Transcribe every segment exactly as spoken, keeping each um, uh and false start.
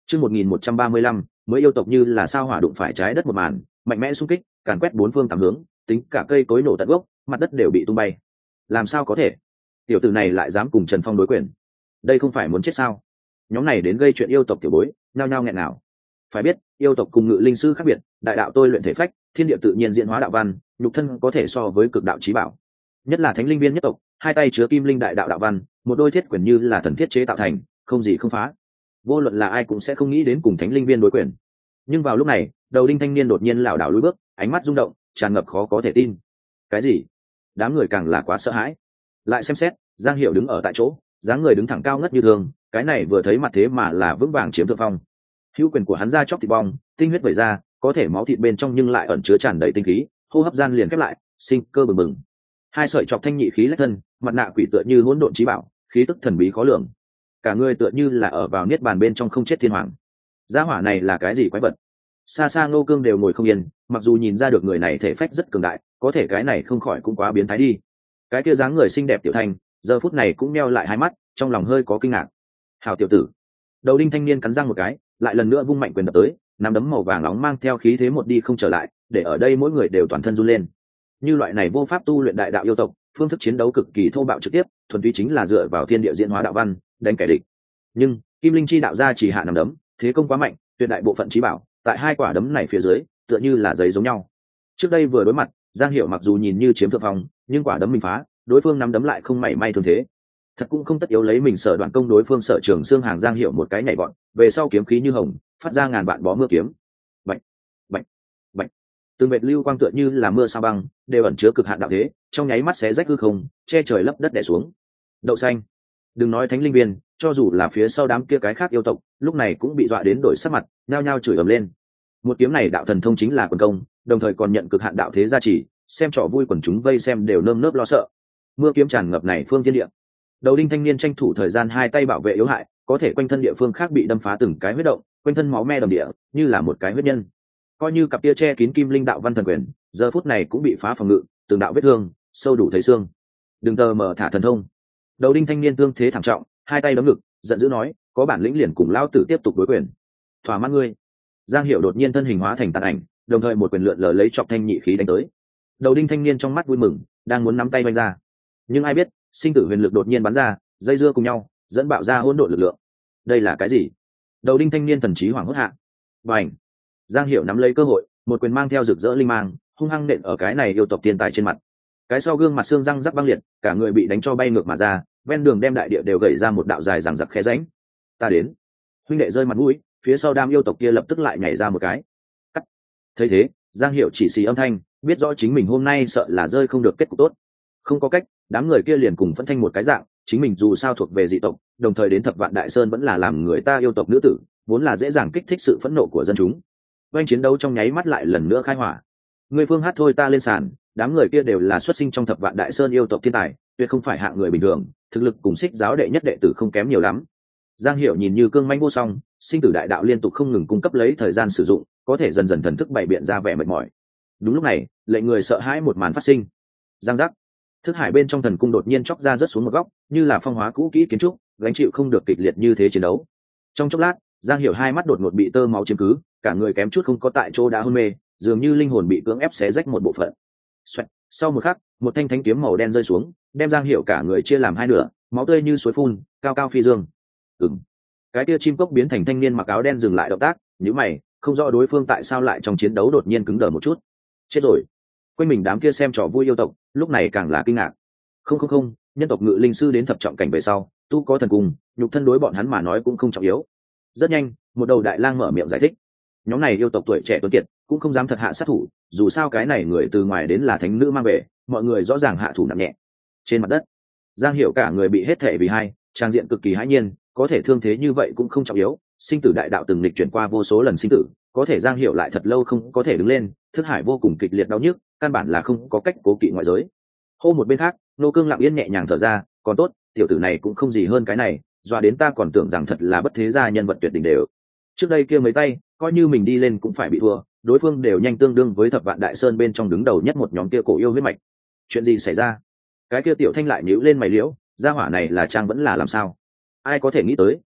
Chương một nghìn một trăm ba mươi lăm, mới yêu tộc như là sao hỏa đụng phải trái đất một màn, mạnh mẽ xung kích, càn quét bốn phương tám hướng, tính cả cây cối nổ tận gốc, mặt đất đều bị tung bay. Làm sao có thể? Tiểu tử này lại dám cùng Trần Phong đối quyền. Đây không phải muốn chết sao? Nhóm này đến gây chuyện yêu tộc tiểu bối, nhao nhao nghẹn nào. Phải biết, yêu tộc cùng ngự linh sư khác biệt, đại đạo tôi luyện thể phách, thiên địa tự nhiên diễn hóa đạo văn, nhục thân có thể so với cực đạo chí bảo. Nhất là thánh linh viên nhất tộc, hai tay chứa kim linh đại đạo đạo văn, một đôi thiết quyền như là thần thiết chế tạo thành, không gì không phá. Vô luận là ai cũng sẽ không nghĩ đến cùng thánh linh viên đối quyền. Nhưng vào lúc này, đầu đinh thanh niên đột nhiên lảo đảo lùi bước, ánh mắt rung động, tràn ngập khó có thể tin. Cái gì? Đám người càng là quá sợ hãi. Lại xem xét, Giang Hiểu đứng ở tại chỗ, dáng người đứng thẳng cao ngất như thường, cái này vừa thấy mặt thế mà là vững vàng chiếm thượng phong. Hữu quyền của hắn ra chóc thịt bong, tinh huyết vẩy ra, có thể máu thịt bên trong nhưng lại ẩn chứa tràn đầy tinh khí, hô hấp gian liền khép lại, sinh cơ bừng bừng. Hai sợi chọc thanh nhị khí lách thân, mặt nạ quỷ tựa như hỗn độn chí bảo, khí tức thần bí khó lường. Cả người tựa như là ở vào niết bàn bên trong không chết thiên hoàng. Gia hỏa này là cái gì quái vật? Xa xa Ngô Cương đều ngồi không yên, mặc dù nhìn ra được người này thể phách rất cường đại, có thể cái này không khỏi cũng quá biến thái đi. Cái kia dáng người xinh đẹp tiểu thanh, giờ phút này cũng meo lại hai mắt, trong lòng hơi có kinh ngạc. Hảo tiểu tử. Đầu đinh thanh niên cắn răng một cái, lại lần nữa vung mạnh quyền đập tới, nắm đấm màu vàng nóng mang theo khí thế một đi không trở lại, để ở đây mỗi người đều toàn thân run lên. Như loại này vô pháp tu luyện đại đạo yêu tộc, phương thức chiến đấu cực kỳ thô bạo trực tiếp, thuần túy chính là dựa vào thiên địa diễn hóa đạo văn, đánh kẻ địch. Nhưng kim linh chi đạo ra chỉ hạ nắm đấm, thế công quá mạnh, tuyệt đại bộ phận chí bảo, tại hai quả đấm này phía dưới, tựa như là giấy giống nhau. Trước đây vừa đối mặt, Giang Hiểu mặc dù nhìn như chiếm thượng phong, nhưng quả đấm mình phá, đối phương nắm đấm lại không mảy may thương thế. Thật cũng không tất yếu lấy mình sở đoạn công đối phương sở trường xương hàng. Giang Hiểu một cái nhảy vọt, về sau kiếm khí như hồng, phát ra ngàn vạn bó mưa kiếm. Bạch, bạch, bạch. Từng vệt lưu quang tựa như là mưa sao băng, đều ẩn chứa cực hạn đạo thế, trong nháy mắt xé rách hư không, che trời lấp đất đè xuống. Đậu xanh. Đừng nói thánh linh viên, cho dù là phía sau đám kia cái khác yêu tộc, lúc này cũng bị dọa đến đổi sắc mặt, nhao nhao chửi ầm lên. Một kiếm này đạo thần thông chính là quần công, đồng thời còn nhận cực hạn đạo thế gia trì, xem trò vui quần chúng vây xem đều nơm nớp lo sợ. Mưa kiếm tràn ngập này phương thiên địa. Đầu đinh thanh niên tranh thủ thời gian hai tay bảo vệ yếu hại, có thể quanh thân địa phương khác bị đâm phá từng cái huyết động, quanh thân máu me đầm địa, như là một cái huyết nhân. Coi như cặp kia che kín kim linh đạo văn thần quyền, giờ phút này cũng bị phá phòng ngự, từng đạo vết thương, sâu đủ thấy xương. Đừng tờ mở thả thần thông. Đầu đinh thanh niên tương thế thảm trọng, hai tay đấm ngực, giận dữ nói, có bản lĩnh liền cùng lão tử tiếp tục đối quyền. Thỏa mãn ngươi. Giang Hiểu đột nhiên thân hình hóa thành tàn ảnh, đồng thời một quyền lượn lờ lấy chọc thanh nhị khí đánh tới. Đầu đinh thanh niên trong mắt vui mừng, đang muốn nắm tay vung ra, nhưng ai biết, sinh tử huyền lực đột nhiên bắn ra, dây dưa cùng nhau, dẫn bạo ra hỗn độn lực lượng. Đây là cái gì? Đầu đinh thanh niên thần trí hoảng hốt hạ. Bành! Giang Hiểu nắm lấy cơ hội, một quyền mang theo rực rỡ linh mang, hung hăng nện ở cái này yêu tộc tiên tài trên mặt. Cái sau gương mặt xương răng rắc băng liệt, cả người bị đánh cho bay ngược mà ra, ven đường đem đại địa đều gãy ra một đạo dài rằng rặc khe rãnh. Ta đến! Huynh đệ rơi mặt mũi, phía sau đám yêu tộc kia lập tức lại nhảy ra một cái. Cắt! Thấy thế, Giang Hiểu chỉ xì âm thanh, biết rõ chính mình hôm nay sợ là rơi không được kết cục tốt. Không có cách, đám người kia liền cùng phân thanh một cái dạng, chính mình dù sao thuộc về dị tộc, đồng thời đến Thập Vạn Đại Sơn vẫn là làm người ta yêu tộc nữ tử, vốn là dễ dàng kích thích sự phẫn nộ của dân chúng. Oanh chiến đấu trong nháy mắt lại lần nữa khai hỏa. Người phương hát thôi ta lên sàn, đám người kia đều là xuất sinh trong Thập Vạn Đại Sơn yêu tộc thiên tài, tuyệt không phải hạng người bình thường, thực lực cùng Xích giáo đệ nhất đệ tử không kém nhiều lắm. Giang Hiểu nhìn như cương manh vô song, sinh tử đại đạo liên tục không ngừng cung cấp lấy thời gian sử dụng, có thể dần dần thần thức bày biện ra vẻ mệt mỏi. Đúng lúc này, lệnh người sợ hãi một màn phát sinh. Giang giác. Thức hải bên trong thần cung đột nhiên chóc ra rớt xuống một góc, như là phong hóa cũ kỹ kiến trúc, gánh chịu không được kịch liệt như thế chiến đấu. Trong chốc lát, Giang Hiểu hai mắt đột ngột bị tơ máu chiếm cứ, cả người kém chút không có tại chỗ đã hôn mê, dường như linh hồn bị cưỡng ép xé rách một bộ phận. Xoẹt. Sau một khắc, một thanh thánh kiếm màu đen rơi xuống, đem Giang Hiểu cả người chia làm hai nửa, máu tươi như suối phun, cao cao phi dương. Ừm. Cái kia chim cốc biến thành thanh niên mặc áo đen dừng lại động tác, nhíu mày, không rõ đối phương tại sao lại trong chiến đấu đột nhiên cứng đờ một chút. Chết rồi. Quanh mình đám kia xem trò vui yêu tộc, lúc này càng là kinh ngạc. Không không không, nhân tộc ngự linh sư đến thập trọng cảnh về sau, tu có thần cung, nhục thân đối bọn hắn mà nói cũng không trọng yếu. Rất nhanh, một đầu đại lang mở miệng giải thích. Nhóm này yêu tộc tuổi trẻ tuấn kiệt, cũng không dám thật hạ sát thủ, dù sao cái này người từ ngoài đến là thánh nữ mang về, mọi người rõ ràng hạ thủ nặng nhẹ. Trên mặt đất, Giang Hiểu cả người bị hết thể vì hai, trang diện cực kỳ hãi nhiên, có thể thương thế như vậy cũng không trọng yếu, sinh tử đại đạo từng lịch chuyển qua vô số lần sinh tử, có thể Giang Hiểu lại thật lâu không có thể đứng lên, thức hải vô cùng kịch liệt đau nhức, căn bản là không có cách cố kỵ ngoại giới. Hô một bên khác, Nô Cương lặng yên nhẹ nhàng thở ra, còn tốt, tiểu tử này cũng không gì hơn cái này, dọa đến ta còn tưởng rằng thật là bất thế gia nhân vật tuyệt đỉnh đều. Trước đây kia mấy tay, coi như mình đi lên cũng phải bị thua, đối phương đều nhanh tương đương với Thập Vạn Đại Sơn bên trong đứng đầu nhất một nhóm kia cổ yêu huyết mạch. Chuyện gì xảy ra? Cái kia tiểu thanh lại nhíu lên mày liễu, gia hỏa này là trang vẫn là làm sao? Ai có thể nghĩ tới,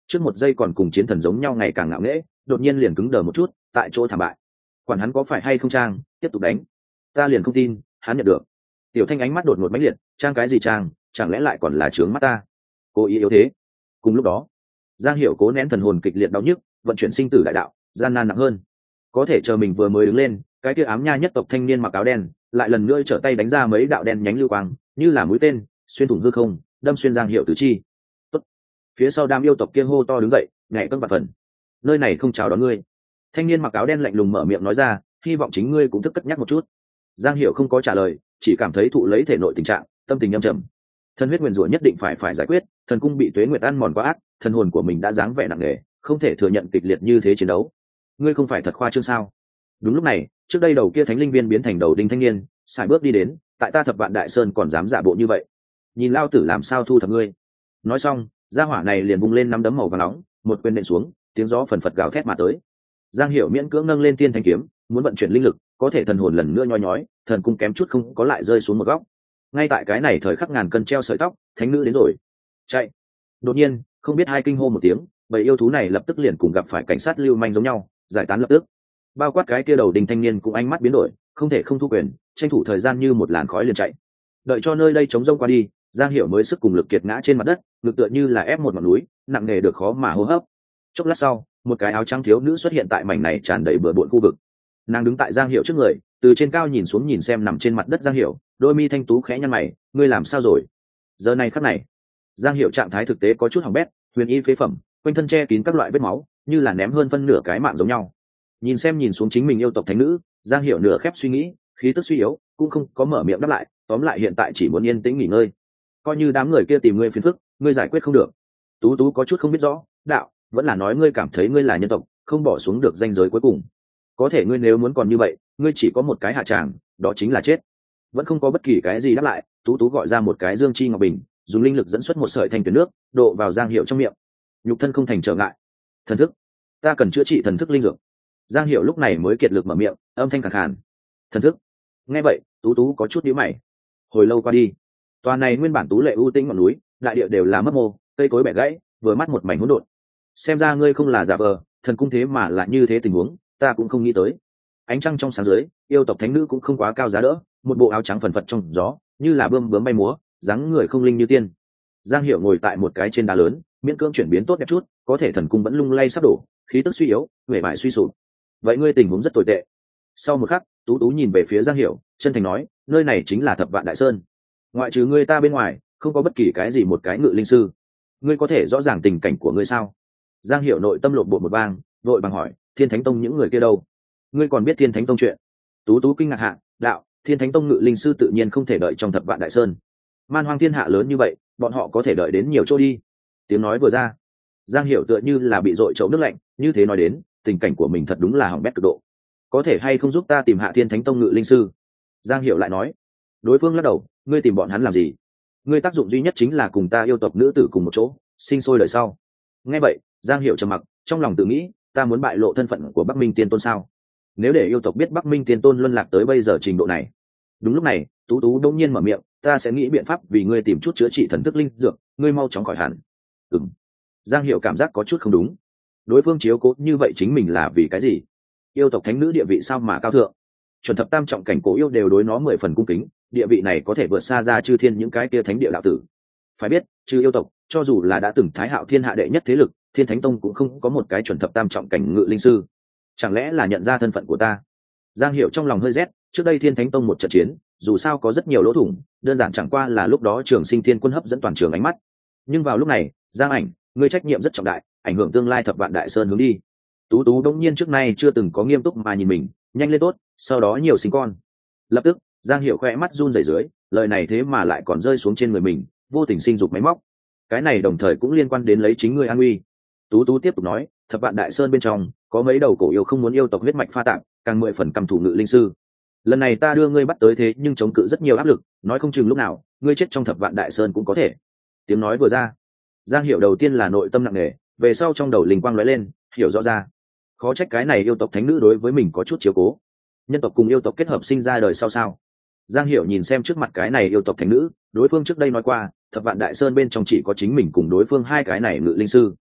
trước một giây còn cùng chiến thần giống nhau ngày càng ngạo nghễ, đột nhiên liền cứng đờ một chút, tại chỗ thảm bại. Quản hắn có phải hay không trang, tiếp tục đánh. Ta liền không tin hắn nhận được. Tiểu Thanh ánh mắt đột ngột mãnh liệt, trang cái gì trang, chẳng lẽ lại còn là trướng mắt ta? Cố ý yếu thế. Cùng lúc đó, Giang Hiểu cố nén thần hồn kịch liệt đau nhức, vận chuyển sinh tử đại đạo, gian nan nặng hơn. Có thể chờ mình vừa mới đứng lên, cái kia ám nha nhất tộc thanh niên mặc áo đen lại lần nữa trở tay đánh ra mấy đạo đen nhánh lưu quang, như là mũi tên xuyên thủng hư không, đâm xuyên Giang Hiểu tứ chi. Tốt. Phía sau đám yêu tộc kia hô to đứng dậy, nhảy cất vạn phần. Nơi này không chào đón ngươi. Thanh niên mặc áo đen lạnh lùng mở miệng nói ra, hy vọng chính ngươi cũng thức cất nhắc một chút. Giang Hiểu không có trả lời, chỉ cảm thấy thụ lấy thể nội tình trạng, tâm tình âm trầm. Thần huyết nguyên rủa nhất định phải phải giải quyết, thần cung bị tuế nguyệt ăn mòn quá ác, thần hồn của mình đã dáng vẻ nặng nề, không thể thừa nhận kịch liệt như thế chiến đấu. Ngươi không phải thật khoa trương sao? Đúng lúc này, trước đây đầu kia thánh linh viên biến thành đầu đinh thanh niên, sải bước đi đến, tại ta Thập Vạn Đại Sơn còn dám giả bộ như vậy, nhìn lao tử làm sao thu thập ngươi. Nói xong, gia hỏa này liền vung lên nắm đấm màu vàng nóng, một quyền nện xuống, tiếng gió phần phật gào thét mà tới. Giang Hiểu miễn cưỡng nâng lên tiên thanh kiếm, muốn vận chuyển linh lực, có thể thần hồn lần nữa nhói nhói, thần cung kém chút không có lại rơi xuống một góc. Ngay tại cái này thời khắc ngàn cân treo sợi tóc, thánh nữ đến rồi. Chạy. Đột nhiên, không biết hai kinh hô một tiếng, bầy yêu thú này lập tức liền cùng gặp phải cảnh sát lưu manh giống nhau, giải tán lập tức. Bao quát cái kia đầu đình thanh niên cũng ánh mắt biến đổi, không thể không thu quyền, tranh thủ thời gian như một làn khói liền chạy. Đợi cho nơi đây trống rông qua đi, Giang Hiểu mới sức cùng lực kiệt ngã trên mặt đất, ngực tựa như là ép một ngọn núi, nặng nề được khó mà hô hấp. Chốc lát sau, một cái áo trắng thiếu nữ xuất hiện tại mảnh này tràn đầy bừa bộn khu vực. Nàng đứng tại Giang Hiểu trước người, từ trên cao nhìn xuống nhìn xem nằm trên mặt đất Giang Hiểu, đôi mi thanh tú khẽ nhăn mày, ngươi làm sao rồi? Giờ này khắc này, Giang Hiểu trạng thái thực tế có chút hỏng bét, huyền y phế phẩm, quanh thân che kín các loại vết máu, như là ném hơn phân nửa cái mạng giống nhau. Nhìn xem nhìn xuống chính mình yêu tộc thánh nữ, Giang Hiểu nửa khép suy nghĩ, khí tức suy yếu, cũng không có mở miệng đáp lại, tóm lại hiện tại chỉ muốn yên tĩnh nghỉ ngơi. Coi như đám người kia tìm ngươi phiền phức, ngươi giải quyết không được. Tú Tú có chút không biết rõ, đạo, vẫn là nói ngươi cảm thấy ngươi là nhân tộc, không bỏ xuống được ranh giới cuối cùng. Có thể ngươi nếu muốn còn như vậy, ngươi chỉ có một cái hạ tràng, đó chính là chết. Vẫn không có bất kỳ cái gì đáp lại, Tú Tú gọi ra một cái dương chi ngọc bình, dùng linh lực dẫn xuất một sợi thanh tuyến nước, độ vào Giang Hiểu trong miệng. Nhục thân không thành trở ngại. Thần thức, ta cần chữa trị thần thức linh dược. Giang Hiểu lúc này mới kiệt lực mở miệng, âm thanh khàn khàn. Thần thức. Nghe vậy, Tú Tú có chút nhíu mày. Hồi lâu qua đi, tòa này nguyên bản tú lệ ưu tĩnh ngọn núi, đại địa đều là mấp mô, cây cối bẻ gãy, vừa mắt một mảnh hỗn độn. Xem ra ngươi không là giả vờ, thần cung thế mà lại như thế tình huống, ta cũng không nghĩ tới. Ánh trăng trong sáng dưới, yêu tộc thánh nữ cũng không quá cao giá đỡ, một bộ áo trắng phần phật trong gió, như là bươm bướm bay múa, dáng người không linh như tiên. Giang Hiểu ngồi tại một cái trên đá lớn, miễn cưỡng chuyển biến tốt đẹp chút, có thể thần cung vẫn lung lay sắp đổ, khí tức suy yếu, vẻ vải suy sụp. Vậy ngươi tình huống rất tồi tệ. Sau một khắc, Tú Tú nhìn về phía Giang Hiểu, chân thành nói, nơi này chính là Thập Vạn Đại Sơn, ngoại trừ ngươi ta bên ngoài, không có bất kỳ cái gì một cái ngự linh sư. Ngươi có thể rõ ràng tình cảnh của ngươi sao? Giang Hiểu nội tâm lộn bộ một bang, vội bằng hỏi, Thiên Thánh Tông những người kia đâu? Ngươi còn biết Thiên Thánh Tông chuyện? Tú Tú kinh ngạc hạ, đạo, Thiên Thánh Tông ngự linh sư tự nhiên không thể đợi trong Thập Vạn Đại Sơn. Man hoang thiên hạ lớn như vậy, bọn họ có thể đợi đến nhiều chỗ đi. Tiếng nói vừa ra, Giang Hiểu tựa như là bị dội chậu nước lạnh, như thế nói đến, tình cảnh của mình thật đúng là hỏng bét cực độ. Có thể hay không giúp ta tìm hạ Thiên Thánh Tông ngự linh sư? Giang Hiểu lại nói. Đối phương lắc đầu, ngươi tìm bọn hắn làm gì? Ngươi tác dụng duy nhất chính là cùng ta yêu tộc nữ tử cùng một chỗ, sinh sôi đời sau. Nghe vậy, Giang Hiểu trầm mặc, trong lòng tự nghĩ, ta muốn bại lộ thân phận của Bắc Minh Tiên Tôn sao? Nếu để yêu tộc biết Bắc Minh Tiên Tôn luân lạc tới bây giờ trình độ này. Đúng lúc này, Tú Tú đông nhiên mở miệng, ta sẽ nghĩ biện pháp vì ngươi tìm chút chữa trị thần thức linh dược, ngươi mau chóng khỏi hẳn. Ừm. Giang Hiểu cảm giác có chút không đúng. Đối phương chiếu cố như vậy chính mình là vì cái gì? Yêu tộc thánh nữ địa vị sao mà cao thượng? Chuẩn thập tam trọng cảnh cổ yêu đều đối nó mười phần cung kính, địa vị này có thể vượt xa ra chư thiên những cái kia thánh địa đạo tử. Phải biết, trừ yêu tộc, cho dù là đã từng thái hạo thiên hạ đệ nhất thế lực, Thiên Thánh Tông cũng không có một cái chuẩn thập tam trọng cảnh ngự linh sư. Chẳng lẽ là nhận ra thân phận của ta? Giang Hiểu trong lòng hơi rét, trước đây Thiên Thánh Tông một trận chiến, dù sao có rất nhiều lỗ thủng, đơn giản chẳng qua là lúc đó Trường Sinh Thiên Quân hấp dẫn toàn trường ánh mắt. Nhưng vào lúc này, Giang Ảnh, ngươi trách nhiệm rất trọng đại, ảnh hưởng tương lai Thập Vạn Đại Sơn hướng đi. Tú Tú đống nhiên trước nay chưa từng có nghiêm túc mà nhìn mình, nhanh lên tốt, sau đó nhiều sinh con. Lập tức, Giang Hiểu khẽ mắt run rẩy dưới, lời này thế mà lại còn rơi xuống trên người mình, vô tình sinh dục máy móc. Cái này đồng thời cũng liên quan đến lấy chính ngươi an nguy. Tú Tú tiếp tục nói, Thập Vạn Đại Sơn bên trong có mấy đầu cổ yêu không muốn yêu tộc huyết mạch pha tạp, càng mười phần cầm thủ ngự linh sư. Lần này ta đưa ngươi bắt tới thế nhưng chống cự rất nhiều áp lực, nói không chừng lúc nào ngươi chết trong Thập Vạn Đại Sơn cũng có thể. Tiếng nói vừa ra, Giang Hiểu đầu tiên là nội tâm nặng nề, về sau trong đầu linh quang lóe lên, hiểu rõ ra. Khó trách cái này yêu tộc thánh nữ đối với mình có chút chiếu cố. Nhân tộc cùng yêu tộc kết hợp sinh ra đời sau sao? Giang Hiểu nhìn xem trước mặt cái này yêu tộc thánh nữ, đối phương trước đây nói qua, Thập Vạn Đại Sơn bên trong chỉ có chính mình cùng đối phương hai cái này ngự linh sư.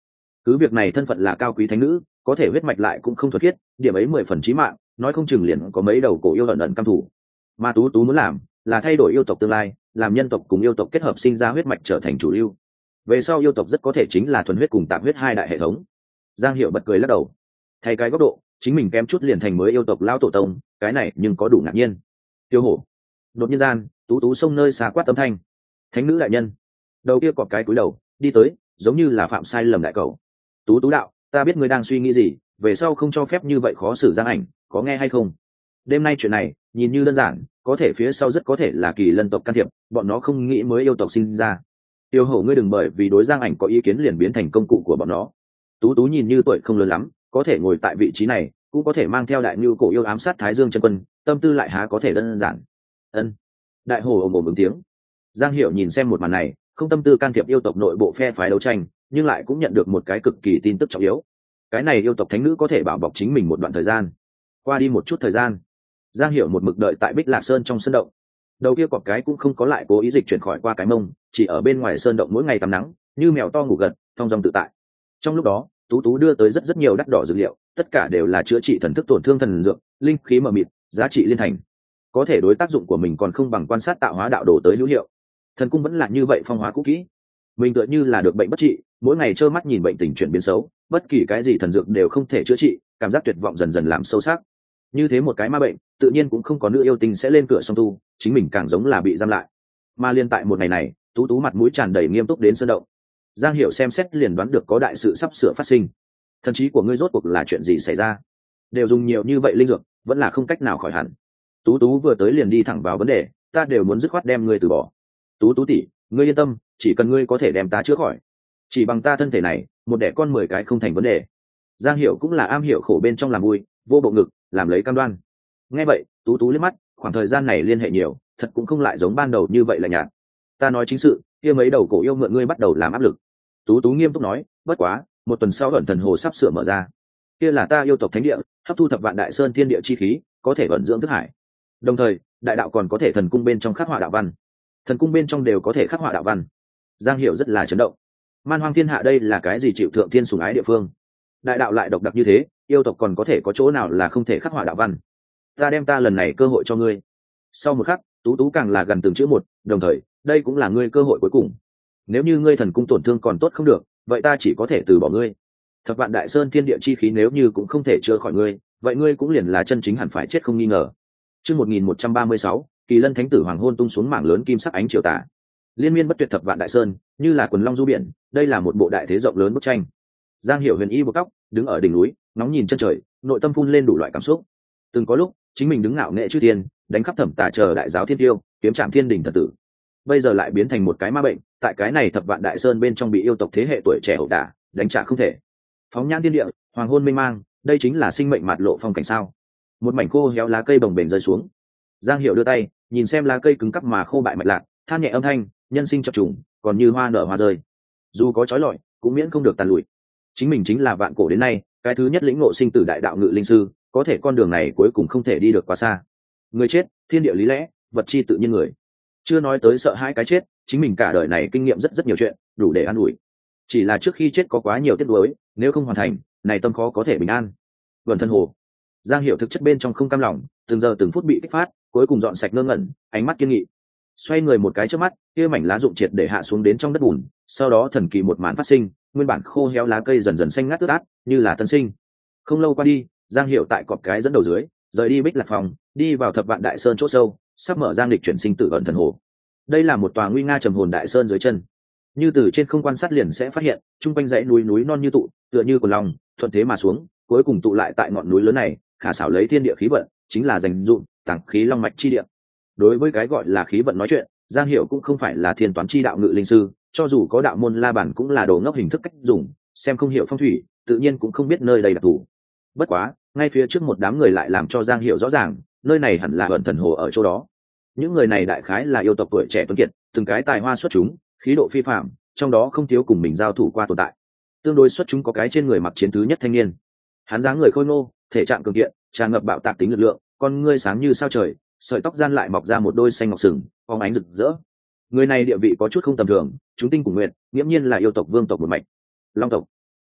cứ việc này thân phận là cao quý thánh nữ, có thể huyết mạch lại cũng không thuật khiết, điểm ấy mười phần chí mạng, nói không chừng liền có mấy đầu cổ yêu ẩn ẩn căm thủ. Mà tú tú muốn làm là thay đổi yêu tộc tương lai, làm nhân tộc cùng yêu tộc kết hợp sinh ra huyết mạch trở thành chủ lưu. Về sau yêu tộc rất có thể chính là thuần huyết cùng tạp huyết hai đại hệ thống. Giang Hiểu bật cười lắc đầu, thay cái góc độ, chính mình kém chút liền thành mới yêu tộc lão tổ tông, cái này nhưng có đủ ngạc nhiên. Tiêu hổ. Đột nhiên gian, tú tú sông nơi xa quát âm thanh. Thánh nữ đại nhân. Đầu kia cọp cái cúi đầu, đi tới, giống như là phạm sai lầm đại cầu. Tú tú đạo, ta biết ngươi đang suy nghĩ gì, về sau không cho phép như vậy khó xử Giang Ảnh, có nghe hay không? Đêm nay chuyện này, nhìn như đơn giản, có thể phía sau rất có thể là Kỳ Lân tộc can thiệp, bọn nó không nghĩ mới yêu tộc sinh ra. Tiêu hổ ngươi đừng bởi vì đối Giang Ảnh có ý kiến liền biến thành công cụ của bọn nó. Tú tú nhìn như tuổi không lớn lắm, có thể ngồi tại vị trí này, cũng có thể mang theo đại nhu cổ yêu ám sát Thái Dương chân quân, tâm tư lại há có thể đơn giản. Ân. Đại hổ ồm ồm ứng tiếng. Giang Hiểu nhìn xem một màn này, không tâm tư can thiệp yêu tộc nội bộ phe phái đấu tranh, nhưng lại cũng nhận được một cái cực kỳ tin tức trọng yếu. Cái này yêu tộc thánh nữ có thể bảo bọc chính mình một đoạn thời gian. Qua đi một chút thời gian, Giang Hiểu một mực đợi tại Bích Lạc Sơn trong sân động. Đầu kia cọp cái cũng không có lại cố ý dịch chuyển khỏi qua cái mông, chỉ ở bên ngoài sơn động mỗi ngày tắm nắng, như mèo to ngủ gật, thong dong tự tại. Trong lúc đó, Tú Tú đưa tới rất rất nhiều đắt đỏ dược liệu, tất cả đều là chữa trị thần thức tổn thương thần dược, linh khí mờ mịt, giá trị liên thành. Có thể đối tác dụng của mình còn không bằng quan sát tạo hóa đạo đồ tới hữu hiệu. Thần cung vẫn là như vậy phong hóa cũ kỹ. Mình tựa như là được bệnh bất trị, mỗi ngày trơ mắt nhìn bệnh tình chuyển biến xấu, bất kỳ cái gì thần dược đều không thể chữa trị, cảm giác tuyệt vọng dần dần làm sâu sắc. Như thế một cái ma bệnh, tự nhiên cũng không có nữ yêu tinh sẽ lên cửa song tu, chính mình càng giống là bị giam lại. Mà liên tại một ngày này, Tú Tú mặt mũi tràn đầy nghiêm túc đến sơn động. Giang Hiểu xem xét liền đoán được có đại sự sắp sửa phát sinh. Thần trí của ngươi rốt cuộc là chuyện gì xảy ra? Đều dùng nhiều như vậy linh dược, vẫn là không cách nào khỏi hẳn. Tú Tú vừa tới liền đi thẳng vào vấn đề, ta đều muốn dứt khoát đem ngươi từ bỏ. Tú Tú tỷ, ngươi yên tâm, chỉ cần ngươi có thể đem ta chữa khỏi, chỉ bằng ta thân thể này, một đẻ con mười cái không thành vấn đề. Giang Hiểu cũng là am hiểu khổ bên trong làm vui, vô bộ ngực, làm lấy cam đoan. Nghe vậy, Tú Tú liếc mắt, khoảng thời gian này liên hệ nhiều, thật cũng không lại giống ban đầu như vậy là nhạt. Ta nói chính sự, kia mấy đầu cổ yêu mượn ngươi bắt đầu làm áp lực. Tú Tú nghiêm túc nói, bất quá, một tuần sau ẩn thần hồ sắp sửa mở ra. Kia là ta yêu tộc thánh địa, hấp thu thập vạn đại sơn thiên địa chi khí, có thể vận dưỡng thức hải. Đồng thời, đại đạo còn có thể thần cung bên trong khắc họa đạo văn. Thần cung bên trong đều có thể khắc họa đạo văn. Giang Hiểu rất là chấn động. Man hoang thiên hạ đây là cái gì chịu thượng thiên sủng ái địa phương? Đại đạo lại độc đặc như thế, yêu tộc còn có thể có chỗ nào là không thể khắc họa đạo văn? Ta đem ta lần này cơ hội cho ngươi. Sau một khắc, Tú Tú càng là gần từng chữ một, đồng thời, đây cũng là ngươi cơ hội cuối cùng. Nếu như ngươi thần cung tổn thương còn tốt không được, vậy ta chỉ có thể từ bỏ ngươi. Thập vạn đại sơn thiên địa chi khí nếu như cũng không thể chữa khỏi ngươi, vậy ngươi cũng liền là chân chính hẳn phải chết không nghi ngờ. Chương một nghìn một trăm ba mươi sáu, Kỳ Lân Thánh tử hoàng hôn tung xuống mảng lớn kim sắc ánh chiều tà. Liên miên bất tuyệt thập vạn đại sơn, như là quần long du biển, đây là một bộ đại thế rộng lớn bức tranh. Giang Hiểu huyền y buộc tóc, đứng ở đỉnh núi, ngóng nhìn chân trời, nội tâm phun lên đủ loại cảm xúc. Từng có lúc, chính mình đứng ngạo nghệ chư thiên, đánh khắp thẩm tà chờ đại giáo thiên tiêu, kiếm trạm thiên đình thần tử. Bây giờ lại biến thành một cái ma bệnh, tại cái này thập vạn đại sơn bên trong bị yêu tộc thế hệ tuổi trẻ ẩu đả, đánh trả không thể. Phóng nhãn thiên địa, hoàng hôn mênh mang, đây chính là sinh mệnh mạt lộ phong cảnh sao? Một mảnh khô héo lá cây bồng bềnh rơi xuống. Giang Hiểu đưa tay, nhìn xem lá cây cứng cắp mà khô bại mạch lạc, than nhẹ âm thanh, nhân sinh chập trùng, còn như hoa nở hoa rơi. Dù có trói lọi, cũng miễn không được tàn lụi. Chính mình chính là vạn cổ đến nay, cái thứ nhất lĩnh ngộ sinh tử đại đạo ngự linh sư, có thể con đường này cuối cùng không thể đi được quá xa. Người chết, thiên địa lý lẽ, vật chi tự nhiên người. Chưa nói tới sợ hãi cái chết, chính mình cả đời này kinh nghiệm rất rất nhiều chuyện, đủ để an ủi. Chỉ là trước khi chết có quá nhiều tiếc nuối, nếu không hoàn thành, này tâm khó có thể bình an. Vân thân hồ. Giang Hiểu thực chất bên trong không cam lòng, từng giờ từng phút bị kích phát, cuối cùng dọn sạch ngơ ngẩn, ánh mắt kiên nghị. Xoay người một cái trước mắt, kia mảnh lá rụng triệt để hạ xuống đến trong đất bùn, sau đó thần kỳ một màn phát sinh, nguyên bản khô héo lá cây dần dần xanh ngắt tươi át, như là tân sinh. Không lâu qua đi, Giang Hiểu tại cọp cái dẫn đầu dưới, rời đi Bích Lạc phòng, đi vào thập vạn đại sơn chỗ sâu, sắp mở giang lịch chuyển sinh tử ẩn thần hồ. Đây là một tòa nguy nga trầm hồn đại sơn dưới chân. Như từ trên không quan sát liền sẽ phát hiện, trung quanh dãy núi núi non như tụ, tựa như cồn lòng, thuận thế mà xuống, cuối cùng tụ lại tại ngọn núi lớn này, khả xảo lấy thiên địa khí vận, chính là dành dụm, tặng khí long mạch chi địa. Đối với cái gọi là khí vận nói chuyện, Giang Hiểu cũng không phải là thiên toán chi đạo ngự linh sư, cho dù có đạo môn la bản cũng là đồ ngốc hình thức cách dùng, xem không hiểu phong thủy, tự nhiên cũng không biết nơi đây đặc thù. Bất quá, ngay phía trước một đám người lại làm cho Giang Hiểu rõ ràng, nơi này hẳn là ẩn thần hồ ở chỗ đó. Những người này đại khái là yêu tộc tuổi trẻ tuấn kiệt, từng cái tài hoa xuất chúng, khí độ phi phàm, trong đó không thiếu cùng mình giao thủ qua tồn tại. Tương đối xuất chúng có cái trên người mặc chiến thứ nhất thanh niên. Hắn dáng người khôi ngô, thể trạng cường kiện, tràn ngập bạo tạc tính lực lượng, con ngươi sáng như sao trời, sợi tóc gian lại mọc ra một đôi xanh ngọc sừng, phóng ánh rực rỡ. Người này địa vị có chút không tầm thường, chúng tinh cùng nguyện, nghiễm nhiên là yêu tộc vương tộc một mạch. Long tộc.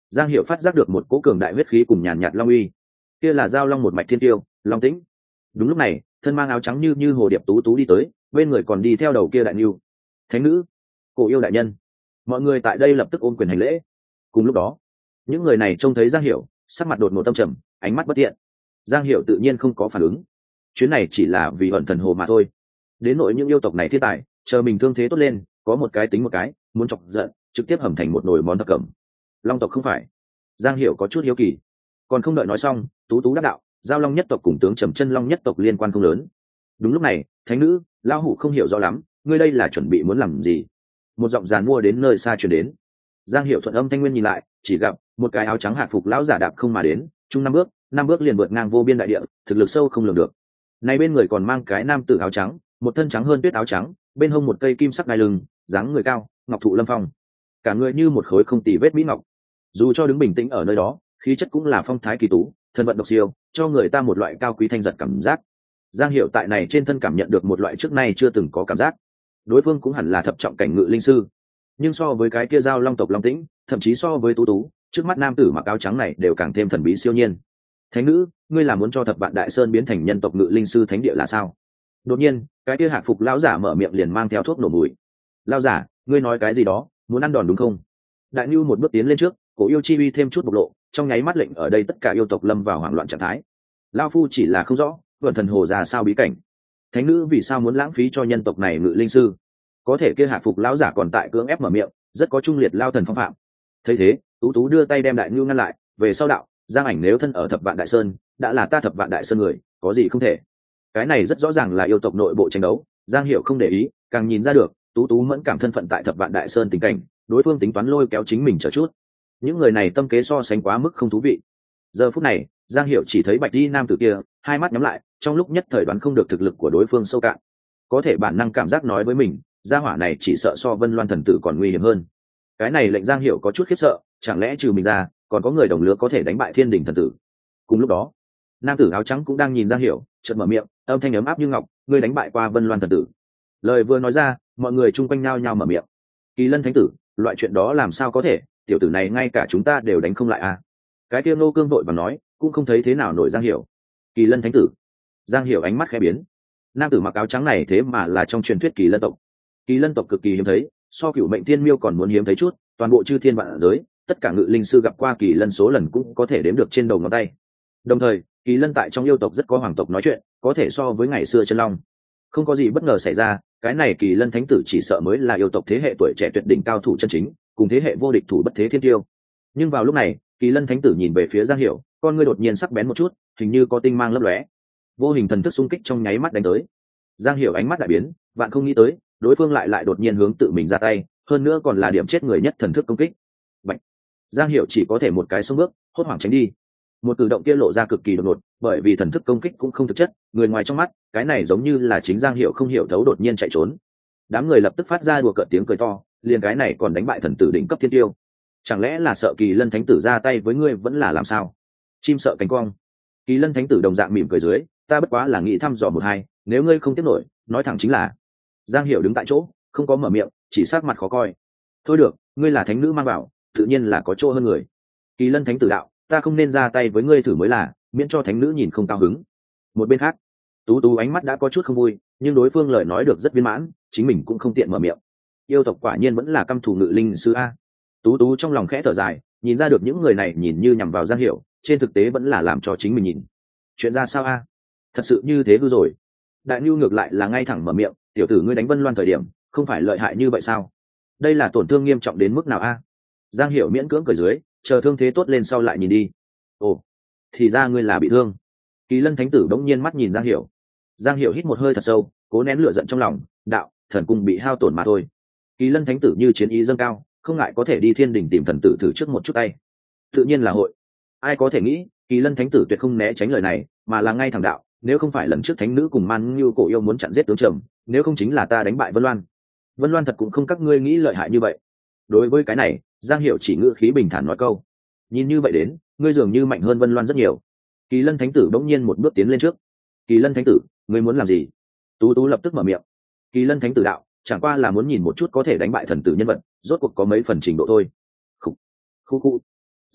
Giang Hiểu phát giác được một cỗ cường đại huyết khí cùng nhàn nhạt long uy, kia là giao long một mạch thiên tiêu, Long Tĩnh. Đúng lúc này, thân mang áo trắng như như hồ điệp tú tú đi tới, bên người còn đi theo đầu kia đại nhu. Thánh nữ, cổ yêu đại nhân. Mọi người tại đây lập tức ôm quyền hành lễ. Cùng lúc đó, những người này trông thấy Giang Hiểu, sắc mặt đột ngột tâm trầm, ánh mắt bất thiện. Giang Hiểu tự nhiên không có phản ứng. Chuyến này chỉ là vì ẩn thần hồ mà thôi. Đến nội những yêu tộc này thiên tài, chờ mình thương thế tốt lên, có một cái tính một cái, muốn chọc giận, trực tiếp hầm thành một nồi món thập cẩm. Long tộc không phải. Giang Hiểu có chút hiếu kỳ, còn không đợi nói xong, tú tú đáp đạo, giao long nhất tộc cùng tướng Trầm Chân Long nhất tộc liên quan không lớn. Đúng lúc này, thánh nữ, lão hủ không hiểu rõ lắm, ngươi đây là chuẩn bị muốn làm gì? Một giọng giàn mua đến nơi xa truyền đến. Giang Hiểu thuận âm thanh nguyên nhìn lại, chỉ gặp một cái áo trắng hạt phục lão giả đạp không mà đến, chung năm bước, năm bước liền vượt ngang vô biên đại địa, thực lực sâu không lường được. Này bên người còn mang cái nam tử áo trắng, một thân trắng hơn tuyết áo trắng, bên hông một cây kim sắc đai lưng, dáng người cao, ngọc thụ lâm phong, cả người như một khối không tì vết mỹ ngọc. Dù cho đứng bình tĩnh ở nơi đó, khí chất cũng là phong thái kỳ tú, thân vận độc siêu, cho người ta một loại cao quý thanh giật cảm giác. Giang Hiểu tại này trên thân cảm nhận được một loại trước nay chưa từng có cảm giác. Đối phương cũng hẳn là thập trọng cảnh ngự linh sư, nhưng so với cái kia giao long tộc Long Tĩnh, thậm chí so với tú tú, trước mắt nam tử mặc áo trắng này đều càng thêm thần bí siêu nhiên. Thánh nữ, ngươi là muốn cho thập vạn đại sơn biến thành nhân tộc ngự linh sư thánh địa là sao? Đột nhiên, cái kia hạc phục lão giả mở miệng liền mang theo thuốc nổ mùi. Lão giả, ngươi nói cái gì đó, muốn ăn đòn đúng không? Đại Nhu một bước tiến lên trước, cổ yêu chi uy thêm chút bộc lộ, trong nháy mắt lệnh ở đây tất cả yêu tộc lâm vào hoảng loạn trạng thái. Lão phu chỉ là không rõ, vượn thần hồ ra sao bí cảnh, thánh nữ vì sao muốn lãng phí cho nhân tộc này ngự linh sư? Có thể kia hạc phục lão giả còn tại cưỡng ép mở miệng, rất có trung liệt lao thần phong phạm. Thấy thế, tú tú đưa tay đem Đại Nhu ngăn lại, về sau đạo, Giang Ảnh nếu thân ở thập vạn đại sơn, đã là ta thập vạn đại sơn người, có gì không thể. Cái này rất rõ ràng là yêu tộc nội bộ tranh đấu, Giang Hiểu không để ý, càng nhìn ra được tú tú mẫn cảm thân phận tại thập vạn đại sơn tình cảnh, đối phương tính toán lôi kéo chính mình chờ chút. Những người này tâm kế so sánh quá mức không thú vị. Giờ phút này, Giang Hiểu chỉ thấy bạch y nam tử kia, hai mắt nhắm lại, trong lúc nhất thời đoán không được thực lực của đối phương sâu cạn. Có thể bản năng cảm giác nói với mình, gia hỏa này chỉ sợ so Vân Loan thần tử còn nguy hiểm hơn. Cái này lệnh Giang Hiểu có chút khiếp sợ, chẳng lẽ trừ mình ra, còn có người đồng lứa có thể đánh bại Thiên Đình thần tử? Cùng lúc đó, nam tử áo trắng cũng đang nhìn Giang Hiểu, chợt mở miệng, âm thanh ấm áp như ngọc, ngươi đánh bại qua Vân Loan thần tử. Lời vừa nói ra, mọi người chung quanh nhao nhao mở miệng. Kỳ Lân thánh tử, loại chuyện đó làm sao có thể, tiểu tử này ngay cả chúng ta đều đánh không lại à? Cái kia Nô Cương vội và nói, cũng không thấy thế nào nổi Giang Hiểu. Kỳ Lân thánh tử. Giang Hiểu ánh mắt khẽ biến. Nam tử mặc áo trắng này thế mà là trong truyền thuyết Kỳ Lân tộc. Kỳ Lân tộc cực kỳ hiếm thấy, so Cửu Mệnh Thiên Miêu còn muốn hiếm thấy chút, toàn bộ chư thiên vạn giới, tất cả ngự linh sư gặp qua Kỳ Lân số lần cũng có thể đếm được trên đầu ngón tay. Đồng thời, Kỳ Lân tại trong yêu tộc rất có hoàng tộc nói chuyện, có thể so với ngày xưa chân long. Không có gì bất ngờ xảy ra, cái này Kỳ Lân thánh tử chỉ sợ mới là yêu tộc thế hệ tuổi trẻ tuyệt đỉnh cao thủ chân chính, cùng thế hệ vô địch thủ bất thế thiên tiêu. Nhưng vào lúc này, Kỳ Lân thánh tử nhìn về phía Giang Hiểu, con ngươi đột nhiên sắc bén một chút, hình như có tinh mang lấp lóe. Vô hình thần thức xung kích trong nháy mắt đánh tới. Giang Hiểu ánh mắt đại biến, vạn không nghĩ tới, đối phương lại lại đột nhiên hướng tự mình ra tay, hơn nữa còn là điểm chết người nhất thần thức công kích. Bạch. Giang Hiểu chỉ có thể một cái xông bước, hốt hoảng tránh đi. Một cử động kia lộ ra cực kỳ đột ngột, bởi vì thần thức công kích cũng không thực chất, người ngoài trong mắt, cái này giống như là chính Giang Hiểu không hiểu thấu đột nhiên chạy trốn. Đám người lập tức phát ra đùa cợt tiếng cười to, liền cái này còn đánh bại thần tử đỉnh cấp thiên tiêu, chẳng lẽ là sợ Kỳ Lân thánh tử ra tay với ngươi vẫn là làm sao? Chim sợ cánh cong. Kỳ Lân thánh tử đồng dạng mỉm cười dưới, ta bất quá là nghĩ thăm dò một hai, nếu ngươi không tiếp nổi, nói thẳng chính là. Giang Hiểu đứng tại chỗ, không có mở miệng, chỉ sắc mặt khó coi. Thôi được, ngươi là thánh nữ mang bảo, tự nhiên là có chỗ hơn người. Kỳ Lân thánh tử đạo, ta không nên ra tay với ngươi thử mới là, miễn cho thánh nữ nhìn không cao hứng. Một bên khác, tú tú ánh mắt đã có chút không vui, nhưng đối phương lời nói được rất viên mãn, chính mình cũng không tiện mở miệng. Yêu tộc quả nhiên vẫn là căm thù ngự linh sư a. Tú tú trong lòng khẽ thở dài, nhìn ra được những người này nhìn như nhằm vào Giang Hiểu, trên thực tế vẫn là làm cho chính mình nhìn. Chuyện ra sao a? Thật sự như thế hư rồi. Đại Nhu ngược lại là ngay thẳng mở miệng, tiểu tử ngươi đánh Vân Loan thời điểm, không phải lợi hại như vậy sao? Đây là tổn thương nghiêm trọng đến mức nào a? Giang Hiểu miễn cưỡng cười dưới, chờ thương thế tốt lên sau lại nhìn đi. Ồ, thì ra ngươi là bị thương. Kỳ Lân thánh tử bỗng nhiên mắt nhìn Giang Hiểu. Giang Hiểu hít một hơi thật sâu, cố nén lửa giận trong lòng, đạo, thần cung bị hao tổn mà thôi. Kỳ Lân thánh tử như chiến ý dâng cao, không ngại có thể đi Thiên Đình tìm thần tử thử trước một chút tay. Tự nhiên là hội. Ai có thể nghĩ, Kỳ Lân thánh tử tuyệt không né tránh lời này, mà là ngay thẳng đạo, nếu không phải lần trước thánh nữ cùng Man Như cổ yêu muốn chặn giết tướng Trầm, nếu không chính là ta đánh bại Vân Loan. Vân Loan thật cũng không các ngươi nghĩ lợi hại như vậy. Đối với cái này, Giang Hiểu chỉ ngữ khí bình thản nói câu, nhìn như vậy đến, ngươi dường như mạnh hơn Vân Loan rất nhiều. Kỳ Lân thánh tử bỗng nhiên một bước tiến lên trước. Kỳ Lân thánh tử, ngươi muốn làm gì? Tú Tú lập tức mở miệng. Kỳ Lân thánh tử đạo, chẳng qua là muốn nhìn một chút có thể đánh bại thần tử nhân vật, rốt cuộc có mấy phần trình độ thôi. Khủ, khu khu.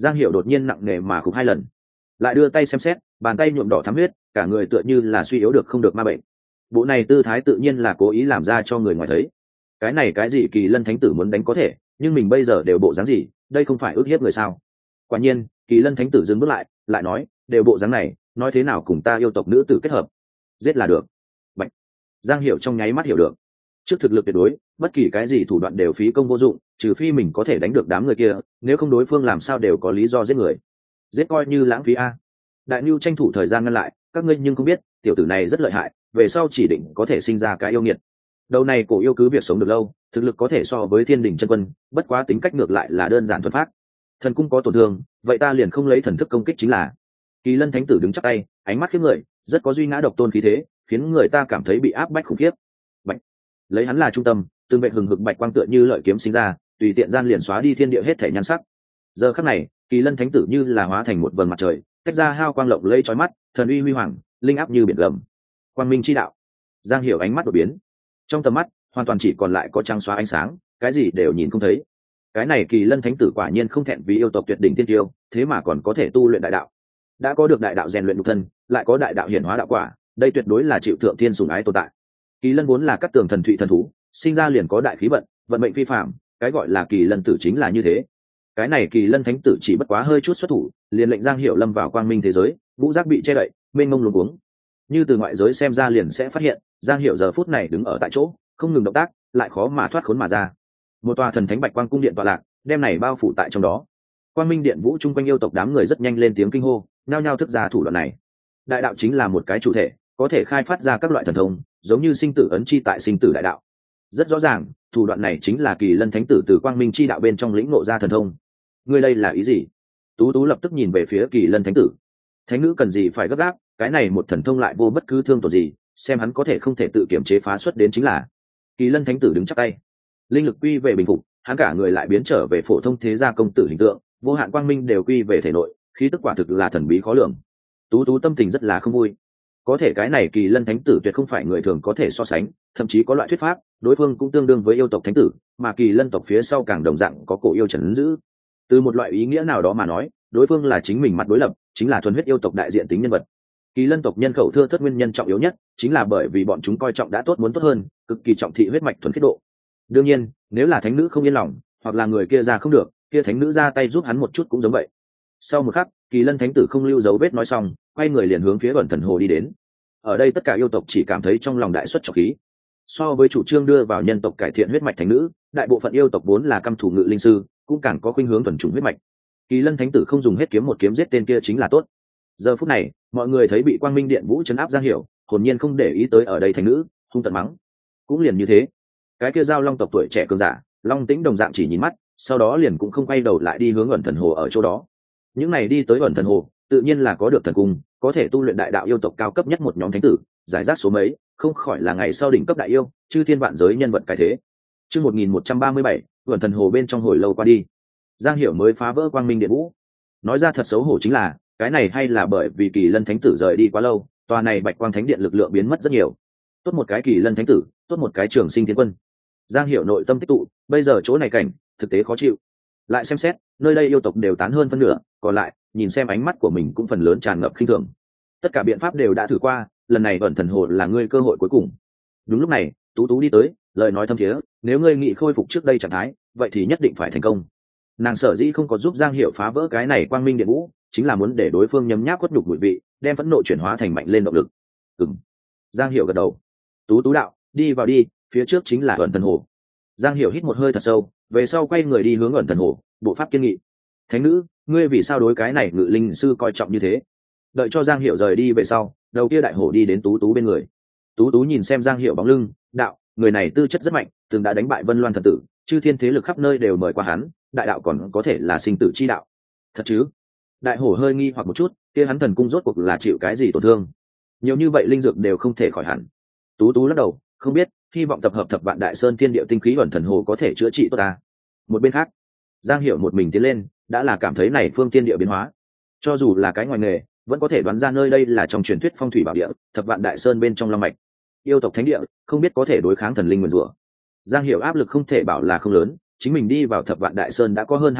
Giang Hiểu đột nhiên nặng nề mà khục hai lần, lại đưa tay xem xét, bàn tay nhuộm đỏ thắm huyết, cả người tựa như là suy yếu được không được ma bệnh. Bộ này tư thái tự nhiên là cố ý làm ra cho người ngoài thấy. Cái này cái gì Kỳ Lân Thánh Tử muốn đánh có thể, nhưng mình bây giờ đều bộ dáng gì, đây không phải ức hiếp người sao? Quả nhiên, Kỳ Lân Thánh Tử dừng bước lại, lại nói, đều bộ dáng này, nói thế nào cùng ta yêu tộc nữ tử kết hợp, giết là được. Bạch. Giang Hiểu trong nháy mắt hiểu được, trước thực lực tuyệt đối, bất kỳ cái gì thủ đoạn đều phí công vô dụng, trừ phi mình có thể đánh được đám người kia, nếu không đối phương làm sao đều có lý do giết người. Giết coi như lãng phí a. Đại Nưu tranh thủ thời gian ngăn lại, các ngươi nhưng không biết, tiểu tử này rất lợi hại, về sau chỉ định có thể sinh ra cái yêu nghiệt. Đầu này cổ yêu cứ việc sống được lâu, thực lực có thể so với Thiên Đình chân quân, bất quá tính cách ngược lại là đơn giản thuần phát. Thần cung có tổn thương, vậy ta liền không lấy thần thức công kích chính là. Kỳ Lân Thánh Tử đứng chắp tay, ánh mắt khiếp người, rất có duy ngã độc tôn khí thế, khiến người ta cảm thấy bị áp bách khủng khiếp. Bạch. Lấy hắn là trung tâm, tương vệ hừng hực bạch quang tựa như lợi kiếm sinh ra, tùy tiện gian liền xóa đi thiên địa hết thể nhan sắc. Giờ khắc này, Kỳ Lân Thánh Tử như là hóa thành một vầng mặt trời, tách ra hao quang lộng lẫy chói mắt, thần uy huy hoàng, linh áp như biển gầm. Quang minh chi đạo. Giang Hiểu ánh mắt đột biến, trong tầm mắt hoàn toàn chỉ còn lại có trắng xóa ánh sáng, cái gì đều nhìn không thấy. Cái này Kỳ Lân Thánh Tử quả nhiên không thẹn vì yêu tộc tuyệt đỉnh tiên tiêu, thế mà còn có thể tu luyện đại đạo. Đã có được đại đạo rèn luyện nhục thân, lại có đại đạo hiển hóa đạo quả, đây tuyệt đối là chịu thượng thiên sủng ái tồn tại. Kỳ Lân vốn là các tường thần thụy thần thú, sinh ra liền có đại khí vận, vận mệnh phi phàm, cái gọi là Kỳ Lân Tử chính là như thế. Cái này Kỳ Lân Thánh Tử chỉ bất quá hơi chút xuất thủ, liền lệnh Giang Hiểu lâm vào quang minh thế giới, vũ giác bị che đậy, mênh mông luống cuống. Như từ ngoại giới xem ra liền sẽ phát hiện, Giang Hiểu giờ phút này đứng ở tại chỗ, không ngừng động tác, lại khó mà thoát khốn mà ra. Một tòa thần thánh bạch quang cung điện tọa lạc, đem này bao phủ tại trong đó. Quang minh điện vũ trung quanh yêu tộc đám người rất nhanh lên tiếng kinh hô, nhao nhao thức ra thủ đoạn này. Đại đạo chính là một cái chủ thể, có thể khai phát ra các loại thần thông, giống như sinh tử ấn chi tại sinh tử đại đạo. Rất rõ ràng, thủ đoạn này chính là Kỳ Lân Thánh Tử từ quang minh chi đạo bên trong lĩnh ngộ ra thần thông. Ngươi đây là ý gì? Tú Tú lập tức nhìn về phía Kỳ Lân Thánh Tử. Thánh nữ cần gì phải gấp gáp, cái này một thần thông lại vô bất cứ thương tổn gì, xem hắn có thể không thể tự kiểm chế phá xuất đến chính là. Kỳ Lân Thánh Tử đứng chắp tay, linh lực quy về bình phục, hắn cả người lại biến trở về phổ thông thế gia công tử hình tượng, vô hạn quang minh đều quy về thể nội, khí tức quả thực là thần bí khó lường. Tú Tú tâm tình rất là không vui. Có thể cái này Kỳ Lân Thánh Tử tuyệt không phải người thường có thể so sánh, thậm chí có loại thuyết pháp, đối phương cũng tương đương với yêu tộc thánh tử, mà Kỳ Lân tộc phía sau càng đồng dạng có cổ yêu trấn giữ. Từ một loại ý nghĩa nào đó mà nói, đối phương là chính mình mặt đối lập, chính là thuần huyết yêu tộc đại diện tính nhân vật. Kỳ Lân tộc nhân khẩu thưa thớt nguyên nhân trọng yếu nhất, chính là bởi vì bọn chúng coi trọng đã tốt muốn tốt hơn, cực kỳ trọng thị huyết mạch thuần khiết độ. Đương nhiên, nếu là thánh nữ không yên lòng, hoặc là người kia ra không được, kia thánh nữ ra tay giúp hắn một chút cũng giống vậy. Sau một khắc, Kỳ Lân Thánh Tử không lưu dấu vết nói xong, quay người liền hướng phía Bẩn Thần Hồ đi đến. Ở đây tất cả yêu tộc chỉ cảm thấy trong lòng đại xuất trọc khí. So với chủ trương đưa vào nhân tộc cải thiện huyết mạch thánh nữ, đại bộ phận yêu tộc vốn là căm thủ ngự linh sư, cũng càng có khuynh hướng thuần chủng huyết mạch. Kỳ Lân Thánh Tử không dùng hết kiếm một kiếm giết tên kia chính là tốt. Giờ phút này, mọi người thấy bị Quang Minh Điện Vũ trấn áp Giang Hiểu, hồn nhiên không để ý tới ở đây thánh nữ, hung tận mắng. Cũng liền như thế, cái kia giao long tộc tuổi trẻ cường giả, Long Tĩnh đồng dạng chỉ nhìn mắt, sau đó liền cũng không quay đầu lại đi hướng Ẩn Thần Hồ ở chỗ đó. Những này đi tới Ẩn Thần Hồ, tự nhiên là có được thần cung, có thể tu luyện đại đạo yêu tộc cao cấp nhất một nhóm thánh tử, giải rác số mấy, không khỏi là ngày sau đỉnh cấp đại yêu, chư thiên vạn giới nhân vật cái thế. Chương một nghìn một trăm ba mươi bảy, Ẩn Thần Hồ bên trong hồi lâu qua đi, Giang Hiểu mới phá vỡ Quang Minh Điện Vũ. Nói ra thật xấu hổ chính là, cái này hay là bởi vì Kỳ Lân Thánh Tử rời đi quá lâu, tòa này Bạch Quang Thánh Điện lực lượng biến mất rất nhiều. Tốt một cái Kỳ Lân Thánh Tử, tốt một cái Trường Sinh Thiên Quân. Giang Hiểu nội tâm tích tụ, bây giờ chỗ này cảnh, thực tế khó chịu. Lại xem xét, nơi đây yêu tộc đều tán hơn phân nửa, còn lại, nhìn xem ánh mắt của mình cũng phần lớn tràn ngập khinh thường. Tất cả biện pháp đều đã thử qua, lần này Ẩn Thần Hồ là ngươi cơ hội cuối cùng. Đúng lúc này, Tú Tú đi tới, lời nói thâm thiế, nếu ngươi nghị khôi phục trước đây trạng thái, vậy thì nhất định phải thành công. Nàng sở dĩ không có giúp Giang Hiểu phá vỡ cái này Quang Minh Điện Vũ, chính là muốn để đối phương nhấm nháp quất nhục mùi vị, đem phẫn nộ chuyển hóa thành mạnh lên động lực. Ừm. Giang Hiểu gật đầu. Tú Tú đạo, đi vào đi, phía trước chính là Ẩn Thần Hồ. Giang Hiểu hít một hơi thật sâu, về sau quay người đi hướng Ẩn Thần Hồ, bộ pháp kiên nghị. Thánh nữ, ngươi vì sao đối cái này ngự linh sư coi trọng như thế? Đợi cho Giang Hiểu rời đi về sau, đầu kia đại hổ đi đến Tú Tú bên người. Tú Tú nhìn xem Giang Hiểu bóng lưng, đạo, người này tư chất rất mạnh, từng đã đánh bại Vân Loan thần tử, chư thiên thế lực khắp nơi đều mời qua hắn, đại đạo còn có thể là sinh tử chi đạo. Thật chứ? Đại hổ hơi nghi hoặc một chút, kia hắn thần cung rốt cuộc là chịu cái gì tổn thương? Nhiều như vậy linh dược đều không thể khỏi hẳn. Tú Tú lắc đầu, không biết, hy vọng tập hợp thập vạn đại sơn thiên địa tinh khí Ẩn Thần Hồ có thể chữa trị tốt ta. Một bên khác, Giang Hiểu một mình tiến lên, đã là cảm thấy này phương thiên địa biến hóa. Cho dù là cái ngoài nghề, vẫn có thể đoán ra nơi đây là trong truyền thuyết phong thủy bảo địa, thập vạn đại sơn bên trong long mạch. Yêu tộc thánh địa, không biết có thể đối kháng thần linh nguyên rủa. Giang Hiểu áp lực không thể bảo là không lớn, chính mình đi vào thập vạn đại sơn đã có hơn hai tháng,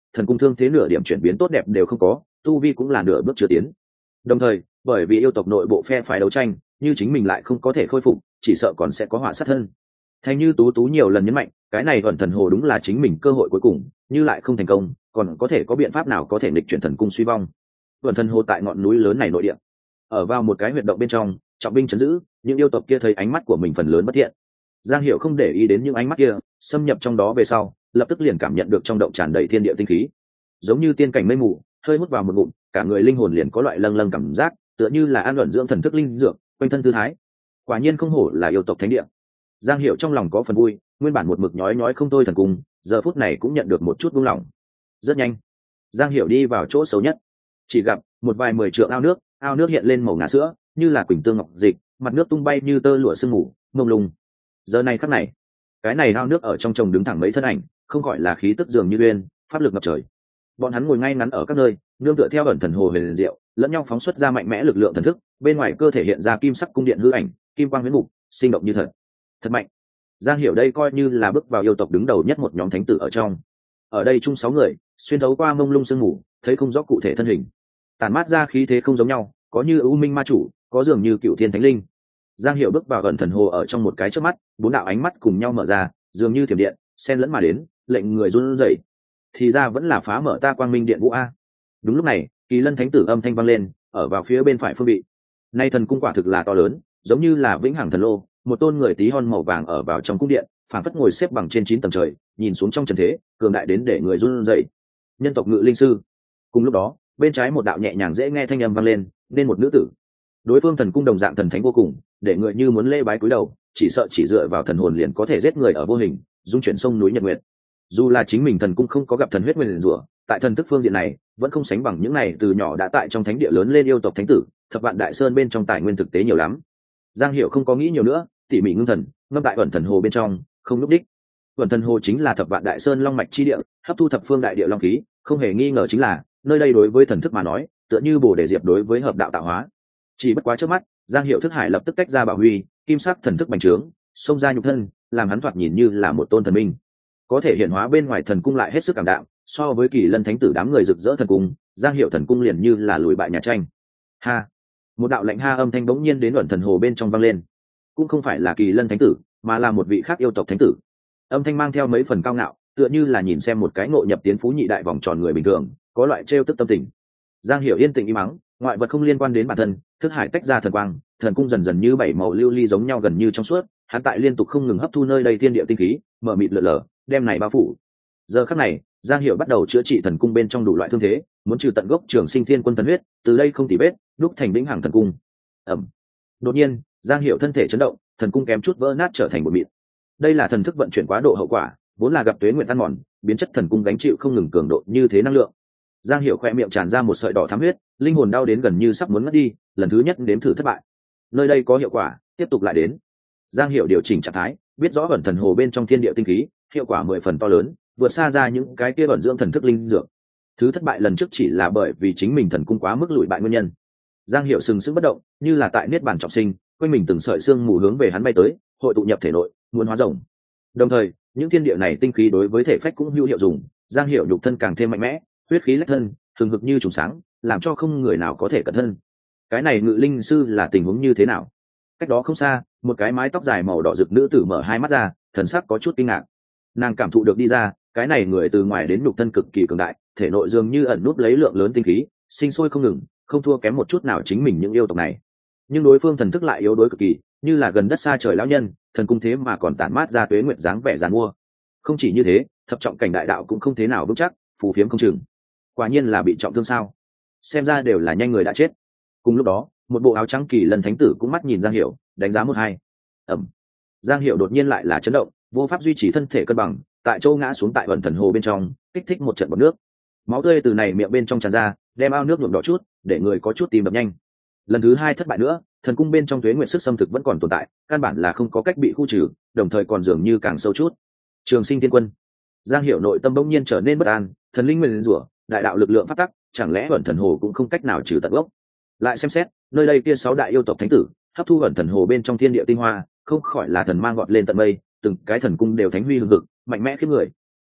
thần cung thương thế nửa điểm chuyển biến tốt đẹp đều không có, tu vi cũng là nửa bước chưa tiến. Đồng thời bởi vì yêu tộc nội bộ phe phái đấu tranh, như chính mình lại không có thể khôi phục, chỉ sợ còn sẽ có họa sát thân. Thành Như Tú Tú nhiều lần nhấn mạnh, cái này ẩn thần hồ đúng là chính mình cơ hội cuối cùng, như lại không thành công, còn có thể có biện pháp nào có thể nghịch chuyển thần cung suy vong. Ẩn thần hồ tại ngọn núi lớn này nội địa, ở vào một cái huyệt động bên trong, trọng binh chấn giữ, những yêu tộc kia thấy ánh mắt của mình phần lớn bất thiện. Giang Hiểu không để ý đến những ánh mắt kia, xâm nhập trong đó về sau, lập tức liền cảm nhận được trong động tràn đầy thiên địa tinh khí, giống như tiên cảnh mây mù, hơi hút vào một ngụm, cả người linh hồn liền có loại lâng lâng cảm giác, tựa như là an luận dưỡng thần thức linh dược, quanh thân thư thái. Quả nhiên không hổ là yêu tộc thánh địa. Giang Hiểu trong lòng có phần vui, nguyên bản một mực nhói nhói không thôi thần cung, giờ phút này cũng nhận được một chút buông lỏng. Rất nhanh, Giang Hiểu đi vào chỗ xấu nhất, chỉ gặp một vài mười trượng ao nước, ao nước hiện lên màu ngà sữa, như là quỳnh tương ngọc dịch, mặt nước tung bay như tơ lụa sương mù, mông lung. Giờ này khắc này, cái này ao nước ở trong trồng đứng thẳng mấy thân ảnh, không gọi là khí tức dường như uyên, pháp lực ngập trời. Bọn hắn ngồi ngay ngắn ở các nơi, nương tựa theo ẩn thần hồ huyền diệu, lẫn nhau phóng xuất ra mạnh mẽ lực lượng thần thức, bên ngoài cơ thể hiện ra kim sắc cung điện hư ảnh, kim quang huyễn mục, sinh động như thật. Thật mạnh. Giang Hiểu đây coi như là bước vào yêu tộc đứng đầu nhất một nhóm thánh tử ở trong. Ở đây chung sáu người, xuyên thấu qua mông lung sương mù, thấy không rõ cụ thể thân hình. Tản mát ra khí thế không giống nhau, có như U Minh ma chủ, có dường như Cựu Thiên Thánh Linh. Giang Hiểu bước vào ẩn thần hồ ở trong một cái chớp mắt, bốn đạo ánh mắt cùng nhau mở ra, dường như thiểm điện, xen lẫn mà đến, lệnh người run rẩy. Thì ra vẫn là phá mở ta quang minh điện vũ a. Đúng lúc này, Kỳ Lân Thánh tử âm thanh vang lên, ở vào phía bên phải phương vị. Nay thần cung quả thực là to lớn, giống như là vĩnh hằng thần lô, một tôn người tí hon màu vàng ở vào trong cung điện, phảng phất ngồi xếp bằng trên chín tầng trời, nhìn xuống trong trần thế, cường đại đến để người run rẩy. Nhân tộc Ngự Linh sư. Cùng lúc đó, bên trái một đạo nhẹ nhàng dễ nghe thanh âm vang lên, nên một nữ tử. Đối phương thần cung đồng dạng thần thánh vô cùng, để người như muốn lễ bái cúi đầu, chỉ sợ chỉ dựa vào thần hồn liền có thể giết người ở vô hình, dung chuyển sông núi nhật nguyệt. Dù là chính mình thần cung không có gặp thần huyết nguyên rủa, tại thần thức phương diện này vẫn không sánh bằng những này từ nhỏ đã tại trong thánh địa lớn lên yêu tộc thánh tử, thập vạn đại sơn bên trong tài nguyên thực tế nhiều lắm. Giang Hiểu không có nghĩ nhiều nữa, tỉ mỉ ngưng thần, ngâm tại ẩn thần hồ bên trong, không lúc đích. Ẩn thần hồ chính là thập vạn đại sơn long mạch chi địa, hấp thu thập phương đại địa long khí, không hề nghi ngờ chính là nơi đây đối với thần thức mà nói, tựa như bồ đề diệp đối với hợp đạo tạo hóa. Chỉ bất quá trước mắt, Giang Hiểu thức hải lập tức tách ra bảo huy, kim sắc thần thức bành trướng, xông ra nhục thân, làm hắn thoạt nhìn như là một tôn thần minh. Có thể hiện hóa bên ngoài thần cung lại hết sức cảm đạm, so với Kỳ Lân Thánh tử đám người rực rỡ thần cung, Giang Hiểu thần cung liền như là lùi bại nhà tranh. Ha! Một đạo lạnh ha âm thanh bỗng nhiên đến ẩn thần hồ bên trong vang lên. Cũng không phải là Kỳ Lân Thánh tử, mà là một vị khác yêu tộc thánh tử. Âm thanh mang theo mấy phần cao ngạo, tựa như là nhìn xem một cái ngộ nhập tiến phú nhị đại vòng tròn người bình thường, có loại trêu tức tâm tình. Giang Hiểu yên tĩnh im mắng, ngoại vật không liên quan đến bản thân, thức hải tách ra thần quang, thần cung dần dần như bảy màu lưu ly giống nhau gần như trong suốt, hắn tại liên tục không ngừng hấp thu nơi đây thiên địa tinh khí, mở mịt lờ lờ, đem này bao phủ. Giờ khắc này, Giang Hiểu bắt đầu chữa trị thần cung bên trong đủ loại thương thế, muốn trừ tận gốc Trường Sinh Thiên Quân thần huyết, từ đây không tỉ vết, đúc thành vĩnh hằng thần cung. Ầm. Đột nhiên, Giang Hiểu thân thể chấn động, thần cung kém chút vỡ nát trở thành một mịn. Đây là thần thức vận chuyển quá độ hậu quả, vốn là gặp tuế nguyện ăn mòn, biến chất thần cung gánh chịu không ngừng cường độ như thế năng lượng. Giang Hiểu khẽ miệng tràn ra một sợi đỏ thắm huyết, linh hồn đau đến gần như sắp muốn ngất đi, lần thứ nhất đếm thử thất bại. Nơi đây có hiệu quả, tiếp tục lại đến. Giang Hiểu điều chỉnh trạng thái, biết rõ ẩn thần hồ bên trong thiên địa tinh khí, hiệu quả mười phần to lớn, vượt xa ra những cái kia ẩn dưỡng thần thức linh dược. Thứ thất bại lần trước chỉ là bởi vì chính mình thần cung quá mức lụi bại nguyên nhân. Giang Hiểu sừng sững bất động, như là tại niết bàn trọng sinh, quanh mình từng sợi xương mù hướng về hắn bay tới, hội tụ nhập thể nội, muốn hóa rồng. Đồng thời, những thiên địa này tinh khí đối với thể phách cũng hữu hiệu dùng, Giang Hiểu nhục thân càng thêm mạnh mẽ, huyết khí lách thân, thường hực như trùng sáng, làm cho không người nào có thể cẩn thân. Cái này Ngự Linh sư là tình huống như thế nào? Cách đó không xa, một cái mái tóc dài màu đỏ rực nữ tử mở hai mắt ra, thần sắc có chút kinh ngạc. Nàng cảm thụ được đi ra, cái này người từ ngoài đến nhục thân cực kỳ cường đại, thể nội dường như ẩn núp lấy lượng lớn tinh khí, sinh sôi không ngừng, không thua kém một chút nào chính mình những yêu tộc này. Nhưng đối phương thần thức lại yếu đuối cực kỳ, như là gần đất xa trời lão nhân, thần cung thế mà còn tản mát ra tuế nguyệt dáng vẻ giàn mua. Không chỉ như thế, thập trọng cảnh đại đạo cũng không thế nào vững chắc, phù phiếm không chừng. Quả nhiên là bị trọng thương sao? Xem ra đều là nhanh người đã chết. Cùng lúc đó, một bộ áo trắng Kỳ Lân Thánh tử cũng mắt nhìn Giang Hiểu, đánh giá một hai. Ẩm. Giang Hiểu đột nhiên lại là chấn động, vô pháp duy trì thân thể cân bằng, tại châu ngã xuống tại ẩn thần hồ bên trong, kích thích một trận bọt nước. Máu tươi từ này miệng bên trong tràn ra, đem ao nước nhuộm đỏ chút, để người có chút tim đập nhanh. Lần thứ hai thất bại nữa, thần cung bên trong tuế nguyệt sức xâm thực vẫn còn tồn tại, căn bản là không có cách bị khu trừ, đồng thời còn dường như càng sâu chút. Trường Sinh Thiên Quân. Giang Hiểu nội tâm bỗng nhiên trở nên bất an, thần linh nguyền rủa, đại đạo lực lượng phát tắc, chẳng lẽ ẩn thần hồ cũng không cách nào trừ tận gốc? Lại xem xét, nơi đây kia sáu đại yêu tộc thánh tử, hấp thu ẩn thần hồ bên trong thiên địa tinh hoa, không khỏi là thần mang gọn lên tận mây, từng cái thần cung đều thánh huy hưng hực, mạnh mẽ khiếp người.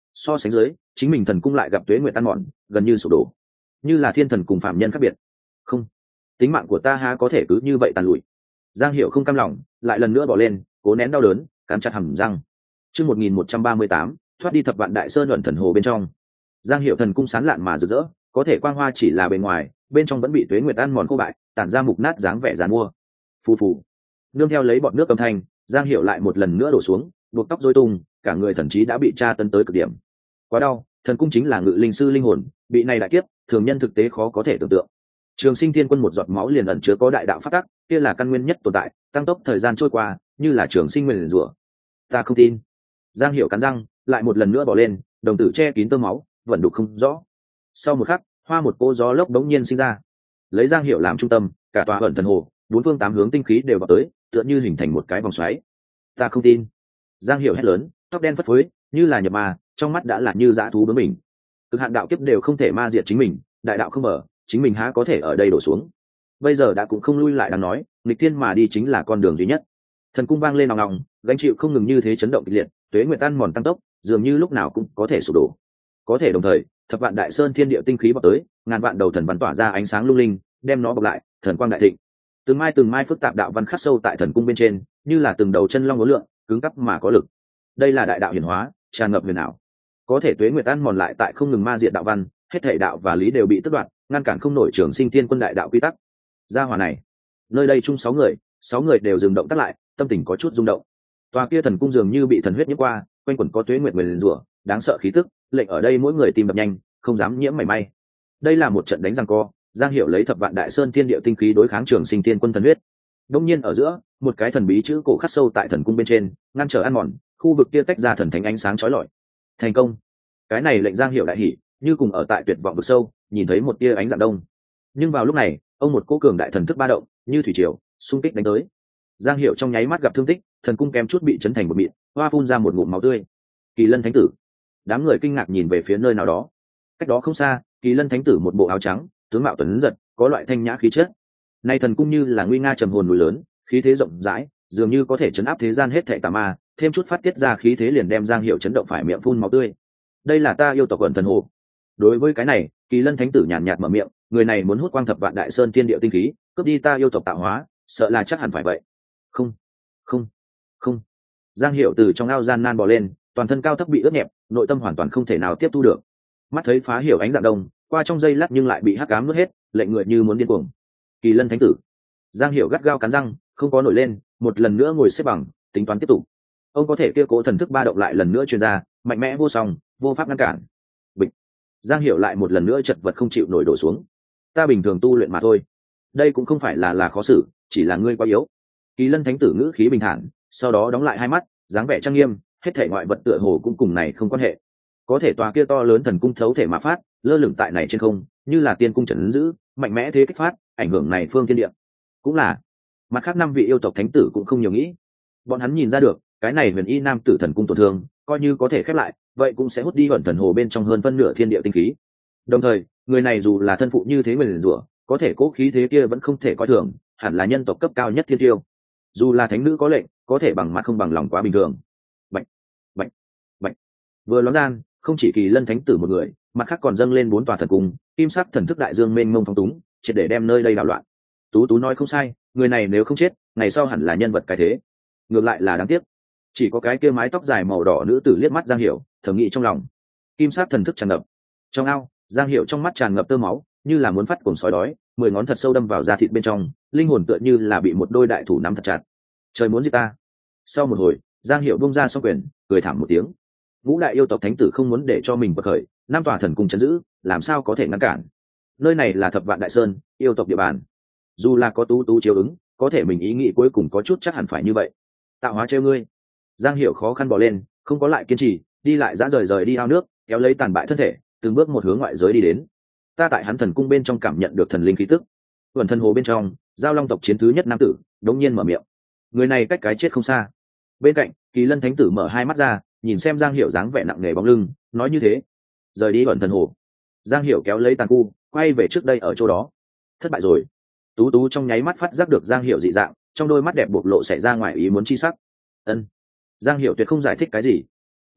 So sánh dưới chính mình thần cung lại gặp tuế nguyệt tan mòn, gần như sụp đổ, như là thiên thần cùng phạm nhân khác biệt. Không, tính mạng của ta há có thể cứ như vậy tàn lụi. Giang Hiểu không cam lòng, lại lần nữa bỏ lên, cố nén đau đớn, cắn chặt hàm răng. Chương một nghìn một trăm ba mươi tám, thoát đi thập vạn đại sơn ẩn thần hồ bên trong. Giang Hiểu thần cung sáng lạn mà rực rỡ, có thể quang hoa chỉ là bề ngoài, bên trong vẫn bị tuế nguyệt ăn mòn khô bại, tản ra mục nát dáng vẻ giàn mua. Phù phù. Nương theo lấy bọt nước âm thanh, Giang Hiểu lại một lần nữa đổ xuống, buộc tóc rối tung, cả người thần trí đã bị tra tấn tới cực điểm. Quá đau, thần cung chính là ngự linh sư linh hồn, bị này đại kiếp, thường nhân thực tế khó có thể tưởng tượng. Trường Sinh Thiên Quân một giọt máu liền ẩn chứa có đại đạo phát tắc, kia là căn nguyên nhất tồn tại, tăng tốc thời gian trôi qua, như là trường sinh nguyên rủa. Ta không tin. Giang Hiểu cắn răng, lại một lần nữa bỏ lên, đồng tử che kín tơ máu, vẫn đục không rõ. Sau một khắc, hoa một cô gió lốc đống nhiên sinh ra, lấy Giang Hiểu làm trung tâm, cả tòa ẩn thần hồ, bốn phương tám hướng tinh khí đều vào tới, tựa như hình thành một cái vòng xoáy. Ta không tin. Giang Hiểu hét lớn, tóc đen phất phới, như là nhập ma, trong mắt đã là như dã thú bướng mình. Cực hạn đạo kiếp đều không thể ma diệt chính mình, đại đạo không mở, chính mình há có thể ở đây đổ xuống. Bây giờ đã cũng không lui lại đang nói, nghịch thiên mà đi chính là con đường duy nhất. Thần cung vang lên nòng nòng, gánh chịu không ngừng như thế chấn động kịch liệt, tuế nguyệt tan mòn tăng tốc, dường như lúc nào cũng có thể sụp đổ. Có thể đồng thời, thập vạn đại sơn thiên địa tinh khí bọc tới, ngàn vạn đầu thần văn tỏa ra ánh sáng lung linh, đem nó bọc lại, thần quang đại thịnh. Từng mai từng mai phức tạp đạo văn khắc sâu tại thần cung bên trên, như là từng đầu chân long uốn lượn, cứng cắp mà có lực. Đây là đại đạo hiển hóa, tràn ngập huyền ảo. Có thể tuế nguyệt tan mòn lại tại không ngừng ma diệt đạo văn, hết thảy đạo và lý đều bị tước đoạt, ngăn cản không nổi Trường Sinh Thiên Quân đại đạo quy tắc. Gia hỏa này, nơi đây chung sáu người, sáu người đều dừng động tác lại, tâm tình có chút rung động. Tòa kia thần cung dường như bị thần huyết nhiễm qua, quanh quẩn có tuế nguyệt nguyền rủa, đáng sợ khí tức, lệnh ở đây mỗi người tim đập nhanh, không dám nhiễm mảy may. Đây là một trận đánh giằng co, Giang Hiểu lấy thập vạn đại sơn thiên địa tinh khí đối kháng Trường Sinh Thiên Quân thần huyết. Đông nhiên ở giữa, một cái thần bí chữ cổ khắc sâu tại thần cung bên trên, ngăn trở ăn mòn, khu vực kia tách ra thần thánh ánh sáng chói lọi. Thành công. Cái này lệnh Giang Hiểu đại hỉ, như cùng ở tại tuyệt vọng vực sâu, nhìn thấy một tia ánh dạng đông. Nhưng vào lúc này, ông một cỗ cường đại thần thức ba động, như thủy triều, xung kích đánh tới. Giang Hiểu trong nháy mắt gặp thương tích, thần cung kém chút bị chấn thành một mịn, hoa phun ra một ngụm máu tươi. Kỳ Lân Thánh Tử. Đám người kinh ngạc nhìn về phía nơi nào đó. Cách đó không xa, Kỳ Lân Thánh Tử một bộ áo trắng, tướng mạo tuấn giật, có loại thanh nhã khí chất. Nay thần cung như là nguy nga trầm hồn núi lớn, khí thế rộng rãi, dường như có thể chấn áp thế gian hết thảy tà ma, thêm chút phát tiết ra khí thế liền đem Giang Hiểu chấn động phải miệng phun máu tươi. Đây là ta yêu tộc ẩn thần hồ. Đối với cái này, Kỳ Lân Thánh Tử nhàn nhạt mở miệng, người này muốn hút quang thập vạn đại sơn thiên địa tinh khí, cướp đi ta yêu tộc tạo hóa, sợ là chắc hẳn phải vậy. Không, không, không. Giang Hiểu từ trong ao gian nan bò lên, toàn thân cao thấp bị ướt nhẹp, nội tâm hoàn toàn không thể nào tiếp thu được. Mắt thấy phá hiểu ánh dạng đông, qua trong giây lát nhưng lại bị hắc ám nuốt hết, lệnh người như muốn điên cuồng. Kỳ Lân Thánh Tử. Giang Hiểu gắt gao cắn răng, không có nổi lên, một lần nữa ngồi xếp bằng, tính toán tiếp tục. Ông có thể kia cố thần thức ba động lại lần nữa truyền ra, mạnh mẽ vô song, vô pháp ngăn cản. Bịch. Giang Hiểu lại một lần nữa chật vật không chịu nổi đổ xuống. Ta bình thường tu luyện mà thôi, đây cũng không phải là là khó xử, chỉ là ngươi quá yếu. Kỳ Lân Thánh Tử ngữ khí bình thản, sau đó đóng lại hai mắt, dáng vẻ trang nghiêm, hết thảy ngoại vật tựa hồ cũng cùng này không quan hệ. Có thể tòa kia to lớn thần cung thấu thể mà phát, lơ lửng tại này trên không, như là tiên cung trấn giữ, mạnh mẽ thế kích phát, ảnh hưởng này phương thiên địa. Cũng là, mặt khác năm vị yêu tộc thánh tử cũng không nhiều nghĩ. Bọn hắn nhìn ra được, cái này huyền y nam tử thần cung tổn thương, coi như có thể khép lại, vậy cũng sẽ hút đi ẩn thần hồ bên trong hơn phân nửa thiên địa tinh khí. Đồng thời, người này dù là thân phụ như thế nguyền rủa, có thể cố khí thế kia vẫn không thể coi thường, hẳn là nhân tộc cấp cao nhất thiên tiêu. Dù là thánh nữ có lệnh, có thể bằng mặt không bằng lòng quá bình thường. Bạch, bạch, bạch. Vừa loáng gian, không chỉ Kỳ Lân Thánh Tử một người, mặt khác còn dâng lên bốn tòa thần cung, kim sắc thần thức đại dương mênh mông phong túng, triệt để đem nơi đây đảo loạn. Tú Tú nói không sai, người này nếu không chết, ngày sau hẳn là nhân vật cái thế. Ngược lại là đáng tiếc, chỉ có cái kia mái tóc dài màu đỏ nữ tử liếc mắt Giang Hiểu, thầm nghĩ trong lòng. Kim sắc thần thức tràn ngập trong ao, Giang Hiểu trong mắt tràn ngập tơ máu, như là muốn phát cuồng sói đói, mười ngón thật sâu đâm vào da thịt bên trong, linh hồn tựa như là bị một đôi đại thủ nắm thật chặt. Trời muốn giết ta. Sau một hồi, Giang Hiểu buông ra song quyền, cười thảm một tiếng. Ngũ đại yêu tộc thánh tử không muốn để cho mình bật khởi, năm tòa thần cung chấn giữ, làm sao có thể ngăn cản? Nơi này là thập vạn đại sơn, yêu tộc địa bàn. Dù là có Tú Tú chiếu ứng, có thể mình ý nghĩ cuối cùng có chút chắc hẳn phải như vậy. Tạo hóa trêu ngươi. Giang Hiểu khó khăn bò lên, không có lại kiên trì, đi lại dã rời rời đi ao nước, kéo lấy tàn bại thân thể, từng bước một hướng ngoại giới đi đến. Ta tại hắn thần cung bên trong cảm nhận được thần linh khí tức. Tuần thân hồ bên trong, giao long tộc chiến thứ nhất nam tử, đống nhiên mở miệng. Người này cách cái chết không xa. Bên cạnh, Kỳ Lân Thánh Tử mở hai mắt ra, nhìn xem Giang Hiểu dáng vẻ nặng nề bóng lưng, nói như thế. Rời đi ẩn thần hồ. Giang Hiểu kéo lấy tàn cu, quay về trước đây ở chỗ đó. Thất bại rồi. Tú Tú trong nháy mắt phát giác được Giang Hiểu dị dạng, trong đôi mắt đẹp bộc lộ xảy ra ngoài ý muốn chi sắc. Ân. Giang Hiểu tuyệt không giải thích cái gì.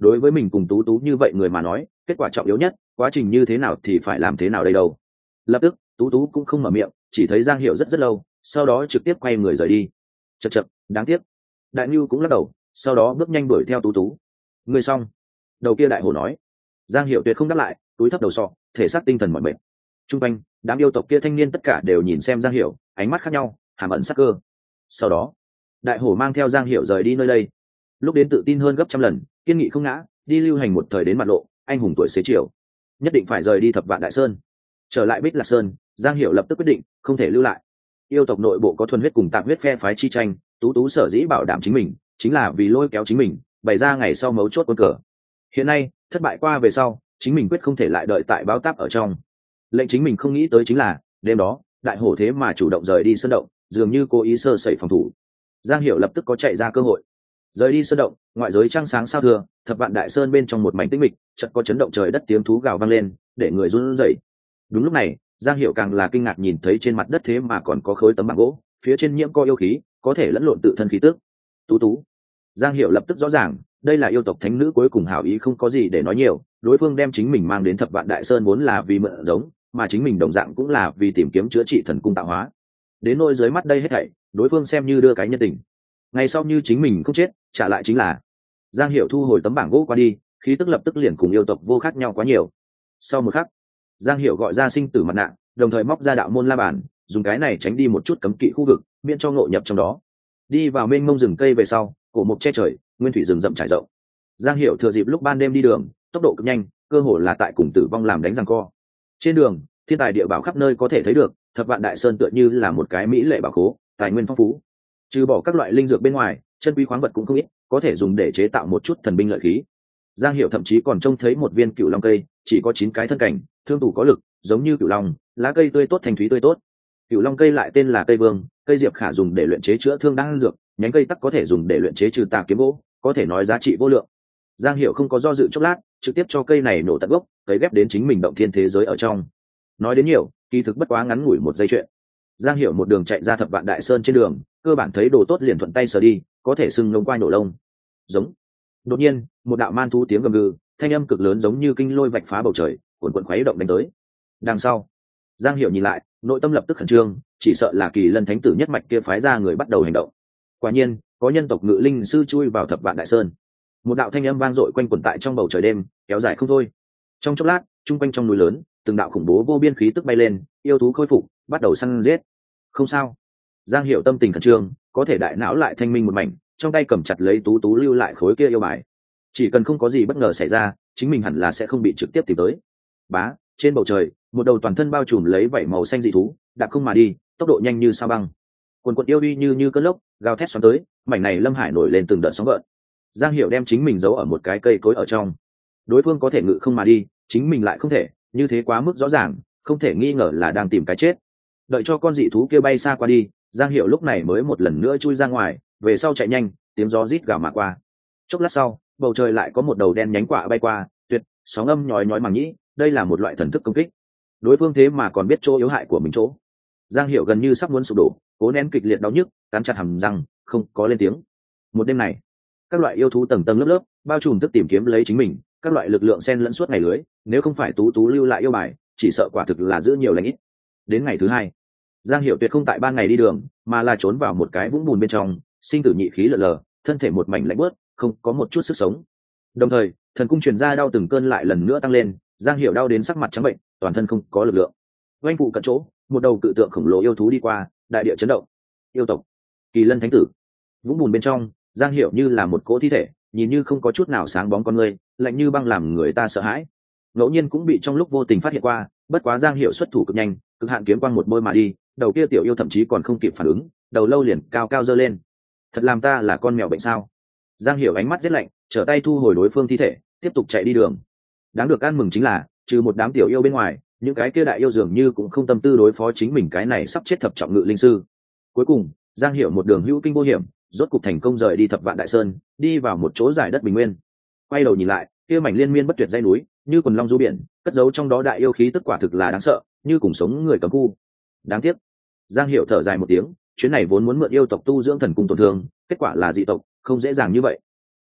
đối với mình cùng tú tú như vậy người mà nói kết quả trọng yếu nhất, quá trình như thế nào thì phải làm thế nào đây đâu. Lập tức tú tú cũng không mở miệng, chỉ thấy Giang Hiểu rất rất lâu, sau đó trực tiếp quay người rời đi. Chật chật, đáng tiếc. Đại Nhu cũng lắc đầu, sau đó bước nhanh đuổi theo tú tú. Người xong. Đầu kia đại hổ nói. Giang Hiểu tuyệt không đáp lại, túi thấp đầu sọ, thể xác tinh thần mỏi mệt. Trung quanh đám yêu tộc kia thanh niên tất cả đều nhìn xem Giang Hiểu, ánh mắt khác nhau, hàm ẩn sắc cơ. Sau đó đại hổ mang theo Giang Hiểu rời đi nơi đây. Lúc đến tự tin hơn gấp trăm lần, kiên nghị không ngã, đi lưu hành một thời đến mặt lộ, anh hùng tuổi xế chiều, nhất định phải rời đi Thập Vạn Đại Sơn. Trở lại Bích Lạc Sơn, Giang Hiểu lập tức quyết định không thể lưu lại. Yêu tộc nội bộ có thuần huyết cùng tạm huyết phe phái chi tranh, tú tú sở dĩ bảo đảm chính mình chính là vì lôi kéo chính mình bày ra ngày sau mấu chốt quân cờ. Hiện nay thất bại qua về sau, chính mình quyết không thể lại đợi tại báo táp ở trong. Lệnh chính mình không nghĩ tới chính là đêm đó đại hổ thế mà chủ động rời đi sơn động, dường như cố ý sơ sẩy phòng thủ. Giang Hiểu lập tức có chạy ra cơ hội. Rời đi sơn động, ngoại giới trăng sáng sao thưa, Thập Vạn Đại Sơn bên trong một mảnh tĩnh mịch, chợt có chấn động trời đất tiếng thú gào vang lên, để người run rẩy. Đúng lúc này, Giang Hiểu càng là kinh ngạc nhìn thấy trên mặt đất thế mà còn có khối tấm bảng gỗ, phía trên nhiễm có yêu khí, có thể lẫn lộn tự thân khí tức. Tú tú. Giang Hiểu lập tức rõ ràng, đây là yêu tộc thánh nữ cuối cùng hảo ý không có gì để nói nhiều, đối phương đem chính mình mang đến Thập Vạn Đại Sơn vốn là vì mượn giống, mà chính mình đồng dạng cũng là vì tìm kiếm chữa trị thần cung tạo hóa. Đến nỗi dưới mắt đây hết thảy, đối phương xem như đưa cái nhân tình. Ngày sau như chính mình không chết, trả lại chính là. Giang Hiểu thu hồi tấm bảng gỗ qua đi, khí tức lập tức liền cùng yêu tộc vô khác nhau quá nhiều. Sau một khắc, Giang Hiểu gọi ra sinh tử mặt nạ, đồng thời móc ra đạo môn la bàn, dùng cái này tránh đi một chút cấm kỵ khu vực, miễn cho ngộ nhập trong đó. Đi vào mênh mông rừng cây về sau, cổ mục che trời, nguyên thủy rừng rậm trải rộng. Giang Hiểu thừa dịp lúc ban đêm đi đường, tốc độ cực nhanh, cơ hồ là tại cùng tử vong làm đánh giằng co. Trên đường, thiên tài địa bảo khắp nơi có thể thấy được, Thập Vạn Đại Sơn tựa như là một cái mỹ lệ bảo khố, tài nguyên phong phú. Trừ bỏ các loại linh dược bên ngoài, chân quý khoáng vật cũng không ít, có thể dùng để chế tạo một chút thần binh lợi khí. Giang Hiểu thậm chí còn trông thấy một viên cửu long cây, chỉ có chín cái thân cảnh, thương tủ có lực, giống như cửu long, lá cây tươi tốt thanh thúy tươi tốt. Cửu long cây lại tên là cây vương, cây diệp khả dùng để luyện chế chữa thương đan dược, nhánh cây tắc có thể dùng để luyện chế trừ tà kiếm gỗ, có thể nói giá trị vô lượng. Giang Hiểu không có do dự chốc lát, trực tiếp cho cây này nổ tận gốc, cấy ghép đến chính mình động thiên thế giới ở trong. Nói đến nhiều, kỳ thực bất quá ngắn ngủi một giây chuyện. Giang Hiểu một đường chạy ra Thập Vạn Đại Sơn, trên đường cơ bản thấy đồ tốt liền thuận tay sờ đi, có thể sưng lông quai nổ lông. Giống. Đột nhiên, một đạo man thú tiếng gầm gừ, thanh âm cực lớn giống như kinh lôi vạch phá bầu trời, cuồn cuộn khuấy động đánh tới. Đằng sau, Giang Hiểu nhìn lại, nội tâm lập tức khẩn trương, chỉ sợ là Kỳ Lân Thánh tử nhất mạch kia phái ra người bắt đầu hành động. Quả nhiên, có nhân tộc ngự linh sư chui vào Thập Vạn Đại Sơn. Một đạo thanh âm vang dội quanh quẩn tại trong bầu trời đêm, kéo dài không thôi. Trong chốc lát, trung quanh trong núi lớn, từng đạo khủng bố vô biên khí tức bay lên, yêu thú khôi phục, bắt đầu săn giết. Không sao. Giang Hiểu tâm tình khẩn trương, có thể đại não lại thanh minh một mảnh, trong tay cầm chặt lấy tú tú lưu lại khối kia yêu bài. Chỉ cần không có gì bất ngờ xảy ra, chính mình hẳn là sẽ không bị trực tiếp tìm tới. Bá, trên bầu trời, một đầu toàn thân bao trùm lấy vảy màu xanh dị thú, đạp không mà đi, tốc độ nhanh như sao băng. Quần quần yêu uy như như cơn lốc, gào thét xoắn tới, mảnh này lâm hải nổi lên từng đợt sóng gợn. Giang Hiểu đem chính mình giấu ở một cái cây cối ở trong. Đối phương có thể ngự không mà đi, chính mình lại không thể, như thế quá mức rõ ràng, không thể nghi ngờ là đang tìm cái chết. Đợi cho con dị thú kia bay xa qua đi, Giang Hiểu lúc này mới một lần nữa chui ra ngoài, về sau chạy nhanh, tiếng gió rít gào mà qua. Chốc lát sau, bầu trời lại có một đầu đen nhánh quạ bay qua, tuyệt, sóng âm nhói nhói màng nhĩ, đây là một loại thần thức công kích. Đối phương thế mà còn biết chỗ yếu hại của mình chỗ. Giang Hiểu gần như sắp muốn sụp đổ, cố nén kịch liệt đau nhức, cắn chặt hàm răng, không có lên tiếng. Một đêm này, các loại yêu thú tầng tầng lớp lớp, bao trùm tức tìm kiếm lấy chính mình, các loại lực lượng xen lẫn suốt ngày lưới, nếu không phải tú tú lưu lại yêu bài, chỉ sợ quả thực là giữ nhiều lành ít. Đến ngày thứ hai, Giang Hiểu tuyệt không tại ban ngày đi đường, mà là trốn vào một cái vũng bùn bên trong, sinh tử nhị khí lờ lờ, thân thể một mảnh lạnh bớt, không có một chút sức sống. Đồng thời, thần cung truyền ra đau từng cơn lại lần nữa tăng lên, Giang Hiểu đau đến sắc mặt trắng bệnh, toàn thân không có lực lượng. Oanh phụ cận chỗ, một đầu cự tượng khổng lồ yêu thú đi qua, đại địa chấn động. Yêu tộc, Kỳ Lân Thánh tử. Vũng bùn bên trong, Giang Hiểu như là một cỗ thi thể, nhìn như không có chút nào sáng bóng con người, lạnh như băng làm người ta sợ hãi. Ngẫu nhiên cũng bị trong lúc vô tình phát hiện qua, bất quá Giang Hiểu xuất thủ cực nhanh, cực hạn kiếm quang một môi mà đi, đầu kia tiểu yêu thậm chí còn không kịp phản ứng, đầu lâu liền cao cao giơ lên. Thật làm ta là con mèo bệnh sao? Giang Hiểu ánh mắt rất lạnh, trở tay thu hồi đối phương thi thể, tiếp tục chạy đi đường. Đáng được ăn mừng chính là, trừ một đám tiểu yêu bên ngoài, những cái kia đại yêu dường như cũng không tâm tư đối phó chính mình cái này sắp chết thập trọng ngự linh sư. Cuối cùng, Giang Hiểu một đường hữu kinh vô hiểm, rốt cục thành công rời đi Thập Vạn Đại Sơn, đi vào một chỗ giải đất bình nguyên. Quay đầu nhìn lại, kia mảnh liên miên bất tuyệt dãy núi, như quần long du biển, cất giấu trong đó đại yêu khí tức quả thực là đáng sợ, như cùng sống người cấm khu. Đáng tiếc. Giang Hiểu thở dài một tiếng, chuyến này vốn muốn mượn yêu tộc tu dưỡng thần cung tổn thương, kết quả là dị tộc, không dễ dàng như vậy.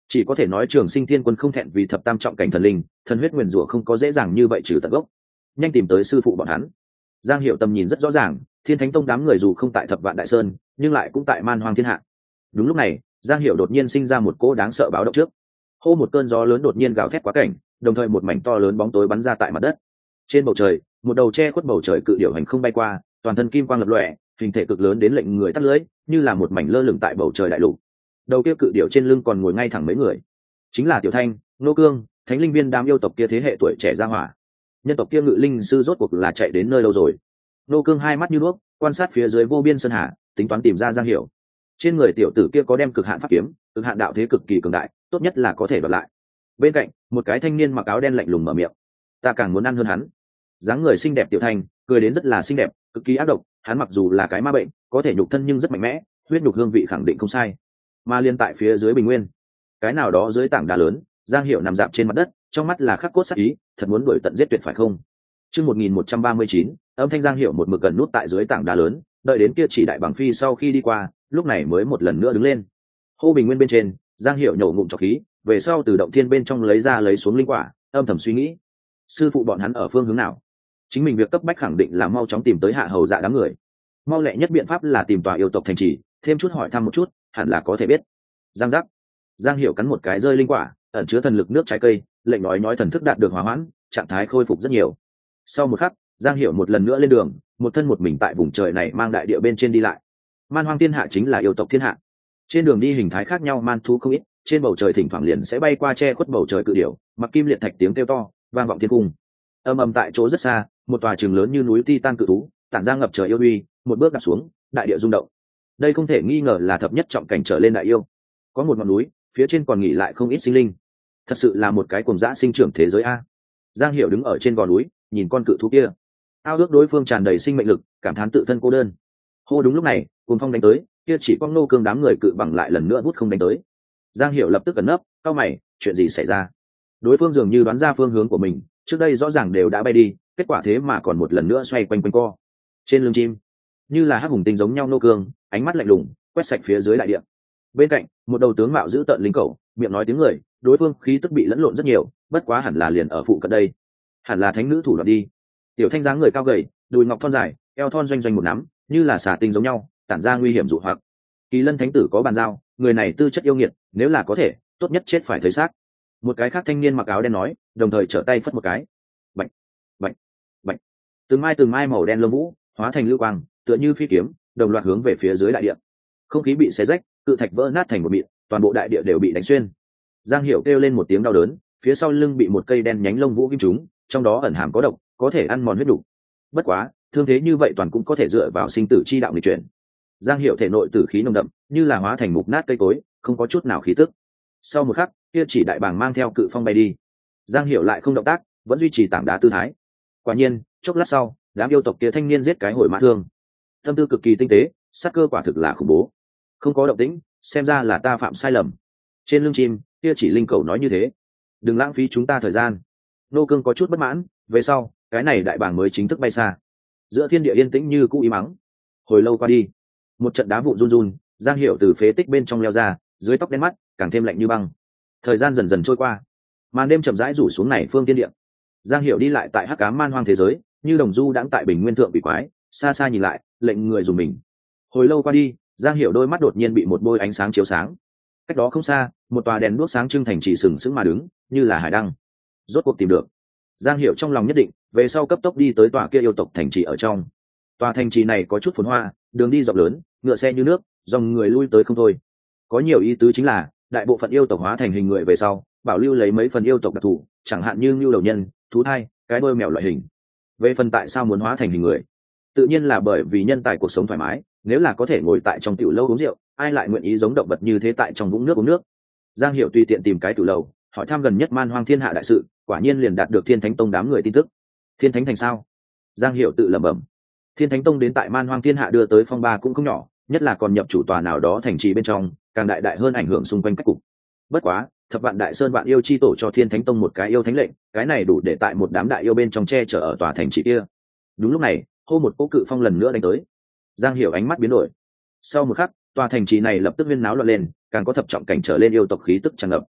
chỉ có thể nói trường sinh thiên quân không thẹn vì thập tam trọng cảnh thần linh, thần huyết nguyền rủa không có dễ dàng như vậy trừ tận gốc. Nhanh tìm tới sư phụ bọn hắn. Giang Hiểu tầm nhìn rất rõ ràng, Thiên Thánh Tông đám người dù không tại Thập Vạn Đại Sơn, nhưng lại cũng tại Man Hoang Thiên Hạ. Đúng lúc này, Giang Hiểu đột nhiên sinh ra một cỗ đáng sợ báo động trước. Hô, một cơn gió lớn đột nhiên gào thét quá cảnh, đồng thời một mảnh to lớn bóng tối bắn ra tại mặt đất. Trên bầu trời, một đầu che khuất bầu trời cự điểu hành không bay qua, toàn thân kim quang lập lòe, hình thể cực lớn đến lệnh người tắt lưỡi, như là một mảnh lơ lửng tại bầu trời đại lục. Đầu kia cự điểu trên lưng còn ngồi ngay thẳng mấy người, chính là Tiểu Thanh, Nô Cương, Thánh Linh Viên đám yêu tộc kia thế hệ tuổi trẻ ra hỏa. Nhân tộc kia ngự linh sư rốt cuộc là chạy đến nơi đâu rồi? Nô Cương hai mắt như đuốc, quan sát phía dưới vô biên sơn hà, tính toán tìm ra Giang Hiểu. Trên người tiểu tử kia có đem cực hạn pháp kiếm, cực hạn đạo thế cực kỳ cường đại, tốt nhất là có thể đoạt lại. Bên cạnh, một cái thanh niên mặc áo đen lạnh lùng mở miệng: ta càng muốn ăn hơn hắn. Dáng người xinh đẹp Tiểu Thanh, cười đến rất là xinh đẹp, cực kỳ ác độc, hắn mặc dù là cái ma bệnh, có thể nhục thân nhưng rất mạnh mẽ, huyết nhục hương vị khẳng định không sai. Mà liên tại phía dưới bình nguyên, cái nào đó dưới tảng đá lớn, Giang Hiểu nằm dạp trên mặt đất, trong mắt là khắc cốt sát ý, thật muốn đuổi tận giết tuyệt phải không? Chương một nghìn một trăm ba mươi chín, âm thanh Giang Hiểu một mực gần nút tại dưới tảng đá lớn, đợi đến kia chỉ đại bằng phi sau khi đi qua, lúc này mới một lần nữa đứng lên. Hô bình nguyên bên trên, Giang Hiểu nhổ ngụm trọc khí, về sau từ động thiên bên trong lấy ra lấy xuống linh quả, âm thầm suy nghĩ, sư phụ bọn hắn ở phương hướng nào? Chính mình việc cấp bách khẳng định là mau chóng tìm tới hạ hầu dạ đám người. Mau lẹ nhất biện pháp là tìm tòa yêu tộc thành trì, thêm chút hỏi thăm một chút, hẳn là có thể biết. Giang giác. Giang Hiểu cắn một cái rơi linh quả, ẩn chứa thần lực nước trái cây, lệnh nói nói thần thức đạt được hòa hoãn, trạng thái khôi phục rất nhiều. Sau một khắc, Giang Hiểu một lần nữa lên đường, một thân một mình tại vùng trời này mang đại địa bên trên đi lại. Man Hoang Thiên Hạ chính là yêu tộc thiên hạ. Trên đường đi hình thái khác nhau man thú không ít, trên bầu trời thỉnh thoảng liền sẽ bay qua che khuất bầu trời cự điểu, mặc kim liệt thạch tiếng kêu to, vang vọng thiên cung. Âm ầm tại chỗ rất xa, một tòa trường lớn như núi Titan cự thú, tản ra ngập trời yêu uy, một bước đạp xuống, đại địa rung động. Đây không thể nghi ngờ là thập nhất trọng cảnh trở lên đại yêu. Có một ngọn núi, phía trên còn nghỉ lại không ít sinh linh. Thật sự là một cái cuồng dã sinh trưởng thế giới a. Giang Hiểu đứng ở trên gò núi, nhìn con cự thú kia, ao ước đối phương tràn đầy sinh mệnh lực, cảm thán tự thân cô đơn. Hô, đúng lúc này, cuồng phong đánh tới, kia chỉ con Nô Cương đám người cự bằng lại lần nữa vút không đánh tới. Giang Hiểu lập tức cẩn nấp, cau mày, chuyện gì xảy ra? Đối phương dường như đoán ra phương hướng của mình, trước đây rõ ràng đều đã bay đi, kết quả thế mà còn một lần nữa xoay quanh quanh co. Trên lưng chim, như là hắc hùng tinh giống nhau Nô Cương, ánh mắt lạnh lùng, quét sạch phía dưới đại địa. Bên cạnh, một đầu tướng mạo giữ tợn linh cẩu, miệng nói tiếng người, đối phương khí tức bị lẫn lộn rất nhiều, bất quá hẳn là liền ở phụ cận đây. Hẳn là thánh nữ thủ đoạn đi. Tiểu Thanh dáng người cao gầy, đùi ngọc thon dài, eo thon doanh doanh một nắm, như là xà tinh giống nhau, tản ra nguy hiểm dụ hoặc. Kỳ Lân thánh tử có bàn giao, người này tư chất yêu nghiệt, nếu là có thể, tốt nhất chết phải thấy xác. Một cái khác thanh niên mặc áo đen nói, đồng thời trở tay phất một cái. Bạch, bạch, bạch. Từng mai từng mai màu đen lông vũ, hóa thành lưu quang, tựa như phi kiếm, đồng loạt hướng về phía dưới đại địa. Không khí bị xé rách, cự thạch vỡ nát thành một mịn, toàn bộ đại địa đều bị đánh xuyên. Giang Hiểu kêu lên một tiếng đau đớn, phía sau lưng bị một cây đen nhánh lông vũ kim trúng, trong đó ẩn hàm có độc, có thể ăn mòn huyết đủ. Bất quá, thương thế như vậy toàn cũng có thể dựa vào sinh tử chi đạo nghịch chuyển. Giang Hiểu thể nội tử khí nồng đậm, như là hóa thành mục nát cây cối, không có chút nào khí tức. Sau một khắc, kia chỉ đại bàng mang theo cự phong bay đi. Giang Hiểu lại không động tác, vẫn duy trì tảng đá tư thái. Quả nhiên, chốc lát sau, đám yêu tộc kia thanh niên giết cái hồi mã thương. Tâm tư cực kỳ tinh tế, sát cơ quả thực là khủng bố. Không có động tĩnh, xem ra là ta phạm sai lầm. Trên lưng chim, kia chỉ linh cầu nói như thế. Đừng lãng phí chúng ta thời gian. Nô Cương có chút bất mãn, về sau, cái này đại bàng mới chính thức bay xa. Giữa thiên địa yên tĩnh như cũ ý mắng. Hồi lâu qua đi, một trận đá vụn run run, Giang Hiểu từ phế tích bên trong leo ra, dưới tóc đen mắt càng thêm lạnh như băng. Thời gian dần dần trôi qua, màn đêm chậm rãi rủ xuống này phương thiên địa. Giang Hiểu đi lại tại hắc ám man hoang thế giới, như đồng du đãng tại bình nguyên thượng bị quái, xa xa nhìn lại, lệnh người dùng mình. Hồi lâu qua đi, Giang Hiểu đôi mắt đột nhiên bị một bôi ánh sáng chiếu sáng. Cách đó không xa, một tòa đèn đuốc sáng trưng thành trì sừng sững mà đứng, như là hải đăng. Rốt cuộc tìm được. Giang Hiểu trong lòng nhất định, về sau cấp tốc đi tới tòa kia yêu tộc thành trì ở trong. Tòa thành trì này có chút phồn hoa, đường đi rộng lớn, ngựa xe như nước, dòng người lui tới không thôi. Có nhiều ý tứ chính là, đại bộ phận yêu tộc hóa thành hình người về sau, bảo lưu lấy mấy phần yêu tộc đặc thù, chẳng hạn như ngưu đầu nhân, thú thai, cái đuôi mèo loại hình. Về phần tại sao muốn hóa thành hình người, tự nhiên là bởi vì nhân tài cuộc sống thoải mái, nếu là có thể ngồi tại trong tiểu lâu uống rượu, ai lại nguyện ý giống động vật như thế tại trong vũng nước uống nước. Giang Hiểu tùy tiện tìm cái tiểu lâu, hỏi thăm gần nhất man hoang thiên hạ đại sự, quả nhiên liền đạt được Thiên Thánh Tông đám người tin tức. Thiên Thánh thành sao? Giang Hiểu tự lẩm bẩm. Thiên Thánh Tông đến tại man hoang thiên hạ đưa tới phong ba cũng không nhỏ, nhất là còn nhập chủ tòa nào đó thành trì bên trong, càng đại đại hơn ảnh hưởng xung quanh cách cục. Bất quá, thập vạn đại sơn vạn yêu chi tổ cho Thiên Thánh Tông một cái yêu thánh lệnh, cái này đủ để tại một đám đại yêu bên trong che chở ở tòa thành trì kia. Đúng lúc này, hô một cỗ cự phong lần nữa đánh tới. Giang Hiểu ánh mắt biến đổi. Sau một khắc, tòa thành trì này lập tức huyên náo loạn lên, càng có thập trọng cảnh trở lên yêu tộc khí tức tràn ngập.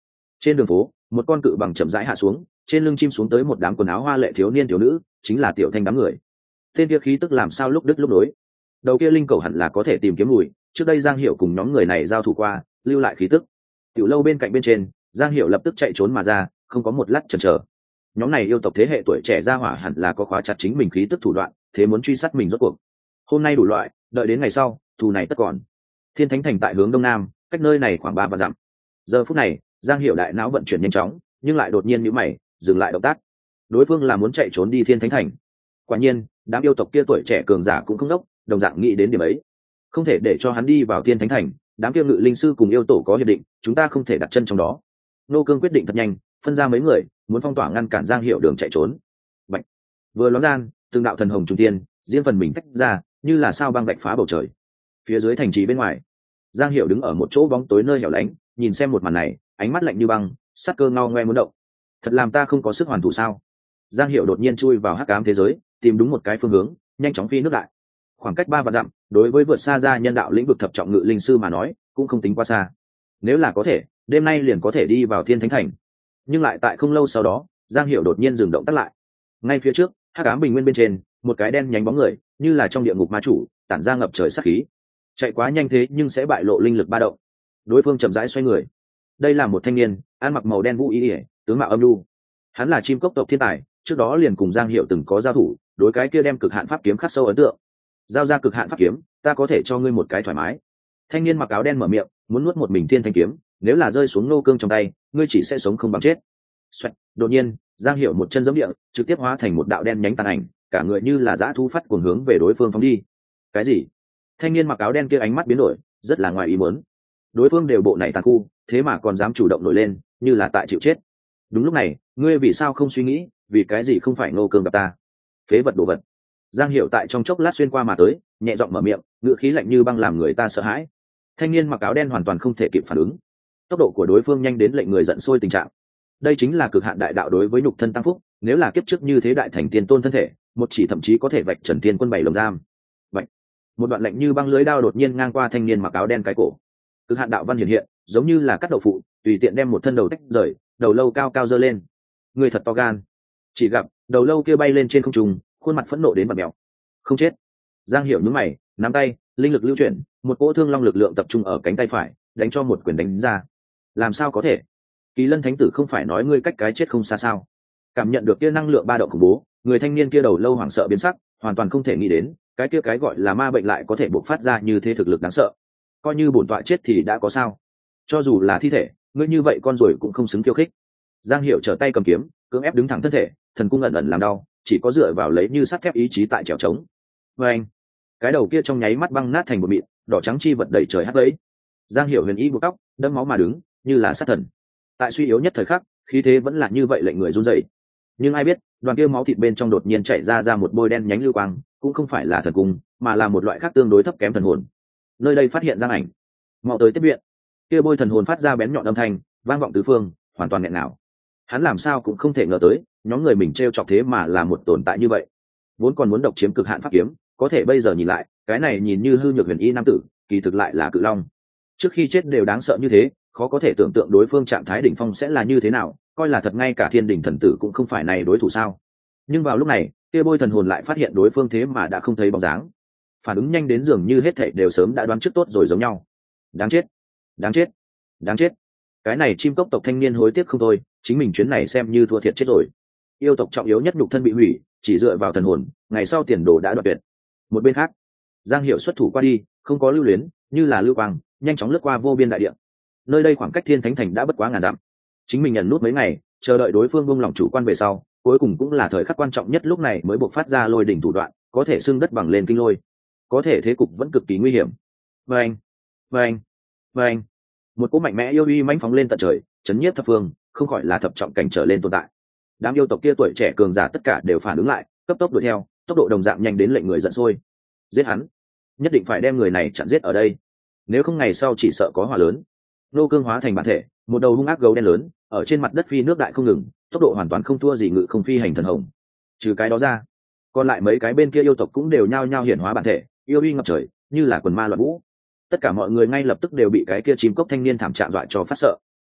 Trên đường phố, một con cự bằng chậm rãi hạ xuống, trên lưng chim xuống tới một đám quần áo hoa lệ thiếu niên thiếu nữ, chính là tiểu thanh đám người. Tên kia khí tức làm sao lúc đứt lúc nối. Đầu kia linh cầu hẳn là có thể tìm kiếm mùi, trước đây Giang Hiểu cùng nhóm người này giao thủ qua, lưu lại khí tức. Tiểu lâu bên cạnh bên trên, Giang Hiểu lập tức chạy trốn mà ra, không có một lát chần chờ. Nhóm này yêu tộc thế hệ tuổi trẻ ra hỏa hẳn là có khóa chặt chính mình khí tức thủ đoạn, thế muốn truy sát mình rốt cuộc. Hôm nay đủ loại, đợi đến ngày sau, thù này tất còn. Thiên Thánh Thành tại hướng đông nam, cách nơi này khoảng ba vạn dặm. Giờ phút này, Giang Hiểu đại não vận chuyển nhanh chóng, nhưng lại đột nhiên nhíu mày, dừng lại động tác. Đối phương là muốn chạy trốn đi Thiên Thánh Thành. Quả nhiên, đám yêu tộc kia tuổi trẻ cường giả cũng không đốc, đồng dạng nghĩ đến điểm ấy. Không thể để cho hắn đi vào Thiên Thánh Thành, đám kia ngự linh sư cùng yêu tổ có hiệp định, chúng ta không thể đặt chân trong đó. Nô Cương quyết định thật nhanh, phân ra mấy người, muốn phong tỏa ngăn cản Giang Hiểu đường chạy trốn. Bạch. Vừa loáng gian, từng đạo thần hồng trung tiên, riêng phần mình tách ra, như là sao băng bạch phá bầu trời. Phía dưới thành trì bên ngoài, Giang Hiểu đứng ở một chỗ bóng tối nơi hẻo lánh, nhìn xem một màn này, ánh mắt lạnh như băng, sát cơ ngao ngoe muốn động. Thật làm ta không có sức hoàn thủ sao? Giang Hiểu đột nhiên chui vào hắc ám thế giới, tìm đúng một cái phương hướng, nhanh chóng phi nước đại. Khoảng cách ba vạn dặm, đối với vượt xa ra nhân đạo lĩnh vực thập trọng ngự linh sư mà nói, cũng không tính quá xa. Nếu là có thể, đêm nay liền có thể đi vào Thiên Thánh Thành. Nhưng lại tại không lâu sau đó, Giang Hiểu đột nhiên dừng động tắt lại. Ngay phía trước, hắc ám bình nguyên bên trên, một cái đen nhánh bóng người, như là trong địa ngục ma chủ, tản ra ngập trời sát khí. Chạy quá nhanh thế nhưng sẽ bại lộ linh lực ba động. Đối phương chậm rãi xoay người. Đây là một thanh niên, ăn mặc màu đen vũ y, tướng mạo âm nhu. Hắn là chim cốc tộc thiên tài, trước đó liền cùng Giang Hiểu từng có giao thủ, đối cái kia đem cực hạn pháp kiếm khắc sâu ấn tượng. Giao ra cực hạn pháp kiếm, ta có thể cho ngươi một cái thoải mái. Thanh niên mặc áo đen mở miệng, muốn nuốt một mình thiên thanh kiếm, nếu là rơi xuống Nô Cương trong tay, ngươi chỉ sẽ sống không bằng chết. Xoẹt, đột nhiên, Giang Hiểu một chân giẫm địa, trực tiếp hóa thành một đạo đen nhánh tàn ảnh, cả người như là dã thú phát cuồng hướng về đối phương phóng đi. Cái gì? Thanh niên mặc áo đen kia ánh mắt biến đổi, rất là ngoài ý muốn. Đối phương đều bộ này tàn khu, thế mà còn dám chủ động nổi lên, như là tại chịu chết. Đúng lúc này, ngươi vì sao không suy nghĩ, vì cái gì không phải Ngô Cương gặp ta? Phế vật đồ vật. Giang Hiểu tại trong chốc lát xuyên qua mà tới, nhẹ giọng mở miệng, ngữ khí lạnh như băng làm người ta sợ hãi. Thanh niên mặc áo đen hoàn toàn không thể kịp phản ứng. Tốc độ của đối phương nhanh đến lệnh người giận sôi tình trạng. Đây chính là cực hạn đại đạo đối với nhục thân tăng phúc, nếu là kiếp trước như thế đại thành tiên tôn thân thể, một chỉ thậm chí có thể vạch trần tiên quân bảy lồng giam. Vậy, một đoạn lạnh như băng lưới đao đột nhiên ngang qua thanh niên mặc áo đen cái cổ. Cực hạn đạo văn hiện hiện, giống như là cắt đậu phụ, tùy tiện đem một thân đầu tách rời, đầu lâu cao cao giơ lên. Người thật to gan. Chỉ gặp đầu lâu kia bay lên trên không trung, khuôn mặt phẫn nộ đến bật mèo. Không chết. Giang Hiểu nhướng mày, nắm tay, linh lực lưu chuyển, một cỗ thương long lực lượng tập trung ở cánh tay phải, đánh cho một quyền đánh ra. Làm sao có thể? Kỳ Lân Thánh Tử không phải nói ngươi cách cái chết không xa sao? Cảm nhận được kia năng lượng ba động khủng bố, người thanh niên kia đầu lâu hoảng sợ biến sắc, hoàn toàn không thể nghĩ đến, cái kia cái gọi là ma bệnh lại có thể bộc phát ra như thế thực lực đáng sợ. Coi như bổn tọa chết thì đã có sao? Cho dù là thi thể, ngươi như vậy con rồi cũng không xứng khiêu khích. Giang Hiểu trở tay cầm kiếm, cưỡng ép đứng thẳng thân thể, thần cung ẩn ẩn làm đau, chỉ có dựa vào lấy như sắt thép ý chí tại trèo trống. Và anh, cái đầu kia trong nháy mắt băng nát thành một mịn, đỏ trắng chi vật đầy trời hắt vẫy. Giang Hiểu huyền ý buộc tóc, đẫm máu mà đứng, như là sát thần. Tại suy yếu nhất thời khắc, khí thế vẫn là như vậy lệnh người run rẩy. Nhưng ai biết, đoàn kia máu thịt bên trong đột nhiên chảy ra ra một bôi đen nhánh lưu quang, cũng không phải là thần cung, mà là một loại khác tương đối thấp kém thần hồn. Nơi đây phát hiện Giang ảnh, mau tới tiếp viện. Kia bôi thần hồn phát ra bén nhọn âm thanh, vang vọng tứ phương, hoàn toàn nghẹn nào. Hắn làm sao cũng không thể ngờ tới, nhóm người mình trêu chọc thế mà là một tồn tại như vậy. Vốn còn muốn độc chiếm cực hạn pháp kiếm, có thể bây giờ nhìn lại, cái này nhìn như hư nhược huyền y nam tử, kỳ thực lại là cự long. Trước khi chết đều đáng sợ như thế, khó có thể tưởng tượng đối phương trạng thái đỉnh phong sẽ là như thế nào, coi là thật ngay cả thiên đỉnh thần tử cũng không phải này đối thủ sao. Nhưng vào lúc này, kia bôi thần hồn lại phát hiện đối phương thế mà đã không thấy bóng dáng. Phản ứng nhanh đến dường như hết thảy đều sớm đã đoán trước tốt rồi giống nhau. Đáng chết, đáng chết, đáng chết. Cái này chim cốc tộc thanh niên hối tiếc không thôi, chính mình chuyến này xem như thua thiệt chết rồi. Yêu tộc trọng yếu nhất nhục thân bị hủy, chỉ dựa vào thần hồn, ngày sau tiền đồ đã đoạt tuyệt. Một bên khác, Giang Hiểu xuất thủ qua đi, không có lưu luyến, như là lưu quang, nhanh chóng lướt qua vô biên đại địa. Nơi đây khoảng cách Thiên Thánh Thành đã bất quá ngàn dặm. Chính mình nhận nút mấy ngày, chờ đợi đối phương buông lòng chủ quan về sau, cuối cùng cũng là thời khắc quan trọng nhất lúc này mới buộc phát ra lôi đỉnh thủ đoạn, có thể xưng đất bằng lên kinh lôi. Có thể thế cục vẫn cực kỳ nguy hiểm. Vâng, vâng, vâng. Một cỗ mạnh mẽ yêu uy mãnh phóng lên tận trời, chấn nhiếp thập phương, không khỏi là thập trọng cảnh trở lên tồn tại. Đám yêu tộc kia tuổi trẻ cường giả tất cả đều phản ứng lại, cấp tốc đuổi theo, tốc độ đồng dạng nhanh đến lệnh người giận sôi. Giết hắn, nhất định phải đem người này chặn giết ở đây, nếu không ngày sau chỉ sợ có hỏa lớn. Nô Cương hóa thành bản thể, một đầu hung ác gấu đen lớn, ở trên mặt đất phi nước đại không ngừng, tốc độ hoàn toàn không thua gì ngự không phi hành thần hồng. Trừ cái đó ra, còn lại mấy cái bên kia yêu tộc cũng đều nhao nhao hiển hóa bản thể, yêu uy ngập trời, như là quần ma loạn vũ. Tất cả mọi người ngay lập tức đều bị cái kia chim cốc thanh niên thảm trạng dọa cho phát sợ.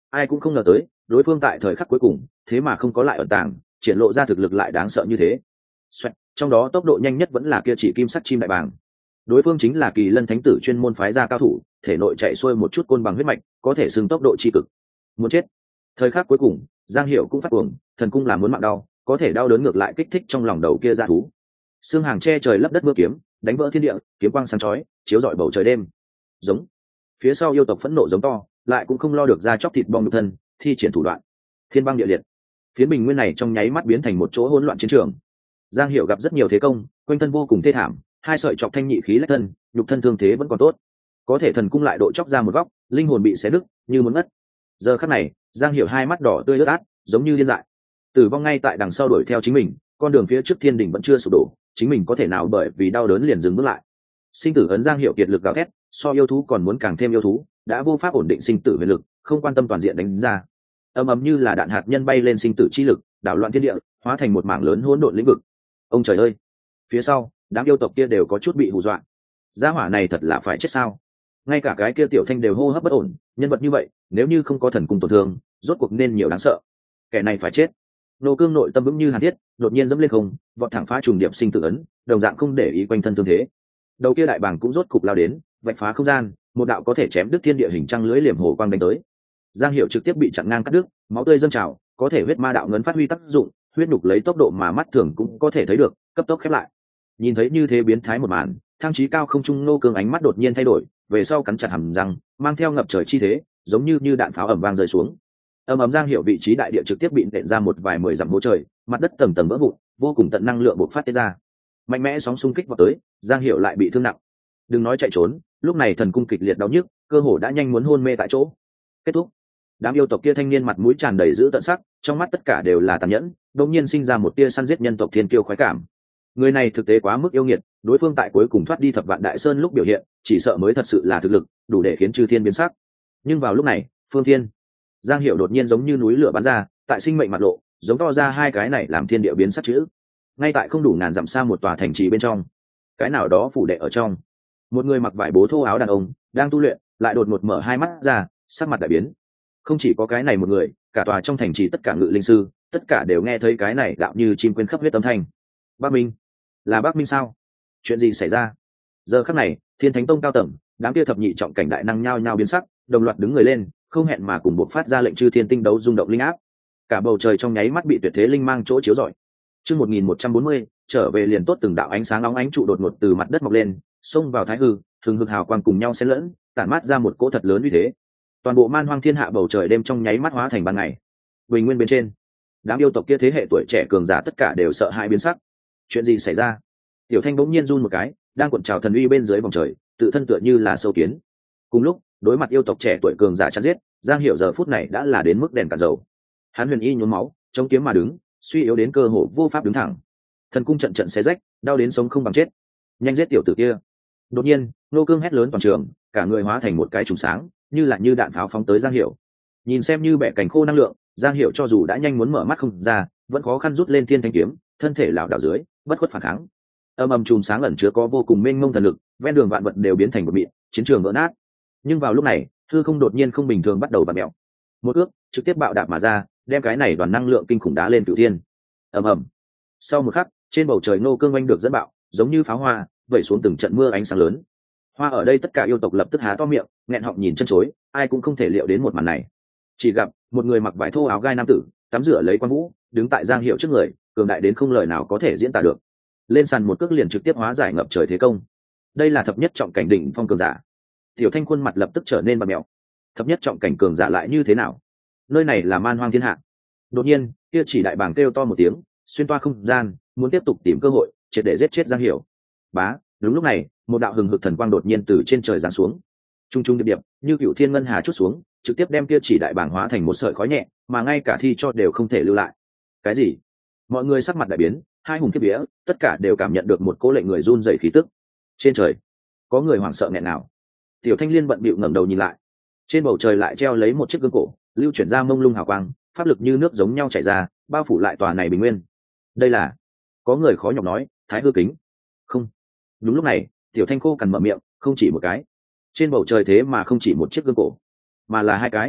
ai cũng không ngờ tới đối phương tại thời khắc cuối cùng thế mà không có lại ẩn tàng, triển lộ ra thực lực lại đáng sợ như thế. Xoẹt, trong đó tốc độ nhanh nhất vẫn là kia chỉ kim sắt chim đại bàng. Đối phương chính là Kỳ Lân Thánh tử chuyên môn phái ra cao thủ, thể nội chạy xuôi một chút côn bằng huyết mạch, có thể xưng tốc độ chi cực. Muốn chết. Thời khắc cuối cùng, Giang Hiểu cũng phát cuồng, thần cung là muốn mạng đau, có thể đau đớn ngược lại kích thích trong lòng đầu kia dã thú. Xương hàng che trời lấp đất mưa kiếm, đánh vỡ thiên địa, kiếm quang sáng chói, chiếu rọi bầu trời đêm. Giống. Phía sau yêu tộc phẫn nộ giống to, lại cũng không lo được ra chóc thịt bong nhục thân, thi triển thủ đoạn. Thiên băng địa liệt. Phiến bình nguyên này trong nháy mắt biến thành một chỗ hỗn loạn chiến trường. Giang Hiểu gặp rất nhiều thế công, quanh thân vô cùng thê thảm, hai sợi chọc thanh nhị khí lách thân, nhục thân thương thế vẫn còn tốt, có thể thần cung lại độ chóc ra một góc, linh hồn bị xé đứt, như muốn ngất. Giờ khắc này, Giang Hiểu hai mắt đỏ tươi ướt át, giống như điên dại. Tử vong ngay tại đằng sau đuổi theo chính mình, con đường phía trước thiên đỉnh vẫn chưa sụp đổ, chính mình có thể nào bởi vì đau đớn liền dừng bước lại. Sinh tử ấn Giang Hiểu kiệt lực gào thét, so yêu thú còn muốn càng thêm yêu thú, đã vô pháp ổn định sinh tử huyền lực, không quan tâm toàn diện đánh ra. Ầm ầm như là đạn hạt nhân bay lên sinh tử chi lực, đảo loạn thiên địa, hóa thành một mảng lớn hỗn độn lĩnh vực. Ông trời ơi! Phía sau, đám yêu tộc kia đều có chút bị hù dọa. Gia hỏa này thật là phải chết sao? Ngay cả cái kia Tiểu Thanh đều hô hấp bất ổn, nhân vật như vậy, nếu như không có thần cung tổn thương, rốt cuộc nên nhiều đáng sợ. Kẻ này phải chết. Nô Cương nội tâm vững như hàn thiết, đột nhiên dẫm lên không, vọt thẳng phá trùng điệp sinh tử ấn, đồng dạng không để ý quanh thân thương thế. Đầu kia đại bàng cũng rốt cục lao đến, vạch phá không gian, một đạo có thể chém đứt thiên địa hình trăng lưới liềm hồ quang đánh tới. Giang Hiểu trực tiếp bị chặn ngang cắt đứt, máu tươi dâng trào, có thể huyết ma đạo ngấn phát huy tác dụng, huyết nục lấy tốc độ mà mắt thường cũng có thể thấy được, cấp tốc khép lại. Nhìn thấy như thế biến thái một màn, thang chí cao không trung Nô Cương ánh mắt đột nhiên thay đổi, về sau cắn chặt hàm răng, mang theo ngập trời chi thế, giống như như đạn pháo ầm vang rơi xuống. Ầm ầm Giang Hiểu vị trí đại địa trực tiếp bị nện ra một vài mười dặm hố trời, mặt đất tầng tầng vỡ vụn, vô cùng tận năng lượng bộc phát ra. Mạnh mẽ sóng xung kích vào tới, Giang Hiểu lại bị thương nặng. Đừng nói chạy trốn, lúc này thần cung kịch liệt đau nhức, cơ hồ đã nhanh muốn hôn mê tại chỗ. Kết thúc. Đám yêu tộc kia thanh niên mặt mũi tràn đầy dữ tợn sắc, trong mắt tất cả đều là tàn nhẫn, đột nhiên sinh ra một tia săn giết nhân tộc thiên kiêu khoái cảm. Người này thực tế quá mức yêu nghiệt, đối phương tại cuối cùng thoát đi thập vạn đại sơn lúc biểu hiện, chỉ sợ mới thật sự là thực lực, đủ để khiến chư thiên biến sắc. Nhưng vào lúc này, Phương Thiên, Giang Hiểu đột nhiên giống như núi lửa bắn ra, tại sinh mệnh mặt lộ, giống to ra hai cái này làm thiên địa biến sắc chữ. Ngay tại không đủ ngàn dặm xa một tòa thành trì bên trong, cái nào đó phủ đệ ở trong, một người mặc vải bố thô áo đàn ông đang tu luyện, lại đột ngột mở hai mắt ra, sắc mặt đại biến. Không chỉ có cái này một người, cả tòa trong thành trì tất cả ngự linh sư, tất cả đều nghe thấy cái này đạo như chim quên khắp huyết âm thanh. Bắc Minh, là Bắc Minh sao? Chuyện gì xảy ra? Giờ khắc này, Thiên Thánh Tông cao tầng, đám kia thập nhị trọng cảnh đại năng nhao nhao biến sắc, đồng loạt đứng người lên, không hẹn mà cùng buộc phát ra lệnh chư thiên tinh đấu rung động linh áp. Cả bầu trời trong nháy mắt bị tuyệt thế linh mang chỗ chiếu rọi. Chương một nghìn một trăm bốn mươi, trở về liền tốt, từng đạo ánh sáng nóng ánh trụ đột ngột từ mặt đất mọc lên, xông vào thái hư, thường hực hào quang cùng nhau xen lẫn, tản mát ra một cỗ thật lớn uy thế. Toàn bộ man hoang thiên hạ bầu trời đêm trong nháy mắt hóa thành ban ngày. Bình nguyên bên trên, đám yêu tộc kia thế hệ tuổi trẻ cường giả tất cả đều sợ hãi biến sắc. Chuyện gì xảy ra? Tiểu Thanh bỗng nhiên run một cái, đang cuộn trào thần uy bên dưới vòng trời, tự thân tựa như là sâu kiến. Cùng lúc, đối mặt yêu tộc trẻ tuổi cường giả chắn giết, Giang Hiểu giờ phút này đã là đến mức đèn cả dầu. Hắn huyền y nhuốm máu, chống kiếm mà đứng, suy yếu đến cơ hồ vô pháp đứng thẳng. Thần cung trận trận xé rách, đau đến sống không bằng chết. Nhanh giết tiểu tử kia! Đột nhiên, Nô Cương hét lớn toàn trường, cả người hóa thành một cái trùng sáng, như là như đạn pháo phóng tới Giang Hiểu. Nhìn xem như bẻ cành khô năng lượng, Giang Hiểu cho dù đã nhanh muốn mở mắt không ra, vẫn khó khăn rút lên thiên thanh kiếm, thân thể lảo đảo dưới, bất khuất phản kháng. Âm âm chùm sáng ẩn chứa có vô cùng mênh mông thần lực, ven đường vạn vật đều biến thành một mịn, chiến trường vỡ nát. Nhưng vào lúc này, hư không đột nhiên không bình thường bắt đầu bạt mèo. Một ước trực tiếp bạo đạp mà ra, đem cái này đoàn năng lượng kinh khủng đá lên cửu thiên. Ầm ầm. Sau một khắc, trên bầu trời Nô Cương oanh được dẫn bạo, giống như pháo hoa, vẩy xuống từng trận mưa ánh sáng lớn. Hoa ở đây tất cả yêu tộc lập tức há to miệng, nghẹn họng nhìn chân chối, ai cũng không thể liệu đến một màn này. Chỉ gặp một người mặc vải thô áo gai nam tử, tắm rửa lấy quan vũ, đứng tại Giang Hiểu trước người, cường đại đến không lời nào có thể diễn tả được. Lên sàn một cước liền trực tiếp hóa giải ngập trời thế công. Đây là thập nhất trọng cảnh đỉnh phong cường giả. Tiểu Thanh khuôn mặt lập tức trở nên bặm mèo. Thập nhất trọng cảnh cường giả lại như thế nào? Nơi này là man hoang thiên hạ. Đột nhiên, kia chỉ đại bàng kêu to một tiếng, xuyên toa không gian, muốn tiếp tục tìm cơ hội, triệt để giết chết Giang Hiểu. Bá, đúng lúc này, một đạo hừng hực thần quang đột nhiên từ trên trời giáng xuống. Trung trung điệp điệp, như cựu thiên ngân hà chút xuống, trực tiếp đem kia chỉ đại bàng hóa thành một sợi khói nhẹ, mà ngay cả thi cho đều không thể lưu lại. Cái gì? Mọi người sắc mặt đại biến, hai hùng kiếp vía, tất cả đều cảm nhận được một cỗ lệnh người run rẩy khí tức. Trên trời, có người hoảng sợ nghẹn nào. Tiểu Thanh Liên bận bịu ngẩng đầu nhìn lại. Trên bầu trời lại treo lấy một chiếc gương cổ, lưu chuyển ra mông lung hào quang, pháp lực như nước giống nhau chảy ra, bao phủ lại tòa này bình nguyên. Đây là, có người khó nhọc nói, Thái Hư kính. Không. Đúng lúc này, Tiểu Thanh khô cằn mở miệng, không chỉ một cái. Trên bầu trời thế mà không chỉ một chiếc gương cổ, mà là hai cái.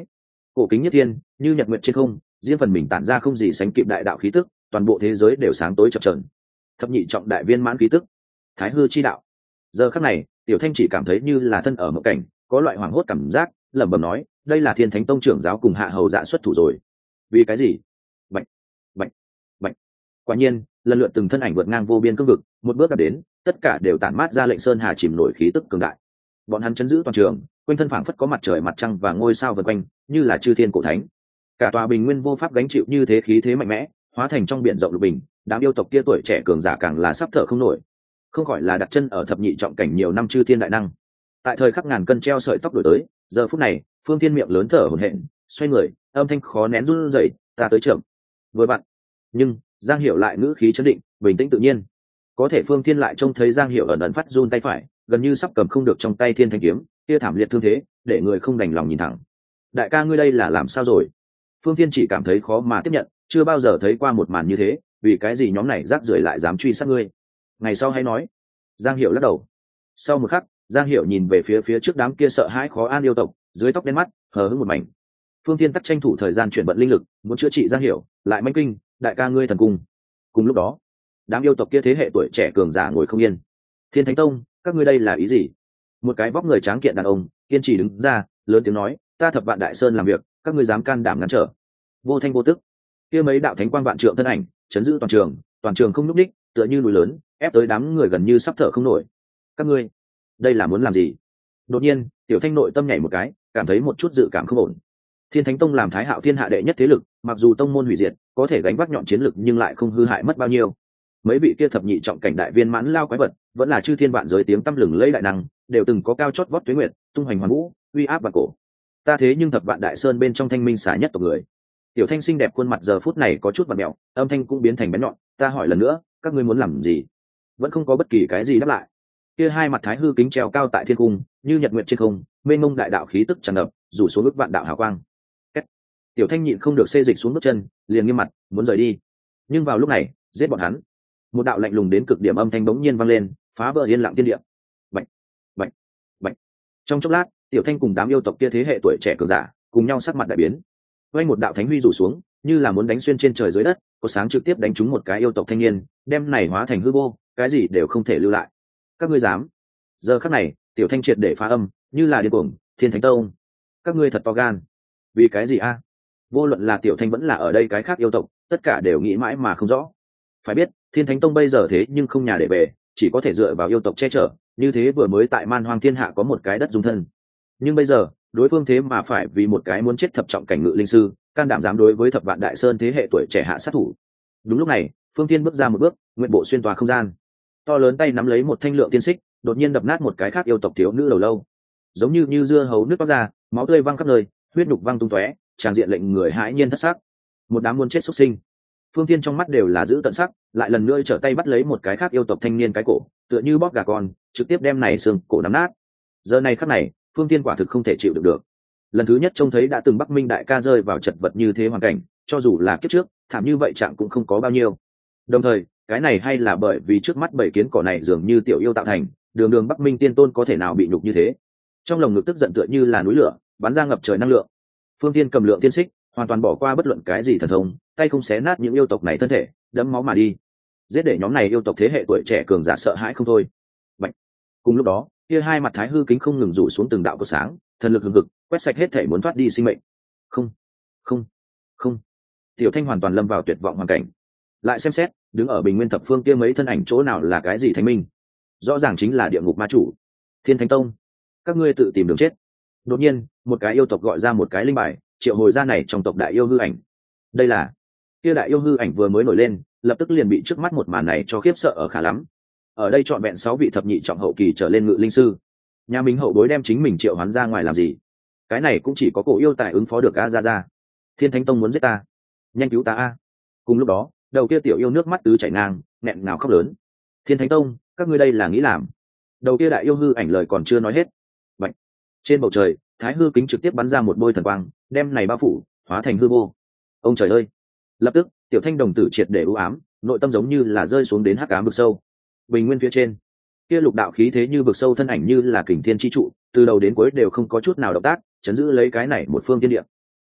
cổ kính nhất thiên như nhật nguyện trên không, riêng phần mình tản ra không gì sánh kịp đại đạo khí tức, toàn bộ thế giới đều sáng tối chập chờn. Thập nhị trọng đại viên mãn khí tức, thái hư chi đạo. Giờ khắc này Tiểu Thanh chỉ cảm thấy như là thân ở mộng cảnh, có loại hoảng hốt cảm giác, lẩm bẩm nói đây là Thiên Thánh Tông trưởng giáo cùng hạ hầu dạ xuất thủ rồi. Vì cái gì? Bạch bạch bạch. Quả nhiên lần lượt từng thân ảnh vượt ngang vô biên cương vực, một bước đã đến, tất cả đều tản mát ra lệnh sơn hà chìm nổi khí tức cường đại. Bọn hắn chấn giữ toàn trường, quanh thân phảng phất có mặt trời mặt trăng và ngôi sao vần quanh, như là chư thiên cổ thánh. Cả tòa bình nguyên vô pháp gánh chịu như thế khí thế mạnh mẽ, hóa thành trong biển rộng lục bình, đám yêu tộc kia tuổi trẻ cường giả càng là sắp thở không nổi, không khỏi là đặt chân ở thập nhị trọng cảnh nhiều năm chư thiên đại năng. Tại thời khắc ngàn cân treo sợi tóc đổi tới, giờ phút này Phương Thiên miệng lớn thở hổn hển, xoay người, âm thanh khó nén run rẩy, ta tới chậm. Vừa vặn. Nhưng Giang Hiểu lại ngữ khí trấn định, bình tĩnh tự nhiên. Có thể Phương Thiên lại trông thấy Giang Hiểu ẩn ẩn phát run tay phải, gần như sắp cầm không được trong tay Thiên Thanh kiếm, kia thảm liệt thương thế, để người không đành lòng nhìn thẳng. Đại ca ngươi đây là làm sao rồi? Phương Thiên chỉ cảm thấy khó mà tiếp nhận, chưa bao giờ thấy qua một màn như thế, vì cái gì nhóm này rác rưởi lại dám truy sát ngươi? Ngày sau hay nói. Giang Hiểu lắc đầu. Sau một khắc, Giang Hiểu nhìn về phía phía trước đám kia sợ hãi khó an yêu tộc, dưới tóc đen mắt hờ hững một mảnh. Phương Thiên tắc tranh thủ thời gian chuyển vận linh lực, muốn chữa trị Giang Hiểu, lại manh kinh, đại ca ngươi thần cung. Cùng lúc đó, đám yêu tộc kia thế hệ tuổi trẻ cường giả ngồi không yên. Thiên Thánh Tông, các ngươi đây là ý gì? Một cái vóc người tráng kiện đàn ông kiên trì đứng ra, lớn tiếng nói, ta Thập Vạn Đại Sơn làm việc, các ngươi dám can đảm ngăn trở? Vô thanh vô tức, kia mấy đạo thánh quang vạn trượng thân ảnh chấn giữ toàn trường, toàn trường không nhúc nhích, tựa như núi lớn, ép tới đám người gần như sắp thở không nổi. Các ngươi, đây là muốn làm gì? Đột nhiên, Tiểu Thanh nội tâm nhảy một cái, cảm thấy một chút dự cảm không ổn. Thiên Thánh Tông làm Thái Hạo thiên hạ đệ nhất thế lực, mặc dù tông môn hủy diệt, có thể gánh vác nhọn chiến lực nhưng lại không hư hại mất bao nhiêu. Mấy vị kia thập nhị trọng cảnh đại viên mãn lao quái vật, vẫn là chư thiên vạn giới tiếng tăm lừng lẫy đại năng, đều từng có cao chót vót tuế nguyệt, tung hoành hoàn vũ, uy áp và cổ. Ta thế nhưng Thập Vạn Đại Sơn bên trong thanh minh xả nhất tộc người. Tiểu Thanh xinh đẹp khuôn mặt giờ phút này có chút vặn mèo, âm thanh cũng biến thành bén nhọn, ta hỏi lần nữa, các ngươi muốn làm gì? Vẫn không có bất kỳ cái gì đáp lại. Kia hai mặt thái hư kính treo cao tại thiên cung, như nhật nguyệt trên không, mênh mông đại đạo khí tức tràn ngập, rủ xuống ức vạn đạo hào quang. Kết. Tiểu Thanh nhịn không được xê dịch xuống bước chân, liền nghiêm mặt, muốn rời đi. Nhưng vào lúc này, giết bọn hắn. Một đạo lạnh lùng đến cực điểm âm thanh bỗng nhiên vang lên, phá vỡ yên lặng thiên địa. Bạch, bạch, bạch. Trong chốc lát, Tiểu Thanh cùng đám yêu tộc kia thế hệ tuổi trẻ cường giả, cùng nhau sắc mặt đại biến. Quay một đạo thánh huy rủ xuống, như là muốn đánh xuyên trên trời dưới đất, có sáng trực tiếp đánh trúng một cái yêu tộc thanh niên, đem này hóa thành hư vô, cái gì đều không thể lưu lại. Các ngươi dám? Giờ khắc này, Tiểu Thanh triệt để phá âm, như là điên cuồng, Thiên Thánh Tông, các ngươi thật to gan. Vì cái gì a? Vô luận là Tiểu Thanh vẫn là ở đây cái khác yêu tộc, tất cả đều nghĩ mãi mà không rõ. Phải biết, Thiên Thánh Tông bây giờ thế nhưng không nhà để về, chỉ có thể dựa vào yêu tộc che chở, như thế vừa mới tại Man Hoang Thiên Hạ có một cái đất dung thân. Nhưng bây giờ, đối phương thế mà phải vì một cái muốn chết thập trọng cảnh ngự linh sư, can đảm dám đối với Thập Vạn Đại Sơn thế hệ tuổi trẻ hạ sát thủ. Đúng lúc này, Phương Thiên bước ra một bước, nguyện bộ xuyên tòa không gian. To lớn tay nắm lấy một thanh lượng tiên xích, đột nhiên đập nát một cái khác yêu tộc thiếu nữ đầu lâu. Giống như như dưa hấu nước toát ra, máu tươi văng khắp nơi, huyết nhục văng tung tóe, tràng diện lệnh người hãi nhiên thất sắc. Một đám muốn chết xuất sinh. Phương Thiên trong mắt đều là giữ tận sắc, lại lần nữa trở tay bắt lấy một cái khác yêu tộc thanh niên cái cổ, tựa như bóp gà con, trực tiếp đem này xương cổ nắm nát. Giờ này khắc này, Phương Thiên quả thực không thể chịu được được. Lần thứ nhất trông thấy đã từng Bắc Minh đại ca rơi vào chật vật như thế hoàn cảnh, cho dù là kiếp trước, thảm như vậy trạng cũng không có bao nhiêu. Đồng thời, cái này hay là bởi vì trước mắt bảy kiến cỏ này dường như tiểu yêu tạo thành, đường đường Bắc Minh tiên tôn có thể nào bị nhục như thế. Trong lòng ngực tức giận tựa như là núi lửa, bắn ra ngập trời năng lượng. Phương Thiên cầm lượng tiên xích, hoàn toàn bỏ qua bất luận cái gì thần thông, tay không xé nát những yêu tộc này thân thể, đẫm máu mà đi, giết để nhóm này yêu tộc thế hệ tuổi trẻ cường giả sợ hãi không thôi. Bạch. Cùng lúc đó, kia hai mặt thái hư kính không ngừng rủ xuống từng đạo của sáng, thần lực hừng hực, quét sạch hết thể muốn thoát đi sinh mệnh. Không, không, không. Tiểu Thanh hoàn toàn lâm vào tuyệt vọng hoàn cảnh. Lại xem xét, đứng ở bình nguyên thập phương kia mấy thân ảnh chỗ nào là cái gì thánh minh? Rõ ràng chính là địa ngục ma chủ, Thiên Thánh Tông. Các ngươi tự tìm đường chết. Đột nhiên, một cái yêu tộc gọi ra một cái linh bài, triệu hồi ra này trong tộc đại yêu hư ảnh. Đây là kia đại yêu hư ảnh vừa mới nổi lên, lập tức liền bị trước mắt một màn này cho khiếp sợ ở khá lắm. Ở đây trọn vẹn sáu vị thập nhị trọng hậu kỳ trở lên ngự linh sư, nhà mình hậu bối đem chính mình triệu hoán ra ngoài làm gì? Cái này cũng chỉ có cổ yêu tài ứng phó được a ra ra. Thiên Thánh Tông muốn giết ta, nhanh cứu ta a! Cùng lúc đó, đầu kia tiểu yêu nước mắt tứ chảy ngang, nghẹn ngào khóc lớn. Thiên Thánh Tông, các ngươi đây là nghĩ làm? Đầu kia đại yêu hư ảnh lời còn chưa nói hết. Bạch. Trên bầu trời, thái hư kính trực tiếp bắn ra một bôi thần quang, đem này bao phủ, hóa thành hư vô. Ông trời ơi! Lập tức, tiểu thanh đồng tử triệt để u ám, nội tâm giống như là rơi xuống đến hắc ám vực sâu. Bình nguyên phía trên, kia lục đạo khí thế như vực sâu thân ảnh như là kình thiên chi trụ, từ đầu đến cuối đều không có chút nào động tác, chấn giữ lấy cái này một phương thiên địa.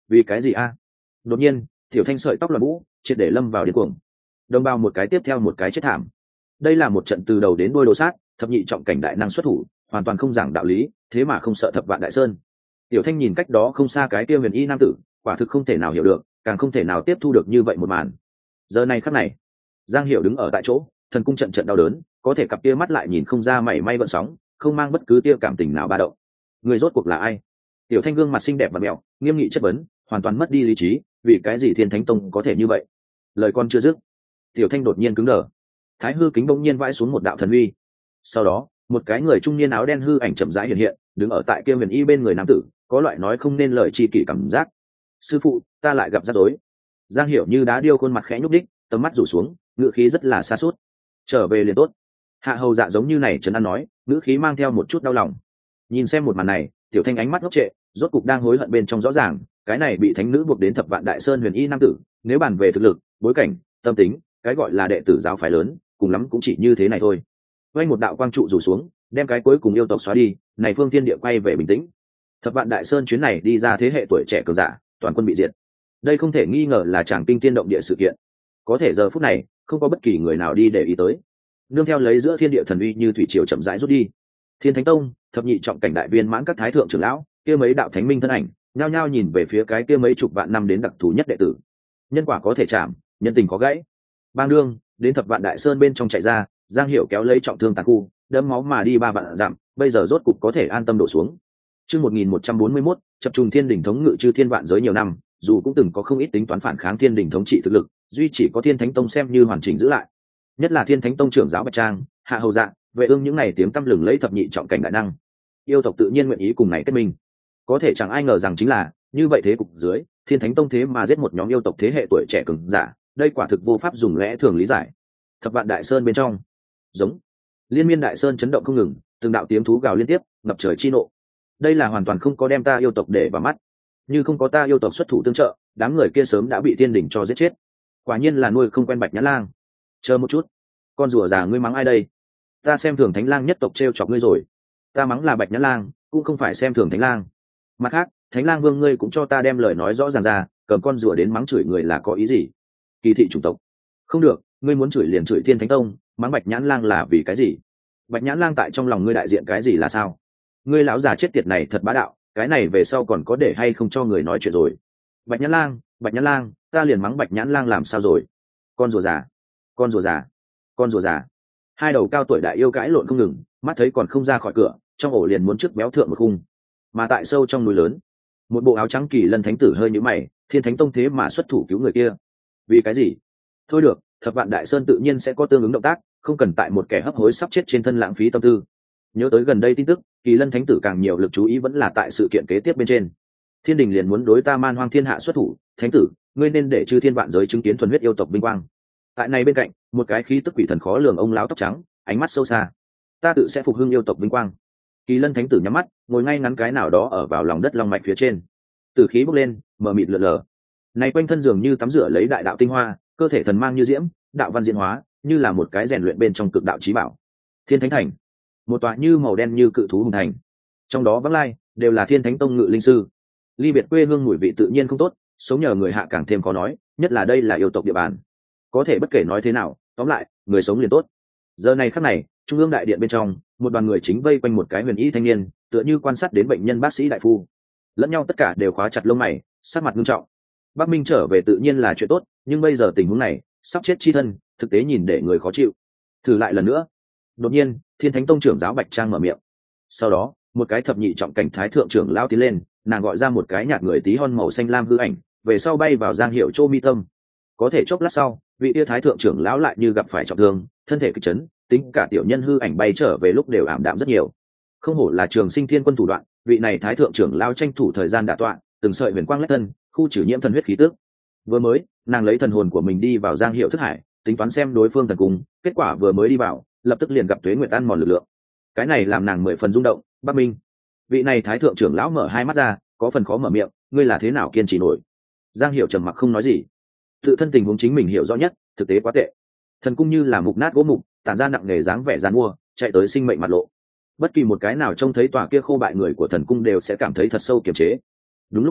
vì cái gì a? Đột nhiên tiểu thanh sợi tóc loạn vũ triệt để lâm vào điên cuồng, đồng bào một cái tiếp theo một cái chết thảm. Đây là một trận từ đầu đến đuôi đồ sát, thập nhị trọng cảnh đại năng xuất thủ, hoàn toàn không giảng đạo lý, thế mà không sợ thập vạn đại sơn. Tiểu thanh nhìn cách đó không xa cái kia huyền y nam tử, quả thực không thể nào hiểu được, càng không thể nào tiếp thu được như vậy một màn. Giờ này khắc này, Giang Hiểu đứng ở tại chỗ, thần cung trận trận đau đớn, có thể cặp kia mắt lại nhìn không ra mảy may gợn sóng, không mang bất cứ tia cảm tình nào ba động. Người rốt cuộc là ai? Tiểu thanh gương mặt xinh đẹp và mẹo, nghiêm nghị chất vấn, hoàn toàn mất đi lý trí, vì cái gì Thiên Thánh Tông có thể như vậy? Lời con chưa dứt, tiểu thanh đột nhiên cứng đờ, thái hư kính bỗng nhiên vãi xuống một đạo thần uy. Sau đó một cái người trung niên áo đen hư ảnh chậm rãi hiện hiện, đứng ở tại kia huyền y bên người nam tử, có loại nói không nên lời chi kỷ cảm giác. Sư phụ, ta lại gặp rắc rối. Giang Hiểu như đá điêu, khuôn mặt khẽ nhúc đích, tầm mắt rủ xuống, ngữ khí rất là xa suốt. Trở về liền tốt. Hạ hầu dạ giống như này trấn an nói, ngữ khí mang theo một chút đau lòng. Nhìn xem một màn này, tiểu thanh ánh mắt ngốc trệ, rốt cục đang hối hận bên trong rõ ràng, cái này bị thánh nữ buộc đến thập vạn đại sơn huyền y nam tử, nếu bàn về thực lực, bối cảnh, tâm tính, cái gọi là đệ tử giáo phái lớn, cùng lắm cũng chỉ như thế này thôi. Quay một đạo quang trụ rủ xuống, đem cái cuối cùng yêu tộc xóa đi, này phương thiên địa quay về bình tĩnh. Thập vạn đại sơn chuyến này đi ra thế hệ tuổi trẻ cường giả, toàn quân bị diệt. Đây không thể nghi ngờ là tràng kinh thiên động địa sự kiện. Có thể giờ phút này, không có bất kỳ người nào đi để ý tới. Nương theo lấy giữa thiên địa thần uy như thủy triều chậm rãi rút đi. Thiên Thánh Tông, thập nhị trọng cảnh đại viên mãn các thái thượng trưởng lão, kia mấy đạo thánh minh thân ảnh, nhao nhao nhìn về phía cái kia mấy chục vạn năm đến đặc thù nhất đệ tử. Nhân quả có thể chạm, nhân tình có gãy. Bang đương, đến thập vạn đại sơn bên trong chạy ra, Giang Hiểu kéo lấy trọng thương tàn khu, đẫm máu mà đi ba vạn dặm, bây giờ rốt cục có thể an tâm đổ xuống. Chương một nghìn một trăm bốn mươi mốt, chập trùng thiên đỉnh thống ngự chư thiên vạn giới nhiều năm, dù cũng từng có không ít tính toán phản kháng thiên đỉnh thống trị thực lực, duy chỉ có Thiên Thánh Tông xem như hoàn chỉnh giữ lại. Nhất là Thiên Thánh Tông trưởng giáo Bạch Trang, Hạ Hầu Dạ, Vệ Ương những này tiếng tăm lừng lấy thập nhị trọng cảnh đại năng. Yêu tộc tự nhiên nguyện ý cùng này kết minh. Có thể chẳng ai ngờ rằng chính là, như vậy thế cục dưới, Thiên Thánh Tông thế mà giết một nhóm yêu tộc thế hệ tuổi trẻ cường giả, đây quả thực vô pháp dùng lẽ thường lý giải. Thập vạn đại sơn bên trong, giống liên miên đại sơn chấn động không ngừng, từng đạo tiếng thú gào liên tiếp, ngập trời chi nộ. Đây là hoàn toàn không có đem ta yêu tộc để vào mắt, như không có ta yêu tộc xuất thủ tương trợ, đám người kia sớm đã bị thiên đỉnh cho giết chết. Quả nhiên là nuôi không quen Bạch Nhãn Lang. Chờ một chút, con rùa già ngươi mắng ai đây? Ta xem thường Thánh Lang nhất tộc trêu chọc ngươi rồi. Ta mắng là Bạch Nhãn Lang, cũng không phải xem thường Thánh Lang. Mặt khác, Thánh Lang vương ngươi cũng cho ta đem lời nói rõ ràng ra, cầm con rùa đến mắng chửi người là có ý gì? Kỳ thị chủng tộc? Không được, ngươi muốn chửi liền chửi Thiên Thánh Tông, mắng Bạch Nhãn Lang là vì cái gì? Bạch Nhãn Lang tại trong lòng ngươi đại diện cái gì là sao? Ngươi lão già chết tiệt này thật bá đạo, cái này về sau còn có để hay không cho người nói chuyện rồi? Bạch Nhãn Lang, Bạch Nhãn Lang, ta liền mắng Bạch Nhãn Lang làm sao rồi? Con rùa già, con rùa già, con rùa già. Hai đầu cao tuổi đại yêu cãi lộn không ngừng, mắt thấy còn không ra khỏi cửa, trong ổ liền muốn trước béo thượng một khung. Mà tại sâu trong núi lớn, một bộ áo trắng kỳ lân thánh tử hơi nhíu mày, Thiên Thánh Tông thế mà xuất thủ cứu người kia, vì cái gì? Thôi được, thập vạn đại sơn tự nhiên sẽ có tương ứng động tác, không cần tại một kẻ hấp hối sắp chết trên thân lãng phí tâm tư. Nhớ tới gần đây tin tức, kỳ lân thánh tử càng nhiều lực chú ý vẫn là tại sự kiện kế tiếp bên trên. Thiên đình liền muốn đối ta Man Hoang thiên hạ xuất thủ, thánh tử, ngươi nên để chư thiên vạn giới chứng kiến thuần huyết yêu tộc vinh quang. Tại này bên cạnh, một cái khí tức quỷ thần khó lường ông lão tóc trắng, ánh mắt sâu xa. Ta tự sẽ phục hưng yêu tộc vinh quang. Kỳ lân thánh tử nhắm mắt, ngồi ngay ngắn cái nào đó ở vào lòng đất long mạch phía trên. Tử khí bốc lên, mờ mịt lượn lờ. Này quanh thân dường như tắm rửa lấy đại đạo tinh hoa, cơ thể thần mang như diễm, đạo văn diễn hóa, như là một cái rèn luyện bên trong cực đạo chí bảo. Thiên Thánh Thành, một tòa như màu đen như cự thú hùng thành, trong đó vắng lai đều là Thiên Thánh Tông ngự linh sư. Ly biệt quê hương mùi vị tự nhiên không tốt, sống nhờ người hạ càng thêm khó nói, nhất là đây là yêu tộc địa bàn. Có thể bất kể nói thế nào, tóm lại, người sống liền tốt. Giờ này khắc này, trung ương đại điện bên trong, một đoàn người chính vây quanh một cái huyền y thanh niên, tựa như quan sát đến bệnh nhân bác sĩ đại phu. Lẫn nhau tất cả đều khóa chặt lông mày, sắc mặt nghiêm trọng. Bắc Minh trở về tự nhiên là chuyện tốt, nhưng bây giờ tình huống này, sắp chết chi thân, thực tế nhìn để người khó chịu. Thử lại lần nữa. Đột nhiên, Thiên Thánh Tông trưởng giáo Bạch Trang mở miệng. Sau đó, một cái thập nhị trọng cảnh thái thượng trưởng lao tiến lên, nàng gọi ra một cái nhạt người tí hon màu xanh lam hư ảnh, về sau bay vào Giang Hiệu Châu mi tâm. Có thể chốc lát sau, vị tia thái thượng trưởng lão lại như gặp phải trọng thương, thân thể kịch chấn, tính cả tiểu nhân hư ảnh bay trở về lúc đều ảm đạm rất nhiều. Không hổ là Trường Sinh Thiên Quân thủ đoạn, vị này thái thượng trưởng lão tranh thủ thời gian đả tọa, từng sợi huyền quang lách thân, khu trừ nhiễm thần huyết khí tức. Vừa mới, nàng lấy thần hồn của mình đi vào Giang Hiệu thức hải, tính toán xem đối phương thần cung, kết quả vừa mới đi vào, lập tức liền gặp Tuế Nguyệt ăn mòn lực lượng. Cái này làm nàng mười phần rung động. Bắc Minh, vị này thái thượng trưởng lão mở hai mắt ra, có phần khó mở miệng, ngươi là thế nào kiên trì nổi? Giang Hiệu trầm mặc không nói gì. Tự thân tình huống chính mình hiểu rõ nhất, thực tế quá tệ. Thần cung như là mục nát gỗ mục, tản ra nặng nề dáng vẻ giàn mua, chạy tới sinh mệnh mặt lộ. Bất kỳ một cái nào trông thấy tòa kia khô bại người của thần cung đều sẽ cảm thấy thật sâu kiềm chế. Đúng lúc này,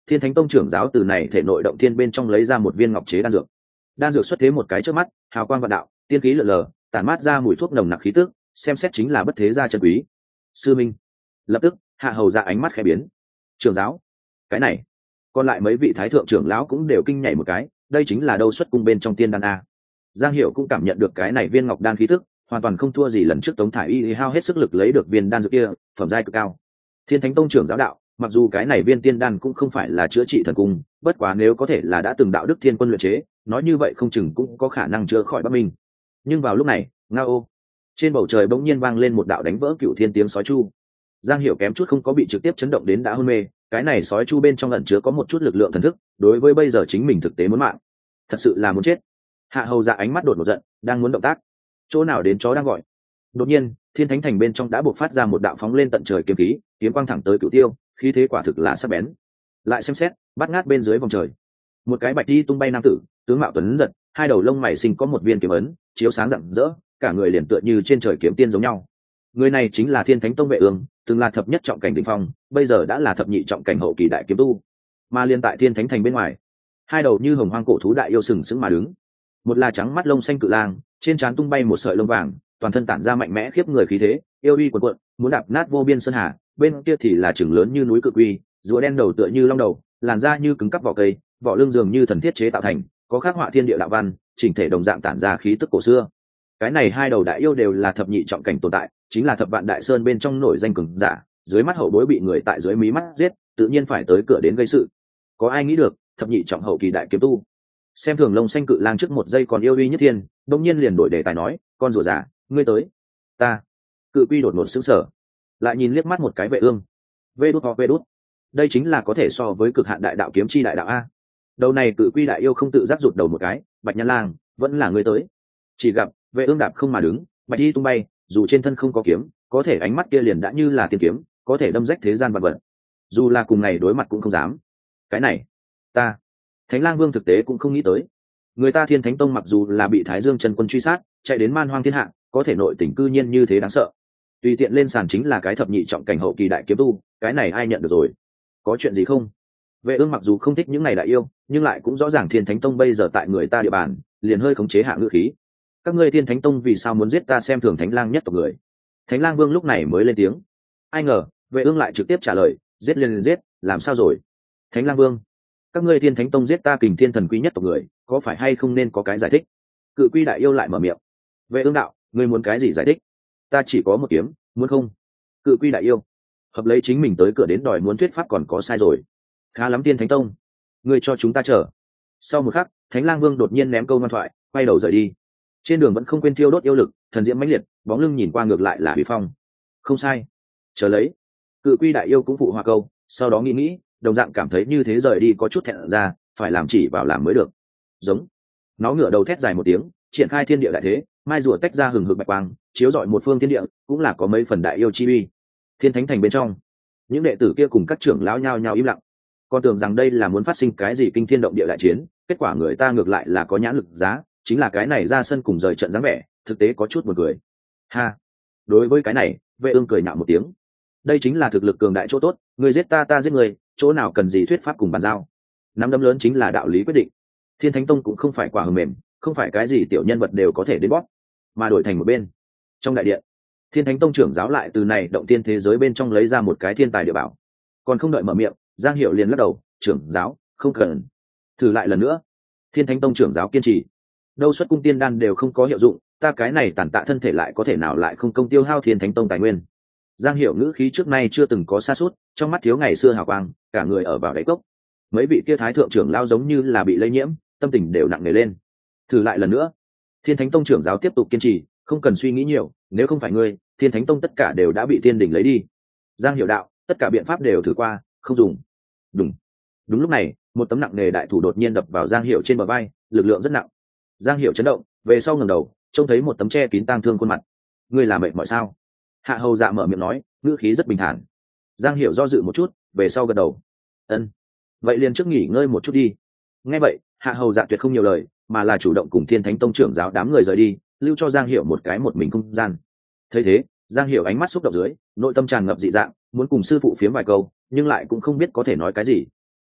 Thiên Thánh Tông trưởng giáo từ này thể nội động thiên bên trong lấy ra một viên ngọc chế đan dược. Đan dược xuất thế một cái trước mắt, hào quang vạn đạo, tiên khí lượn lờ, tản mát ra mùi thuốc nồng nặc khí tức, xem xét chính là bất thế gia chân quý. Sư minh. Lập tức, Hạ Hầu Dạ ánh mắt khẽ biến. Trưởng giáo, cái này. Còn lại mấy vị thái thượng trưởng lão cũng đều kinh nhảy một cái, đây chính là đâu xuất cung bên trong tiên đan a. Giang Hiểu cũng cảm nhận được cái này viên ngọc đan khí tức, hoàn toàn không thua gì lần trước Tống Thải Y hao hết sức lực lấy được viên đan dược kia, phẩm giai cực cao. Thiên Thánh Tông trưởng giáo đạo, mặc dù cái này viên tiên đan cũng không phải là chữa trị thần cung, bất quá nếu có thể là đã từng đạo đức thiên quân luyện chế, nói như vậy không chừng cũng có khả năng chữa khỏi Bắc Minh. Nhưng vào lúc này, ngao, trên bầu trời bỗng nhiên vang lên một đạo đánh vỡ cựu thiên tiếng sói chu. Giang Hiểu kém chút không có bị trực tiếp chấn động đến đã hôn mê, cái này sói chu bên trong ẩn chứa có một chút lực lượng thần thức, đối với bây giờ chính mình thực tế muốn mạng, thật sự là muốn chết. Hạ Hầu Dạ ánh mắt đột một giận, đang muốn động tác. Chỗ nào đến chó đang gọi. Đột nhiên, Thiên Thánh Thành bên trong đã bộc phát ra một đạo phóng lên tận trời kiếm khí, kiếm quang thẳng tới Cửu Tiêu, khí thế quả thực là sắc bén. Lại xem xét, bắt ngát bên dưới vòng trời, một cái bạch đi tung bay nam tử, tướng mạo tuấn giật, hai đầu lông mày sinh có một viên kiếm ấn, chiếu sáng rạng rỡ, cả người liền tựa như trên trời kiếm tiên giống nhau. Người này chính là Thiên Thánh Tông Vệ Ương, từng là thập nhất trọng cảnh đỉnh phong, bây giờ đã là thập nhị trọng cảnh hậu kỳ đại kiếm tu. Mà liên tại Thiên Thánh Thành bên ngoài, hai đầu như hồng hoang cổ thú đại yêu sừng sững mà đứng. Một là trắng mắt lông xanh cự lang, trên trán tung bay một sợi lông vàng, toàn thân tản ra mạnh mẽ khiếp người khí thế, yêu uy cuồn cuộn, muốn đạp nát vô biên sơn hà. Bên kia thì là chừng lớn như núi cự quy, rùa đen đầu tựa như long đầu, làn da như cứng cắp vỏ cây, vỏ lưng dường như thần thiết chế tạo thành, có khắc họa thiên địa đạo văn, chỉnh thể đồng dạng tản ra khí tức cổ xưa. Cái này hai đầu đại yêu đều là thập nhị trọng cảnh tồn tại, chính là thập vạn đại sơn bên trong nổi danh cường giả, dưới mắt hậu bối bị người tại dưới mí mắt giết, tự nhiên phải tới cửa đến gây sự. Có ai nghĩ được, thập nhị trọng hậu kỳ đại kiếm tu, xem thường lông xanh cự lang trước một giây còn yêu uy nhất thiên, đông nhiên liền đổi đề tài nói, con rùa giả, ngươi tới. Ta. Cự quy đột ngột sững sờ, lại nhìn liếc mắt một cái Vệ Ương. Vê đút ho vê đút. Đây chính là có thể so với cực hạn đại đạo kiếm chi đại đạo a. Đầu này cự quy đại yêu không tự giác rụt đầu một cái, Bạch Nhãn Lang, vẫn là ngươi tới. Chỉ gặp Vệ Ương đạp không mà đứng, bạch đi tung bay, dù trên thân không có kiếm, có thể ánh mắt kia liền đã như là tiên kiếm, có thể đâm rách thế gian vạn vật. Dù là cùng ngày đối mặt cũng không dám. Cái này, ta, Thánh Lang Vương thực tế cũng không nghĩ tới. Người ta Thiên Thánh Tông mặc dù là bị Thái Dương Chân Quân truy sát, chạy đến man hoang thiên hạ, có thể nội tình cư nhiên như thế đáng sợ. Tùy tiện lên sàn chính là cái thập nhị trọng cảnh hậu kỳ đại kiếm tu, cái này ai nhận được rồi? Có chuyện gì không? Vệ Ương mặc dù không thích những này đại yêu, nhưng lại cũng rõ ràng Thiên Thánh Tông bây giờ tại người ta địa bàn, liền hơi khống chế hạ ngữ khí. Các ngươi Thiên Thánh Tông vì sao muốn giết ta xem thường Thánh Lang nhất tộc người? Thánh Lang Vương lúc này mới lên tiếng. Ai ngờ, Vệ Ương lại trực tiếp trả lời, giết liền liền giết, làm sao rồi? Thánh Lang Vương, các ngươi Thiên Thánh Tông giết ta Kình Thiên thần quý nhất tộc người, có phải hay không nên có cái giải thích? Cự quy đại yêu lại mở miệng. Vệ Ương đạo, ngươi muốn cái gì giải thích? Ta chỉ có một kiếm, muốn không? Cự quy đại yêu, hợp lấy chính mình tới cửa đến đòi muốn thuyết pháp còn có sai rồi. Khá lắm Thiên Thánh Tông, ngươi cho chúng ta chờ. Sau một khắc, Thánh Lang Vương đột nhiên ném câu ngoan thoại, quay đầu rời đi. Trên đường vẫn không quên thiêu đốt yêu lực, thần diễm mãnh liệt, bóng lưng nhìn qua ngược lại là Huy Phong. Không sai, chờ lấy. Cự quy đại yêu cũng phụ hòa câu, sau đó nghĩ nghĩ, đồng dạng cảm thấy như thế rời đi có chút thẹn ra, phải làm chỉ vào làm mới được. Giống. Nó ngửa đầu thét dài một tiếng, triển khai thiên địa đại thế, mai rùa tách ra hừng hực bạch quang, chiếu rọi một phương thiên địa, cũng là có mấy phần đại yêu chi uy. Thiên Thánh Thành bên trong, những đệ tử kia cùng các trưởng lão nhao nhao im lặng, còn tưởng rằng đây là muốn phát sinh cái gì kinh thiên động địa đại chiến, kết quả người ta ngược lại là có nhãn lực giá, chính là cái này ra sân cùng rời trận dáng vẻ, thực tế có chút buồn cười. Ha. Đối với cái này, Vệ Ương cười nhạo một tiếng. Đây chính là thực lực cường đại chỗ tốt, người giết ta ta giết người, chỗ nào cần gì thuyết pháp cùng bàn giao. Nắm đấm lớn chính là đạo lý quyết định. Thiên Thánh Tông cũng không phải quả hờ mềm, không phải cái gì tiểu nhân vật đều có thể đến bóp, mà đổi thành một bên. Trong đại điện, Thiên Thánh Tông trưởng giáo lại từ này động tiên thế giới bên trong lấy ra một cái thiên tài địa bảo. Còn không đợi mở miệng, Giang Hiểu liền lắc đầu, "Trưởng giáo, không cần." Thử lại lần nữa. Thiên Thánh Tông trưởng giáo kiên trì. Đâu xuất cung tiên đan đều không có hiệu dụng, ta cái này tàn tạ thân thể lại có thể nào lại không công tiêu hao Thiên Thánh Tông tài nguyên. Giang Hiểu ngữ khí trước nay chưa từng có sa sút, trong mắt thiếu ngày xưa hào quang, cả người ở vào đáy cốc. Mấy vị kia thái thượng trưởng lao giống như là bị lây nhiễm, tâm tình đều nặng nề lên. Thử lại lần nữa. Thiên Thánh Tông trưởng giáo tiếp tục kiên trì, không cần suy nghĩ nhiều, nếu không phải ngươi, Thiên Thánh Tông tất cả đều đã bị Thiên Đình lấy đi. Giang Hiểu đạo, tất cả biện pháp đều thử qua, không dùng. Đúng. Đúng lúc này, một tấm nặng nề đại thủ đột nhiên đập vào Giang Hiểu trên bờ vai, lực lượng rất nặng. Giang Hiểu chấn động, về sau ngẩng đầu, trông thấy một tấm che kín tang thương khuôn mặt. Ngươi là mệt mỏi sao? Hạ Hầu Dạ mở miệng nói, ngữ khí rất bình thản. Giang Hiểu do dự một chút, về sau gật đầu. Ân, vậy liền trước nghỉ ngơi một chút đi. Nghe vậy, Hạ Hầu Dạ tuyệt không nhiều lời, mà là chủ động cùng Thiên Thánh Tông trưởng giáo đám người rời đi, lưu cho Giang Hiểu một cái một mình không gian. Thấy thế, Giang Hiểu ánh mắt xúc động dưới, nội tâm tràn ngập dị dạng, muốn cùng sư phụ phiếm vài câu, nhưng lại cũng không biết có thể nói cái gì.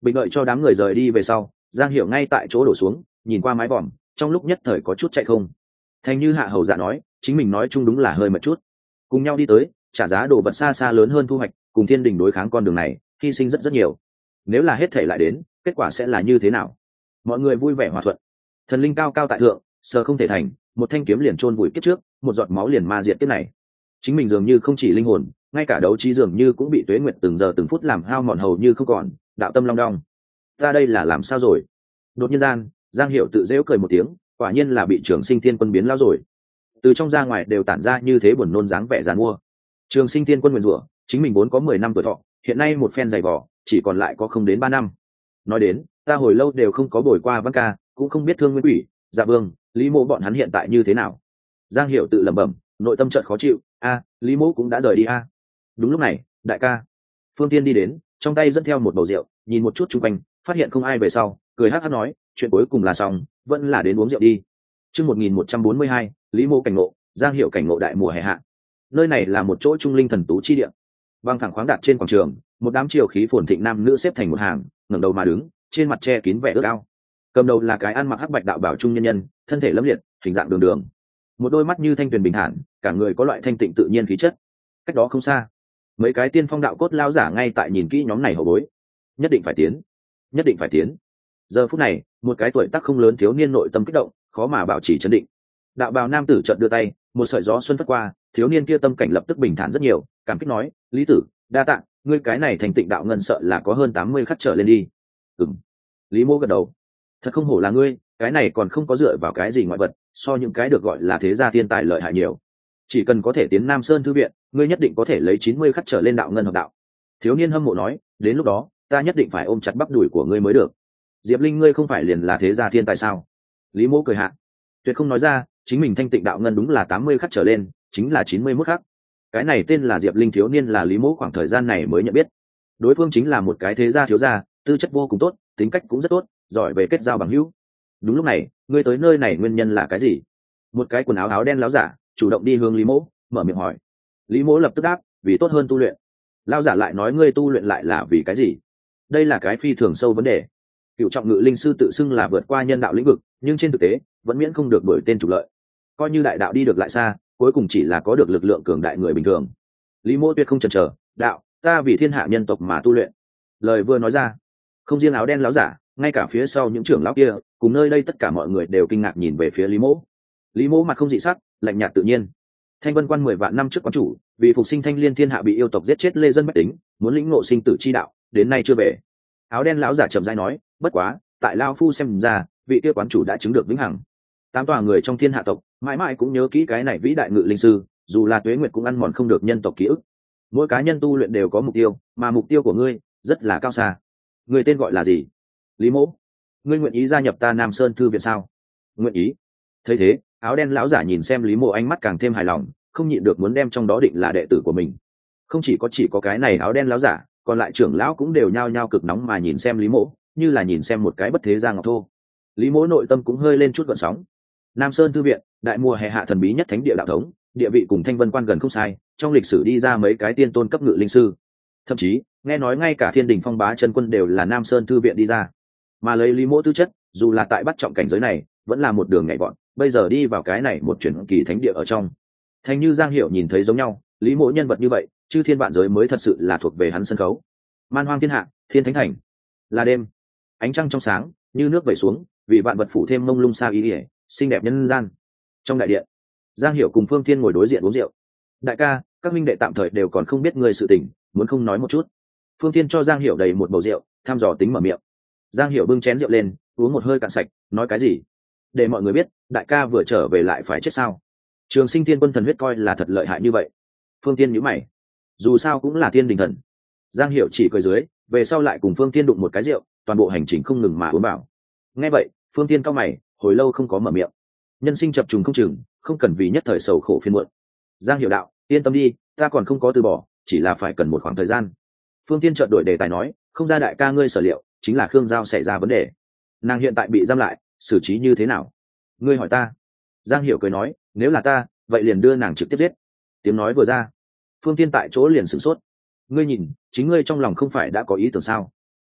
bình đợi cho đám người rời đi về sau, Giang Hiểu ngay tại chỗ đổ xuống, nhìn qua mái vòm, trong lúc nhất thời có chút chạy không. Thành như Hạ Hầu Dạ nói, chính mình nói chung đúng là hơi mệt chút. Cùng nhau đi tới, trả giá đồ vật xa xa lớn hơn thu hoạch, cùng thiên đình đối kháng con đường này, hy sinh rất rất nhiều. Nếu là hết thể lại đến, kết quả sẽ là như thế nào? Mọi người vui vẻ hòa thuận. Thần linh cao cao tại thượng, sờ không thể thành, một thanh kiếm liền chôn vùi kiếp trước, một giọt máu liền ma diệt kiếp này. Chính mình dường như không chỉ linh hồn, ngay cả đấu trí dường như cũng bị tuế nguyệt từng giờ từng phút làm hao mòn hầu như không còn, đạo tâm long đong. Ta đây là làm sao rồi? Đột nhiên gian, Giang Hiểu tự giễu cười một tiếng, quả nhiên là bị Trường Sinh Thiên Quân biến lao rồi. Từ trong ra ngoài đều tản ra như thế buồn nôn dáng vẻ giàn mua. Trường Sinh Thiên Quân nguyền rủa, chính mình vốn có mười năm tuổi thọ, hiện nay một phen dày vỏ, chỉ còn lại có không đến ba năm. Nói đến, ta hồi lâu đều không có bồi qua Văn Ca, cũng không biết Thương Nguyên Quỷ, Dạ Vương, Lý Mộ bọn hắn hiện tại như thế nào. Giang Hiểu tự lẩm bẩm, nội tâm chợt khó chịu, a, Lý Mộ cũng đã rời đi a. Đúng lúc này, đại ca, Phương Tiên đi đến, trong tay dẫn theo một bầu rượu, nhìn một chút xung quanh, phát hiện không ai về sau, cười hắc hắc nói, chuyện cuối cùng là xong, vẫn là đến uống rượu đi. Chương một nghìn một trăm bốn mươi hai, Lý Mộ cảnh ngộ, Giang Hiểu cảnh ngộ đại mùa hè hạ. Nơi này là một chỗ trung linh thần tú chi địa. Băng thẳng khoáng đạt trên quảng trường, một đám triều khí phồn thịnh nam nữ xếp thành một hàng, ngẩng đầu mà đứng, trên mặt che kín vẻ ước ao. Cầm đầu là cái ăn mặc hắc bạch đạo bảo trung nhân nhân, thân thể lâm liệt, hình dạng đường đường, một đôi mắt như thanh tuyền bình thản, cả người có loại thanh tịnh tự nhiên khí chất. Cách đó không xa, mấy cái tiên phong đạo cốt lao giả ngay tại nhìn kỹ nhóm này hậu bối. Nhất định phải tiến, nhất định phải tiến. Giờ phút này, một cái tuổi tác không lớn thiếu niên nội tâm kích động, khó mà bảo trì trấn định. Đạo bào nam tử chợt đưa tay, một sợi gió xuân phất qua, thiếu niên kia tâm cảnh lập tức bình thản rất nhiều, cảm kích nói, Lý tử, đa tạ, ngươi cái này thành tịnh đạo ngân sợ là có hơn tám mươi khắc trở lên đi. Ừm. Lý Mô gật đầu. Thật không hổ là ngươi, cái này còn không có dựa vào cái gì ngoại vật, so những cái được gọi là thế gia thiên tài lợi hại nhiều. Chỉ cần có thể tiến Nam Sơn thư viện, ngươi nhất định có thể lấy chín mươi khắc trở lên đạo ngân học đạo. Thiếu niên hâm mộ nói, đến lúc đó, ta nhất định phải ôm chặt bắp đùi của ngươi mới được. Diệp Linh ngươi không phải liền là thế gia thiên tài sao? Lý Mô cười hạ, tuyệt không nói ra, chính mình thanh tịnh đạo ngân đúng là tám mươi khắc trở lên, chính là chín mươi mốt khắc. Cái này tên là Diệp Linh thiếu niên là Lý Mô khoảng thời gian này mới nhận biết. Đối phương chính là một cái thế gia thiếu gia, tư chất vô cùng tốt, tính cách cũng rất tốt, giỏi về kết giao bằng hữu. Đúng lúc này, ngươi tới nơi này nguyên nhân là cái gì? Một cái quần áo áo đen láo giả chủ động đi hướng Lý Mỗ, mở miệng hỏi. Lý Mỗ lập tức đáp, vì tốt hơn tu luyện. Lao giả lại nói, ngươi tu luyện lại là vì cái gì? Đây là cái phi thường sâu vấn đề. Cựu trọng ngự linh sư tự xưng là vượt qua nhân đạo lĩnh vực, nhưng trên thực tế vẫn miễn không được đổi tên trục lợi. Coi như đại đạo đi được lại xa, cuối cùng chỉ là có được lực lượng cường đại người bình thường. Lý Mỗ tuyệt không chần chờ, đạo, ta vì thiên hạ nhân tộc mà tu luyện. Lời vừa nói ra, không riêng áo đen láo giả, ngay cả phía sau những trưởng lão kia, cùng nơi đây tất cả mọi người đều kinh ngạc nhìn về phía Lý Mỗ. Lý Mỗ mặt không dị sắc, lạnh nhạt tự nhiên. Thanh Vân Quan mười vạn năm trước quán chủ, vì phục sinh Thanh Liên thiên hạ bị yêu tộc giết chết lê dân bách tính, muốn lĩnh ngộ sinh tử chi đạo, đến nay chưa về. Áo đen lão giả trầm rãi nói, bất quá, tại lão phu xem ra, vị kia quán chủ đã chứng được vĩnh hằng. Tám tòa người trong thiên hạ tộc, mãi mãi cũng nhớ kỹ cái này vĩ đại ngự linh sư, dù là tuế nguyệt cũng ăn mòn không được nhân tộc ký ức. Mỗi cá nhân tu luyện đều có mục tiêu, mà mục tiêu của ngươi rất là cao xa. Người tên gọi là gì? Lý Mỗ. Ngươi nguyện ý gia nhập ta Nam Sơn thư viện sao? Nguyện ý. Thấy thế, áo đen lão giả nhìn xem Lý Mỗ ánh mắt càng thêm hài lòng, không nhịn được muốn đem trong đó định là đệ tử của mình. Không chỉ có chỉ có cái này áo đen lão giả, còn lại trưởng lão cũng đều nhao nhao cực nóng mà nhìn xem Lý Mỗ, như là nhìn xem một cái bất thế gia ngọc thô. Lý Mỗ nội tâm cũng hơi lên chút gợn sóng. Nam Sơn thư viện, đại mùa hè hạ thần bí nhất thánh địa đạo thống, địa vị cùng Thanh Vân Quan gần không sai, trong lịch sử đi ra mấy cái tiên tôn cấp ngự linh sư. Thậm chí, nghe nói ngay cả Thiên Đình Phong Bá chân quân đều là Nam Sơn thư viện đi ra. Mà lấy Lý Mỗ tư chất, dù là tại bắt trọng cảnh giới này, vẫn là một đường nhảy vọt, bây giờ đi vào cái này một chuyển kỳ thánh địa ở trong. Thành như Giang Hiểu nhìn thấy giống nhau, Lý Mỗ nhân vật như vậy, chư thiên vạn giới mới thật sự là thuộc về hắn sân khấu. Man hoang thiên hạ, thiên thánh thành. Là đêm, ánh trăng trong sáng, như nước vẩy xuống, vì vạn vật phủ thêm mông lung sa ý ỉa, xinh đẹp nhân gian. Trong đại điện, Giang Hiểu cùng Phương Thiên ngồi đối diện uống rượu. Đại ca, các minh đệ tạm thời đều còn không biết người sự tình, muốn không nói một chút. Phương Thiên cho Giang Hiểu đầy một bầu rượu, thăm dò tính mở miệng. Giang Hiểu bưng chén rượu lên, uống một hơi cạn sạch, nói cái gì? Để mọi người biết, đại ca vừa trở về lại phải chết sao? Trường Sinh Thiên Quân thần huyết coi là thật lợi hại như vậy. Phương Thiên nhíu mày, dù sao cũng là thiên đình thần. Giang Hiểu chỉ cười dưới, về sau lại cùng Phương Thiên đụng một cái rượu, toàn bộ hành trình không ngừng mà uống bảo. Nghe vậy, Phương Thiên cau mày, hồi lâu không có mở miệng. Nhân sinh chập trùng không chừng, không cần vì nhất thời sầu khổ phiền muộn. Giang Hiểu đạo, yên tâm đi, ta còn không có từ bỏ, chỉ là phải cần một khoảng thời gian. Phương Thiên chợt đổi đề tài nói, không ra đại ca ngươi sở liệu, chính là Khương Giao xảy ra vấn đề. Nàng hiện tại bị giam lại, xử trí như thế nào? Ngươi hỏi ta. Giang Hiểu cười nói, nếu là ta, vậy liền đưa nàng trực tiếp giết. Tiếng nói vừa ra, Phương Thiên tại chỗ liền sửng sốt. Ngươi nhìn, chính ngươi trong lòng không phải đã có ý tưởng sao?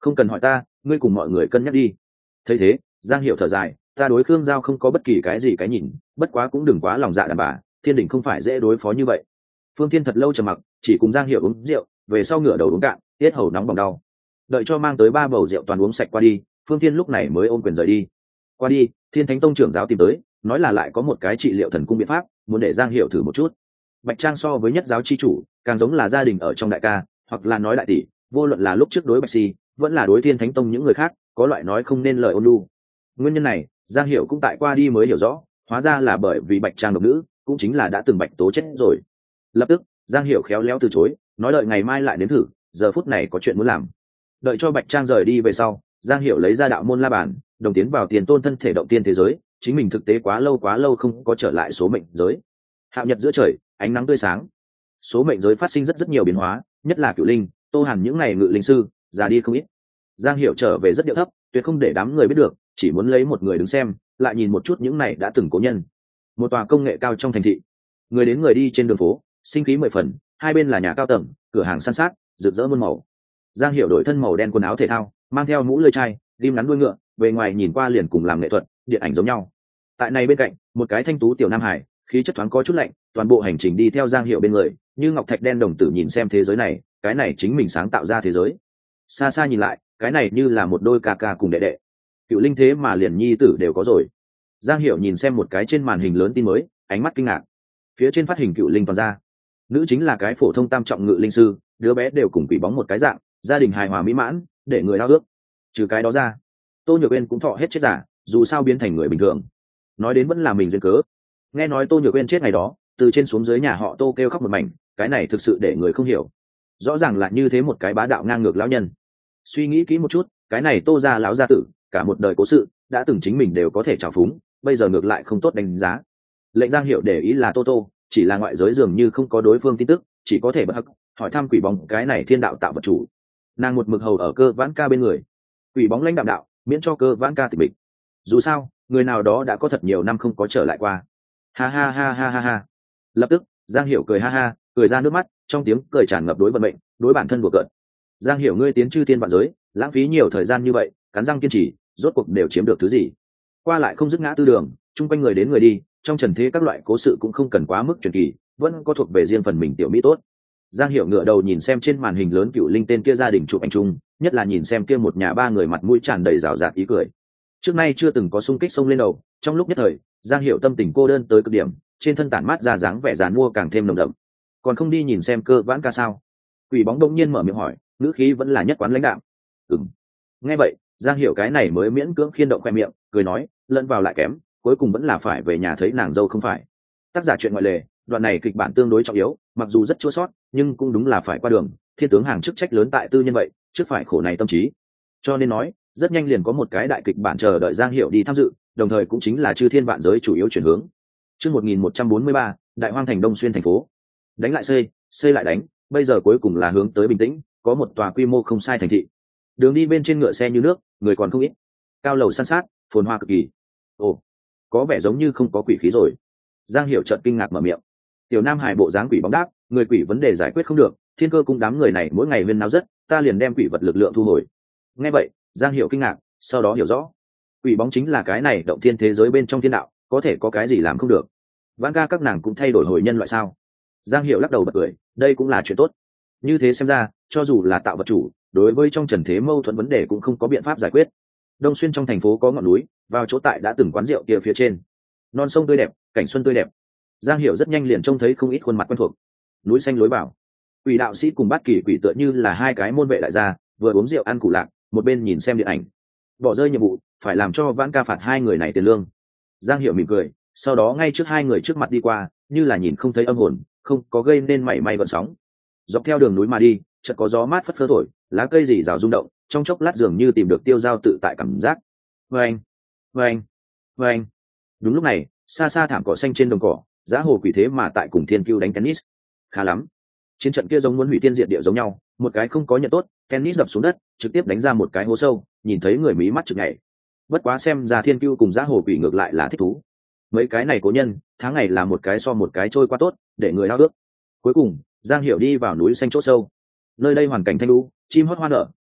không cần hỏi ta, ngươi cùng mọi người cân nhắc đi. Thấy thế, Giang Hiểu thở dài, ta đối Khương Giao không có bất kỳ cái gì cái nhìn, bất quá cũng đừng quá lòng dạ đàn bà, thiên đình không phải dễ đối phó như vậy. Phương Thiên thật lâu trầm mặc, chỉ cùng Giang Hiểu uống rượu, về sau ngửa đầu uống cạn, tiết hầu nóng bỏng đau. Đợi cho mang tới ba bầu rượu toàn uống sạch qua đi, Phương Thiên lúc này mới ôm quyền rời đi. Qua đi, Thiên Thánh Tông trưởng giáo tìm tới, nói là lại có một cái trị liệu thần cung biện pháp, muốn để Giang Hiểu thử một chút. Bạch Trang so với nhất giáo chi chủ, càng giống là gia đình ở trong đại ca, hoặc là nói đại tỷ, vô luận là lúc trước đối Bạch Si, vẫn là đối Thiên Thánh Tông những người khác, có loại nói không nên lời ôn nhu. Nguyên nhân này, Giang Hiểu cũng tại qua đi mới hiểu rõ, hóa ra là bởi vì Bạch Trang độc nữ, cũng chính là đã từng Bạch Tố chết rồi. Lập tức, Giang Hiểu khéo léo từ chối, nói đợi ngày mai lại đến thử, giờ phút này có chuyện muốn làm. Đợi cho Bạch Trang rời đi về sau, Giang Hiểu lấy ra đạo môn la bàn, đồng tiến vào tiền tôn thân thể động tiên thế giới, chính mình thực tế quá lâu quá lâu không có trở lại số mệnh giới. Hạo nhật giữa trời, ánh nắng tươi sáng, số mệnh giới phát sinh rất rất nhiều biến hóa, nhất là Cửu Linh, Tô Hàn những ngày ngự linh sư già đi không ít. Giang Hiểu trở về rất điệu thấp, tuyệt không để đám người biết được, chỉ muốn lấy một người đứng xem, lại nhìn một chút những này đã từng cố nhân. Một tòa công nghệ cao trong thành thị, người đến người đi trên đường phố, sinh khí mười phần, hai bên là nhà cao tầng, cửa hàng san sát, rực rỡ muôn màu. Giang Hiểu đổi thân màu đen quần áo thể thao, mang theo mũ lưỡi chai, rim ngắn đuôi ngựa, bề ngoài nhìn qua liền cùng làm nghệ thuật, điện ảnh giống nhau. Tại này bên cạnh, một cái thanh tú tiểu nam hải, khí chất thoáng có chút lạnh, toàn bộ hành trình đi theo Giang Hiểu bên người, như ngọc thạch đen đồng tử nhìn xem thế giới này, cái này chính mình sáng tạo ra thế giới. Xa xa nhìn lại, cái này như là một đôi ca ca cùng đệ đệ. Cựu Linh thế mà liền nhi tử đều có rồi. Giang Hiểu nhìn xem một cái trên màn hình lớn tin mới, ánh mắt kinh ngạc. Phía trên phát hình Cựu Linh toàn ra, nữ chính là cái phổ thông tam trọng ngự linh sư, đứa bé đều cùng quỷ bóng một cái dạng, gia đình hài hòa mỹ mãn, để người ao ước. Trừ cái đó ra, Tô Nhược Uyên cũng thọ hết chết giả, dù sao biến thành người bình thường. Nói đến vẫn là mình duyên cớ. Nghe nói Tô Nhược Uyên chết ngày đó, từ trên xuống dưới nhà họ Tô kêu khóc một mảnh, cái này thực sự để người không hiểu. Rõ ràng là như thế một cái bá đạo ngang ngược lão nhân. Suy nghĩ kỹ một chút, cái này Tô gia lão gia tử, cả một đời cố sự, đã từng chính mình đều có thể trào phúng, bây giờ ngược lại không tốt đánh giá. Lệnh Giang Hiểu để ý là Tô Tô, chỉ là ngoại giới dường như không có đối phương tin tức, chỉ có thể bất hắc hỏi thăm quỷ bóng cái này thiên đạo tạo vật chủ. Nàng một mực hầu ở Cơ Vãn Ca bên người. Quỷ bóng lãnh đạm đạo, miễn cho Cơ Vãn Ca tịch mịch. Dù sao, người nào đó đã có thật nhiều năm không có trở lại qua. Ha ha ha ha ha ha. Lập tức, Giang Hiểu cười ha ha, cười ra nước mắt, trong tiếng cười tràn ngập đối vận mệnh, đối bản thân đùa cợt. Giang Hiểu ngươi tiến chư thiên vạn giới, lãng phí nhiều thời gian như vậy, cắn răng kiên trì, rốt cuộc đều chiếm được thứ gì? Qua lại không dứt ngã tư đường, chung quanh người đến người đi, trong trần thế các loại cố sự cũng không cần quá mức truyền kỳ, vẫn có thuộc về riêng phần mình tiểu mỹ tốt. Giang Hiểu ngửa đầu nhìn xem trên màn hình lớn Cựu Linh tên kia gia đình chụp ảnh chung, nhất là nhìn xem kia một nhà ba người mặt mũi tràn đầy rào rạt ý cười. Trước nay chưa từng có xung kích sông lên đầu, trong lúc nhất thời, Giang Hiểu tâm tình cô đơn tới cực điểm, trên thân tản mát ra dáng vẻ dàn mua càng thêm nồng đậm. Còn không đi nhìn xem Cơ Vãn Ca sao? Quỷ bóng đông nhiên mở miệng hỏi, ngữ khí vẫn là nhất quán lãnh đạm. Ừm. Nghe vậy, Giang Hiểu cái này mới miễn cưỡng khiên động khoe miệng, cười nói, lẫn vào lại kém, cuối cùng vẫn là phải về nhà thấy nàng dâu không phải. Tác giả chuyện ngoại lệ, đoạn này kịch bản tương đối trọng yếu, mặc dù rất chua sót, nhưng cũng đúng là phải qua đường, thiên tướng hàng chức trách lớn tại tư nhân vậy, trước phải khổ này tâm trí. Cho nên nói, rất nhanh liền có một cái đại kịch bản chờ đợi Giang Hiểu đi tham dự, đồng thời cũng chính là chư thiên vạn giới chủ yếu chuyển hướng. Chương một nghìn một trăm bốn mươi ba, Đại Hoang thành Đông Xuyên thành phố. Đánh lại xây, xây lại đánh, bây giờ cuối cùng là hướng tới bình tĩnh, có một tòa quy mô không sai thành thị. Đường đi bên trên ngựa xe như nước, người còn không ít. Cao lầu san sát, phồn hoa cực kỳ. Ồ, có vẻ giống như không có quỷ khí rồi. Giang Hiểu chợt kinh ngạc mở miệng. Tiểu Nam Hải bộ dáng quỷ bóng đáp, người quỷ vấn đề giải quyết không được, thiên cơ cung đám người này mỗi ngày huyên náo rất, ta liền đem quỷ vật lực lượng thu hồi. Nghe vậy, Giang Hiểu kinh ngạc, sau đó hiểu rõ. Quỷ bóng chính là cái này động thiên thế giới bên trong thiên đạo, có thể có cái gì làm không được. Vãn Ca các nàng cũng thay đổi hồi nhân loại sao? Giang Hiểu lắc đầu bật cười, đây cũng là chuyện tốt. Như thế xem ra, cho dù là tạo vật chủ, đối với trong trần thế mâu thuẫn vấn đề cũng không có biện pháp giải quyết. Đông Xuyên trong thành phố có ngọn núi, vào chỗ tại đã từng quán rượu kia phía trên. Non sông tươi đẹp, cảnh xuân tươi đẹp. Giang Hiểu rất nhanh liền trông thấy không ít khuôn mặt quen thuộc. Núi xanh lối vào. Quỷ đạo sĩ cùng Bát Kỳ quỷ tựa như là hai cái môn vệ đại gia, vừa uống rượu ăn củ lạc, một bên nhìn xem điện ảnh. Bỏ rơi nhiệm vụ, phải làm cho Vãn Ca phạt hai người này tiền lương. Giang Hiểu mỉm cười, sau đó ngay trước hai người trước mặt đi qua, như là nhìn không thấy âm hồn, không có gây nên mảy may gợn sóng. Dọc theo đường núi mà đi, chợt có gió mát phất phơ thổi, lá cây rì rào rung động, trong chốc lát dường như tìm được tiêu dao tự tại cảm giác. Vâng, vâng, vâng. Đúng lúc này, xa xa thảm cỏ xanh trên đồng cỏ, giá hồ quỷ thế mà tại cùng thiên cưu đánh tennis. Khá lắm. Chiến trận kia giống muốn hủy tiên diệt địa giống nhau, một cái không có nhận tốt, tennis đập xuống đất, trực tiếp đánh ra một cái hố sâu, nhìn thấy người mí mắt chực nhảy. Bất quá xem ra thiên cưu cùng giá hồ quỷ ngược lại là thích thú. Mấy cái này cố nhân, tháng ngày là một cái so một cái trôi qua tốt, để người ao ước. Cuối cùng, Giang Hiểu đi vào núi xanh chỗ sâu. Nơi đây hoàn cảnh thanh lưu, chim hót hoa nở,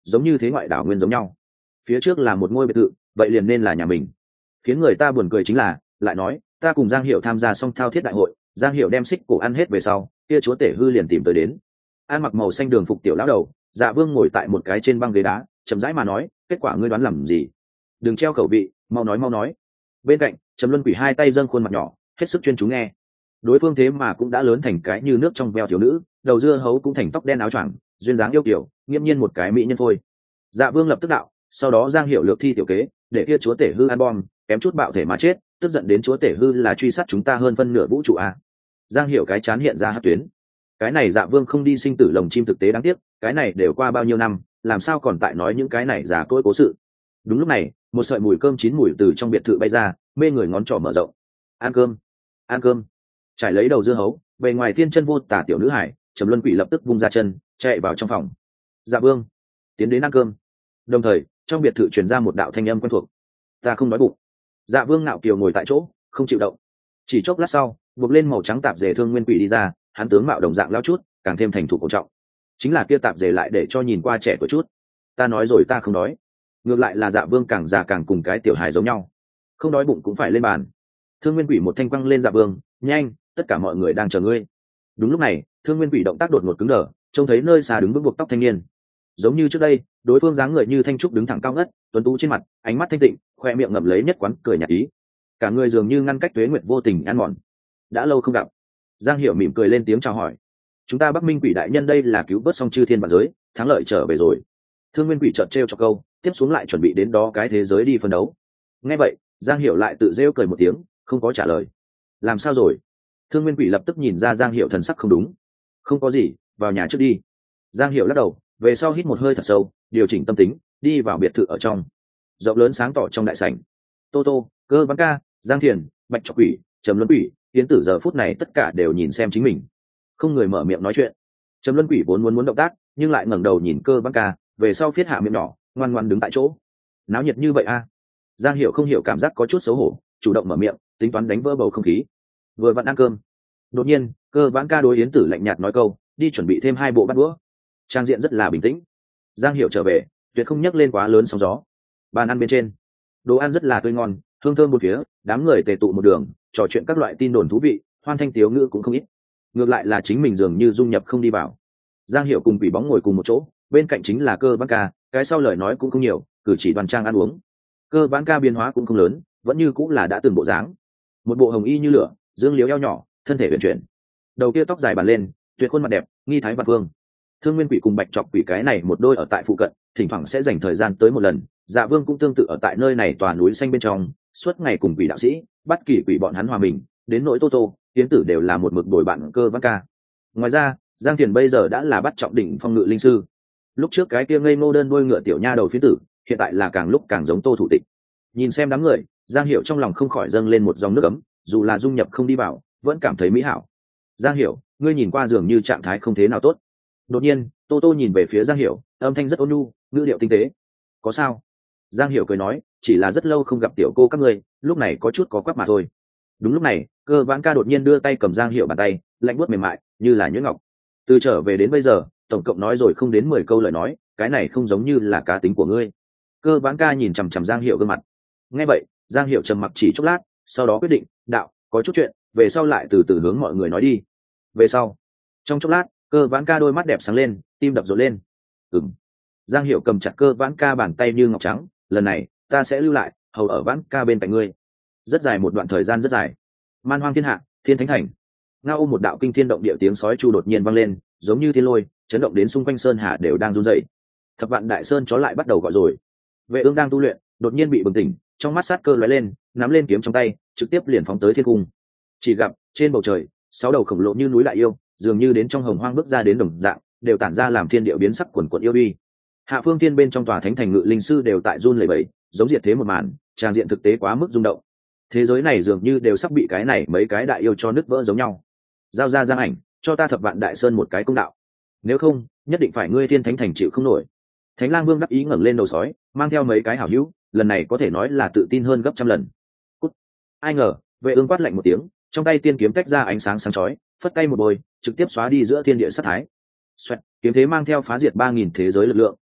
giống như thế ngoại đảo nguyên giống nhau. Phía trước là một ngôi biệt thự, vậy liền nên là nhà mình. Khiến người ta buồn cười chính là, lại nói ta cùng Giang Hiểu tham gia xong thao thiết đại hội, Giang Hiểu đem xích cổ ăn hết về sau, kia chúa tể hư liền tìm tới đến. An mặc màu xanh đường phục tiểu lão đầu, Dạ Vương ngồi tại một cái trên băng ghế đá, chậm rãi mà nói, kết quả ngươi đoán làm gì? Đừng treo khẩu vị, mau nói mau nói. Bên cạnh, Trầm Luân Quỷ hai tay dâng khuôn mặt nhỏ, hết sức chuyên chú nghe. Đối phương thế mà cũng đã lớn thành cái như nước trong veo thiếu nữ, đầu dưa hấu cũng thành tóc đen áo choàng, duyên dáng yêu kiều, nghiêm nhiên một cái mỹ nhân phôi. Dạ Vương lập tức đạo, sau đó Giang Hiểu lược thi tiểu kế, để kia chúa tể hư ăn bom, kém chút bạo thể mà chết, tức giận đến chúa tể hư là truy sát chúng ta hơn phân nửa vũ trụ a. Giang Hiểu cái chán hiện ra hất tuyến. Cái này Dạ Vương không đi sinh tử lồng chim thực tế đáng tiếc, cái này đều qua bao nhiêu năm, làm sao còn tại nói những cái này giả cỗi cố sự. Đúng lúc này, một sợi mùi cơm chín mùi từ trong biệt thự bay ra, mê người ngón trỏ mở rộng. Ăn cơm, ăn cơm. Trải lấy đầu dưa hấu, bề ngoài thiên chân vô tả tiểu nữ hải, Trầm Luân Quỷ lập tức vung ra chân, chạy vào trong phòng. Dạ Vương, tiến đến ăn cơm. Đồng thời, trong biệt thự truyền ra một đạo thanh âm quen thuộc. Ta không đói bụng. Dạ Vương ngạo kiều ngồi tại chỗ, không chịu động. Chỉ chốc lát sau, buộc lên màu trắng tạp dề Thương Nguyên Quỷ đi ra, hắn tướng mạo đồng dạng lao chút, càng thêm thành thủ cổ trọng. Chính là kia tạp dề lại để cho nhìn qua trẻ tuổi chút. Ta nói rồi ta không đói. Ngược lại là Dạ Vương càng già càng cùng cái tiểu hài giống nhau. Không đói bụng cũng phải lên bàn. Thương Nguyên Quỷ một thanh quăng lên Dạ Vương, nhanh, tất cả mọi người đang chờ ngươi. Đúng lúc này, Thương Nguyên Quỷ động tác đột ngột cứng đờ, trông thấy nơi xa đứng vững buộc tóc thanh niên. Giống như trước đây, đối phương dáng người như thanh trúc đứng thẳng cao ngất, tuấn tú trên mặt, ánh mắt thanh tịnh, khoe miệng ngậm lấy nhất quán cười nhạt ý. Cả người dường như ngăn cách tuế nguyệt vô tình ăn mòn. Đã lâu không gặp. Giang Hiểu mỉm cười lên tiếng chào hỏi. Chúng ta Bắc Minh Quỷ đại nhân đây là cứu vớt xong chư thiên vạn giới, thắng lợi trở về rồi. Thương Nguyên Quỷ chợt trêu cho câu, tiếp xuống lại chuẩn bị đến đó cái thế giới đi phân đấu. Nghe vậy, Giang Hiểu lại tự rêu cười một tiếng, không có trả lời. Làm sao rồi? Thương Nguyên Quỷ lập tức nhìn ra Giang Hiểu thần sắc không đúng. Không có gì, vào nhà trước đi. Giang Hiểu lắc đầu, về sau hít một hơi thật sâu, điều chỉnh tâm tính, đi vào biệt thự ở trong. Rộng lớn sáng tỏ trong đại sảnh. Tô Tô, Cơ Văn Ca, Giang Thiền, Bạch Trọc Quỷ, Trầm Luân Quỷ, Tiến Tử giờ phút này tất cả đều nhìn xem chính mình. Không người mở miệng nói chuyện. Trầm Luân Quỷ vốn muốn muốn động tác, nhưng lại ngẩng đầu nhìn Cơ Văn Ca, về sau phiết hạ miệng nhỏ, ngoan ngoãn đứng tại chỗ. Náo nhiệt như vậy a? Giang Hiểu không hiểu cảm giác có chút xấu hổ, chủ động mở miệng, tính toán đánh vỡ bầu không khí. Vừa vặn ăn cơm. Đột nhiên, Cơ Vãn Ca đối Yến Tử lạnh nhạt nói câu, đi chuẩn bị thêm hai bộ bát đũa. Trang diện rất là bình tĩnh. Giang Hiểu trở về, tuyệt không nhắc lên quá lớn sóng gió. Bàn ăn bên trên, đồ ăn rất là tươi ngon, hương thơm bốn phía, đám người tề tụ một đường, trò chuyện các loại tin đồn thú vị, hoan thanh tiếu ngữ cũng không ít. Ngược lại là chính mình dường như dung nhập không đi vào. Giang Hiểu cùng Quỷ Bóng ngồi cùng một chỗ, bên cạnh chính là Cơ Vãn Ca, cái sau lời nói cũng không nhiều, cử chỉ đoan trang ăn uống. Cơ Vãn Ca biến hóa cũng không lớn, vẫn như cũng là đã từng bộ dáng. Một bộ hồng y như lửa, dương liếu eo nhỏ, thân thể uyển chuyển, đầu kia tóc dài bàn lên, tuyệt khuôn mặt đẹp, nghi thái vạn phương. Thương Nguyên Quỷ cùng Bạch Trọc Quỷ cái này một đôi ở tại phụ cận, thỉnh thoảng sẽ dành thời gian tới một lần. Dạ Vương cũng tương tự ở tại nơi này tòa núi xanh bên trong, suốt ngày cùng quỷ đạo sĩ, bắt kỳ quỷ bọn hắn hòa mình. Đến nỗi Tô Tô, Tiến Tử đều là một mực đổi bạn Cơ Vãn Ca. Ngoài ra, Giang Thiền bây giờ đã là bắt trọng đỉnh phong ngự linh sư. Lúc trước cái kia ngây ngô đơn đuôi ngựa tiểu nha đầu phiến tử, hiện tại là càng lúc càng giống Tô thủ tịch. Nhìn xem đám người, Giang Hiểu trong lòng không khỏi dâng lên một dòng nước ấm, dù là dung nhập không đi vào, vẫn cảm thấy mỹ hảo. Giang Hiểu, ngươi nhìn qua dường như trạng thái không thế nào tốt. Đột nhiên, Tô Tô nhìn về phía Giang Hiểu, âm thanh rất ôn nhu, ngữ điệu tinh tế. Có sao? Giang Hiểu cười nói, chỉ là rất lâu không gặp tiểu cô các ngươi, lúc này có chút có quắc mà thôi. Đúng lúc này, Cơ Vãn Ca đột nhiên đưa tay cầm Giang Hiểu bàn tay, lạnh buốt mềm mại, như là nhuyễn ngọc. Từ trở về đến bây giờ, tổng cộng nói rồi không đến mười câu lời nói, cái này không giống như là cá tính của ngươi. Cơ Vãn Ca nhìn chằm chằm Giang Hiểu gương mặt. Nghe vậy, Giang Hiểu trầm mặc chỉ chốc lát, sau đó quyết định, đạo, có chút chuyện, về sau lại từ từ hướng mọi người nói đi. Về sau, trong chốc lát, Cơ Vãn Ca đôi mắt đẹp sáng lên, tim đập rộn lên. Ừm. Giang Hiểu cầm chặt Cơ Vãn Ca bàn tay như ngọc trắng, lần này, ta sẽ lưu lại, hầu ở Vãn Ca bên cạnh ngươi. Rất dài một đoạn thời gian rất dài. Man hoang thiên hạ, thiên thánh thành. Ngao một đạo kinh thiên động địa tiếng sói chu đột nhiên vang lên, giống như thiên lôi, chấn động đến xung quanh sơn hà đều đang run rẩy. Thập vạn đại sơn chó lại bắt đầu gọi rồi. Vệ Ương đang tu luyện, đột nhiên bị bừng tỉnh, trong mắt sát cơ lóe lên, nắm lên kiếm trong tay, trực tiếp liền phóng tới thiên cung. Chỉ gặp trên bầu trời, sáu đầu khổng lồ như núi đại yêu, dường như đến trong hồng hoang bước ra đến đồng dạng, đều tản ra làm thiên địa biến sắc quần quần yêu uy. Hạ phương thiên bên trong tòa thánh thành ngự linh sư đều tại run lẩy bẩy, giống diệt thế một màn, tràng diện thực tế quá mức rung động. Thế giới này dường như đều sắp bị cái này mấy cái đại yêu cho nứt vỡ giống nhau. Giao ra Giang Ảnh, cho ta thập vạn đại sơn một cái công đạo. Nếu không, nhất định phải ngươi thiên thánh thành chịu không nổi. Thánh Lang Vương đắc ý ngẩng lên đầu sói, mang theo mấy cái hảo hữu, lần này có thể nói là tự tin hơn gấp trăm lần. Cút. Ai ngờ, Vệ Ương quát lạnh một tiếng, trong tay tiên kiếm tách ra ánh sáng sáng chói, phất tay một bồi, trực tiếp xóa đi giữa thiên địa sát thái. Xoẹt, kiếm thế mang theo phá diệt ba nghìn thế giới lực lượng,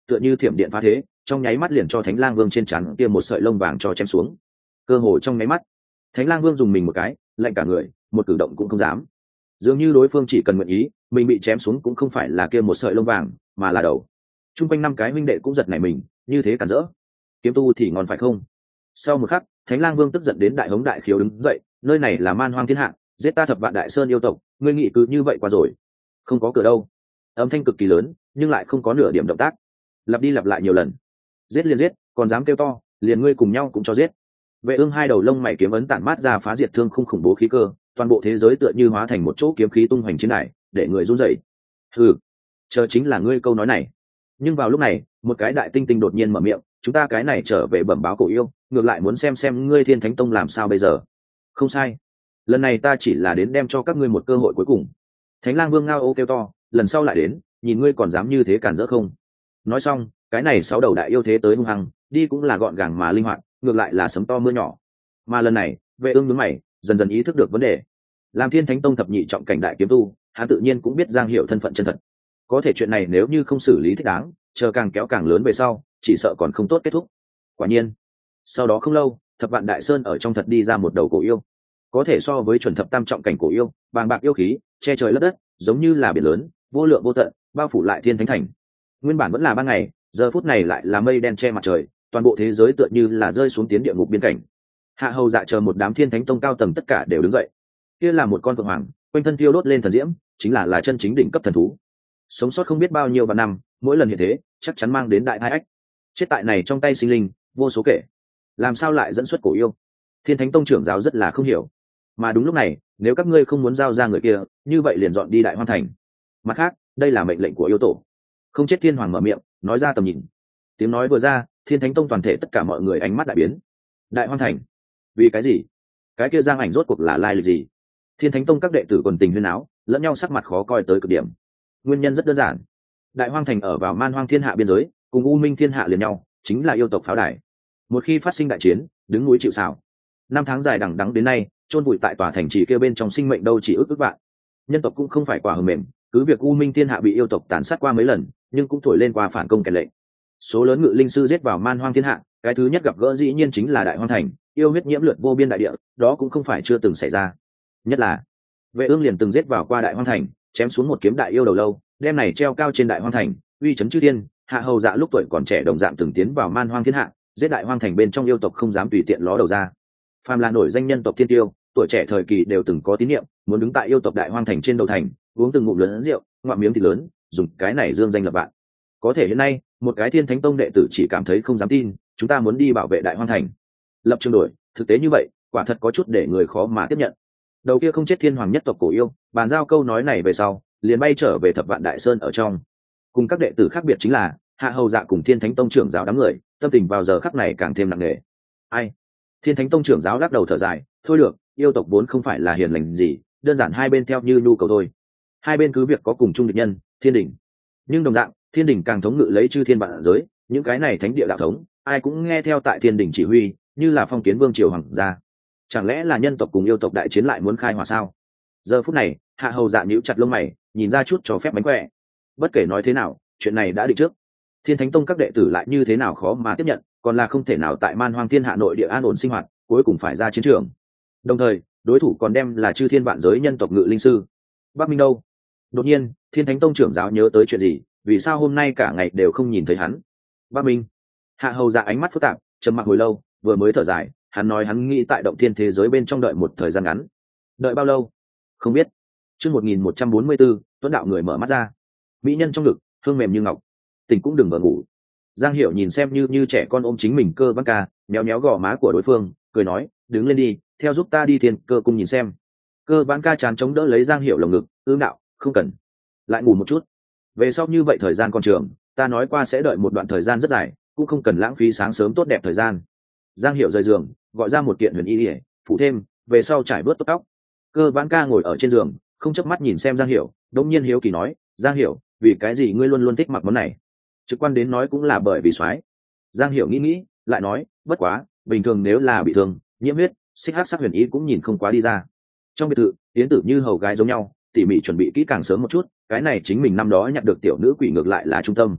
tựa như thiểm điện phá thế, trong nháy mắt liền cho Thánh Lang Vương trên trán kia một sợi lông vàng cho chém xuống. Cơ hồ trong nháy mắt, Thánh Lang Vương dùng mình một cái, lạnh cả người, một cử động cũng không dám. Dường như đối phương chỉ cần nguyện ý, mình bị chém xuống cũng không phải là kia một sợi lông vàng, mà là đầu. Trung quanh năm cái huynh đệ cũng giật nảy mình, như thế cản rỡ. Kiếm tu thì ngon phải không? Sau một khắc, Thánh Lang Vương tức giận đến đại hống đại khiếu đứng dậy, nơi này là Man Hoang thiên hạ, giết ta thập vạn đại sơn yêu tộc, ngươi nghĩ cứ như vậy qua rồi? Không có cửa đâu. Âm thanh cực kỳ lớn, nhưng lại không có nửa điểm động tác. Lặp đi lặp lại nhiều lần. Giết liền giết, còn dám kêu to, liền ngươi cùng nhau cũng cho giết. Vệ Ương hai đầu lông mày kiếm ấn tản mát ra phá diệt thương khung khủng bố khí cơ, toàn bộ thế giới tựa như hóa thành một chỗ kiếm khí tung hoành trên đài, để người run rẩy. Hừ, chờ chính là ngươi câu nói này. Nhưng vào lúc này, một cái đại tinh tinh đột nhiên mở miệng, chúng ta cái này trở về bẩm báo cổ yêu, ngược lại muốn xem xem ngươi Thiên Thánh Tông làm sao bây giờ. Không sai, lần này ta chỉ là đến đem cho các ngươi một cơ hội cuối cùng. Thánh Lang Vương ngao ô kêu to, lần sau lại đến, nhìn ngươi còn dám như thế cản rỡ không. Nói xong, cái này sáu đầu đại yêu thế tới hung hăng, đi cũng là gọn gàng mà linh hoạt, ngược lại là sấm to mưa nhỏ. Mà lần này, Vệ Ương nhướng mày, dần dần ý thức được vấn đề. Làm Thiên Thánh Tông thập nhị trọng cảnh đại kiếm tu, hắn tự nhiên cũng biết Giang Hiểu thân phận chân thật. Có thể chuyện này nếu như không xử lý thích đáng, chờ càng kéo càng lớn về sau, chỉ sợ còn không tốt kết thúc. Quả nhiên, sau đó không lâu, thập vạn đại sơn ở trong thật đi ra một đầu cổ yêu, có thể so với chuẩn thập tam trọng cảnh cổ yêu, bàng bạc yêu khí, che trời lấp đất, giống như là biển lớn, vô lượng vô tận, bao phủ lại Thiên Thánh Thành. Nguyên bản vẫn là ban ngày, giờ phút này lại là mây đen che mặt trời, toàn bộ thế giới tựa như là rơi xuống tiến địa ngục biên cảnh. Hạ Hầu Dạ chờ một đám Thiên Thánh Tông cao tầng tất cả đều đứng dậy. Kia là một con phượng hoàng, quanh thân tiêu đốt lên thần diễm, chính là là chân chính đỉnh cấp thần thú. Sống sót không biết bao nhiêu vạn năm, mỗi lần hiện thế, chắc chắn mang đến đại tai ách. Chết tại này trong tay sinh linh, vô số kể. Làm sao lại dẫn xuất cổ yêu? Thiên Thánh Tông trưởng giáo rất là không hiểu. Mà đúng lúc này, nếu các ngươi không muốn giao ra người kia, như vậy liền dọn đi Đại Hoang Thành. Mặt khác, đây là mệnh lệnh của yêu tổ. Không chết Thiên Hoàng mở miệng, nói ra tầm nhìn. Tiếng nói vừa ra, Thiên Thánh Tông toàn thể tất cả mọi người ánh mắt đại biến. Đại Hoang Thành? Vì cái gì? Cái kia Giang Ảnh rốt cuộc là lai lịch gì? Thiên Thánh Tông các đệ tử quần tình huyên áo, lẫn nhau sắc mặt khó coi tới cực điểm. Nguyên nhân rất đơn giản. Đại Hoang Thành ở vào Man Hoang thiên hạ biên giới, cùng U Minh thiên hạ liền nhau, chính là yêu tộc pháo đài. Một khi phát sinh đại chiến, đứng núi chịu sào. Năm tháng dài đằng đẵng đến nay, chôn vùi tại tòa thành trì kia bên trong sinh mệnh đâu chỉ ước ước vạn. Nhân tộc cũng không phải quả hờ mềm, cứ việc U Minh thiên hạ bị yêu tộc tàn sát qua mấy lần, nhưng cũng thổi lên qua phản công kèn lệnh. Số lớn ngự linh sư giết vào Man Hoang thiên hạ, cái thứ nhất gặp gỡ dĩ nhiên chính là Đại Hoang Thành, yêu huyết nhiễm lượt vô biên đại địa, đó cũng không phải chưa từng xảy ra. Nhất là, Vệ Ương liền từng giết vào qua Đại Hoang Thành, chém xuống một kiếm đại yêu đầu lâu, đem này treo cao trên Đại Hoang Thành, uy chấn chư thiên. Hạ Hầu Dạ lúc tuổi còn trẻ đồng dạng từng tiến vào Man Hoang thiên hạ, giết Đại Hoang Thành bên trong yêu tộc không dám tùy tiện ló đầu ra. Phàm là nổi danh nhân tộc thiên tiêu, tuổi trẻ thời kỳ đều từng có tín niệm, muốn đứng tại yêu tộc Đại Hoang Thành trên đầu thành, uống từng ngụm lớn rượu, ngoạm miếng thịt lớn, dùng cái này dương danh lập vạn. Có thể hiện nay, một cái Thiên Thánh Tông đệ tử chỉ cảm thấy không dám tin, chúng ta muốn đi bảo vệ Đại Hoang Thành. Lập trường đổi, thực tế như vậy, quả thật có chút để người khó mà tiếp nhận. Đầu kia không chết Thiên Hoàng nhất tộc cổ yêu, bàn giao câu nói này về sau, liền bay trở về thập vạn đại sơn ở trong. Cùng các đệ tử khác biệt chính là, Hạ Hầu Dạ cùng Thiên Thánh Tông trưởng giáo đám người, tâm tình vào giờ khắc này càng thêm nặng nề. Ai? Thiên Thánh Tông trưởng giáo lắc đầu thở dài, thôi được, yêu tộc vốn không phải là hiền lành gì, đơn giản hai bên theo như nhu cầu thôi. Hai bên cứ việc có cùng chung địch nhân, Thiên Đình. Nhưng đồng dạng, Thiên Đình càng thống ngự lấy chư thiên vạn giới, những cái này thánh địa đạo thống, ai cũng nghe theo tại Thiên Đình chỉ huy, như là phong kiến vương triều hoàng gia. Chẳng lẽ là nhân tộc cùng yêu tộc đại chiến lại muốn khai hỏa sao? Giờ phút này, Hạ Hầu Dạ nhíu chặt lông mày, nhìn ra chút cho phép mánh khỏe. Bất kể nói thế nào, chuyện này đã định trước. Thiên Thánh Tông các đệ tử lại như thế nào khó mà tiếp nhận, còn là không thể nào tại Man Hoang thiên hạ nội địa an ổn sinh hoạt, cuối cùng phải ra chiến trường. Đồng thời, đối thủ còn đem là chư thiên vạn giới nhân tộc ngự linh sư. Bắc Minh đâu? Đột nhiên, Thiên Thánh Tông trưởng giáo nhớ tới chuyện gì, vì sao hôm nay cả ngày đều không nhìn thấy hắn? Bắc Minh. Hạ Hầu Dạ ánh mắt phức tạp, trầm mặc hồi lâu, vừa mới thở dài, hắn nói hắn nghĩ tại động thiên thế giới bên trong đợi một thời gian ngắn. Đợi bao lâu? Không biết. Chương một nghìn một trăm bốn mươi bốn, Tuấn đạo người mở mắt ra. Mỹ nhân trong ngực, hương mềm như ngọc. Tỉnh cũng đừng vờ ngủ. Giang Hiểu nhìn xem như như trẻ con ôm chính mình Cơ Vãn Ca, méo méo gò má của đối phương, cười nói, đứng lên đi, theo giúp ta đi Thiên Cơ cung nhìn xem. Cơ Vãn Ca chán chống đỡ lấy Giang Hiểu lồng ngực, ương đạo, không cần, lại ngủ một chút. Về sau như vậy thời gian còn trường, ta nói qua sẽ đợi một đoạn thời gian rất dài, cũng không cần lãng phí sáng sớm tốt đẹp thời gian. Giang Hiểu rời giường, gọi ra một kiện huyền y ỉa, phụ thêm, về sau trải bớt tóc. Cơ Vãn Ca ngồi ở trên giường, không chớp mắt nhìn xem Giang Hiểu, đống nhiên hiếu kỳ nói, Giang Hiểu, vì cái gì ngươi luôn luôn thích mặc món này? Trực quan đến nói cũng là bởi vì soái. Giang Hiểu nghĩ nghĩ, lại nói, bất quá, bình thường nếu là bị thương, nhiễm huyết, xích hắc sắc huyền ý cũng nhìn không quá đi ra. Trong biệt thự, tiến tử như hầu gái giống nhau, tỉ mỉ chuẩn bị kỹ càng sớm một chút, cái này chính mình năm đó nhận được tiểu nữ quỷ ngược lại là trung tâm.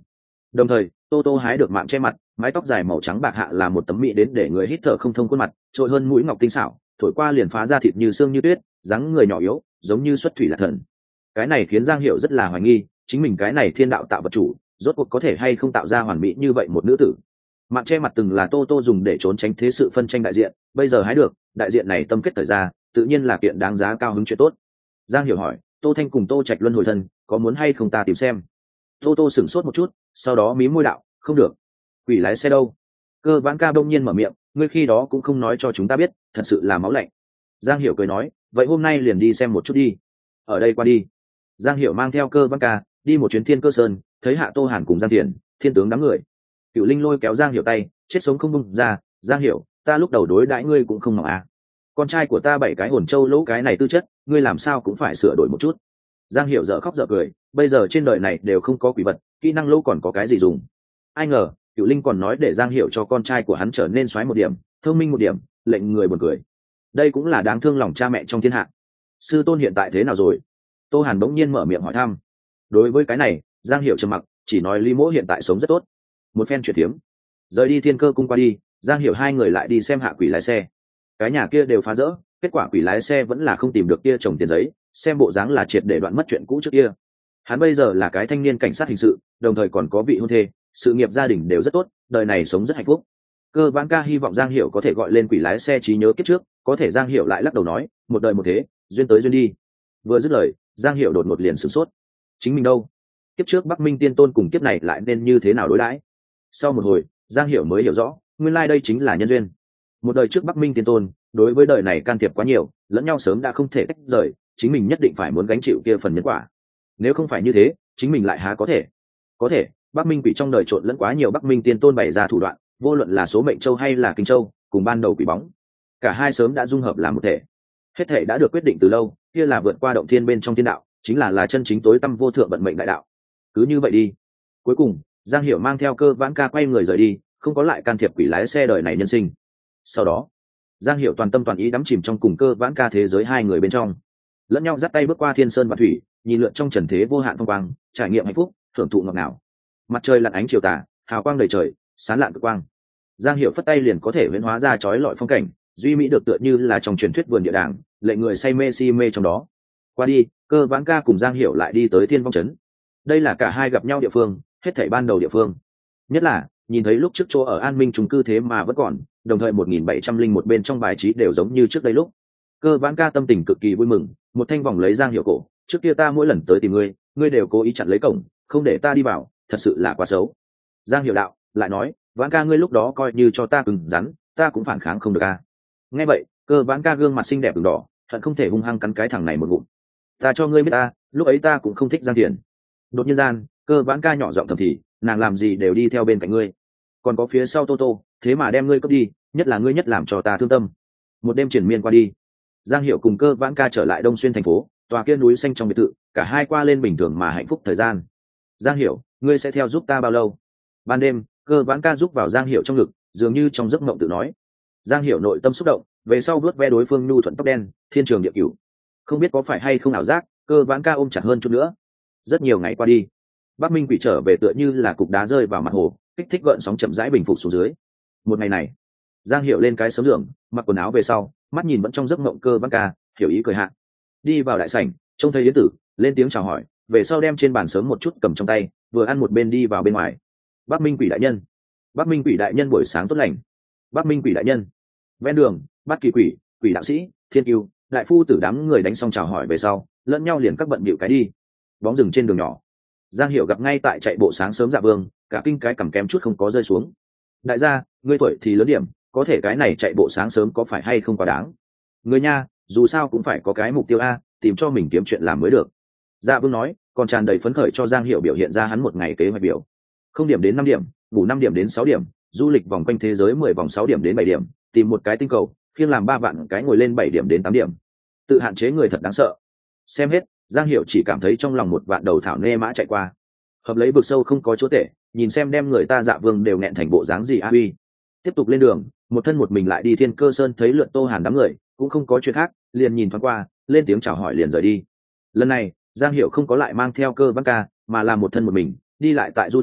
Đồng thời tô tô hái được mạng che mặt, mái tóc dài màu trắng bạc hạ là một tấm mỹ đến để người hít thở không thông khuôn mặt, trội hơn mũi ngọc tinh xảo, thổi qua liền phá ra thịt như xương như tuyết, dáng người nhỏ yếu giống như xuất thủy lạc thần. Cái này khiến Giang Hiểu rất là hoài nghi chính mình cái này thiên đạo tạo vật chủ rốt cuộc có thể hay không tạo ra hoàn mỹ như vậy một nữ tử. Mạng che mặt từng là tô tô dùng để trốn tránh thế sự phân tranh đại diện, bây giờ hái được đại diện này tâm kết thời ra, tự nhiên là kiện đáng giá cao hứng chuyện tốt. Giang Hiểu hỏi tô thanh cùng tô trạch luân hồi thân có muốn hay không ta tìm xem. Tô tô sửng sốt một chút, sau đó mí môi đạo không được. Quỷ lái xe đâu? Cơ vãn ca đông nhiên mở miệng, ngươi khi đó cũng không nói cho chúng ta biết, thật sự là máu lạnh. Giang Hiểu cười nói, vậy hôm nay liền đi xem một chút đi. Ở đây qua đi. Giang Hiểu mang theo Cơ vãn ca đi một chuyến Thiên Cơ Sơn, thấy Hạ Tô Hàn cùng Giang Tiền, thiên tướng đám người. Cựu Linh lôi kéo Giang Hiểu tay, chết sống không buông ra. Giang Hiểu, ta lúc đầu đối đãi ngươi cũng không ngỏ à. Con trai của ta bảy cái hồn châu lỗ cái này tư chất, ngươi làm sao cũng phải sửa đổi một chút. Giang Hiểu dở khóc dở cười, bây giờ trên đời này đều không có quỷ vật, kỹ năng lỗ còn có cái gì dùng. Ai ngờ Cựu Linh còn nói để Giang Hiểu cho con trai của hắn trở nên xoáy một điểm, thông minh một điểm, lệnh người buồn cười. Đây cũng là đáng thương lòng cha mẹ trong thiên hạ. Sư tôn hiện tại thế nào rồi? Tô Hàn bỗng nhiên mở miệng hỏi thăm. Đối với cái này, Giang Hiểu trầm mặc, chỉ nói Lý Mỗ hiện tại sống rất tốt. Một phen chuyện thiếm, rời đi Thiên Cơ cung qua đi, Giang Hiểu hai người lại đi xem Hạ quỷ lái xe. Cái nhà kia đều phá rỡ, kết quả quỷ lái xe vẫn là không tìm được kia chồng tiền giấy, xem bộ dáng là triệt để đoạn mất chuyện cũ trước kia. Hắn bây giờ là cái thanh niên cảnh sát hình sự, đồng thời còn có vị hôn thê, sự nghiệp gia đình đều rất tốt, đời này sống rất hạnh phúc. Cơ vãn ca hy vọng Giang Hiểu có thể gọi lên quỷ lái xe trí nhớ kiếp trước, có thể Giang Hiểu lại lắc đầu nói, một đời một thế, duyên tới duyên đi. Vừa dứt lời, Giang Hiểu đột ngột liền sửng sốt. Chính mình đâu? Kiếp trước Bắc Minh Tiên Tôn cùng kiếp này lại nên như thế nào đối đãi? Sau một hồi, Giang Hiểu mới hiểu rõ, nguyên lai đây chính là nhân duyên. Một đời trước Bắc Minh Tiên Tôn, đối với đời này can thiệp quá nhiều, lẫn nhau sớm đã không thể tách rời, chính mình nhất định phải muốn gánh chịu kia phần nhân quả. Nếu không phải như thế, chính mình lại há có thể? Có thể, Bắc Minh quỷ trong đời trộn lẫn quá nhiều Bắc Minh Tiên Tôn bày ra thủ đoạn, vô luận là số mệnh châu hay là kinh châu, cùng ban đầu quỷ bóng, cả hai sớm đã dung hợp làm một thể. Hết thể đã được quyết định từ lâu, kia là vượt qua động thiên bên trong thiên đạo, chính là là chân chính tối tăm vô thượng vận mệnh đại đạo. Cứ như vậy đi. Cuối cùng, Giang Hiểu mang theo Cơ vãn ca quay người rời đi, không có lại can thiệp quỷ lái xe đời này nhân sinh. Sau đó, Giang Hiểu toàn tâm toàn ý đắm chìm trong cùng Cơ vãn ca thế giới hai người bên trong, lẫn nhau dắt tay bước qua thiên sơn và thủy, nhìn lượn trong trần thế vô hạn phong quang, trải nghiệm hạnh phúc, thưởng thụ ngọt ngào. Mặt trời lặn ánh chiều tà, hào quang đầy trời, sáng lạn cực quang. Giang Hiểu phất tay liền có thể huyễn hóa ra chói lọi phong cảnh, duy mỹ được tựa như là trong truyền thuyết vườn địa đàng, lệnh người say mê si mê trong đó. Qua đi, Cơ vãn ca cùng Giang Hiểu lại đi tới Thiên Vong trấn. Đây là cả hai gặp nhau địa phương, hết thảy ban đầu địa phương. Nhất là nhìn thấy lúc trước chỗ ở An Minh trùng cư thế mà vẫn còn, đồng thời một nghìn bảy trăm linh một bên trong bài trí đều giống như trước đây lúc. Cơ vãn ca tâm tình cực kỳ vui mừng, một thanh vòng lấy Giang Hiểu cổ, trước kia ta mỗi lần tới tìm ngươi, ngươi đều cố ý chặn lấy cổng, không để ta đi vào, thật sự là quá xấu. Giang Hiểu đạo lại nói, vãn ca ngươi lúc đó coi như cho ta cứng rắn, ta cũng phản kháng không được a. Nghe vậy, Cơ vãn ca gương mặt xinh đẹp ửng đỏ, hận không thể hung hăng cắn cái thằng này một ngụm. Ta cho ngươi biết ta, lúc ấy ta cũng không thích Giang Tiền. Đột nhiên gian, Cơ vãn ca nhỏ giọng thầm thì, nàng làm gì đều đi theo bên cạnh ngươi, còn có phía sau Tô Tô, thế mà đem ngươi cướp đi, nhất là ngươi nhất làm cho ta thương tâm. Một đêm triển miên qua đi, Giang Hiểu cùng Cơ vãn ca trở lại Đông Xuyên thành phố, tòa kia núi xanh trong biệt thự, cả hai qua lên bình thường mà hạnh phúc thời gian. Giang Hiểu, ngươi sẽ theo giúp ta bao lâu? Ban đêm, Cơ vãn ca giúp vào Giang Hiểu trong ngực, dường như trong giấc mộng tự nói. Giang Hiểu nội tâm xúc động, về sau vuốt ve đối phương nhu thuận tóc đen, thiên trường địa cửu. Không biết có phải hay không ảo giác, Cơ vãn ca ôm chặt hơn chút nữa. Rất nhiều ngày qua đi, Bắc Minh quỷ trở về tựa như là cục đá rơi vào mặt hồ, kích thích gợn sóng chậm rãi bình phục xuống dưới. Một ngày này, Giang Hiểu lên cái sớm giường, mặc quần áo về sau, mắt nhìn vẫn trong giấc mộng Cơ vãn ca, hiểu ý cười hạ. Đi vào đại sảnh, trông thấy Yến Tử, lên tiếng chào hỏi, về sau đem trên bàn sớm một chút cầm trong tay, vừa ăn một bên đi vào bên ngoài. Bắc Minh quỷ đại nhân, Bắc Minh quỷ đại nhân buổi sáng tốt lành. Bắc Minh quỷ đại nhân. Ven đường, Bát Kỳ quỷ, quỷ đạo sĩ, Thiên Cưu, đại phu tử đám người đánh xong chào hỏi về sau, lẫn nhau liền các bận bịu cái đi. Bóng rừng trên đường nhỏ, Giang Hiểu gặp ngay tại chạy bộ sáng sớm Dạ Vương, cả kinh cái cầm kém chút không có rơi xuống. Đại gia, ngươi tuổi thì lớn điểm, có thể cái này chạy bộ sáng sớm có phải hay không quá đáng? Người nha, dù sao cũng phải có cái mục tiêu a, tìm cho mình kiếm chuyện làm mới được. Dạ Vương nói, còn tràn đầy phấn khởi cho Giang Hiểu biểu hiện ra hắn một ngày kế hoạch biểu. Không điểm đến năm điểm, ngủ năm điểm đến sáu điểm, du lịch vòng quanh thế giới mười vòng sáu điểm đến bảy điểm, tìm một cái tinh cầu, khiêng làm ba vạn cái ngồi lên bảy điểm đến tám điểm. Tự hạn chế người thật đáng sợ. Xem hết, Giang Hiểu chỉ cảm thấy trong lòng một vạn đầu thảo nê mã chạy qua. Hợp lấy vực sâu không có chỗ tệ, nhìn xem đem người ta Dạ Vương đều nẹn thành bộ dáng gì a uy. Tiếp tục lên đường, một thân một mình lại đi Thiên Cơ Sơn thấy lượn Tô Hàn đám người, cũng không có chuyện khác, liền nhìn thoáng qua, lên tiếng chào hỏi liền rời đi. Lần này, Giang Hiểu không có lại mang theo Cơ vãn ca, mà là một thân một mình, đi lại tại Du Thành,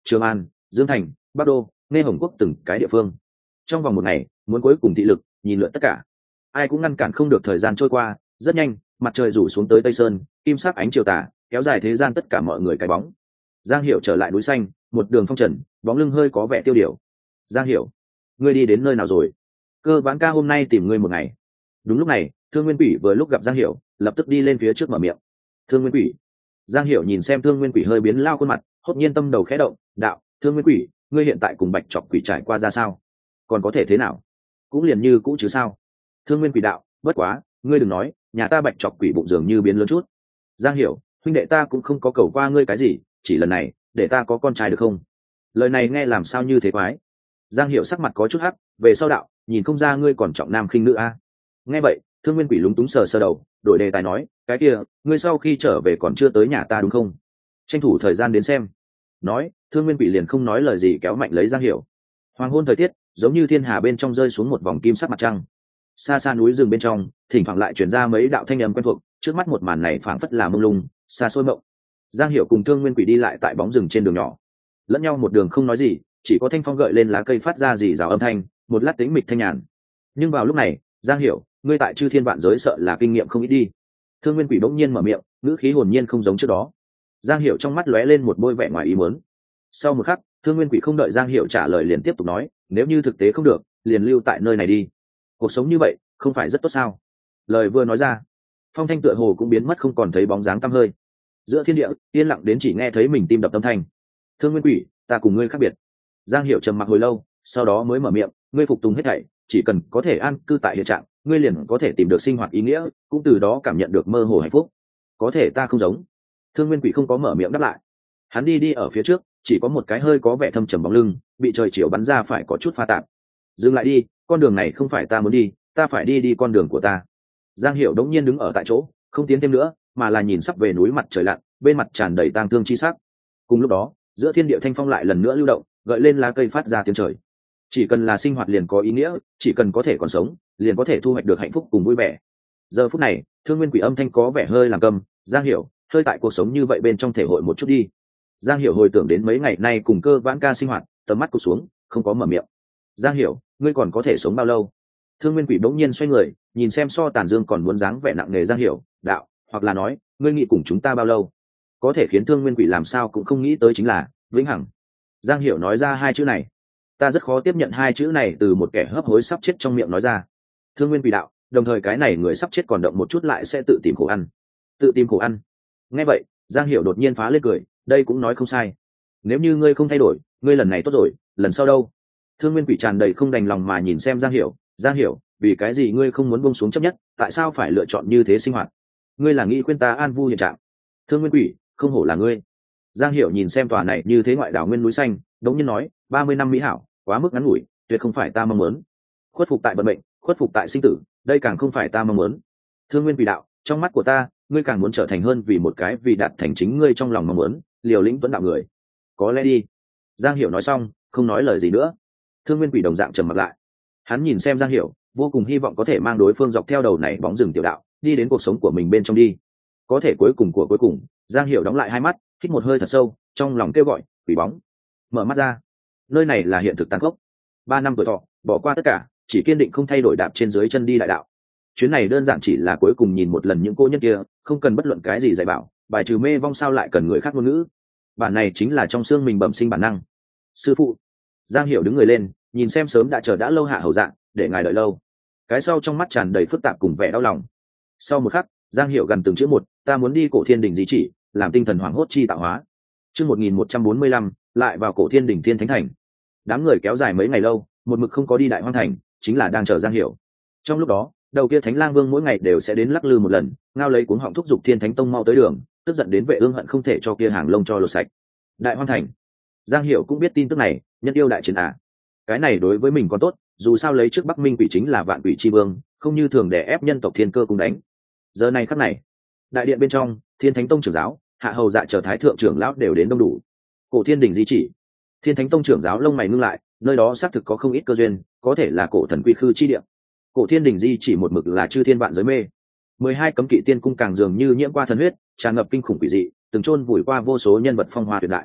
Trường An, Dương Thành, Bắc Đô, Nghe Hồng Quốc từng cái địa phương. Trong vòng một ngày muốn cuối cùng thị lực nhìn lượn tất cả, ai cũng ngăn cản không được thời gian trôi qua rất nhanh. Mặt trời rủ xuống tới Tây Sơn, kim sắc ánh chiều tà kéo dài thế gian tất cả mọi người cái bóng. Giang Hiểu trở lại núi xanh, một đường phong trần, bóng lưng hơi có vẻ tiêu điều. Giang Hiểu, ngươi đi đến nơi nào rồi? Cơ Vãn Ca hôm nay tìm ngươi một ngày. Đúng lúc này, Thương Nguyên Quỷ vừa lúc gặp Giang Hiểu, lập tức đi lên phía trước mở miệng. Thương Nguyên Quỷ. Giang Hiểu nhìn xem Thương Nguyên Quỷ hơi biến lao khuôn mặt, hốt nhiên tâm đầu khẽ động. Đạo, Thương Nguyên Quỷ, ngươi hiện tại cùng Bạch Trọc Quỷ trải qua ra sao? Còn có thể thế nào? Cũng liền như cũ chứ sao? Thương Nguyên Quỷ đạo, bất quá, ngươi đừng nói, nhà ta Bạch Trọc Quỷ bụng dường như biến lớn chút. Giang Hiểu, huynh đệ ta cũng không có cầu qua ngươi cái gì, chỉ lần này để ta có con trai được không? Lời này nghe làm sao như thế quái? Giang Hiểu sắc mặt có chút hắc, về sau đạo, nhìn không ra ngươi còn trọng nam khinh nữ a à? Nghe vậy, Thương Nguyên Quỷ lúng túng sờ sờ đầu, đổi đề tài nói, cái kia, ngươi sau khi trở về còn chưa tới nhà ta đúng không? Tranh thủ thời gian đến xem. Nói, Thương Nguyên Quỷ liền không nói lời gì kéo mạnh lấy Giang Hiểu. Hoàng hôn thời tiết, giống như thiên hà bên trong rơi xuống một vòng kim sắc mặt trăng. Xa xa núi rừng bên trong, thỉnh thoảng lại truyền ra mấy đạo thanh âm quen thuộc, trước mắt một màn này phảng phất là mông lung, xa xôi mộng. Giang Hiểu cùng Thương Nguyên Quỷ đi lại tại bóng rừng trên đường nhỏ, lẫn nhau một đường không nói gì, chỉ có thanh phong gợi lên lá cây phát ra rì rào âm thanh, một lát tĩnh mịch thanh nhàn. Nhưng vào lúc này, Giang Hiểu, ngươi tại chư thiên vạn giới sợ là kinh nghiệm không ít đi. Thương Nguyên Quỷ bỗng nhiên mở miệng, ngữ khí hồn nhiên không giống trước đó. Giang Hiểu trong mắt lóe lên một bôi vẻ ngoài ý muốn. Sau một khắc, Thương Nguyên Quỷ không đợi Giang Hiểu trả lời liền tiếp tục nói, nếu như thực tế không được, liền lưu tại nơi này đi. Cuộc sống như vậy, không phải rất tốt sao? Lời vừa nói ra, phong thanh tựa hồ cũng biến mất không còn thấy bóng dáng tăm hơi. Giữa thiên địa yên lặng đến chỉ nghe thấy mình tim đập âm thanh. Thương Nguyên Quỷ, ta cùng ngươi khác biệt. Giang Hiểu trầm mặc hồi lâu, sau đó mới mở miệng, ngươi phục tùng hết thảy, chỉ cần có thể an cư tại hiện trạng, ngươi liền có thể tìm được sinh hoạt ý nghĩa, cũng từ đó cảm nhận được mơ hồ hạnh phúc. Có thể ta không giống. Thương Nguyên Quỷ không có mở miệng đáp lại. Hắn đi đi ở phía trước, chỉ có một cái hơi có vẻ thâm trầm bóng lưng, bị trời chiều bắn ra phải có chút pha tạp. Dừng lại đi, con đường này không phải ta muốn đi, ta phải đi đi con đường của ta. Giang Hiểu đống nhiên đứng ở tại chỗ, không tiến thêm nữa, mà là nhìn sắp về núi mặt trời lặn, bên mặt tràn đầy tang thương chi sắc. Cùng lúc đó, giữa thiên địa thanh phong lại lần nữa lưu động, gợi lên lá cây phát ra tiếng trời. Chỉ cần là sinh hoạt liền có ý nghĩa, chỉ cần có thể còn sống, liền có thể thu hoạch được hạnh phúc cùng vui vẻ. Giờ phút này, Thương Nguyên Quỷ âm thanh có vẻ hơi làm câm. Giang Hiểu, hơi tại cuộc sống như vậy bên trong thể hội một chút đi. Giang Hiểu hồi tưởng đến mấy ngày nay cùng Cơ Vãn Ca sinh hoạt, tầm mắt cụp xuống, không có mở miệng. Giang Hiểu, ngươi còn có thể sống bao lâu? Thương Nguyên Quỷ bỗng nhiên xoay người, nhìn xem so tàn dương còn muốn dáng vẻ nặng nề Giang Hiểu, đạo, hoặc là nói, ngươi nghĩ cùng chúng ta bao lâu? Có thể khiến Thương Nguyên Quỷ làm sao cũng không nghĩ tới chính là vĩnh hằng. Giang Hiểu nói ra hai chữ này, ta rất khó tiếp nhận hai chữ này từ một kẻ hấp hối sắp chết trong miệng nói ra. Thương Nguyên Quỷ đạo, đồng thời cái này người sắp chết còn động một chút lại sẽ tự tìm khổ ăn. Tự tìm khổ ăn? Nghe vậy, Giang Hiểu đột nhiên phá lên cười, đây cũng nói không sai. Nếu như ngươi không thay đổi, ngươi lần này tốt rồi, lần sau đâu? Thương Nguyên Quỷ tràn đầy không đành lòng mà nhìn xem Giang Hiểu. Giang Hiểu, vì cái gì ngươi không muốn buông xuống chấp nhất, tại sao phải lựa chọn như thế sinh hoạt? Ngươi là nghĩ khuyên ta an vui hiện trạng? Thương Nguyên Quỷ, không hổ là ngươi. Giang Hiểu nhìn xem tòa này như thế ngoại đảo nguyên núi xanh, đống nhiên nói, ba mươi năm mỹ hảo, quá mức ngắn ngủi, tuyệt không phải ta mong muốn. Khuất phục tại vận mệnh, khuất phục tại sinh tử, đây càng không phải ta mong muốn. Thương Nguyên Quỷ đạo, trong mắt của ta, ngươi càng muốn trở thành hơn vì một cái vì đạt thành chính ngươi trong lòng mong muốn, liều lĩnh tuấn đạo người. Có lẽ đi. Giang Hiểu nói xong, không nói lời gì nữa. Thương Nguyên Quỷ đồng dạng trầm mặt lại. Hắn nhìn xem Giang Hiểu, vô cùng hy vọng có thể mang đối phương dọc theo đầu này bóng rừng tiểu đạo, đi đến cuộc sống của mình bên trong đi. Có thể cuối cùng của cuối cùng, Giang Hiểu đóng lại hai mắt, hít một hơi thật sâu, trong lòng kêu gọi, quỷ bóng. Mở mắt ra. Nơi này là hiện thực tàn khốc. Ba năm tuổi thọ, bỏ qua tất cả, chỉ kiên định không thay đổi đạp trên dưới chân đi đại đạo. Chuyến này đơn giản chỉ là cuối cùng nhìn một lần những cô nhân kia, không cần bất luận cái gì dạy bảo, bài trừ mê vong sao lại cần người khác ngôn ngữ. Bản này chính là trong xương mình bẩm sinh bản năng. Sư phụ. Giang Hiểu đứng người lên, nhìn xem sớm đã chờ đã lâu Hạ Hầu Dạ, để ngài đợi lâu. Cái sau trong mắt tràn đầy phức tạp cùng vẻ đau lòng. Sau một khắc, Giang Hiểu gần từng chữ một, ta muốn đi Cổ Thiên Đình di chỉ, làm tinh thần hoảng hốt chi tạo hóa. Chương một nghìn một trăm bốn mươi lăm, lại vào Cổ Thiên Đình Thiên Thánh Thành. Đám người kéo dài mấy ngày lâu, một mực không có đi Đại Hoang Thành, chính là đang chờ Giang Hiểu. Trong lúc đó, đầu kia Thánh Lang Vương mỗi ngày đều sẽ đến lắc lư một lần, ngao lấy cuống họng thúc giục Thiên Thánh Tông mau tới đường, tức giận đến Vệ Ương hận không thể cho kia hàng lông cho lột sạch. Đại Hoang Thành. Giang Hiểu cũng biết tin tức này, nhân yêu đại chiến à. Cái này đối với mình còn tốt, dù sao lấy trước Bắc Minh Quỷ chính là vạn quỷ chi vương, không như thường để ép nhân tộc Thiên Cơ cùng đánh. Giờ này khắc này, đại điện bên trong, Thiên Thánh Tông trưởng giáo, Hạ Hầu Dạ chờ thái thượng trưởng lão đều đến đông đủ. Cổ Thiên Đình di chỉ. Thiên Thánh Tông trưởng giáo lông mày ngưng lại, nơi đó xác thực có không ít cơ duyên, có thể là cổ thần quy khư chi địa. Cổ Thiên Đình di chỉ một mực là chư thiên vạn giới mê. Mười hai cấm kỵ tiên cung càng dường như nhiễm qua thần huyết, tràn ngập kinh khủng quỷ dị, từng chôn vùi qua vô số nhân vật phong hoa tuyệt đại.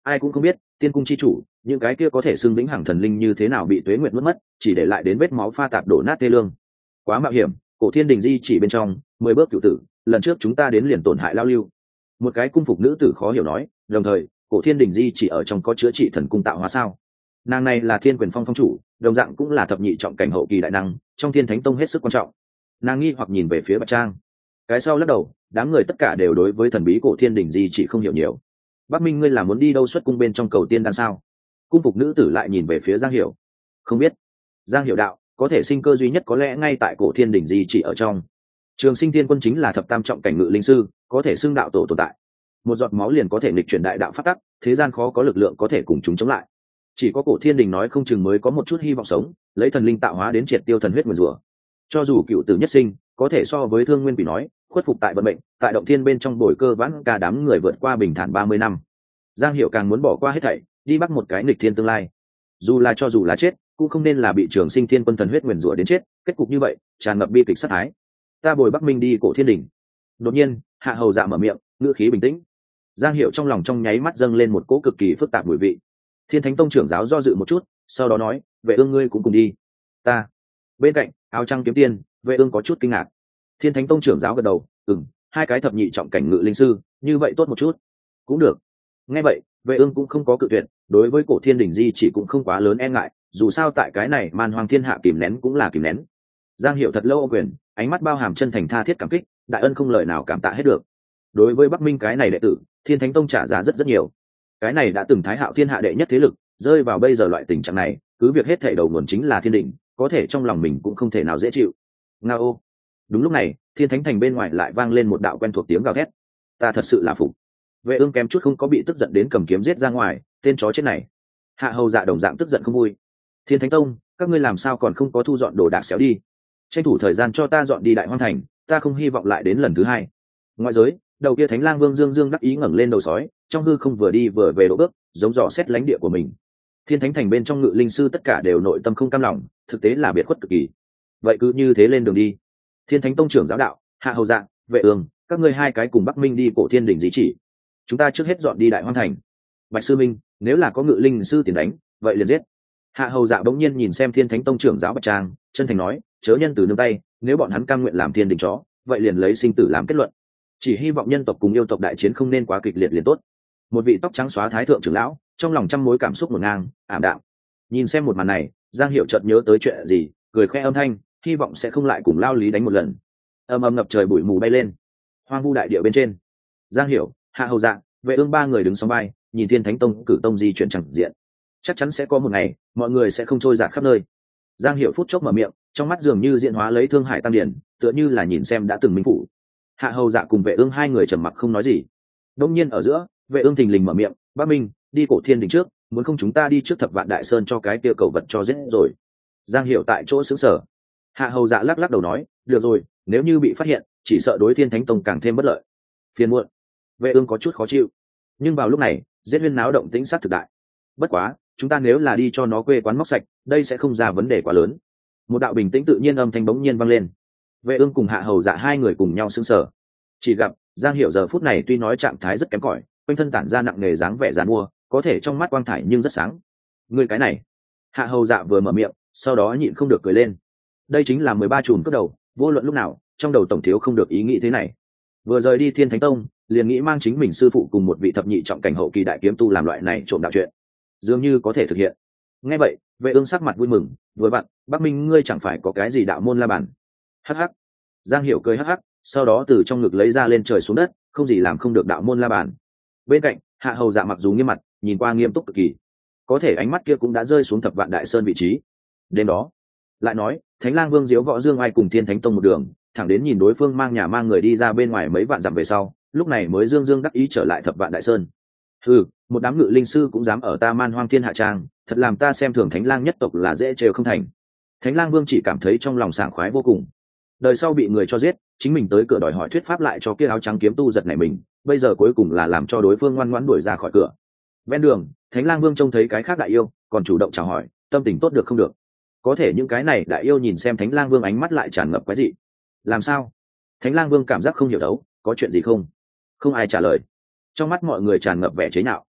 ai cũng không biết tiên cung chi chủ những cái kia có thể xưng vĩnh hằng thần linh như thế nào bị tuế nguyệt mất mất, chỉ để lại đến vết máu pha tạp đổ nát thê lương. Quá mạo hiểm. Cổ thiên đình di chỉ bên trong mười bước cựu tử, lần trước chúng ta đến liền tổn hại lao lưu. Một cái cung phục nữ tử khó hiểu nói, đồng thời cổ thiên đình di chỉ ở trong có chữa trị thần cung tạo hóa sao? Nàng này là thiên quyền phong phong chủ, đồng dạng cũng là thập nhị trọng cảnh hậu kỳ đại năng, trong thiên thánh tông hết sức quan trọng. Nàng nghi hoặc nhìn về phía Bạch Trang. Cái sau lắc đầu, đám người tất cả đều đối với thần bí cổ thiên đình di chỉ không hiểu nhiều. Bắc Minh, ngươi là muốn đi đâu xuất cung bên trong cầu tiên đan sao? Cung phục nữ tử lại nhìn về phía Giang Hiểu. Không biết. Giang Hiểu đạo, có thể sinh cơ duy nhất có lẽ ngay tại cổ thiên đình di chỉ ở trong. Trường Sinh Thiên Quân chính là thập tam trọng cảnh ngự linh sư, có thể xưng đạo tổ tồn tại. Một giọt máu liền có thể nghịch chuyển đại đạo pháp tắc, thế gian khó có lực lượng có thể cùng chúng chống lại. Chỉ có cổ thiên đình nói không chừng mới có một chút hy vọng sống, lấy thần linh tạo hóa đến triệt tiêu thần huyết nguyền rủa. Cho dù cựu tử nhất sinh, có thể so với Thương Nguyên Quỷ nói, khuất phục tại vận mệnh, tại động thiên bên trong bồi cơ vãn cả đám người vượt qua bình thản ba mươi năm. Giang Hiểu càng muốn bỏ qua hết thảy, đi bắt một cái nghịch thiên tương lai. Dù là cho dù là chết, cũng không nên là bị Trường Sinh Thiên Quân thần huyết nguyền rủa đến chết, kết cục như vậy, tràn ngập bi kịch sát thái. Ta bồi Bắc Minh đi cổ thiên đình. Đột nhiên, Hạ Hầu Dạ mở miệng, ngữ khí bình tĩnh. Giang Hiểu trong lòng trong nháy mắt dâng lên một cỗ cực kỳ phức tạp mùi vị. Thiên Thánh Tông trưởng giáo do dự một chút, sau đó nói, Vệ Ương ngươi cũng cùng đi. Ta. Bên cạnh, Áo Trăng Kiếm Tiên, Vệ Ương có chút kinh ngạc. Thiên Thánh Tông trưởng giáo gật đầu, ừm, hai cái thập nhị trọng cảnh ngự linh sư, như vậy tốt một chút. Cũng được. Nghe vậy, Vệ Ương cũng không có cự tuyệt, đối với cổ thiên đỉnh di chỉ cũng không quá lớn e ngại, dù sao tại cái này man hoang thiên hạ kìm nén cũng là kìm nén. Giang Hiểu thật lâu ô quyền, ánh mắt bao hàm chân thành tha thiết cảm kích, đại ân không lời nào cảm tạ hết được. Đối với Bắc Minh cái này đệ tử, Thiên Thánh Tông trả giá rất rất nhiều. Cái này đã từng thái hạo thiên hạ đệ nhất thế lực, rơi vào bây giờ loại tình trạng này, cứ việc hết thảy đầu nguồn chính là thiên định, có thể trong lòng mình cũng không thể nào dễ chịu. Ngao. Đúng lúc này, Thiên Thánh Thành bên ngoài lại vang lên một đạo quen thuộc tiếng gào thét. Ta thật sự là phục. Vệ Ương kém chút không có bị tức giận đến cầm kiếm giết ra ngoài, tên chó chết này. Hạ Hầu Dạ đồng dạng tức giận không vui. Thiên Thánh Tông, các ngươi làm sao còn không có thu dọn đồ đạc xéo đi? Tranh thủ thời gian cho ta dọn đi Đại Hoang Thành, ta không hy vọng lại đến lần thứ hai. Ngoại giới, đầu kia Thánh Lang Vương Dương Dương đắc ý ngẩng lên đầu sói, trong hư không vừa đi vừa về độ bước, giống dò xét lãnh địa của mình. Thiên Thánh Thành bên trong ngự linh sư tất cả đều nội tâm không cam lòng, thực tế là biệt khuất cực kỳ. Vậy cứ như thế lên đường đi. Thiên Thánh Tông trưởng giáo đạo, Hạ Hầu Dạ, Vệ Ương, các ngươi hai cái cùng Bắc Minh đi cổ thiên đỉnh di chỉ. Chúng ta trước hết dọn đi Đại Hoang Thành. Bạch sư minh, nếu là có ngự linh sư tiền đánh, vậy liền giết. Hạ Hầu Dạ bỗng nhiên nhìn xem Thiên Thánh Tông trưởng giáo Bạch Trang, chân thành nói, chớ nhân từ nương tay, nếu bọn hắn cam nguyện làm thiên đình chó, vậy liền lấy sinh tử làm kết luận. Chỉ hy vọng nhân tộc cùng yêu tộc đại chiến không nên quá kịch liệt liền tốt. Một vị tóc trắng xóa thái thượng trưởng lão, trong lòng trăm mối cảm xúc ngổn ngang, ảm đạm. Nhìn xem một màn này, Giang Hiểu chợt nhớ tới chuyện gì, cười khẽ âm thanh, hy vọng sẽ không lại cùng Lao Lý đánh một lần. Âm âm ngập trời bụi mù bay lên. Hoang vu đại địa bên trên, Giang Hiểu, Hạ Hầu Dạ, Vệ Ương ba người đứng song vai, nhìn Thiên Thánh Tông cử tông di chuyển chẳng diện. Chắc chắn sẽ có một ngày, mọi người sẽ không trôi dạt khắp nơi. Giang Hiểu phút chốc mở miệng, trong mắt dường như diễn hóa lấy Thương Hải Tam Điển, tựa như là nhìn xem đã từng minh phủ. Hạ Hầu Dạ cùng Vệ Ương hai người trầm mặc không nói gì. Đông nhiên ở giữa, Vệ Ương thình lình mở miệng, "Bác Minh, đi cổ thiên đỉnh trước, muốn không chúng ta đi trước Thập Vạn Đại Sơn cho cái kia cầu vật cho giết rồi." Giang Hiểu tại chỗ sững sờ. Hạ Hầu Dạ lắc lắc đầu nói, "Được rồi, nếu như bị phát hiện, chỉ sợ đối Thiên Thánh Tông càng thêm bất lợi." Phiền muộn. Vệ Ương có chút khó chịu. Nhưng vào lúc này, giết huyên náo động tĩnh sát thực đại. Bất quá, chúng ta nếu là đi cho nó quê quán móc sạch, đây sẽ không ra vấn đề quá lớn. Một đạo bình tĩnh tự nhiên âm thanh bỗng nhiên vang lên. Vệ Ương cùng Hạ Hầu Dạ hai người cùng nhau sững sờ. Chỉ gặp Giang Hiểu giờ phút này tuy nói trạng thái rất kém cỏi, quanh thân tản ra nặng nề dáng vẻ giàn mua, có thể trong mắt quang thải nhưng rất sáng. Người cái này. Hạ Hầu Dạ vừa mở miệng, sau đó nhịn không được cười lên. Đây chính là mười ba chùm cướp đầu, vô luận lúc nào, trong đầu tổng thiếu không được ý nghĩ thế này. Vừa rời đi Thiên Thánh Tông, liền nghĩ mang chính mình sư phụ cùng một vị thập nhị trọng cảnh hậu kỳ đại kiếm tu làm loại này trộm đạo chuyện, dường như có thể thực hiện. Nghe vậy, Vệ Ương sắc mặt vui mừng, vừa vặn, Bắc Minh ngươi chẳng phải có cái gì đạo môn la bàn. Hắc hắc. Giang Hiểu cười hắc hắc, sau đó từ trong ngực lấy ra lên trời xuống đất, không gì làm không được đạo môn la bàn. Bên cạnh, Hạ Hầu Dạ mặc dù nghiêm mặt, nhìn qua nghiêm túc cực kỳ, có thể ánh mắt kia cũng đã rơi xuống Thập Vạn Đại Sơn vị trí. Đêm đó, lại nói, Thánh Lang Vương Diếu Võ Dương Ai cùng Thiên Thánh Tông một đường, thẳng đến nhìn đối phương mang nhà mang người đi ra bên ngoài mấy vạn dặm về sau, lúc này mới dương dương đắc ý trở lại Thập Vạn Đại Sơn. Ừ, một đám ngự linh sư cũng dám ở ta Man Hoang Thiên Hạ Trang, thật làm ta xem thường Thánh Lang nhất tộc là dễ trêu không thành. Thánh Lang Vương chỉ cảm thấy trong lòng sảng khoái vô cùng. Đời sau bị người cho giết, chính mình tới cửa đòi hỏi thuyết pháp lại cho kia áo trắng kiếm tu giật nảy mình, bây giờ cuối cùng là làm cho đối phương ngoan ngoãn đuổi ra khỏi cửa. Ven đường, Thánh Lang Vương trông thấy cái khác đại yêu, còn chủ động chào hỏi, tâm tình tốt được không được. Có thể những cái này đại yêu nhìn xem Thánh Lang Vương ánh mắt lại tràn ngập quái dị. Làm sao? Thánh Lang Vương cảm giác không hiểu đấu, có chuyện gì không? Không ai trả lời. Trong mắt mọi người tràn ngập vẻ chế nhạo.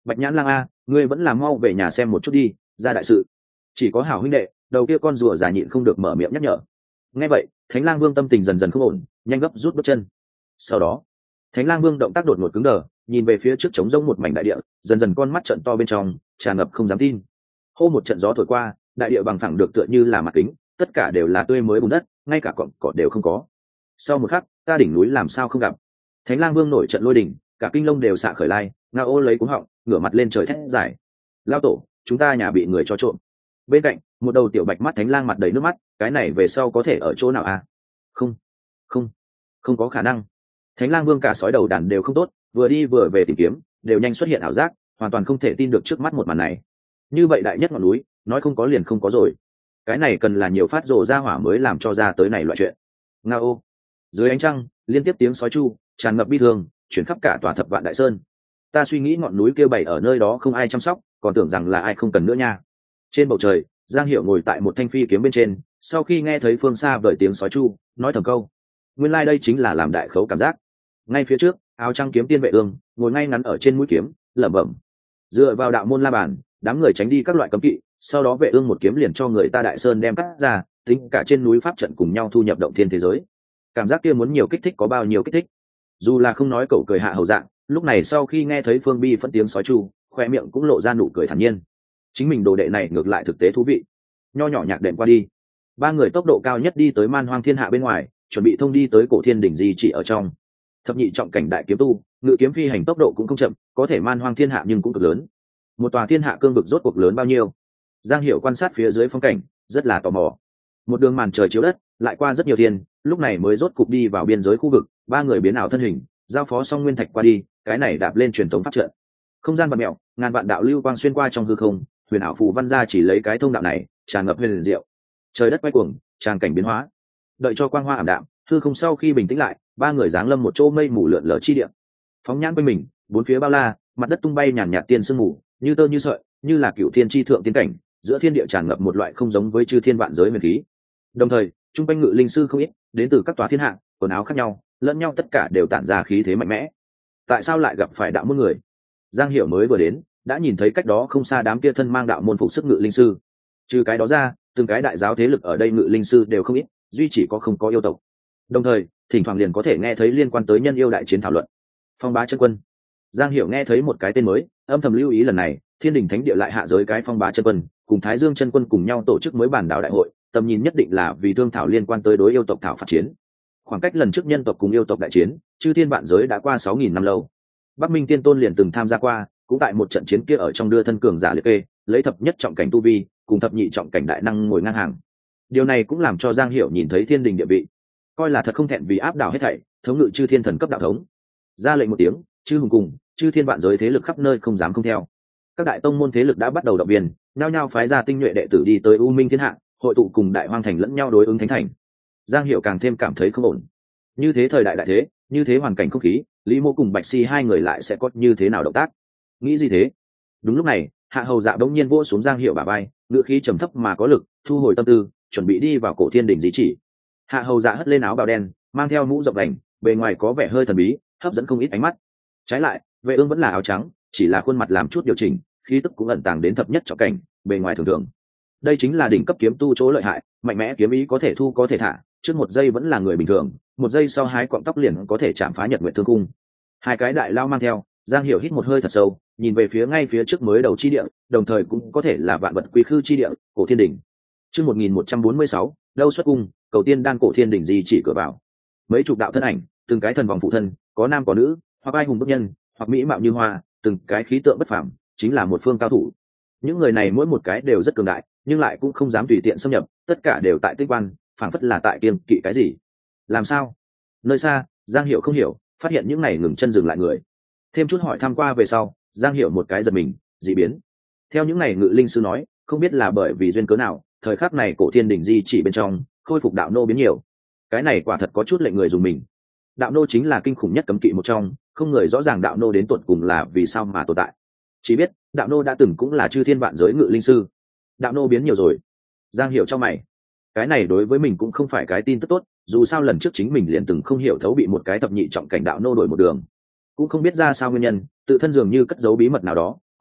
Bạch nhãn lang a, ngươi vẫn là mau về nhà xem một chút đi, ra đại sự. Chỉ có hảo huynh đệ, đầu kia con rùa già nhịn không được mở miệng nhắc nhở. Nghe vậy, Thánh Lang Vương tâm tình dần dần không ổn, nhanh gấp rút bước chân. Sau đó, Thánh Lang Vương động tác đột ngột cứng đờ, nhìn về phía trước trống rỗng một mảnh đại địa, dần dần con mắt trợn to bên trong, tràn ngập không dám tin. Hô một trận gió thổi qua, đại địa bằng phẳng được tựa như là mặt kính, tất cả đều là tươi mới bùn đất, ngay cả cọng cỏ đều không có. Sau một khắc, ta đỉnh núi làm sao không gặp. Thánh Lang Vương nổi trận lôi đỉnh, cả kinh lông đều xạ khởi lai, ngao ô lấy cuống họng, ngửa mặt lên trời thét giải. Lao tổ, chúng ta nhà bị người cho trộm. Bên cạnh, một đầu tiểu bạch mắt Thánh Lang mặt đầy nước mắt, cái này về sau có thể ở chỗ nào à? Không, không, không có khả năng. Thánh Lang Vương cả sói đầu đàn đều không tốt, vừa đi vừa về tìm kiếm, đều nhanh xuất hiện ảo giác, hoàn toàn không thể tin được trước mắt một màn này. Như vậy đại nhất ngọn núi, nói không có liền không có rồi. Cái này cần là nhiều phát rồ ra hỏa mới làm cho ra tới này loại chuyện. Ngao. Dưới ánh trăng, liên tiếp tiếng sói chu, tràn ngập bi thương, chuyển khắp cả tòa Thập Vạn Đại Sơn. Ta suy nghĩ ngọn núi kia bày ở nơi đó không ai chăm sóc, còn tưởng rằng là ai không cần nữa nha. Trên bầu trời, Giang Hiểu ngồi tại một thanh phi kiếm bên trên, sau khi nghe thấy phương xa vời tiếng sói chu, nói thầm câu: nguyên lai like đây chính là làm đại khấu cảm giác. Ngay phía trước, áo trắng kiếm tiên Vệ Ương ngồi ngay ngắn ở trên mũi kiếm, lẩm bẩm. Dựa vào đạo môn la bàn, đám người tránh đi các loại cấm kỵ, sau đó Vệ Ương một kiếm liền cho người ta Đại Sơn đem cắt ra, tính cả trên núi pháp trận cùng nhau thu nhập động thiên thế giới. Cảm giác kia muốn nhiều kích thích có bao nhiêu kích thích. Dù là không nói cậu cười hạ hầu dạng, lúc này sau khi nghe thấy Phương Bi phân tiếng sói chu, khoe miệng cũng lộ ra nụ cười thản nhiên. Chính mình đồ đệ này ngược lại thực tế thú vị. Nho nhỏ nhạc đệm qua đi, ba người tốc độ cao nhất đi tới Man Hoang Thiên Hạ bên ngoài, chuẩn bị thông đi tới Cổ Thiên đỉnh di chỉ ở trong. Thập nhị trọng cảnh đại kiếm tu, ngự kiếm phi hành tốc độ cũng không chậm, có thể Man Hoang Thiên Hạ nhưng cũng cực lớn. Một tòa thiên hạ cương vực rốt cuộc lớn bao nhiêu? Giang Hiểu quan sát phía dưới phong cảnh, rất là tò mò. Một đường màn trời chiếu đất, lại qua rất nhiều thiên, lúc này mới rốt cục đi vào biên giới khu vực, ba người biến ảo thân hình, giao phó xong nguyên thạch qua đi, cái này đạp lên truyền thống pháp trận. Không gian vạn mèo, ngàn vạn đạo lưu quang xuyên qua trong hư không, huyền ảo phù văn gia chỉ lấy cái thông đạo này, tràn ngập huyền diệu. Trời đất quay cuồng, tràn cảnh biến hóa. Đợi cho quang hoa ảm đạm, hư không sau khi bình tĩnh lại, ba người giáng lâm một chỗ mây mù lượn lờ chi địa. Phóng nhãn quanh mình, bốn phía bao la, mặt đất tung bay nhàn nhạt tiên sương mù, như tơ như sợi, như là cựu thiên chi thượng tiên cảnh, giữa thiên địa tràn ngập một loại không giống với chư thiên vạn giới huyền khí. Đồng thời, trung quanh ngự linh sư không ít, đến từ các tòa thiên hạ, quần áo khác nhau, lẫn nhau tất cả đều tản ra khí thế mạnh mẽ. Tại sao lại gặp phải đạo môn người? Giang Hiểu mới vừa đến, đã nhìn thấy cách đó không xa đám kia thân mang đạo môn phục sức ngự linh sư. Trừ cái đó ra, từng cái đại giáo thế lực ở đây ngự linh sư đều không ít, duy chỉ có không có yêu tộc. Đồng thời, thỉnh thoảng liền có thể nghe thấy liên quan tới nhân yêu đại chiến thảo luận. Phong Bá chân quân. Giang Hiểu nghe thấy một cái tên mới, âm thầm lưu ý lần này, Thiên Đình Thánh Địa lại hạ giới cái Phong Bá chân quân, cùng Thái Dương chân quân cùng nhau tổ chức mới bản đạo đại hội, tầm nhìn nhất định là vì thương thảo liên quan tới đối yêu tộc thảo phát chiến. Khoảng cách lần trước nhân tộc cùng yêu tộc đại chiến, chư thiên vạn giới đã qua sáu nghìn năm lâu. Bắc Minh Tiên Tôn liền từng tham gia qua, cũng tại một trận chiến kia ở trong đưa thân cường giả liệt kê, lấy thập nhất trọng cảnh tu vi, cùng thập nhị trọng cảnh đại năng ngồi ngang hàng. Điều này cũng làm cho Giang Hiểu nhìn thấy Thiên Đình địa vị, coi là thật không thẹn vì áp đảo hết thảy, thống ngự chư thiên thần cấp đạo thống. Ra lệnh một tiếng, chư hùng cùng, chư thiên vạn giới thế lực khắp nơi không dám không theo. Các đại tông môn thế lực đã bắt đầu động viên, nhao nhao phái ra tinh nhuệ đệ tử đi tới U Minh Thiên Hạ, hội tụ cùng Đại Hoang Thành lẫn nhau đối ứng thánh thành. Giang Hiểu càng thêm cảm thấy không ổn. Như thế thời đại đại thế, như thế hoàn cảnh không khí, Lý Mộ cùng Bạch Si hai người lại sẽ có như thế nào động tác? Nghĩ gì thế? Đúng lúc này, Hạ Hầu Dạ bỗng nhiên vỗ xuống Giang Hiểu bả vai, ngữ khí trầm thấp mà có lực, thu hồi tâm tư, chuẩn bị đi vào Cổ Thiên đỉnh di chỉ. Hạ Hầu Dạ hất lên áo bào đen, mang theo mũ rộng vành, bề ngoài có vẻ hơi thần bí, hấp dẫn không ít ánh mắt. Trái lại, Vệ Ương vẫn là áo trắng, chỉ là khuôn mặt làm chút điều chỉnh, khí tức cũng ẩn tàng đến thập nhất trọng cảnh, bề ngoài thường thường. Đây chính là đỉnh cấp kiếm tu chỗ lợi hại, mạnh mẽ kiếm ý có thể thu có thể thả, trước một giây vẫn là người bình thường, một giây sau hái cọng tóc liền có thể chạm phá nhật nguyệt thương cung. Hai cái đại lao mang theo, Giang Hiểu hít một hơi thật sâu, nhìn về phía ngay phía trước mới đầu chi địa, đồng thời cũng có thể là vạn vật quy khư chi địa, Cổ Thiên đỉnh. Chương một nghìn một trăm bốn mươi sáu, đâu xuất cung, cầu tiên đan Cổ Thiên đỉnh di chỉ cửa vào. Mấy chục đạo thân ảnh, từng cái thần vòng phụ thân, có nam có nữ, hoặc ai hùng bất nhân, hoặc mỹ mạo như hoa, từng cái khí tượng bất phàm, chính là một phương cao thủ. Những người này mỗi một cái đều rất cường đại, nhưng lại cũng không dám tùy tiện xâm nhập, tất cả đều tại tinh quan, phảng phất là tại kiêng kỵ cái gì. Làm sao? Nơi xa, Giang Hiểu không hiểu, phát hiện những này ngừng chân dừng lại người. Thêm chút hỏi thăm qua về sau, Giang Hiểu một cái giật mình, dị biến. Theo những này ngự linh sư nói, không biết là bởi vì duyên cớ nào, thời khắc này Cổ Thiên đỉnh di chỉ bên trong khôi phục đạo nô biến nhiều. Cái này quả thật có chút lệnh người dùng mình. Đạo nô chính là kinh khủng nhất cấm kỵ một trong, không người rõ ràng đạo nô đến tột cùng là vì sao mà tồn tại. Chỉ biết đạo nô đã từng cũng là chư thiên vạn giới ngự linh sư. Đạo nô biến nhiều rồi. Giang Hiểu cho mày, cái này đối với mình cũng không phải cái tin tức tốt, dù sao lần trước chính mình liền từng không hiểu thấu bị một cái thập nhị trọng cảnh đạo nô đổi một đường, cũng không biết ra sao nguyên nhân, tự thân dường như cất giấu bí mật nào đó,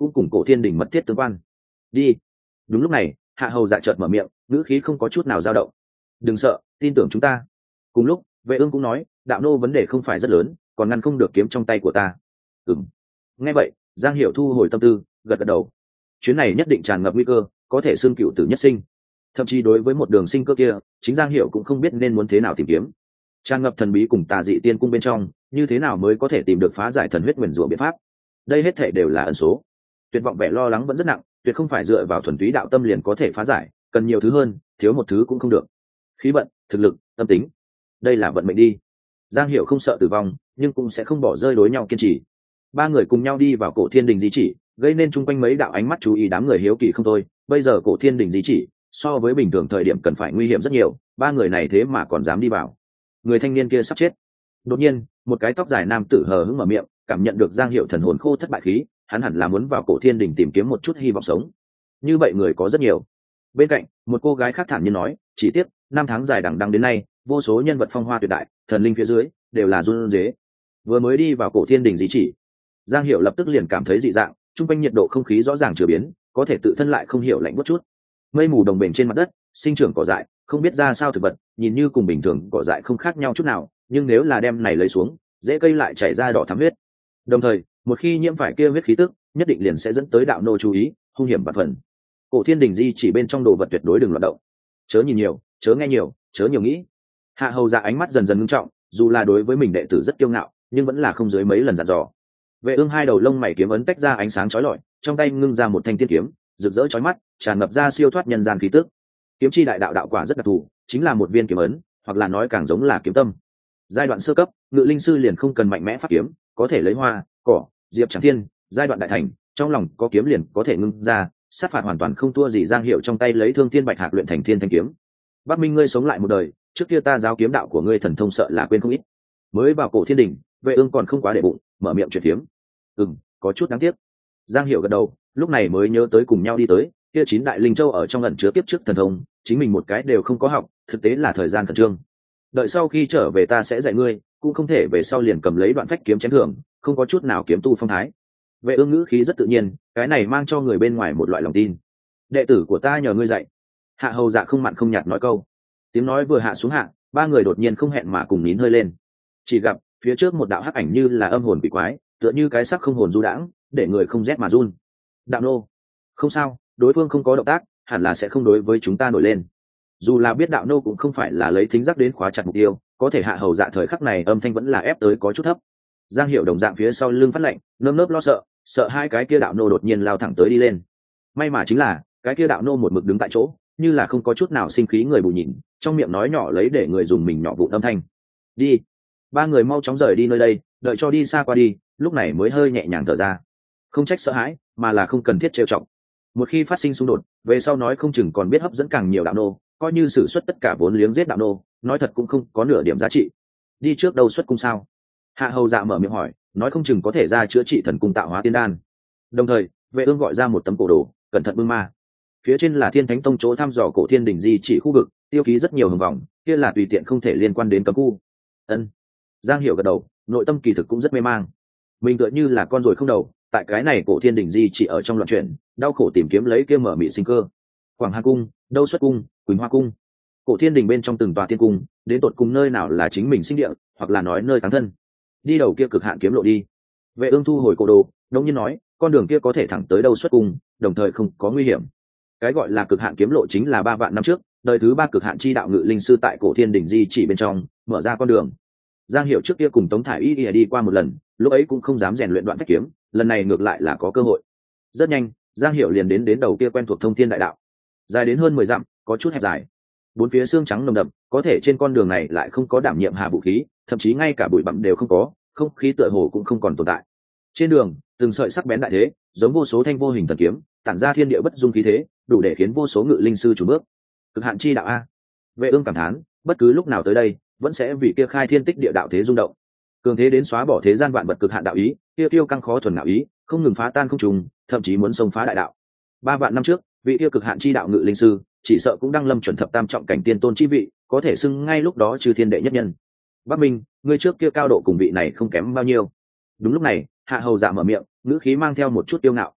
cũng cùng cổ thiên đình mật thiết tương quan. Đi. Đúng lúc này, hạ hầu dạ chợt mở miệng, ngữ khí không có chút nào dao động. Đừng sợ, tin tưởng chúng ta. Cùng lúc, Vệ Ương cũng nói, đạo nô vấn đề không phải rất lớn, còn ngăn không được kiếm trong tay của ta. Ừm. Nghe vậy, Giang Hiểu thu hồi tâm tư, gật gật đầu. Chuyến này nhất định tràn ngập nguy cơ, có thể xương cựu tử nhất sinh. Thậm chí đối với một đường sinh cơ kia, chính Giang Hiểu cũng không biết nên muốn thế nào tìm kiếm. Tràn ngập thần bí cùng tà dị tiên cung bên trong, như thế nào mới có thể tìm được phá giải thần huyết nguyền rủa biện pháp? Đây hết thể đều là ẩn số. Tuyệt vọng vẻ lo lắng vẫn rất nặng, tuyệt không phải dựa vào thuần túy đạo tâm liền có thể phá giải, cần nhiều thứ hơn, thiếu một thứ cũng không được. Khí vận, thực lực, tâm tính, đây là vận mệnh đi. Giang Hiểu không sợ tử vong, nhưng cũng sẽ không bỏ rơi đối nhau kiên trì. Ba người cùng nhau đi vào cổ thiên đình di chỉ, gây nên chung quanh mấy đạo ánh mắt chú ý, đám người hiếu kỳ không thôi. Bây giờ cổ thiên đình di chỉ so với bình thường thời điểm cần phải nguy hiểm rất nhiều, ba người này thế mà còn dám đi vào. Người thanh niên kia sắp chết. Đột nhiên, một cái tóc dài nam tử hờ hững mở miệng, cảm nhận được Giang Hiểu thần hồn khô thất bại khí, hắn hẳn là muốn vào cổ thiên đình tìm kiếm một chút hy vọng sống. Như vậy người có rất nhiều. Bên cạnh, một cô gái khác thản nhiên nói, chỉ tiếc năm tháng dài đằng đẵng đến nay, vô số nhân vật phong hoa tuyệt đại, thần linh phía dưới đều là run rế. Vừa mới đi vào cổ thiên đình di chỉ, Giang Hiểu lập tức liền cảm thấy dị dạng, trung quanh nhiệt độ không khí rõ ràng chưa biến, có thể tự thân lại không hiểu lạnh buốt chút. Mây mù đồng bền trên mặt đất, sinh trưởng cỏ dại, không biết ra sao thực vật, nhìn như cùng bình thường cỏ dại không khác nhau chút nào, nhưng nếu là đem này lấy xuống, rễ cây lại chảy ra đỏ thắm huyết. Đồng thời, một khi nhiễm phải kia huyết khí tức, nhất định liền sẽ dẫn tới đạo nô chú ý, hung hiểm vạn phần. Cổ thiên đình di chỉ bên trong đồ vật tuyệt đối đừng loạn động. Chớ nhìn nhiều, chớ nghe nhiều, chớ nhiều nghĩ. Hạ hầu dạ ánh mắt dần dần ngưng trọng, dù là đối với mình đệ tử rất kiêu ngạo, nhưng vẫn là không dưới mấy lần dặn dò. Vệ Ương hai đầu lông mày kiếm ấn tách ra ánh sáng chói lọi, trong tay ngưng ra một thanh tiên kiếm, rực rỡ chói mắt, tràn ngập ra siêu thoát nhân gian khí tức. Kiếm chi đại đạo đạo quả rất đặc thù, chính là một viên kiếm ấn, hoặc là nói càng giống là kiếm tâm. Giai đoạn sơ cấp, ngự linh sư liền không cần mạnh mẽ pháp kiếm, có thể lấy hoa, cỏ, diệp chẳng thiên. Giai đoạn đại thành, trong lòng có kiếm liền có thể ngưng ra, sát phạt hoàn toàn không thua gì Giang Hiểu trong tay lấy Thương Thiên Bạch Hạc luyện thành Thiên Thanh kiếm. Bắc Minh, ngươi sống lại một đời, trước kia ta giáo kiếm đạo của ngươi thần thông sợ là quên không ít. Mới vào cổ thiên đình, Vệ Ương còn không quá để bụng, mở miệng chuyện phiếm. Ừm, có chút đáng tiếc. Giang Hiểu gật đầu, lúc này mới nhớ tới cùng nhau đi tới, kia chín đại linh châu ở trong ẩn chứa kiếp trước thần thông, chính mình một cái đều không có học, thực tế là thời gian khẩn trương. Đợi sau khi trở về ta sẽ dạy ngươi, cũng không thể về sau liền cầm lấy đoạn phách kiếm chém thường, không có chút nào kiếm tu phong thái. Vệ Ương ngữ khí rất tự nhiên, cái này mang cho người bên ngoài một loại lòng tin. Đệ tử của ta nhờ ngươi dạy. Hạ hầu dạ không mặn không nhạt nói câu. Tiếng nói vừa hạ xuống hạ, ba người đột nhiên không hẹn mà cùng nín hơi lên. Chỉ gặp phía trước một đạo hắc ảnh như là âm hồn quỷ quái, tựa như cái sắc không hồn du đãng, để người không rét mà run. Đạo nô, không sao, đối phương không có động tác, hẳn là sẽ không đối với chúng ta nổi lên. Dù là biết đạo nô cũng không phải là lấy thính giác đến khóa chặt mục tiêu, có thể hạ hầu dạ thời khắc này âm thanh vẫn là ép tới có chút thấp. Giang Hiểu đồng dạng phía sau lưng phát lạnh, nơm nớp lo sợ, sợ hai cái kia đạo nô đột nhiên lao thẳng tới đi lên. May mà chính là cái kia đạo nô một mực đứng tại chỗ, như là không có chút nào sinh khí người bù nhìn, trong miệng nói nhỏ lấy để người dùng mình nhỏ vụn âm thanh. Đi. Ba người mau chóng rời đi nơi đây, đợi cho đi xa qua đi, lúc này mới hơi nhẹ nhàng thở ra. Không trách sợ hãi, mà là không cần thiết trêu chọc. Một khi phát sinh xung đột, về sau nói không chừng còn biết hấp dẫn càng nhiều đạo nô, coi như sử xuất tất cả vốn liếng giết đạo nô, nói thật cũng không có nửa điểm giá trị. Đi trước đâu xuất cung sao? Hạ hầu dạ mở miệng hỏi, nói không chừng có thể ra chữa trị thần cung tạo hóa tiên đan. Đồng thời, Vệ Ương gọi ra một tấm cổ đồ, cẩn thận bưng ma. Phía trên là Thiên Thánh Tông chỗ thăm dò cổ thiên đỉnh di chỉ khu vực, tiêu ký rất nhiều hồng vòng, kia là tùy tiện không thể liên quan đến cấm khu. Ân. Giang Hiểu gật đầu, nội tâm kỳ thực cũng rất mê mang. Mình tựa như là con ruồi không đầu, tại cái này cổ thiên đỉnh di chỉ ở trong loạn chuyển, đau khổ tìm kiếm lấy kia mở mị sinh cơ. Quảng Hà cung, Đâu Xuất cung, Quỳnh Hoa cung, cổ thiên đỉnh bên trong từng tòa tiên cung, đến tột cùng nơi nào là chính mình sinh địa, hoặc là nói nơi táng thân. Đi đầu kia cực hạn kiếm lộ đi. Vệ Ương thu hồi cổ đồ, đống nhiên nói, con đường kia có thể thẳng tới Đâu Xuất cung, đồng thời không có nguy hiểm. Cái gọi là cực hạn kiếm lộ chính là ba vạn năm trước, đời thứ ba cực hạn chi đạo ngự linh sư tại cổ thiên đỉnh di chỉ bên trong mở ra con đường. Giang Hiểu trước kia cùng Tống Thải Y đi qua một lần, lúc ấy cũng không dám rèn luyện đoạn phách kiếm, lần này ngược lại là có cơ hội. Rất nhanh, Giang Hiểu liền đến đến đầu kia quen thuộc thông thiên đại đạo, dài đến hơn mười dặm, có chút hẹp dài, bốn phía xương trắng nồng đậm, có thể trên con đường này lại không có đảm nhiệm hạ vũ khí, thậm chí ngay cả bụi bặm đều không có, không khí tựa hồ cũng không còn tồn tại. Trên đường, từng sợi sắc bén đại thế, giống vô số thanh vô hình thần kiếm, tản ra thiên địa bất dung khí thế, đủ để khiến vô số ngự linh sư chủ bước. Cực hạn chi đạo a. Vệ Ương cảm thán, bất cứ lúc nào tới đây, vẫn sẽ vì kia khai thiên tích địa đạo thế rung động. Cường thế đến xóa bỏ thế gian vạn vật cực hạn đạo ý, kia tiêu căng khó thuần đạo ý, không ngừng phá tan không trùng, thậm chí muốn xông phá đại đạo. Ba vạn năm trước, vị tiêu cực hạn chi đạo ngự linh sư, chỉ sợ cũng đang lâm chuẩn thập tam trọng cảnh tiên tôn chi vị, có thể xưng ngay lúc đó trừ thiên đệ nhất nhân. Bắc Minh, ngươi trước kia cao độ cùng vị này không kém bao nhiêu. Đúng lúc này, Hạ hầu dạ mở miệng, ngữ khí mang theo một chút tiêu ngạo.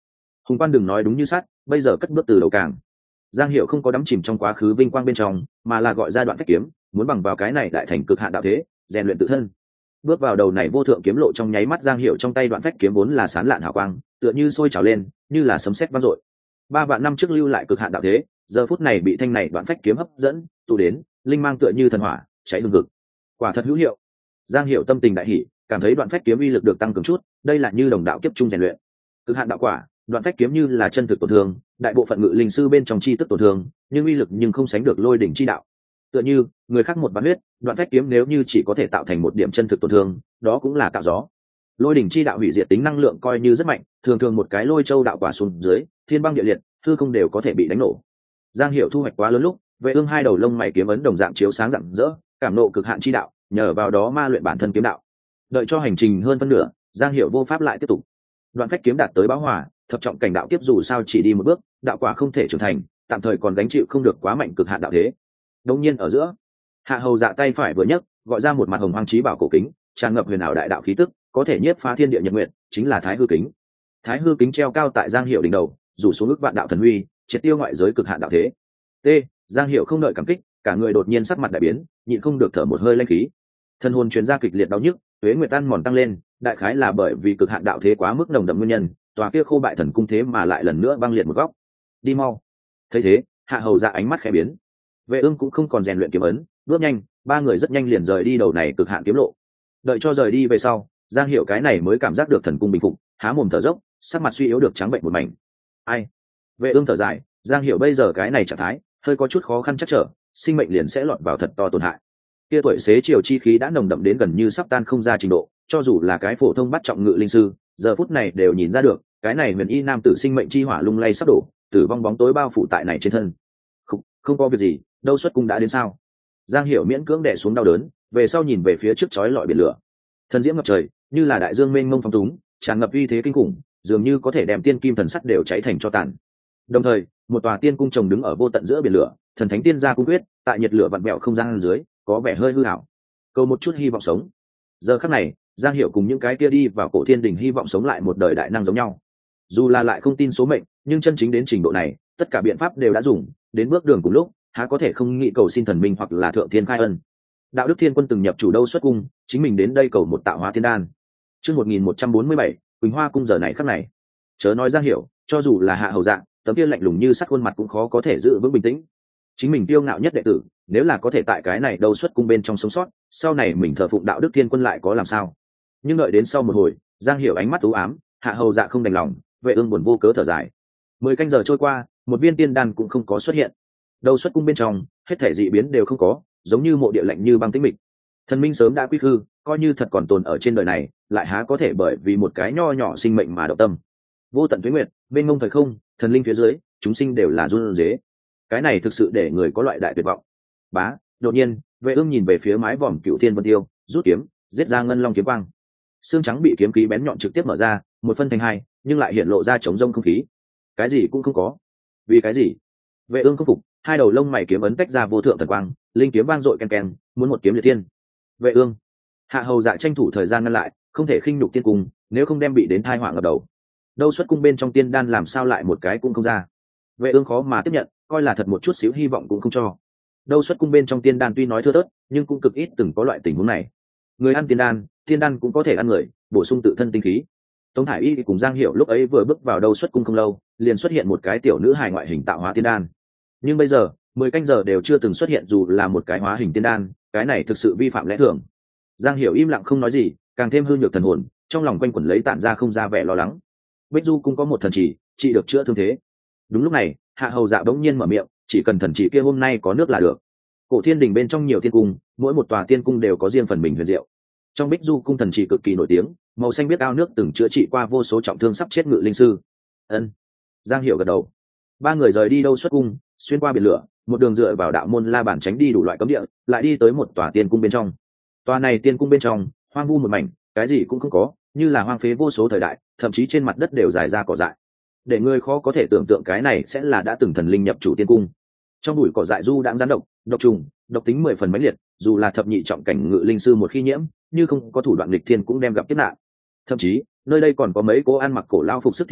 Hùng quan đừng nói đúng như sát, bây giờ cất bước từ đầu càng. Giang Hiểu không có đắm chìm trong quá khứ vinh quang bên trong, mà là gọi ra đoạn phách kiếm, muốn bằng vào cái này đại thành cực hạn đạo thế, rèn luyện tự thân. Bước vào đầu này vô thượng kiếm lộ trong nháy mắt, Giang Hiểu trong tay đoạn phách kiếm vốn là sán lạn hào quang, tựa như sôi trào lên, như là sấm sét vang dội. Ba vạn năm trước lưu lại cực hạn đạo thế, giờ phút này bị thanh này đoạn phách kiếm hấp dẫn, tụ đến, linh mang tựa như thần hỏa, cháy hừng hực. Quả thật hữu hiệu. Giang Hiểu tâm tình đại hỉ, cảm thấy đoạn phách kiếm uy lực được tăng cường chút, đây là như đồng đạo kiếp trung rèn luyện. Cực hạn đạo quả, đoạn phách kiếm như là chân thực tổn thương, đại bộ phận ngự linh sư bên trong chi tức tổn thương, nhưng uy lực nhưng không sánh được lôi đỉnh chi đạo. Tựa như người khác một bát huyết, đoạn phách kiếm nếu như chỉ có thể tạo thành một điểm chân thực tổn thương, đó cũng là cạo gió. Lôi đỉnh chi đạo hủy diệt tính năng lượng coi như rất mạnh, thường thường một cái lôi châu đạo quả xuống dưới, thiên băng địa liệt, hư không đều có thể bị đánh nổ. Giang Hiểu thu hoạch quá lớn lúc, Vệ Ương hai đầu lông mày kiếm ấn đồng dạng chiếu sáng rạng rỡ, cảm nộ cực hạn chi đạo, nhờ vào đó ma luyện bản thân kiếm đạo. Đợi cho hành trình hơn phân nửa, Giang Hiểu vô pháp lại tiếp tục. Đoạn phách kiếm đạt tới bão hỏa, thập trọng cảnh đạo kiếp dù sao chỉ đi một bước, đạo quả không thể trưởng thành, tạm thời còn gánh chịu không được quá mạnh cực hạn đạo thế. Đột nhiên ở giữa, Hạ Hầu Dạ tay phải vừa nhấc, gọi ra một mặt hồng hoang chí bảo cổ kính, tràn ngập huyền ảo đại đạo khí tức, có thể nhiếp phá thiên địa nhật nguyện, chính là Thái Hư kính. Thái Hư kính treo cao tại Giang Hiểu đỉnh đầu, rủ xuống ức vạn đạo thần huy, triệt tiêu ngoại giới cực hạn đạo thế. T. Giang Hiểu không đợi cảm kích, cả người đột nhiên sắc mặt đại biến, nhịn không được thở một hơi lanh khí. Thân hồn truyền ra kịch liệt đau nhức, tuế nguyệt tan mòn tăng lên, đại khái là bởi vì cực hạn đạo thế quá mức nồng đậm nguyên nhân, tòa kia khô bại thần cung thế mà lại lần nữa băng liệt một góc. Đi mau. Thấy thế, Hạ Hầu Dạ ánh mắt khẽ biến. Vệ Ương cũng không còn rèn luyện kiếm ấn, bước nhanh, ba người rất nhanh liền rời đi đầu này cực hạn kiếm lộ. Đợi cho rời đi về sau, Giang Hiểu cái này mới cảm giác được thần cung bình phục, há mồm thở dốc, sắc mặt suy yếu được trắng bệnh một mảnh. Ai? Vệ Ương thở dài, Giang Hiểu bây giờ cái này trạng thái, hơi có chút khó khăn chắc trở, sinh mệnh liền sẽ lọt vào thật to tổn hại. Kia tuổi xế chiều chi khí đã nồng đậm đến gần như sắp tan không ra trình độ, cho dù là cái phổ thông bắt trọng ngự linh sư, giờ phút này đều nhìn ra được, cái này huyền y nam tử sinh mệnh chi hỏa lung lay sắp đổ, tử vong bóng tối bao phủ tại này trên thân. Không, không có việc gì, đâu xuất cung đã đến sao? Giang Hiểu miễn cưỡng đè xuống đau đớn, về sau nhìn về phía trước chói lọi biển lửa. Thần diễm ngập trời, như là đại dương mênh mông phong túng, tràn ngập uy thế kinh khủng, dường như có thể đem tiên kim thần sắt đều cháy thành tro tàn. Đồng thời, một tòa tiên cung trồng đứng ở vô tận giữa biển lửa, thần thánh tiên gia cung quyết, tại nhiệt lửa vặn vẹo không gian dưới, có vẻ hơi hư ảo. Cầu một chút hy vọng sống. Giờ khắc này, Giang Hiểu cùng những cái kia đi vào cổ thiên đình hy vọng sống lại một đời đại năng giống nhau. Dù là lại không tin số mệnh, nhưng chân chính đến trình độ này, tất cả biện pháp đều đã dùng, đến bước đường cùng lúc, há có thể không nghĩ cầu xin thần minh hoặc là thượng thiên khai ân. Đạo đức thiên quân từng nhập chủ đâu xuất cung, chính mình đến đây cầu một tạo hóa thiên đan. Chương một nghìn một trăm bốn mươi bảy, Quỳnh Hoa cung giờ này khắc này. Chớ nói Giang Hiểu, cho dù là Hạ Hầu Dạ, tấm kia lạnh lùng như sắt khuôn mặt cũng khó có thể giữ vững bình tĩnh. Chính mình kiêu ngạo nhất đệ tử, nếu là có thể tại cái này đâu xuất cung bên trong sống sót, sau này mình thờ phụng đạo đức thiên quân lại có làm sao? Nhưng đợi đến sau một hồi, Giang Hiểu ánh mắt u ám, Hạ Hầu Dạ không đành lòng, Vệ Ương buồn vô cớ thở dài. Mười canh giờ trôi qua, một viên tiên đan cũng không có xuất hiện. Đâu xuất cung bên trong, hết thể dị biến đều không có, giống như mộ địa lạnh như băng tĩnh mịch. Thần minh sớm đã quy khư, coi như thật còn tồn ở trên đời này, lại há có thể bởi vì một cái nho nhỏ sinh mệnh mà động tâm. Vô tận tuế nguyệt, bên ngông thời không, thần linh phía dưới, chúng sinh đều là run rế. Cái này thực sự để người có loại đại tuyệt vọng. Bá, đột nhiên, Vệ Ương nhìn về phía mái vòm Cựu Thiên Vân Tiêu, rút kiếm, giết ra ngân long kiếm quang. Xương trắng bị kiếm khí bén nhọn trực tiếp mở ra, một phân thành hai, nhưng lại hiện lộ ra trống rông không khí. Cái gì cũng không có. Vì cái gì? Vệ Ương không phục, hai đầu lông mày kiếm ấn tách ra vô thượng thần quang, linh kiếm vang dội ken ken, muốn một kiếm liệt thiên. Vệ Ương, Hạ Hầu Dạ tranh thủ thời gian ngăn lại, không thể khinh nhục tiên cung, nếu không đem bị đến tai họa ngập đầu. Đâu xuất cung bên trong tiên đan làm sao lại một cái cũng không ra? Vệ Ương khó mà tiếp nhận, coi là thật một chút xíu hy vọng cũng không cho. Đâu xuất cung bên trong tiên đan tuy nói thưa thớt, nhưng cũng cực ít từng có loại tình huống này. Người ăn tiên đan, tiên đan cũng có thể ăn người, bổ sung tự thân tinh khí. Tống Thải Y cùng Giang Hiểu lúc ấy vừa bước vào đâu xuất cung không lâu, liền xuất hiện một cái tiểu nữ hài ngoại hình tạo hóa tiên đan. Nhưng bây giờ, mười canh giờ đều chưa từng xuất hiện dù là một cái hóa hình tiên đan, cái này thực sự vi phạm lẽ thường. Giang Hiểu im lặng không nói gì, càng thêm hư nhược thần hồn, trong lòng quanh quẩn lấy tản ra không ra vẻ lo lắng. Bích Du cũng có một thần chỉ, trị được chữa thương thế. Đúng lúc này, Hạ Hầu Dạ bỗng nhiên mở miệng, chỉ cần thần chỉ kia hôm nay có nước là được. Cổ thiên đình bên trong nhiều tiên cung, mỗi một tòa tiên cung đều có riêng phần mình huyền diệu. Trong Bích Du cung thần chỉ cực kỳ nổi tiếng, màu xanh biết ao nước từng chữa trị qua vô số trọng thương sắp chết ngự linh sư. Ân. Giang Hiểu gật đầu. Ba người rời đi đâu xuất cung, xuyên qua biển lửa, một đường dựa vào đạo môn la bản tránh đi đủ loại cấm địa, lại đi tới một tòa tiên cung bên trong. Tòa này tiên cung bên trong, hoang vu một mảnh, cái gì cũng không có, như là hoang phế vô số thời đại, thậm chí trên mặt đất đều dài ra cỏ dại. Để người khó có thể tưởng tượng cái này sẽ là đã từng thần linh nhập chủ tiên cung. Trong bụi cỏ dại du đãng rắn độc, độc trùng, độc tính mười phần mãnh liệt, dù là thập nhị trọng cảnh ngự linh sư một khi nhiễm, như không có thủ đoạn nghịch thiên cũng đem gặp kiếp nạn. Thậm chí, nơi đây còn có mấy cố ăn mặc cổ lao phục sức thi thể,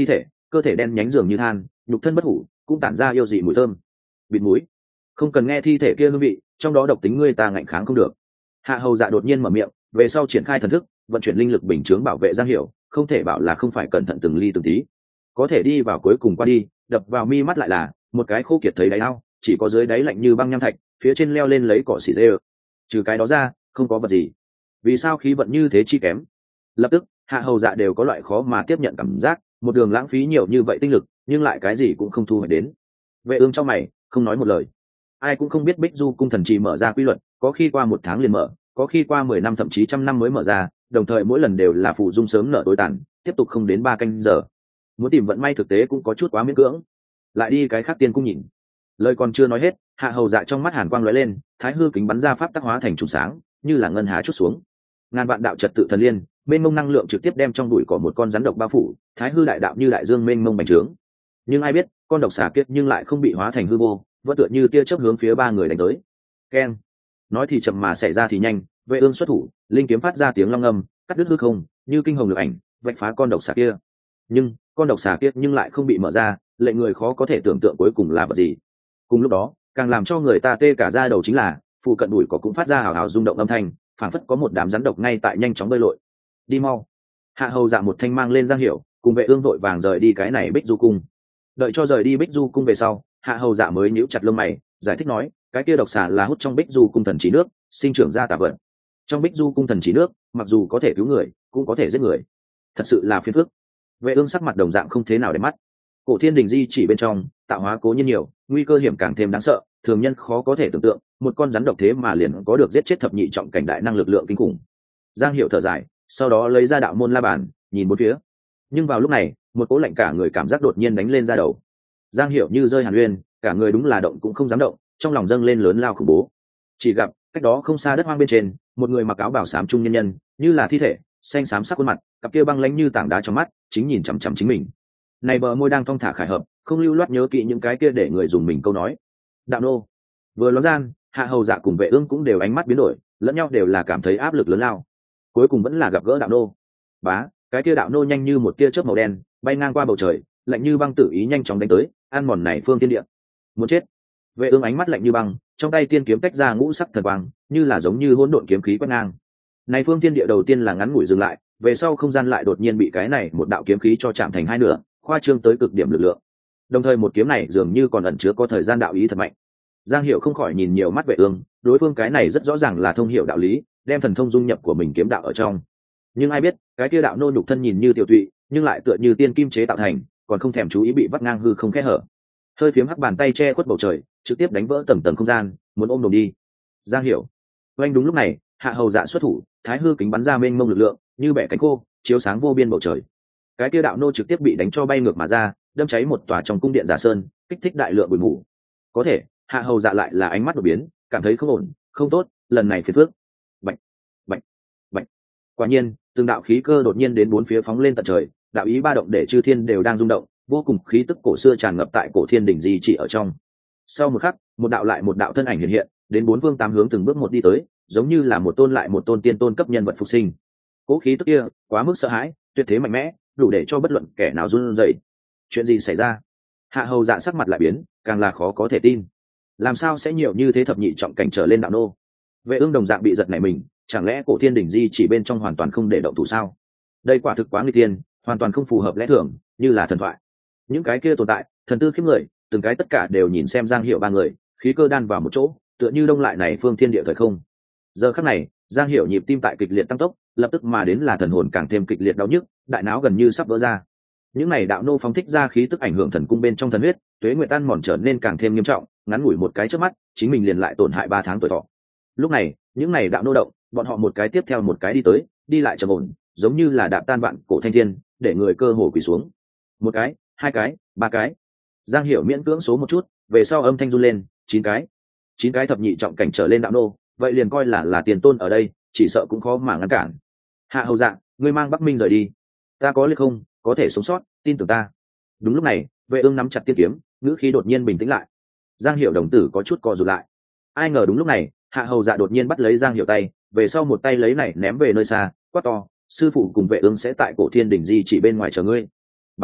cơ thể đen nhánh dường như than, nhục thân bất hủ, cũng tản ra yêu dị mùi thơm. Bịt mũi, không cần nghe thi thể kia hương vị, trong đó độc tính ngươi ta ngạnh kháng không được. Hạ hầu dạ đột nhiên mở miệng, về sau triển khai thần thức, vận chuyển linh lực bình chướng bảo vệ Giang Hiểu, không thể bảo là không phải cẩn thận từng ly từng tí. Có thể đi vào cuối cùng qua đi, đập vào mi mắt lại là một cái khô kiệt thấy đáy ao, chỉ có dưới đáy lạnh như băng nham thạch, phía trên leo lên lấy cỏ xỉ dê. Trừ cái đó ra, không có vật gì. Vì sao khí vận như thế chi kém? Lập tức, hạ hầu dạ đều có loại khó mà tiếp nhận cảm giác, một đường lãng phí nhiều như vậy tinh lực, nhưng lại cái gì cũng không thu hoạch đến. Vệ Ương trong mày, không nói một lời. Ai cũng không biết Bích Du cung thần trì mở ra quy luật, có khi qua một tháng liền mở, có khi qua mười năm thậm chí trăm năm mới mở ra, đồng thời mỗi lần đều là phụ dung sớm nở tối tàn, tiếp tục không đến ba canh giờ. Muốn tìm vận may thực tế cũng có chút quá miễn cưỡng. Lại đi cái khác tiên cung nhìn. Lời còn chưa nói hết, hạ hầu dạ trong mắt hàn quang lóe lên, thái hư kính bắn ra pháp tắc hóa thành trùng sáng, như là ngân hà chút xuống. Ngàn vạn đạo trật tự thần liên, mênh mông năng lượng trực tiếp đem trong bụi cỏ một con rắn độc bao phủ, thái hư đại đạo như đại dương mênh mông bành trướng. Nhưng ai biết, con độc xà kiết nhưng lại không bị hóa thành hư vô, vẫn tựa như tia chớp hướng phía ba người đánh tới. Keng. Nói thì chậm mà xảy ra thì nhanh, Vệ Ương xuất thủ, linh kiếm phát ra tiếng long âm, cắt đứt hư không, như kinh hồng lực ảnh, vạch phá con độc xà kia. Nhưng, con độc xà kia nhưng lại không bị mở ra, lệnh người khó có thể tưởng tượng cuối cùng là vật gì. Cùng lúc đó, càng làm cho người ta tê cả da đầu chính là, phụ cận bụi cỏ cũng phát ra hào hào rung động âm thanh, phảng phất có một đám rắn độc ngay tại nhanh chóng bơi lội. Đi mau. Hạ hầu dạ một thanh mang lên Giang Hiểu, cùng Vệ Ương vội vàng rời đi cái này Bích Du cung. Đợi cho rời đi Bích Du cung về sau, hạ hầu dạ mới nhíu chặt lông mày, giải thích nói, cái kia độc xà là hút trong Bích Du cung thần trí nước, sinh trưởng ra tà vật. Trong Bích Du cung thần trí nước, mặc dù có thể cứu người, cũng có thể giết người. Thật sự là phiền phức. Vệ Ương sắc mặt đồng dạng không thế nào để mắt. Cổ Thiên Đình di chỉ bên trong, tạo hóa cố nhiên nhiều, nguy cơ hiểm càng thêm đáng sợ, thường nhân khó có thể tưởng tượng, một con rắn độc thế mà liền có được giết chết thập nhị trọng cảnh đại năng lực lượng kinh khủng. Giang Hiểu thở dài, sau đó lấy ra đạo môn la bàn, nhìn bốn phía. Nhưng vào lúc này, một cỗ lạnh cả người cảm giác đột nhiên đánh lên da đầu. Giang Hiểu như rơi hàn uyên, cả người đúng là động cũng không dám động, trong lòng dâng lên lớn lao khủng bố. Chỉ gặp, cách đó không xa đất hoang bên trên, một người mặc áo bào xám trung nhân nhân, như là thi thể, xanh xám sắc khuôn mặt, cặp kia băng lãnh như tảng đá trong mắt, chính nhìn chằm chằm chính mình. Này bờ môi đang thong thả khải hợp, không lưu loát nhớ kỹ những cái kia để người dùng mình câu nói. Đạo nô. Vừa nói gian, hạ hầu dạ cùng Vệ Ương cũng đều ánh mắt biến đổi, lẫn nhau đều là cảm thấy áp lực lớn lao. Cuối cùng vẫn là gặp gỡ đạo nô. Bá, cái kia đạo nô nhanh như một tia chớp màu đen, bay ngang qua bầu trời, lạnh như băng tử ý nhanh chóng đánh tới, ăn mòn này phương thiên địa. Muốn chết. Vệ Ương ánh mắt lạnh như băng, trong tay tiên kiếm tách ra ngũ sắc thần quang, như là giống như hỗn độn kiếm khí quét ngang. Này phương thiên địa đầu tiên là ngắn ngủi dừng lại, về sau không gian lại đột nhiên bị cái này một đạo kiếm khí cho chạm thành hai nửa, khoa trương tới cực điểm lực lượng. Đồng thời một kiếm này dường như còn ẩn chứa có thời gian đạo ý thật mạnh. Giang Hiểu không khỏi nhìn nhiều mắt Vệ Ương, đối phương cái này rất rõ ràng là thông hiểu đạo lý, đem thần thông dung nhập của mình kiếm đạo ở trong. Nhưng ai biết, cái kia đạo nô nhục thân nhìn như tiểu tụy, nhưng lại tựa như tiên kim chế tạo thành, còn không thèm chú ý bị vắt ngang hư không khe hở. Hơi phiếm hắc bàn tay che khuất bầu trời, trực tiếp đánh vỡ tầng tầng không gian, muốn ôm đồm đi. Giang Hiểu. Oanh đúng lúc này, hạ hầu dạ xuất thủ, thái hư kính bắn ra mênh mông lực lượng, như bẻ cánh khô, chiếu sáng vô biên bầu trời. Cái kia đạo nô trực tiếp bị đánh cho bay ngược mà ra, đâm cháy một tòa trong cung điện giả sơn, kích thích đại lượng bụi mù. Có thể, hạ hầu dạ lại là ánh mắt đột biến, cảm thấy không ổn, không tốt, lần này phiền phức. Bạch, bạch, bạch. Quả nhiên, từng đạo khí cơ đột nhiên đến bốn phía phóng lên tận trời, đạo ý ba động để chư thiên đều đang rung động, vô cùng khí tức cổ xưa tràn ngập tại cổ thiên đỉnh di chỉ ở trong. Sau một khắc, một đạo lại một đạo thân ảnh hiện hiện, đến bốn phương tám hướng từng bước một đi tới, giống như là một tôn lại một tôn tiên tôn cấp nhân vật phục sinh. Cố khí tức kia, quá mức sợ hãi, tuyệt thế mạnh mẽ, đủ để cho bất luận kẻ nào run rẩy. Chuyện gì xảy ra? Hạ hầu dạ sắc mặt lại biến, càng là khó có thể tin. Làm sao sẽ nhiều như thế thập nhị trọng cảnh trở lên đạo nô? Vệ Ương đồng dạng bị giật nảy mình, chẳng lẽ cổ thiên đỉnh di chỉ bên trong hoàn toàn không để động thủ sao? Đây quả thực quá nguy tiên, hoàn toàn không phù hợp lẽ thường, như là thần thoại. Những cái kia tồn tại, thần tư khiếp người, từng cái tất cả đều nhìn xem Giang Hiểu ba người, khí cơ đan vào một chỗ, tựa như đông lại này phương thiên địa thời không. Giờ khắc này, Giang Hiểu nhịp tim tại kịch liệt tăng tốc, lập tức mà đến là thần hồn càng thêm kịch liệt đau nhức, đại não gần như sắp vỡ ra. Những này đạo nô phóng thích ra khí tức ảnh hưởng thần cung bên trong thần huyết, tuế nguyệt tan mòn trở nên càng thêm nghiêm trọng, ngắn ngủi một cái chớp mắt, chính mình liền lại tổn hại ba tháng tuổi thọ. Lúc này, những này đạo nô động, bọn họ một cái tiếp theo một cái đi tới, đi lại trầm ổn, giống như là đạp tan vạn cổ thanh thiên, để người cơ hồ quỳ xuống. Một cái, hai cái, ba cái. Giang Hiểu miễn cưỡng số một chút, về sau âm thanh run lên, chín cái. Chín cái thập nhị trọng cảnh trở lên đạo nô, vậy liền coi là là tiền tôn ở đây, chỉ sợ cũng khó mà ngăn cản. Hạ hầu dạ, ngươi mang Bắc Minh rời đi. Ta có liệt không, có thể sống sót, tin tưởng ta. Đúng lúc này, Vệ Ương nắm chặt tiên kiếm, ngữ khí đột nhiên bình tĩnh lại. Giang Hiểu đồng tử có chút co rụt lại. Ai ngờ đúng lúc này, Hạ hầu dạ đột nhiên bắt lấy Giang Hiểu tay, về sau một tay lấy này ném về nơi xa, quát to, sư phụ cùng Vệ Ương sẽ tại cổ thiên đỉnh di chỉ bên ngoài chờ ngươi. Bá,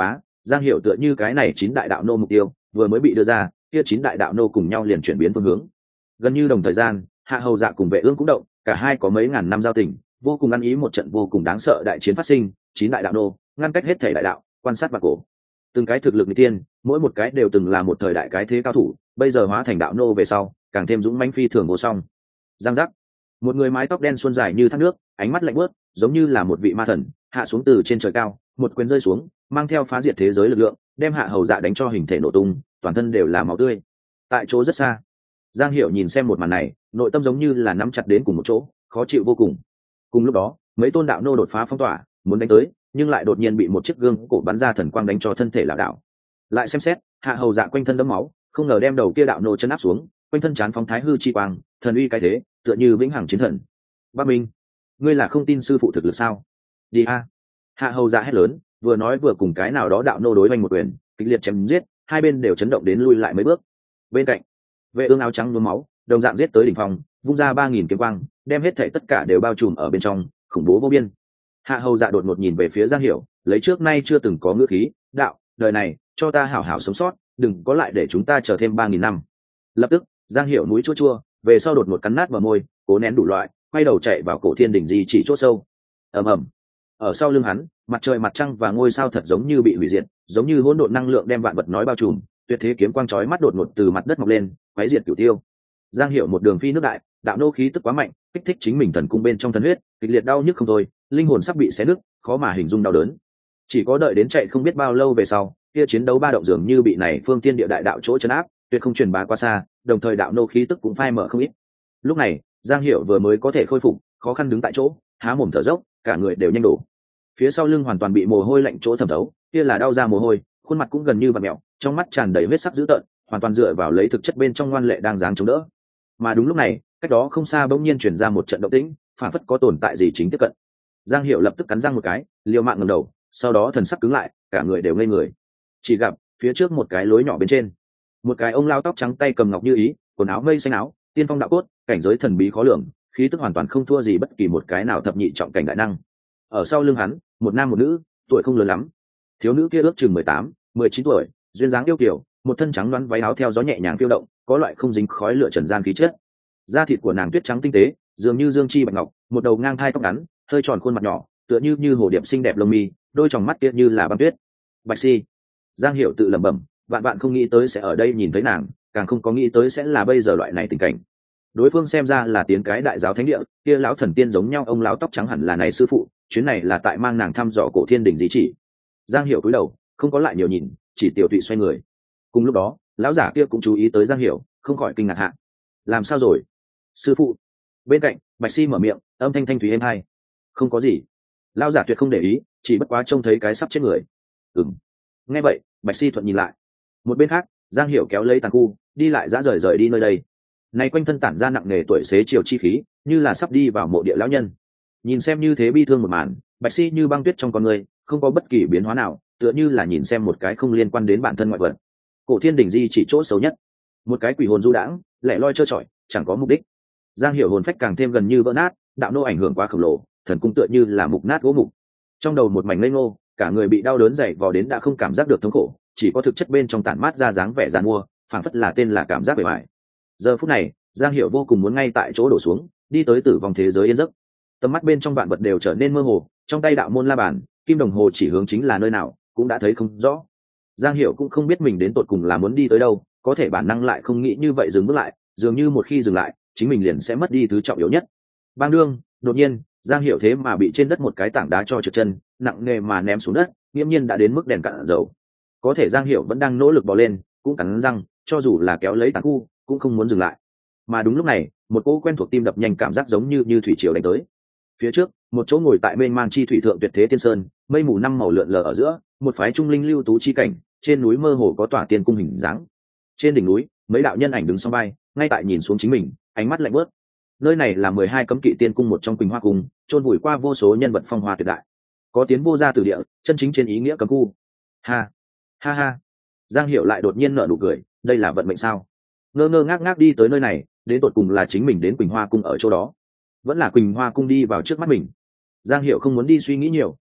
Giang Hiểu tựa như cái này chín đại đạo nô mục tiêu vừa mới bị đưa ra, kia chín đại đạo nô cùng nhau liền chuyển biến phương hướng. Gần như đồng thời gian, Hạ Hầu Dạ cùng Vệ Ương cũng động, cả hai có mấy ngàn năm giao tình, vô cùng ăn ý, một trận vô cùng đáng sợ đại chiến phát sinh. Chín đại đạo nô ngăn cách hết thể đại đạo, quan sát và cổ, từng cái thực lực người tiên, mỗi một cái đều từng là một thời đại cái thế cao thủ, bây giờ hóa thành đạo nô về sau, càng thêm dũng mãnh phi thường vô song. Giang giác, một người mái tóc đen xuân dài như thác nước, ánh mắt lạnh buốt, giống như là một vị ma thần, hạ xuống từ trên trời cao, một quyền rơi xuống, mang theo phá diệt thế giới lực lượng, đem Hạ Hầu Dạ đánh cho hình thể nổ tung, toàn thân đều là máu tươi. Tại chỗ rất xa, Giang Hiểu nhìn xem một màn này, nội tâm giống như là nắm chặt đến cùng một chỗ, khó chịu vô cùng. Cùng lúc đó, mấy tôn đạo nô đột phá phong tỏa, muốn đánh tới, nhưng lại đột nhiên bị một chiếc gương cổ bắn ra thần quang đánh cho thân thể lảo đảo. Lại xem xét, Hạ Hầu Dạ quanh thân đẫm máu, không ngờ đem đầu kia đạo nô chân áp xuống, quanh thân chán phóng thái hư chi quang, thần uy cái thế, tựa như vĩnh hằng chiến thần. Bác Minh, ngươi là không tin sư phụ thực lực sao? Đi a! Hạ Hầu Dạ hét lớn, vừa nói vừa cùng cái nào đó đạo nô đối oanh một quyền, kịch liệt chém giết, hai bên đều chấn động đến lui lại mấy bước. Bên cạnh, Vệ Ương áo trắng nhuốm máu, đồng dạng giết tới đỉnh phong, vung ra ba nghìn kiếm quang, đem hết thảy tất cả đều bao trùm ở bên trong, khủng bố vô biên. Hạ Hầu Dạ đột ngột nhìn về phía Giang Hiểu, lấy trước nay chưa từng có ngữ khí, đạo, đời này cho ta hảo hảo sống sót, đừng có lại để chúng ta chờ thêm ba nghìn năm. Lập tức, Giang Hiểu mũi chua chua, về sau đột ngột cắn nát vào môi, cố nén đủ loại, quay đầu chạy vào cổ thiên đỉnh di chỉ chỗ sâu. Ầm ầm. Ở sau lưng hắn, mặt trời mặt trăng và ngôi sao thật giống như bị hủy diệt, giống như hỗn độn năng lượng đem vạn vật nói bao trùm, tuyệt thế kiếm quang chói mắt đột ngột từ mặt đất mọc lên, quấy diệt cửu tiêu. Giang Hiểu một đường phi nước đại, đạo nô khí tức quá mạnh, kích thích chính mình thần cung bên trong thần huyết, kịch liệt đau nhức không thôi, linh hồn sắp bị xé nứt, khó mà hình dung đau đớn. Chỉ có đợi đến chạy không biết bao lâu về sau, kia chiến đấu ba động dường như bị này phương tiên địa đại đạo chỗ chấn áp, tuyệt không truyền bá qua xa, đồng thời đạo nô khí tức cũng phai mở không ít. Lúc này, Giang Hiểu vừa mới có thể khôi phục, khó khăn đứng tại chỗ, há mồm thở dốc, cả người đều nhanh đổ. Phía sau lưng hoàn toàn bị mồ hôi lạnh chỗ thẩm thấu, kia là đau ra mồ hôi, khuôn mặt cũng gần như vặn mèo, trong mắt tràn đầy huyết sắc dữ tợn, hoàn toàn dựa vào lấy thực chất bên trong ngoan lệ đang giáng chống đỡ. Mà đúng lúc này, cách đó không xa bỗng nhiên truyền ra một trận động tĩnh, phản phất có tồn tại gì chính tiếp cận. Giang Hiểu lập tức cắn răng một cái, liều mạng ngẩng đầu, sau đó thần sắc cứng lại, cả người đều ngây người. Chỉ gặp phía trước một cái lối nhỏ bên trên, một cái ông lao tóc trắng tay cầm ngọc như ý, quần áo mây xanh áo, tiên phong đạo cốt, cảnh giới thần bí khó lường, khí tức hoàn toàn không thua gì bất kỳ một cái nào thập nhị trọng cảnh đại năng. Ở sau lưng hắn, một nam một nữ, tuổi không lớn lắm. Thiếu nữ kia ước chừng mười tám, mười chín tuổi, duyên dáng yêu kiều, một thân trắng đoán váy áo theo gió nhẹ nhàng phiêu động, có loại không dính khói lửa trần gian khí chất. Da thịt của nàng tuyết trắng tinh tế, dường như dương chi bạch ngọc, một đầu ngang thai tóc ngắn, hơi tròn khuôn mặt nhỏ, tựa như như hồ điệp xinh đẹp lông mi, đôi tròng mắt kia như là băng tuyết. Bạch Si. Giang Hiểu tự lẩm bẩm, vạn vạn không nghĩ tới sẽ ở đây nhìn thấy nàng, càng không có nghĩ tới sẽ là bây giờ loại này tình cảnh. Đối phương xem ra là tiến cái đại giáo thánh địa, kia lão thần tiên giống nhau, ông lão tóc trắng hẳn là này sư phụ, chuyến này là tại mang nàng thăm dò cổ thiên đỉnh di chỉ. Giang Hiểu cúi đầu, không có lại nhiều nhìn, chỉ tiểu tụy xoay người. Cùng lúc đó, lão giả kia cũng chú ý tới Giang Hiểu, không khỏi kinh ngạc hạ. Làm sao rồi? Sư phụ. Bên cạnh, Bạch Si mở miệng, âm thanh thanh thúy êm hai. Không có gì. Lão giả tuyệt không để ý, chỉ bất quá trông thấy cái sắp chết người. Ừm. Nghe vậy, Bạch Si thuận nhìn lại. Một bên khác, Giang Hiểu kéo lấy tàn khu, đi lại dã rời rời đi nơi đây. Nay quanh thân tản ra nặng nề tuổi xế chiều chi khí, như là sắp đi vào mộ địa lão nhân. Nhìn xem như thế bi thương một màn, Bạch Si như băng tuyết trong con người, không có bất kỳ biến hóa nào, tựa như là nhìn xem một cái không liên quan đến bản thân ngoại vật. Cổ thiên đỉnh di chỉ chỗ xấu nhất, một cái quỷ hồn du đãng, lẻ loi trơ trọi, chẳng có mục đích. Giang Hiểu hồn phách càng thêm gần như vỡ nát, đạo nô ảnh hưởng quá khổng lồ, thần cung tựa như là mục nát gỗ mục. Trong đầu một mảnh ngây ngô, cả người bị đau đớn dày vò đến đã không cảm giác được thống khổ, chỉ có thực chất bên trong tản mát ra dáng vẻ giàn mua, phảng phất là tên là cảm giác bề bại. Giờ phút này, Giang Hiểu vô cùng muốn ngay tại chỗ đổ xuống, đi tới tử vong thế giới yên giấc. Tầm mắt bên trong vạn vật đều trở nên mơ hồ, trong tay đạo môn la bàn, kim đồng hồ chỉ hướng chính là nơi nào, cũng đã thấy không rõ. Giang Hiểu cũng không biết mình đến tột cùng là muốn đi tới đâu, có thể bản năng lại không nghĩ như vậy dừng bước lại, dường như một khi dừng lại, chính mình liền sẽ mất đi thứ trọng yếu nhất. Bang đương, đột nhiên, Giang Hiểu thế mà bị trên đất một cái tảng đá cho trượt chân, nặng nề mà ném xuống đất, nghiễm nhiên đã đến mức đèn cạn dầu. Có thể Giang Hiểu vẫn đang nỗ lực bò lên, cũng cắn răng, cho dù là kéo lấy tàn khu, cũng không muốn dừng lại. Mà đúng lúc này, một cỗ quen thuộc tim đập nhanh cảm giác giống như như thủy triều đánh tới. Phía trước, một chỗ ngồi tại mênh mang chi thủy thượng tuyệt thế tiên sơn, mây mù năm màu lượn lờ ở giữa, một phái trung linh lưu tú chi cảnh, trên núi mơ hồ có tỏa tiên cung hình dáng. Trên đỉnh núi, mấy đạo nhân ảnh đứng song vai, ngay tại nhìn xuống chính mình, ánh mắt lạnh bớt. Nơi này là mười hai cấm kỵ tiên cung một trong Quỳnh Hoa cung, chôn vùi qua vô số nhân vật phong hoa tuyệt đại. Có tiến vô gia từ địa, chân chính trên ý nghĩa cấm khu. Ha, ha ha. Giang Hiểu lại đột nhiên nở nụ cười, đây là vận mệnh sao? Ngơ ngơ ngác ngác đi tới nơi này, đến tột cùng là chính mình đến Quỳnh Hoa cung ở chỗ đó, vẫn là Quỳnh Hoa cung đi vào trước mắt mình. Giang Hiểu không muốn đi suy nghĩ nhiều,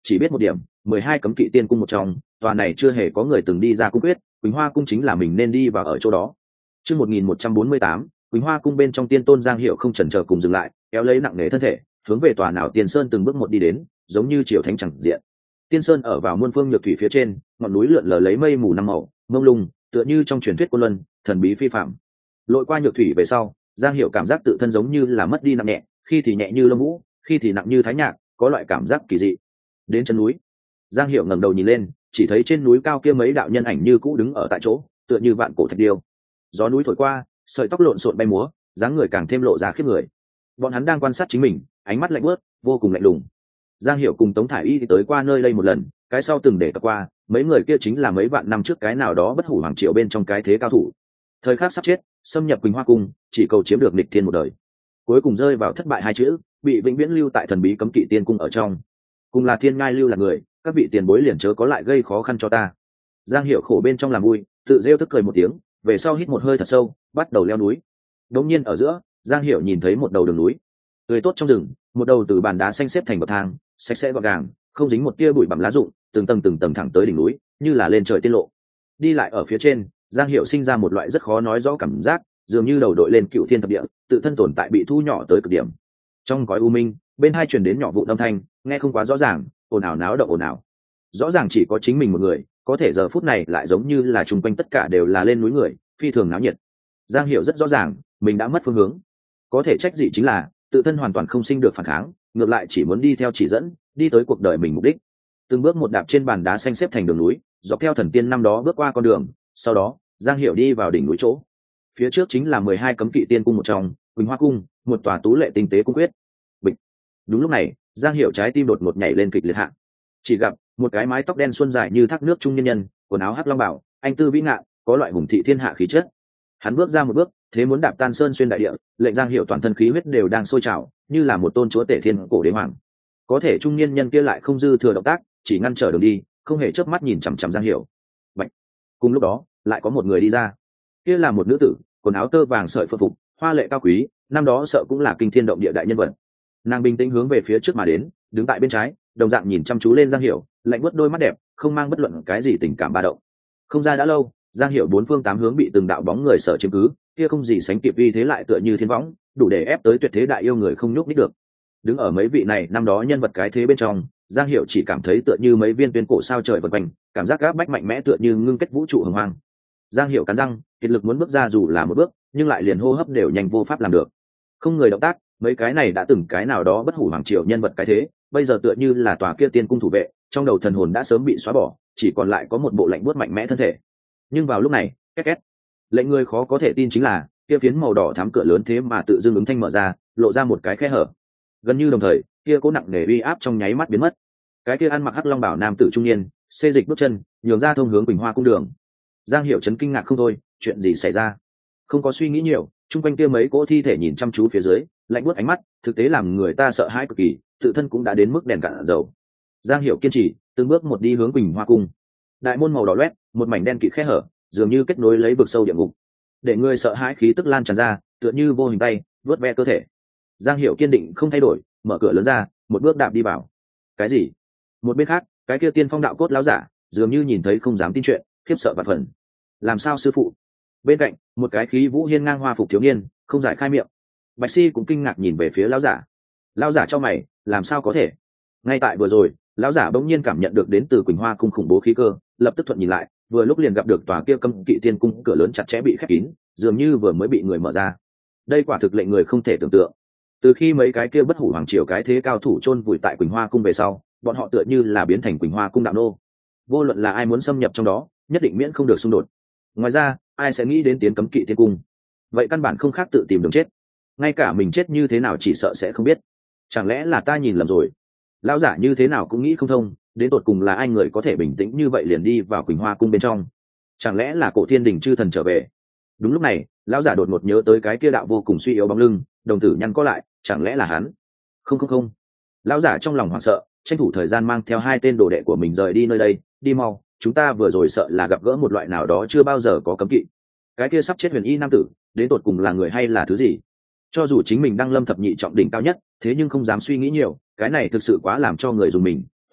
chỉ biết một điểm, mười hai cấm kỵ tiên cung một trong, tòa này chưa hề có người từng đi ra cung quyết, Quỳnh Hoa cung chính là mình nên đi vào ở chỗ đó. Chương một nghìn một trăm bốn mươi tám, Quỳnh Hoa cung bên trong tiên tôn Giang Hiểu không chần chờ cùng dừng lại, kéo lấy nặng nề thân thể, hướng về tòa nào Tiên Sơn từng bước một đi đến, giống như triều thánh chẳng diện. Tiên Sơn ở vào muôn phương nhược thủy phía trên, ngọn núi lượn lờ lấy mây mù năm màu, mông lung, tựa như trong truyền thuyết Côn Luân, thần bí phi phàm. Lội qua nhược thủy về sau, Giang Hiểu cảm giác tự thân giống như là mất đi nặng nhẹ, khi thì nhẹ như lông vũ, khi thì nặng như thái nhạc, có loại cảm giác kỳ dị. Đến chân núi, Giang Hiểu ngẩng đầu nhìn lên, chỉ thấy trên núi cao kia mấy đạo nhân ảnh như cũ đứng ở tại chỗ, tựa như vạn cổ thạch điêu. Gió núi thổi qua, sợi tóc lộn xộn bay múa, dáng người càng thêm lộ ra khiếp người. Bọn hắn đang quan sát chính mình, ánh mắt lạnh buốt, vô cùng lạnh lùng. Giang Hiểu cùng Tống Thải Y đi tới qua nơi đây một lần, cái sau từng để cập qua, mấy người kia chính là mấy vạn năm trước cái nào đó bất hủ hoàng triều bên trong cái thế cao thủ. Thời khắc sắp chết, xâm nhập Quỳnh Hoa cung, chỉ cầu chiếm được nghịch thiên một đời. Cuối cùng rơi vào thất bại hai chữ, bị vĩnh viễn lưu tại thần bí cấm kỵ tiên cung ở trong. Cùng là thiên ngai lưu là người, các vị tiền bối liền chớ có lại gây khó khăn cho ta. Giang Hiểu khổ bên trong làm vui, tự rêu tức cười một tiếng, về sau hít một hơi thật sâu, bắt đầu leo núi. Đống nhiên ở giữa, Giang Hiểu nhìn thấy một đầu đường núi, tươi tốt trong rừng, một đầu từ bàn đá xanh xếp thành bậc thang, sạch sẽ gọn gàng, không dính một tia bụi bặm lá rụng, từng tầng từng tầng thẳng tới đỉnh núi, như là lên trời tiên lộ. Đi lại ở phía trên, Giang Hiểu sinh ra một loại rất khó nói rõ cảm giác, dường như đầu đội lên cựu thiên thập địa, tự thân tồn tại bị thu nhỏ tới cực điểm. Trong cõi u minh, bên hai truyền đến nhỏ vụ âm thanh, nghe không quá rõ ràng, ồn ào náo động ồn ào. Rõ ràng chỉ có chính mình một người, có thể giờ phút này lại giống như là chung quanh tất cả đều là lên núi người, phi thường náo nhiệt. Giang Hiểu rất rõ ràng, mình đã mất phương hướng. Có thể trách gì chính là, tự thân hoàn toàn không sinh được phản kháng, ngược lại chỉ muốn đi theo chỉ dẫn, đi tới cuộc đời mình mục đích. Từng bước một đạp trên bàn đá xanh xếp thành đường núi, dọc theo thần tiên năm đó bước qua con đường, sau đó, Giang Hiểu đi vào đỉnh núi chỗ. Phía trước chính là mười hai cấm kỵ tiên cung một trong, Quỳnh Hoa cung, một tòa tú lệ tinh tế cung quyết. Bịch. Đúng lúc này, Giang Hiểu trái tim đột ngột nhảy lên kịch liệt hạ. Chỉ gặp một cái mái tóc đen xuân dài như thác nước trung nhân nhân, quần áo hắc long bảo, anh tư vĩ ngạn, có loại hùng thị thiên hạ khí chất. Hắn bước ra một bước, thế muốn đạp tan sơn xuyên đại địa, lệnh Giang Hiểu toàn thân khí huyết đều đang sôi trào, như là một tôn chúa tể thiên cổ đế hoàng. Có thể trung niên nhân kia lại không dư thừa động tác, chỉ ngăn trở đường đi, không hề chớp mắt nhìn chằm chằm Giang Hiểu. Bạch. Cùng lúc đó, lại có một người đi ra. Kia là một nữ tử, quần áo tơ vàng sợi phượng phục, hoa lệ cao quý, năm đó sợ cũng là kinh thiên động địa đại nhân vật. Nàng bình tĩnh hướng về phía trước mà đến, đứng tại bên trái, đồng dạng nhìn chăm chú lên Giang Hiểu, lạnh buốt đôi mắt đẹp, không mang bất luận cái gì tình cảm ba động. Không ra đã lâu, Giang Hiểu bốn phương tám hướng bị từng đạo bóng người sở chiếm cứ, kia không gì sánh kịp uy thế lại tựa như thiên võng, đủ để ép tới tuyệt thế đại yêu người không nhúc nhích được. Đứng ở mấy vị này năm đó nhân vật cái thế bên trong, Giang Hiểu chỉ cảm thấy tựa như mấy viên tuyên cổ sao trời vần quanh, cảm giác áp bách mạnh mẽ tựa như ngưng kết vũ trụ hồng hoang. Giang Hiểu cắn răng, kiệt lực muốn bước ra dù là một bước, nhưng lại liền hô hấp đều nhanh vô pháp làm được. Không người động tác, mấy cái này đã từng cái nào đó bất hủ hoàng triều nhân vật cái thế, bây giờ tựa như là tòa kia tiên cung thủ vệ, trong đầu thần hồn đã sớm bị xóa bỏ, chỉ còn lại có một bộ lạnh buốt mạnh mẽ thân thể. Nhưng vào lúc này, két két, lệnh người khó có thể tin chính là kia phiến màu đỏ thắm cửa lớn thế mà tự dưng ứng thanh mở ra, lộ ra một cái khe hở. Gần như đồng thời, kia cố nặng nề uy áp trong nháy mắt biến mất. Cái kia ăn mặc hắc long bảo nam tử trung niên, xê dịch bước chân, nhường ra thông hướng Quỳnh Hoa cung đường. Giang Hiểu chấn kinh ngạc không thôi, chuyện gì xảy ra? Không có suy nghĩ nhiều, chung quanh kia mấy cỗ thi thể nhìn chăm chú phía dưới, lạnh buốt ánh mắt, thực tế làm người ta sợ hãi cực kỳ, tự thân cũng đã đến mức đèn cạn dầu. Giang Hiểu kiên trì, từng bước một đi hướng Quỳnh Hoa cung. Đại môn màu đỏ loét, một mảnh đen kịt khe hở, dường như kết nối lấy vực sâu địa ngục. Để người sợ hãi khí tức lan tràn ra, tựa như vô hình tay vớt ve cơ thể. Giang Hiểu kiên định không thay đổi, mở cửa lớn ra, một bước đạp đi vào. Cái gì? Một bên khác, cái kia tiên phong đạo cốt lão giả, dường như nhìn thấy không dám tin chuyện, khiếp sợ vạn phần. Làm sao sư phụ? Bên cạnh, một cái khí vũ hiên ngang hoa phục thiếu niên, không giải khai miệng. Bạch Si cũng kinh ngạc nhìn về phía lão giả. Lão giả cho mày, làm sao có thể? Ngay tại vừa rồi, lão giả bỗng nhiên cảm nhận được đến từ Quỳnh Hoa cung khủng bố khí cơ, lập tức thuận nhìn lại, vừa lúc liền gặp được tòa kia cấm kỵ tiên cung cửa lớn chặt chẽ bị khép kín, dường như vừa mới bị người mở ra. Đây quả thực lệnh người không thể tưởng tượng. Từ khi mấy cái kia bất hủ hoàng triều cái thế cao thủ chôn vùi tại Quỳnh Hoa cung về sau, bọn họ tựa như là biến thành Quỳnh Hoa cung đạo nô. Vô luận là ai muốn xâm nhập trong đó, nhất định miễn không được xung đột. Ngoài ra, ai sẽ nghĩ đến tiến cấm kỵ tiên cung? Vậy căn bản không khác tự tìm đường chết. Ngay cả mình chết như thế nào chỉ sợ sẽ không biết. Chẳng lẽ là ta nhìn lầm rồi? Lão giả như thế nào cũng nghĩ không thông, đến tột cùng là ai người có thể bình tĩnh như vậy liền đi vào Quỳnh Hoa cung bên trong? Chẳng lẽ là Cổ Thiên Đình chư thần trở về? Đúng lúc này, lão giả đột ngột nhớ tới cái kia đạo vô cùng suy yếu bóng lưng, đồng tử nhăn co lại, chẳng lẽ là hắn? Không không không. Lão giả trong lòng hoảng sợ, tranh thủ thời gian mang theo hai tên đồ đệ của mình rời đi nơi đây, đi mau, chúng ta vừa rồi sợ là gặp gỡ một loại nào đó chưa bao giờ có cấm kỵ. Cái kia sắp chết huyền y nam tử, đến tột cùng là người hay là thứ gì? Cho dù chính mình đang lâm thập nhị trọng đỉnh cao nhất, thế nhưng không dám suy nghĩ nhiều, cái này thực sự quá làm cho người dùng mình,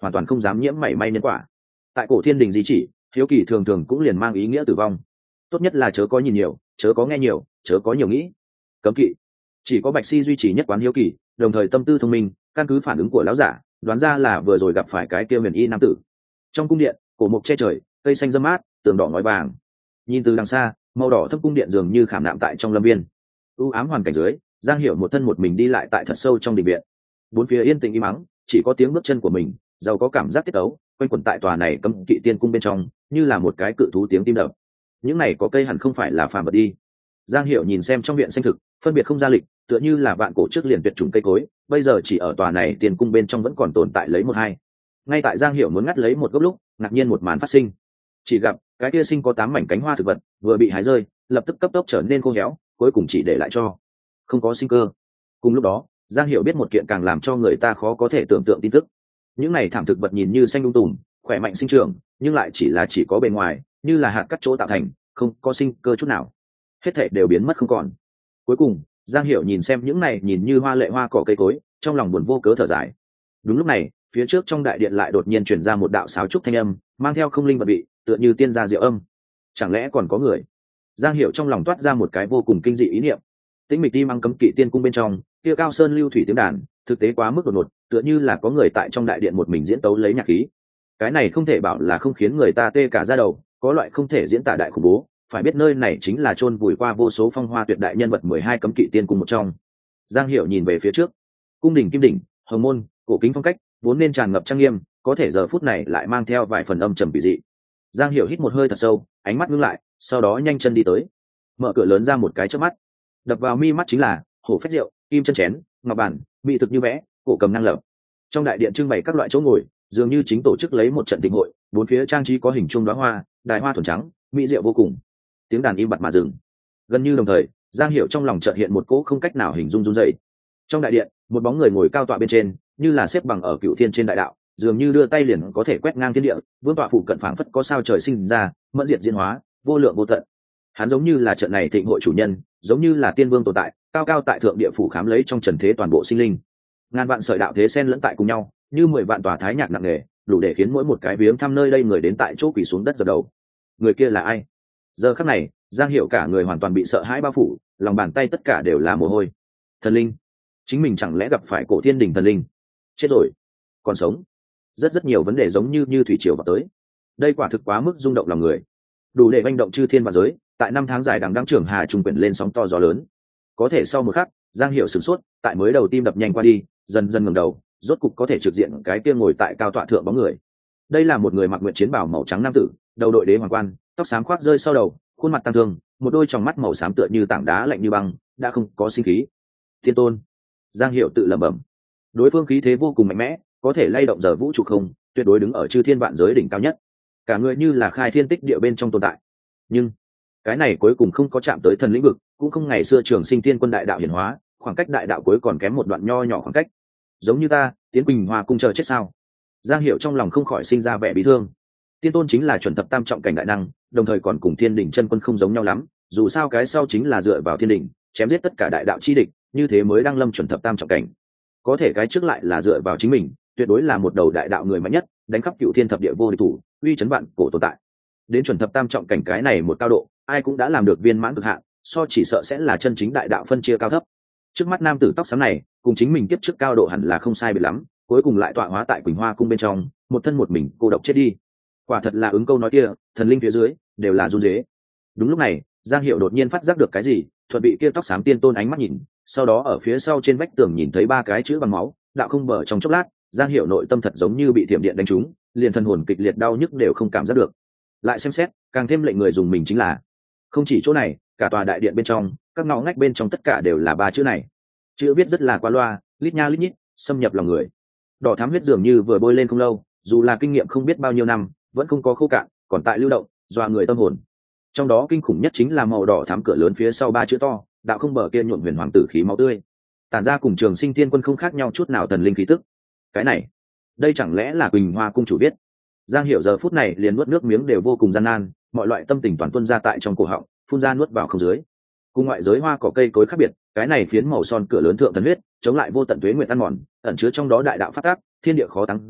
hoàn toàn không dám nhiễm mảy may nhân quả. Tại cổ thiên đình di chỉ, hiếu kỳ thường thường cũng liền mang ý nghĩa tử vong. Tốt nhất là chớ có nhìn nhiều, chớ có nghe nhiều, chớ có nhiều nghĩ. Cấm kỵ. Chỉ có Bạch Si duy trì nhất quán hiếu kỳ, đồng thời tâm tư thông minh, căn cứ phản ứng của lão giả, đoán ra là vừa rồi gặp phải cái kia huyền y nam tử. Trong cung điện, cổ mục che trời, cây xanh râm mát, tường đỏ ngói vàng. Nhìn từ đằng xa, màu đỏ thâm cung điện dường như khảm nạm tại trong lâm viên. U ám hoàn cảnh dưới, Giang Hiểu một thân một mình đi lại tại thật sâu trong đình viện. Bốn phía yên tĩnh im mắng, chỉ có tiếng bước chân của mình, giàu có cảm giác tiết ấu, quanh quẩn tại tòa này cấm kỵ tiên cung bên trong, như là một cái cự thú tiếng tim đập. Những này có cây hẳn không phải là phàm vật đi. Giang Hiểu nhìn xem trong viện xanh thực, phân biệt không ra lịch, tựa như là vạn cổ trước liền tuyệt chủng cây cối, bây giờ chỉ ở tòa này tiên cung bên trong vẫn còn tồn tại lấy một hai. Ngay tại Giang Hiểu muốn ngắt lấy một gốc lúc, ngạc nhiên một màn phát sinh. Chỉ gặp cái kia sinh có tám mảnh cánh hoa thực vật, vừa bị hái rơi, lập tức cấp tốc trở nên khô héo, cuối cùng chỉ để lại cho không có sinh cơ. Cùng lúc đó, Giang Hiểu biết một kiện càng làm cho người ta khó có thể tưởng tượng tin tức. Những này thảm thực vật nhìn như xanh um tùm, khỏe mạnh sinh trưởng, nhưng lại chỉ là chỉ có bề ngoài, như là hạt cắt chỗ tạo thành, không có sinh cơ chút nào. Hết thảy đều biến mất không còn. Cuối cùng, Giang Hiểu nhìn xem những này nhìn như hoa lệ hoa cỏ cây cối, trong lòng buồn vô cớ thở dài. Đúng lúc này, phía trước trong đại điện lại đột nhiên truyền ra một đạo sáo trúc thanh âm, mang theo không linh vật vị, tựa như tiên gia diệu âm. Chẳng lẽ còn có người? Giang Hiểu trong lòng toát ra một cái vô cùng kinh dị ý niệm. Tĩnh mịch tim mang cấm kỵ tiên cung bên trong, kia cao sơn lưu thủy tiếng đàn, thực tế quá mức đột ngột, tựa như là có người tại trong đại điện một mình diễn tấu lấy nhạc khí. Cái này không thể bảo là không khiến người ta tê cả da đầu, có loại không thể diễn tả đại khủng bố, phải biết nơi này chính là chôn vùi qua vô số phong hoa tuyệt đại nhân vật mười hai cấm kỵ tiên cung một trong. Giang Hiểu nhìn về phía trước, cung đình kim đỉnh, hồng môn, cổ kính phong cách, vốn nên tràn ngập trang nghiêm, có thể giờ phút này lại mang theo vài phần âm trầm kỳ dị. Giang Hiểu hít một hơi thật sâu, ánh mắt ngưng lại, sau đó nhanh chân đi tới, mở cửa lớn ra một cái chớp mắt. Đập vào mi mắt chính là hổ phách rượu, kim chân chén, ngọc bàn, mỹ thực như vẽ, cổ cầm năng lập. Trong đại điện trưng bày các loại chỗ ngồi, dường như chính tổ chức lấy một trận tịnh hội, bốn phía trang trí có hình chuông đóa hoa, đài hoa thuần trắng, mỹ diệu vô cùng. Tiếng đàn im bặt mà dừng. Gần như đồng thời, Giang Hiểu trong lòng chợt hiện một cỗ không cách nào hình dung run rẩy. Trong đại điện, một bóng người ngồi cao tọa bên trên, như là xếp bằng ở cựu thiên trên đại đạo, dường như đưa tay liền có thể quét ngang thiên địa, vương tọa phụ cận phảng phất có sao trời sinh ra, mẫn diệt diễn hóa, vô lượng vô tận. Hắn giống như là trận này thịnh hội chủ nhân, giống như là tiên vương tồn tại, cao cao tại thượng địa phủ khám lấy trong trần thế toàn bộ sinh linh. Ngàn vạn sợi đạo thế xen lẫn tại cùng nhau, như mười vạn tòa thái nhạc nặng nề, đủ để khiến mỗi một cái viếng thăm nơi đây người đến tại chỗ quỳ xuống đất dập đầu. Người kia là ai? Giờ khắc này, Giang Hiểu cả người hoàn toàn bị sợ hãi bao phủ, lòng bàn tay tất cả đều là mồ hôi. Thần linh? Chính mình chẳng lẽ gặp phải cổ thiên đình thần linh? Chết rồi, còn sống? Rất rất nhiều vấn đề giống như như thủy triều vào tới. Đây quả thực quá mức rung động lòng người, đủ để manh động chư thiên vạn giới. Tại năm tháng dài đằng đăng trưởng hà trung quyển lên sóng to gió lớn. Có thể sau một khắc, Giang Hiểu sửng sốt, tại mới đầu tim đập nhanh qua đi, dần dần ngẩng đầu, rốt cục có thể trực diện cái kia ngồi tại cao tọa thượng bóng người. Đây là một người mặc nguyện chiến bào màu trắng nam tử, đầu đội đế hoàng quan, tóc xám khoác rơi sau đầu, khuôn mặt tăng thương, một đôi tròng mắt màu xám tựa như tảng đá lạnh như băng, đã không có sinh khí. Thiên tôn. Giang Hiểu tự lẩm bẩm. Đối phương khí thế vô cùng mạnh mẽ, có thể lay động giờ vũ trụ không, tuyệt đối đứng ở chư thiên vạn giới đỉnh cao nhất. Cả người như là khai thiên tích địa bên trong tồn tại. Nhưng cái này cuối cùng không có chạm tới thần lĩnh vực, cũng không ngày xưa trường sinh thiên quân đại đạo hiển hóa, khoảng cách đại đạo cuối còn kém một đoạn nho nhỏ khoảng cách. Giống như ta, tiến Quỳnh Hoa cung chờ chết sao? Giang Hiểu trong lòng không khỏi sinh ra vẻ bí thương. Tiên tôn chính là chuẩn thập tam trọng cảnh đại năng, đồng thời còn cùng thiên đỉnh chân quân không giống nhau lắm, dù sao cái sau chính là dựa vào thiên đỉnh chém giết tất cả đại đạo chi địch, như thế mới đăng lâm chuẩn thập tam trọng cảnh. Có thể cái trước lại là dựa vào chính mình, tuyệt đối là một đầu đại đạo người mạnh nhất, đánh khắp cựu thiên thập địa vô địch thủ, uy chấn vạn cổ tồn tại. Đến chuẩn thập tam trọng cảnh cái này một cao độ, ai cũng đã làm được viên mãn cực hạn, so chỉ sợ sẽ là chân chính đại đạo phân chia cao thấp. Trước mắt nam tử tóc xám này, cùng chính mình tiếp trước cao độ hẳn là không sai biệt lắm, cuối cùng lại tọa hóa tại Quỳnh Hoa cung bên trong, một thân một mình cô độc chết đi. Quả thật là ứng câu nói kia, thần linh phía dưới đều là run rế. Đúng lúc này, Giang Hiểu đột nhiên phát giác được cái gì, thuận bị kia tóc xám tiên tôn ánh mắt nhìn, sau đó ở phía sau trên vách tường nhìn thấy ba cái chữ bằng máu, đạo không bờ. Trong chốc lát, Giang Hiểu nội tâm thật giống như bị thiểm điện đánh trúng, liền thân hồn kịch liệt đau nhức đều không cảm giác được. Lại xem xét, càng thêm lệnh người dùng mình chính là, không chỉ chỗ này, cả tòa đại điện bên trong, các ngõ ngách bên trong tất cả đều là ba chữ này. Chữ viết rất là qua loa, lít nha lít nhít, xâm nhập lòng người. Đỏ thắm huyết dường như vừa bôi lên không lâu, dù là kinh nghiệm không biết bao nhiêu năm, vẫn không có khô cạn, còn tại lưu động, dọa người tâm hồn. Trong đó kinh khủng nhất chính là màu đỏ thắm cửa lớn phía sau ba chữ to, đạo không bờ kia nhuộm huyền hoàng tử khí máu tươi, tản ra cùng trường sinh thiên quân không khác nhau chút nào thần linh khí tức. Cái này, đây chẳng lẽ là Quỳnh Hoa cung chủ biết? Giang Hiểu giờ phút này liền nuốt nước miếng đều vô cùng gian nan, mọi loại tâm tình toàn tuôn ra tại trong cổ họng, phun ra nuốt vào không dưới. Cùng ngoại giới hoa cỏ cây cối khác biệt, cái này phiến màu son cửa lớn thượng thần huyết, chống lại vô tận tuế nguyệt ăn mòn, ẩn chứa trong đó đại đạo phát tác, thiên địa khó táng diệt,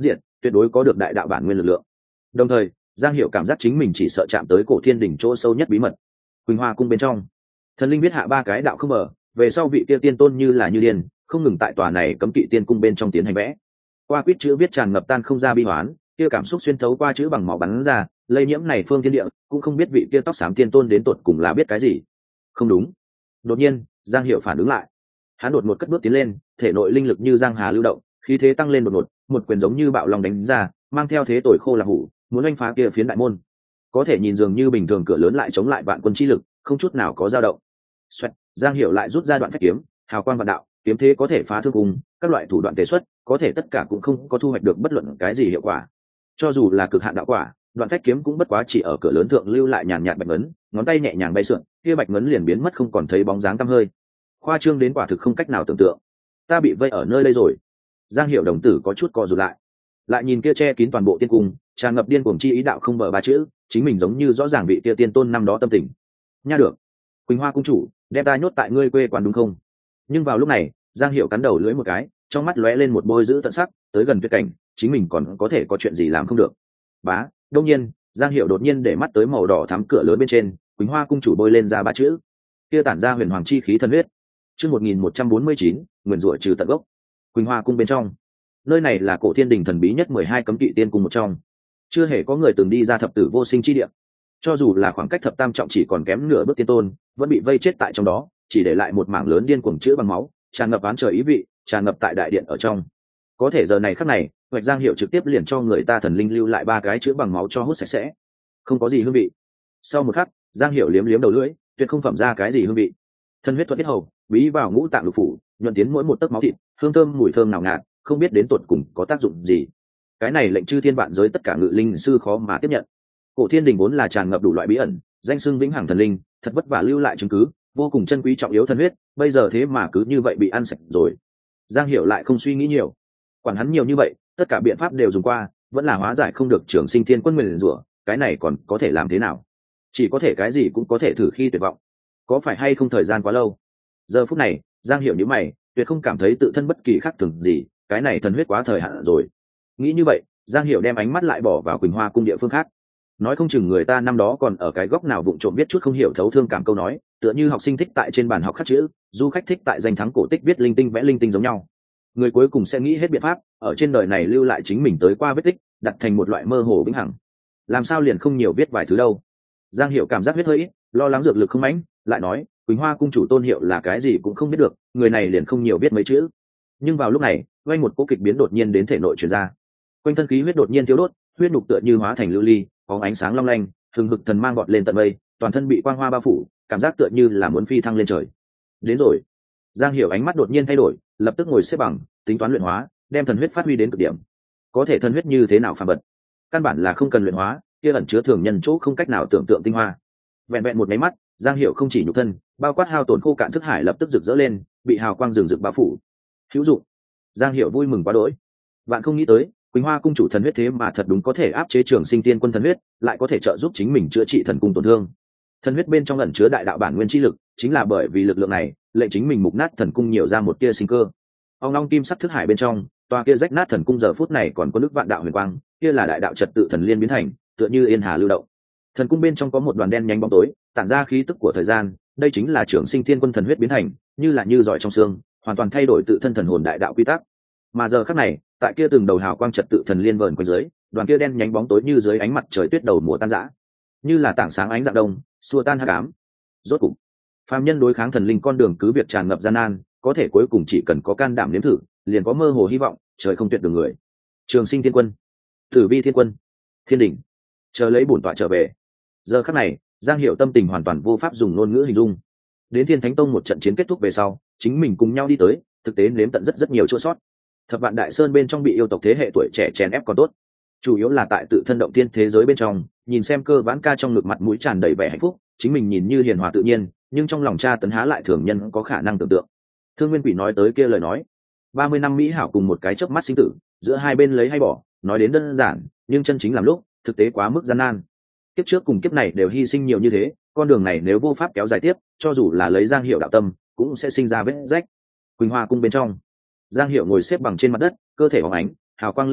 tuyệt đối có được đại đạo bản nguyên lực lượng. Đồng thời Giang Hiểu cảm giác chính mình chỉ sợ chạm tới cổ thiên đỉnh chỗ sâu nhất bí mật. Quỳnh Hoa cung bên trong, thần linh viết hạ ba cái đạo không mở, về sau vị kia tiên tôn như là như điên, không ngừng tại tòa này cấm kỵ tiên cung bên trong tiến hành vẽ. Qua quýt chữ viết tràn ngập tan không ra bi hoán, kia cảm xúc xuyên thấu qua chữ bằng máu bắn ra, lây nhiễm này phương thiên địa, cũng không biết vị kia tóc xám tiên tôn đến tột cùng là biết cái gì. Không đúng. Đột nhiên, Giang Hiểu phản ứng lại. Hắn đột một cất bước tiến lên, thể nội linh lực như giang hà lưu động, khí thế tăng lên đột ngột, một quyền giống như bạo long đánh ra, mang theo thế tội khô là hủ, muốn đánh phá kia phiến đại môn. Có thể nhìn dường như bình thường cửa lớn lại chống lại vạn quân chi lực, không chút nào có dao động. Xoẹt, Giang Hiểu lại rút ra đoạn phách kiếm, hào quang vạn đạo, kiếm thế có thể phá thương cùng, các loại thủ đoạn tề xuất, có thể tất cả cũng không có thu hoạch được bất luận cái gì hiệu quả. Cho dù là cực hạn đạo quả, đoạn phách kiếm cũng bất quá chỉ ở cửa lớn thượng lưu lại nhàn nhạt bạch ngấn, ngón tay nhẹ nhàng bay sượn, kia bạch ngấn liền biến mất không còn thấy bóng dáng tăm hơi. Khoa trương đến quả thực không cách nào tưởng tượng. Ta bị vây ở nơi đây rồi. Giang Hiểu đồng tử có chút co rụt lại, lại nhìn kia che kín toàn bộ tiên cung, tràn ngập điên cuồng chi ý đạo không bờ ba chữ, chính mình giống như rõ ràng vị kia tiên tôn năm đó tâm tình. Nha được, Quỳnh Hoa cung chủ, đem ta nhốt tại ngươi quê quán đúng không? Nhưng vào lúc này, Giang Hiểu cắn đầu lưỡi một cái, trong mắt lóe lên một bôi dữ tận sắc, tới gần tuyệt cảnh, chính mình còn có thể có chuyện gì làm không được. Bá, đương nhiên, Giang Hiểu đột nhiên để mắt tới màu đỏ thắm cửa lớn bên trên, Quỳnh Hoa cung chủ bôi lên ra ba chữ, kia tản ra huyền hoàng chi khí thần huyết. Chương một nghìn một trăm bốn mươi chín, nguyền rủa trừ tận gốc. Quỳnh Hoa cung bên trong, nơi này là cổ thiên đình thần bí nhất mười hai cấm kỵ tiên cung một trong, chưa hề có người từng đi ra thập tử vô sinh chi địa. Cho dù là khoảng cách thập tam trọng chỉ còn kém nửa bước tiên tôn, vẫn bị vây chết tại trong đó, chỉ để lại một mảng lớn điên cuồng chữ bằng máu, tràn ngập oán trời ý vị, tràn ngập tại đại điện ở trong. Có thể giờ này khắc này, Hoạch Giang Hiểu trực tiếp liền cho người ta thần linh lưu lại ba cái chữ bằng máu cho hút sạch sẽ, không có gì hương vị. Sau một khắc, Giang Hiểu liếm liếm đầu lưỡi, tuyệt không phẩm ra cái gì hương vị. Thân huyết thuận tiết hầu, bí vào ngũ tạng lục phủ, nhuận tiến mỗi một tấc máu thịt, hương thơm mùi thơm nào ngạt, không biết đến tột cùng có tác dụng gì. Cái này lệnh chư thiên vạn giới tất cả ngự linh sư khó mà tiếp nhận. Cổ thiên đình vốn là tràn ngập đủ loại bí ẩn, danh xưng vĩnh hằng thần linh, thật vất vả lưu lại chứng cứ, vô cùng chân quý trọng yếu thân huyết, bây giờ thế mà cứ như vậy bị ăn sạch rồi. Giang Hiểu lại không suy nghĩ nhiều, quản hắn nhiều như vậy, tất cả biện pháp đều dùng qua, vẫn là hóa giải không được Trường Sinh Thiên Quân nguyền rủa, cái này còn có thể làm thế nào? Chỉ có thể cái gì cũng có thể thử khi tuyệt vọng. Có phải hay không thời gian quá lâu? Giờ phút này, Giang Hiểu nhíu mày, tuyệt không cảm thấy tự thân bất kỳ khác thường gì, cái này thần huyết quá thời hạn rồi. Nghĩ như vậy, Giang Hiểu đem ánh mắt lại bỏ vào Quỳnh Hoa cung địa phương khác. Nói không chừng người ta năm đó còn ở cái góc nào vụng trộm biết chút không hiểu thấu thương cảm câu nói, tựa như học sinh thích tại trên bàn học khắc chữ, du khách thích tại danh thắng cổ tích viết linh tinh vẽ linh tinh giống nhau. Người cuối cùng sẽ nghĩ hết biện pháp, ở trên đời này lưu lại chính mình tới qua vết tích, đặt thành một loại mơ hồ vĩnh hằng. Làm sao liền không nhiều viết vài thứ đâu? Giang Hiểu cảm giác huyết hơi ít, lo lắng dược lực không mãnh, lại nói, Quỳnh Hoa cung chủ tôn hiệu là cái gì cũng không biết được, người này liền không nhiều biết mấy chữ. Nhưng vào lúc này, quanh một cỗ kịch biến đột nhiên đến thể nội truyền ra. Quanh thân khí huyết đột nhiên thiếu đốt, huyết nục tựa như hóa thành lưu ly, có ánh sáng long lanh, hừng hực thần mang gọt lên tận mây, toàn thân bị quang hoa bao phủ, cảm giác tựa như là muốn phi thăng lên trời. Đến rồi. Giang Hiểu ánh mắt đột nhiên thay đổi, lập tức ngồi xếp bằng, tính toán luyện hóa, đem thần huyết phát huy đến cực điểm. Có thể thần huyết như thế nào phàm bật? Căn bản là không cần luyện hóa, kia ẩn chứa thường nhân chỗ không cách nào tưởng tượng tinh hoa. Vẹn vẹn một máy mắt, Giang Hiểu không chỉ nhục thân, bao quát hao tổn khô cạn thức hải lập tức rực rỡ lên, bị hào quang rừng rực bao phủ. Hữu dụng. Giang Hiểu vui mừng quá đỗi. Bạn không nghĩ tới, Quỳnh Hoa cung chủ thần huyết thế mà thật đúng có thể áp chế Trường Sinh Tiên Quân thần huyết, lại có thể trợ giúp chính mình chữa trị thần cung tổn thương. Thần huyết bên trong ẩn chứa đại đạo bản nguyên chi lực, chính là bởi vì lực lượng này, lệnh chính mình mục nát thần cung nhiều ra một tia sinh cơ. Ông long kim sắc thức hải bên trong, tòa kia rách nát thần cung giờ phút này còn có nước vạn đạo huyền quang, kia là đại đạo trật tự thần liên biến thành, tựa như yên hà lưu động. Thần cung bên trong có một đoàn đen nhánh bóng tối, tản ra khí tức của thời gian, đây chính là Trường Sinh Thiên Quân thần huyết biến thành, như là như giỏi trong xương, hoàn toàn thay đổi tự thân thần hồn đại đạo quy tắc. Mà giờ khắc này, tại kia từng đầu hào quang trật tự thần liên vờn quanh dưới, đoàn kia đen nhánh bóng tối như dưới ánh mặt trời tuyết đầu mùa tan rã, như là tảng sáng ánh dạng đông, xua tan hắc ám. Rốt cục, phàm nhân đối kháng thần linh con đường cứ việc tràn ngập gian nan, có thể cuối cùng chỉ cần có can đảm nếm thử, liền có mơ hồ hy vọng, trời không tuyệt đường người. Trường Sinh Thiên Quân, Tử Vi Thiên Quân, Thiên Đình, chờ lấy bổn tọa trở về. Giờ khắc này, Giang Hiểu tâm tình hoàn toàn vô pháp dùng ngôn ngữ hình dung. Đến Thiên Thánh Tông một trận chiến kết thúc về sau, chính mình cùng nhau đi tới, thực tế nếm tận rất rất nhiều chỗ sót. Thập Vạn Đại Sơn bên trong bị yêu tộc thế hệ tuổi trẻ chèn ép còn tốt, chủ yếu là tại tự thân động tiên thế giới bên trong, nhìn xem Cơ Vãn Ca trong ngực mặt mũi tràn đầy vẻ hạnh phúc, chính mình nhìn như hiền hòa tự nhiên, nhưng trong lòng cha tấn há lại thường nhân có khả năng tưởng tượng. Thương Nguyên Quỷ nói tới kia lời nói, ba mươi năm mỹ hảo cùng một cái chớp mắt sinh tử, giữa hai bên lấy hay bỏ, nói đến đơn giản, nhưng chân chính làm lúc, thực tế quá mức gian nan. Kiếp trước cùng kiếp này đều hy sinh nhiều như thế, con đường này nếu vô pháp kéo dài tiếp, cho dù là lấy Giang Hiểu đạo tâm, cũng sẽ sinh ra vết rách. Quỳnh Hoa cung bên trong, Giang Hiểu ngồi xếp bằng trên mặt đất, cơ thể bóng ánh, hào quang lưu động,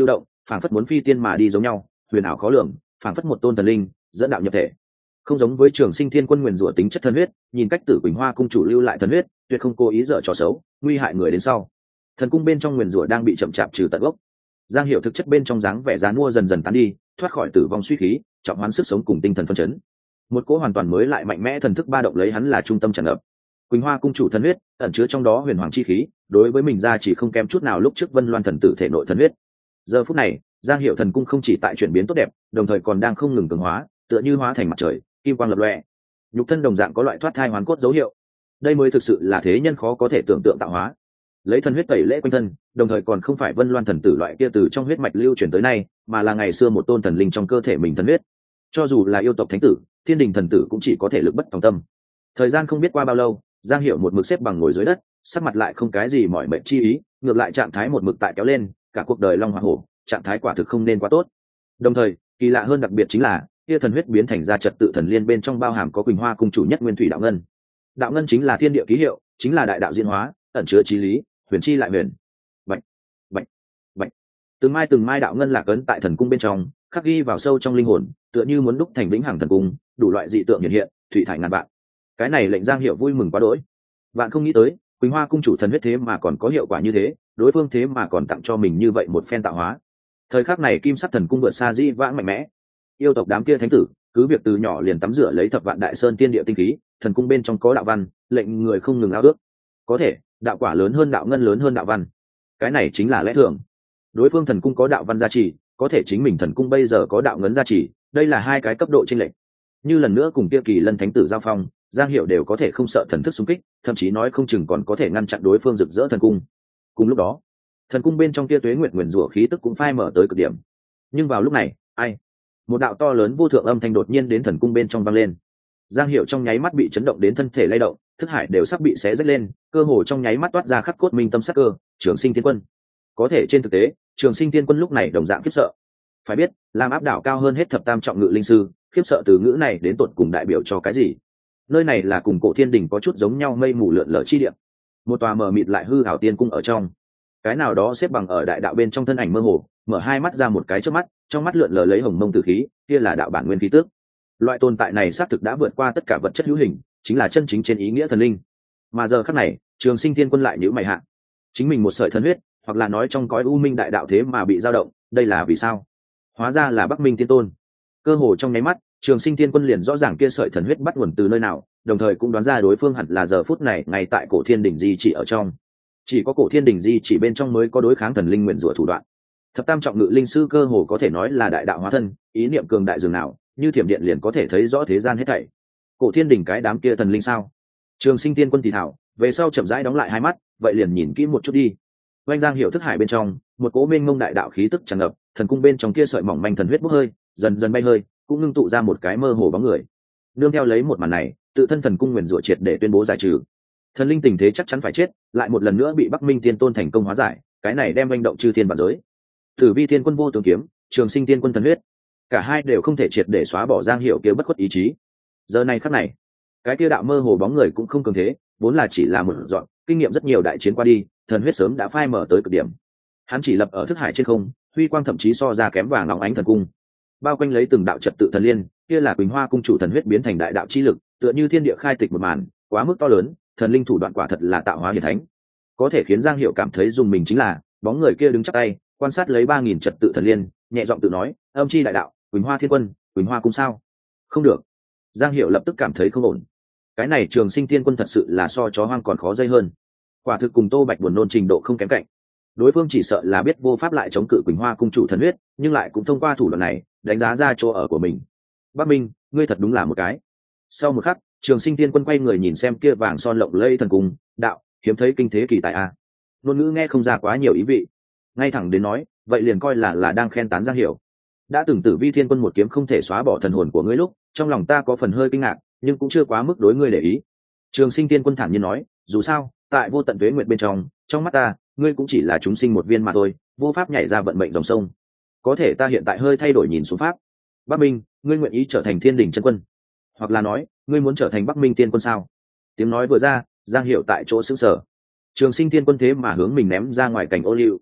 phảng phất muốn phi tiên mà đi giống nhau, huyền ảo khó lường, phảng phất một tôn thần linh dẫn đạo nhập thể. Không giống với Trường Sinh Thiên Quân nguyền rủa tính chất thần huyết, nhìn cách Tử Quỳnh Hoa cung chủ lưu lại thần huyết, tuyệt không cố ý dở trò xấu, nguy hại người đến sau. Thần cung bên trong nguyền rủa đang bị chậm chạp trừ tận gốc. Giang Hiểu thực chất bên trong dáng vẻ dán mua dần dần tán đi, thoát khỏi tử vong suy khí, trọng hoán sức sống cùng tinh thần phân chấn. Một cỗ hoàn toàn mới lại mạnh mẽ thần thức ba động lấy hắn là trung tâm tràn ngập. Quỳnh Hoa cung chủ thần huyết ẩn chứa trong đó huyền hoàng chi khí, đối với mình ra chỉ không kém chút nào lúc trước Vân Loan thần tử thể nội thần huyết. Giờ phút này, Giang Hiểu thần cung không chỉ tại chuyển biến tốt đẹp, đồng thời còn đang không ngừng cường hóa, tựa như hóa thành mặt trời, kim quang lập lòe. Nhục thân đồng dạng có loại thoát thai hoàn cốt dấu hiệu. Đây mới thực sự là thế nhân khó có thể tưởng tượng tạo hóa. Lấy thần huyết tẩy lễ quanh thân, đồng thời còn không phải Vân Loan thần tử loại kia từ trong huyết mạch lưu truyền tới nay, mà là ngày xưa một tôn thần linh trong cơ thể mình thần huyết. Cho dù là yêu tộc thánh tử, thiên đình thần tử cũng chỉ có thể lực bất tòng tâm. Thời gian không biết qua bao lâu, Giang Hiểu một mực xếp bằng ngồi dưới đất, sắc mặt lại không cái gì mỏi mệt chi ý, ngược lại trạng thái một mực tại kéo lên, cả cuộc đời long hỏa hổ, trạng thái quả thực không nên quá tốt. Đồng thời, kỳ lạ hơn đặc biệt chính là, kia thần huyết biến thành ra trật tự thần liên bên trong bao hàm có Quỳnh Hoa cung chủ nhất nguyên thủy đạo ngân. Đạo ngân chính là thiên địa ký hiệu, chính là đại đạo diễn hóa, ẩn chứa chí lý, huyền chi lại huyền. Bạch, bạch, bạch. Từng mai từng mai đạo ngân lạc ấn tại thần cung bên trong, khắc ghi vào sâu trong linh hồn, tựa như muốn đúc thành vĩnh hằng thần cung, đủ loại dị tượng hiện hiện, thủy thải ngàn vạn. Cái này lệnh Giang Hiểu vui mừng quá đỗi. Bạn không nghĩ tới, Quỳnh Hoa cung chủ thần huyết thế mà còn có hiệu quả như thế, đối phương thế mà còn tặng cho mình như vậy một phen tạo hóa. Thời khắc này kim sắc thần cung vượt xa dĩ vãng mạnh mẽ. Yêu tộc đám kia thánh tử, cứ việc từ nhỏ liền tắm rửa lấy thập vạn đại sơn tiên địa tinh khí, thần cung bên trong có đạo văn, lệnh người không ngừng ao ước. Có thể, đạo quả lớn hơn đạo ngân lớn hơn đạo văn. Cái này chính là lẽ thường. Đối phương thần cung có đạo văn gia trì, có thể chính mình thần cung bây giờ có đạo ngân gia trì, đây là hai cái cấp độ chênh lệch. Như lần nữa cùng kia Kỳ Lân thánh tử giao phong, Giang Hiểu đều có thể không sợ thần thức xung kích, thậm chí nói không chừng còn có thể ngăn chặn đối phương rực rỡ thần cung. Cùng lúc đó, thần cung bên trong kia tuế nguyệt nguyền rủa khí tức cũng phai mở tới cực điểm. Nhưng vào lúc này, ai? Một đạo to lớn vô thượng âm thanh đột nhiên đến thần cung bên trong vang lên. Giang Hiểu trong nháy mắt bị chấn động đến thân thể lay động, thức hải đều sắp bị xé rách lên, cơ hồ trong nháy mắt toát ra khắc cốt minh tâm sắc cơ, Trường Sinh Tiên Quân. Có thể trên thực tế, Trường Sinh Tiên Quân lúc này đồng dạng khiếp sợ. Phải biết, làm áp đảo cao hơn hết thập tam trọng ngự linh sư, khiếp sợ từ ngữ này đến tột cùng đại biểu cho cái gì? Nơi này là cùng Cổ Thiên Đình có chút giống nhau mây mù lượn lờ chi địa. Một tòa mờ mịt lại hư ảo tiên cung ở trong. Cái nào đó xếp bằng ở đại đạo bên trong thân ảnh mơ hồ, mở hai mắt ra một cái trước mắt, trong mắt lượn lờ lấy hồng mông tử khí, kia là đạo bản nguyên khí tước. Loại tồn tại này xác thực đã vượt qua tất cả vật chất hữu hình, chính là chân chính trên ý nghĩa thần linh. Mà giờ khắc này, Trường Sinh Tiên Quân lại nhíu mày hạ. Chính mình một sợi thần huyết, hoặc là nói trong cõi u minh đại đạo thế mà bị dao động, đây là vì sao? Hóa ra là Bắc Minh Tiên Tôn. Cơ hồ trong nháy mắt, Trường Sinh Tiên Quân liền rõ ràng kia sợi thần huyết bắt nguồn từ nơi nào, đồng thời cũng đoán ra đối phương hẳn là giờ phút này ngay tại Cổ Thiên Đỉnh di chỉ ở trong. Chỉ có Cổ Thiên Đỉnh di chỉ bên trong mới có đối kháng thần linh nguyện rủa thủ đoạn. Thập tam trọng ngự linh sư cơ hồ có thể nói là đại đạo hóa thân, ý niệm cường đại dường nào, như thiểm điện liền có thể thấy rõ thế gian hết thảy. Cổ Thiên Đỉnh cái đám kia thần linh sao? Trường Sinh Tiên Quân thì thảo, về sau chậm rãi đóng lại hai mắt, vậy liền nhìn kỹ một chút đi. Oanh Giang Hiểu thức hải bên trong, một cỗ mênh mông đại đạo khí tức tràn ngập, thần cung bên trong kia sợi mỏng manh thần huyết bốc hơi, dần dần bay hơi, cũng ngưng tụ ra một cái mơ hồ bóng người. Nương theo lấy một màn này, tự thân thần cung nguyền rủa triệt để tuyên bố giải trừ. Thần linh tình thế chắc chắn phải chết, lại một lần nữa bị Bắc Minh Tiên Tôn thành công hóa giải, cái này đem manh động chư thiên vạn giới. Tử Vi Tiên Quân vô tướng kiếm, Trường Sinh Tiên Quân thần huyết, cả hai đều không thể triệt để xóa bỏ Giang Hiểu kia bất khuất ý chí. Giờ này khắc này, cái kia đạo mơ hồ bóng người cũng không cường thế, vốn là chỉ là một dọn, kinh nghiệm rất nhiều đại chiến qua đi, thần huyết sớm đã phai mở tới cực điểm. Hắn chỉ lập ở thức hải trên không, huy quang thậm chí so ra kém vàng óng ánh thần cung. Bao quanh lấy từng đạo trật tự thần liên, kia là Quỳnh Hoa cung chủ thần huyết biến thành đại đạo chi lực, tựa như thiên địa khai tịch một màn, quá mức to lớn, thần linh thủ đoạn quả thật là tạo hóa hiển thánh. Có thể khiến Giang Hiểu cảm thấy dùng mình chính là, bóng người kia đứng chắp tay, quan sát lấy ba nghìn trật tự thần liên, nhẹ giọng tự nói, âm chi đại đạo, Quỳnh Hoa Thiên Quân, Quỳnh Hoa cung sao? Không được. Giang Hiểu lập tức cảm thấy không ổn. Cái này Trường Sinh Tiên Quân thật sự là so chó hoang còn khó dây hơn. Quả thực cùng Tô Bạch buồn nôn trình độ không kém cạnh. Đối phương chỉ sợ là biết vô pháp lại chống cự Quỳnh Hoa cung chủ thần huyết, nhưng lại cũng thông qua thủ đoạn này, đánh giá ra chỗ ở của mình. Bắc Minh, ngươi thật đúng là một cái. Sau một khắc, Trường Sinh Tiên Quân quay người nhìn xem kia vàng son lộng lẫy thần cung, đạo, hiếm thấy kinh thế kỳ tài a. Ngôn ngữ nghe không ra quá nhiều ý vị. Ngay thẳng đến nói, vậy liền coi là là đang khen tán Giang Hiểu. Đã từng Tử Vi Thiên Quân một kiếm không thể xóa bỏ thần hồn của ngươi lúc, trong lòng ta có phần hơi kinh ngạc, nhưng cũng chưa quá mức đối ngươi để ý. Trường Sinh Tiên Quân thản nhiên nói, dù sao, tại vô tận tuế nguyệt bên trong, trong mắt ta, ngươi cũng chỉ là chúng sinh một viên mà thôi, vô pháp nhảy ra vận mệnh dòng sông. Có thể ta hiện tại hơi thay đổi nhìn xuống pháp. Bắc Minh, ngươi nguyện ý trở thành Thiên Đình chân quân, hoặc là nói, ngươi muốn trở thành Bắc Minh Tiên Quân sao? Tiếng nói vừa ra, Giang Hiểu tại chỗ sững sờ. Trường Sinh Tiên Quân thế mà hướng mình ném ra ngoài cảnh ô liu.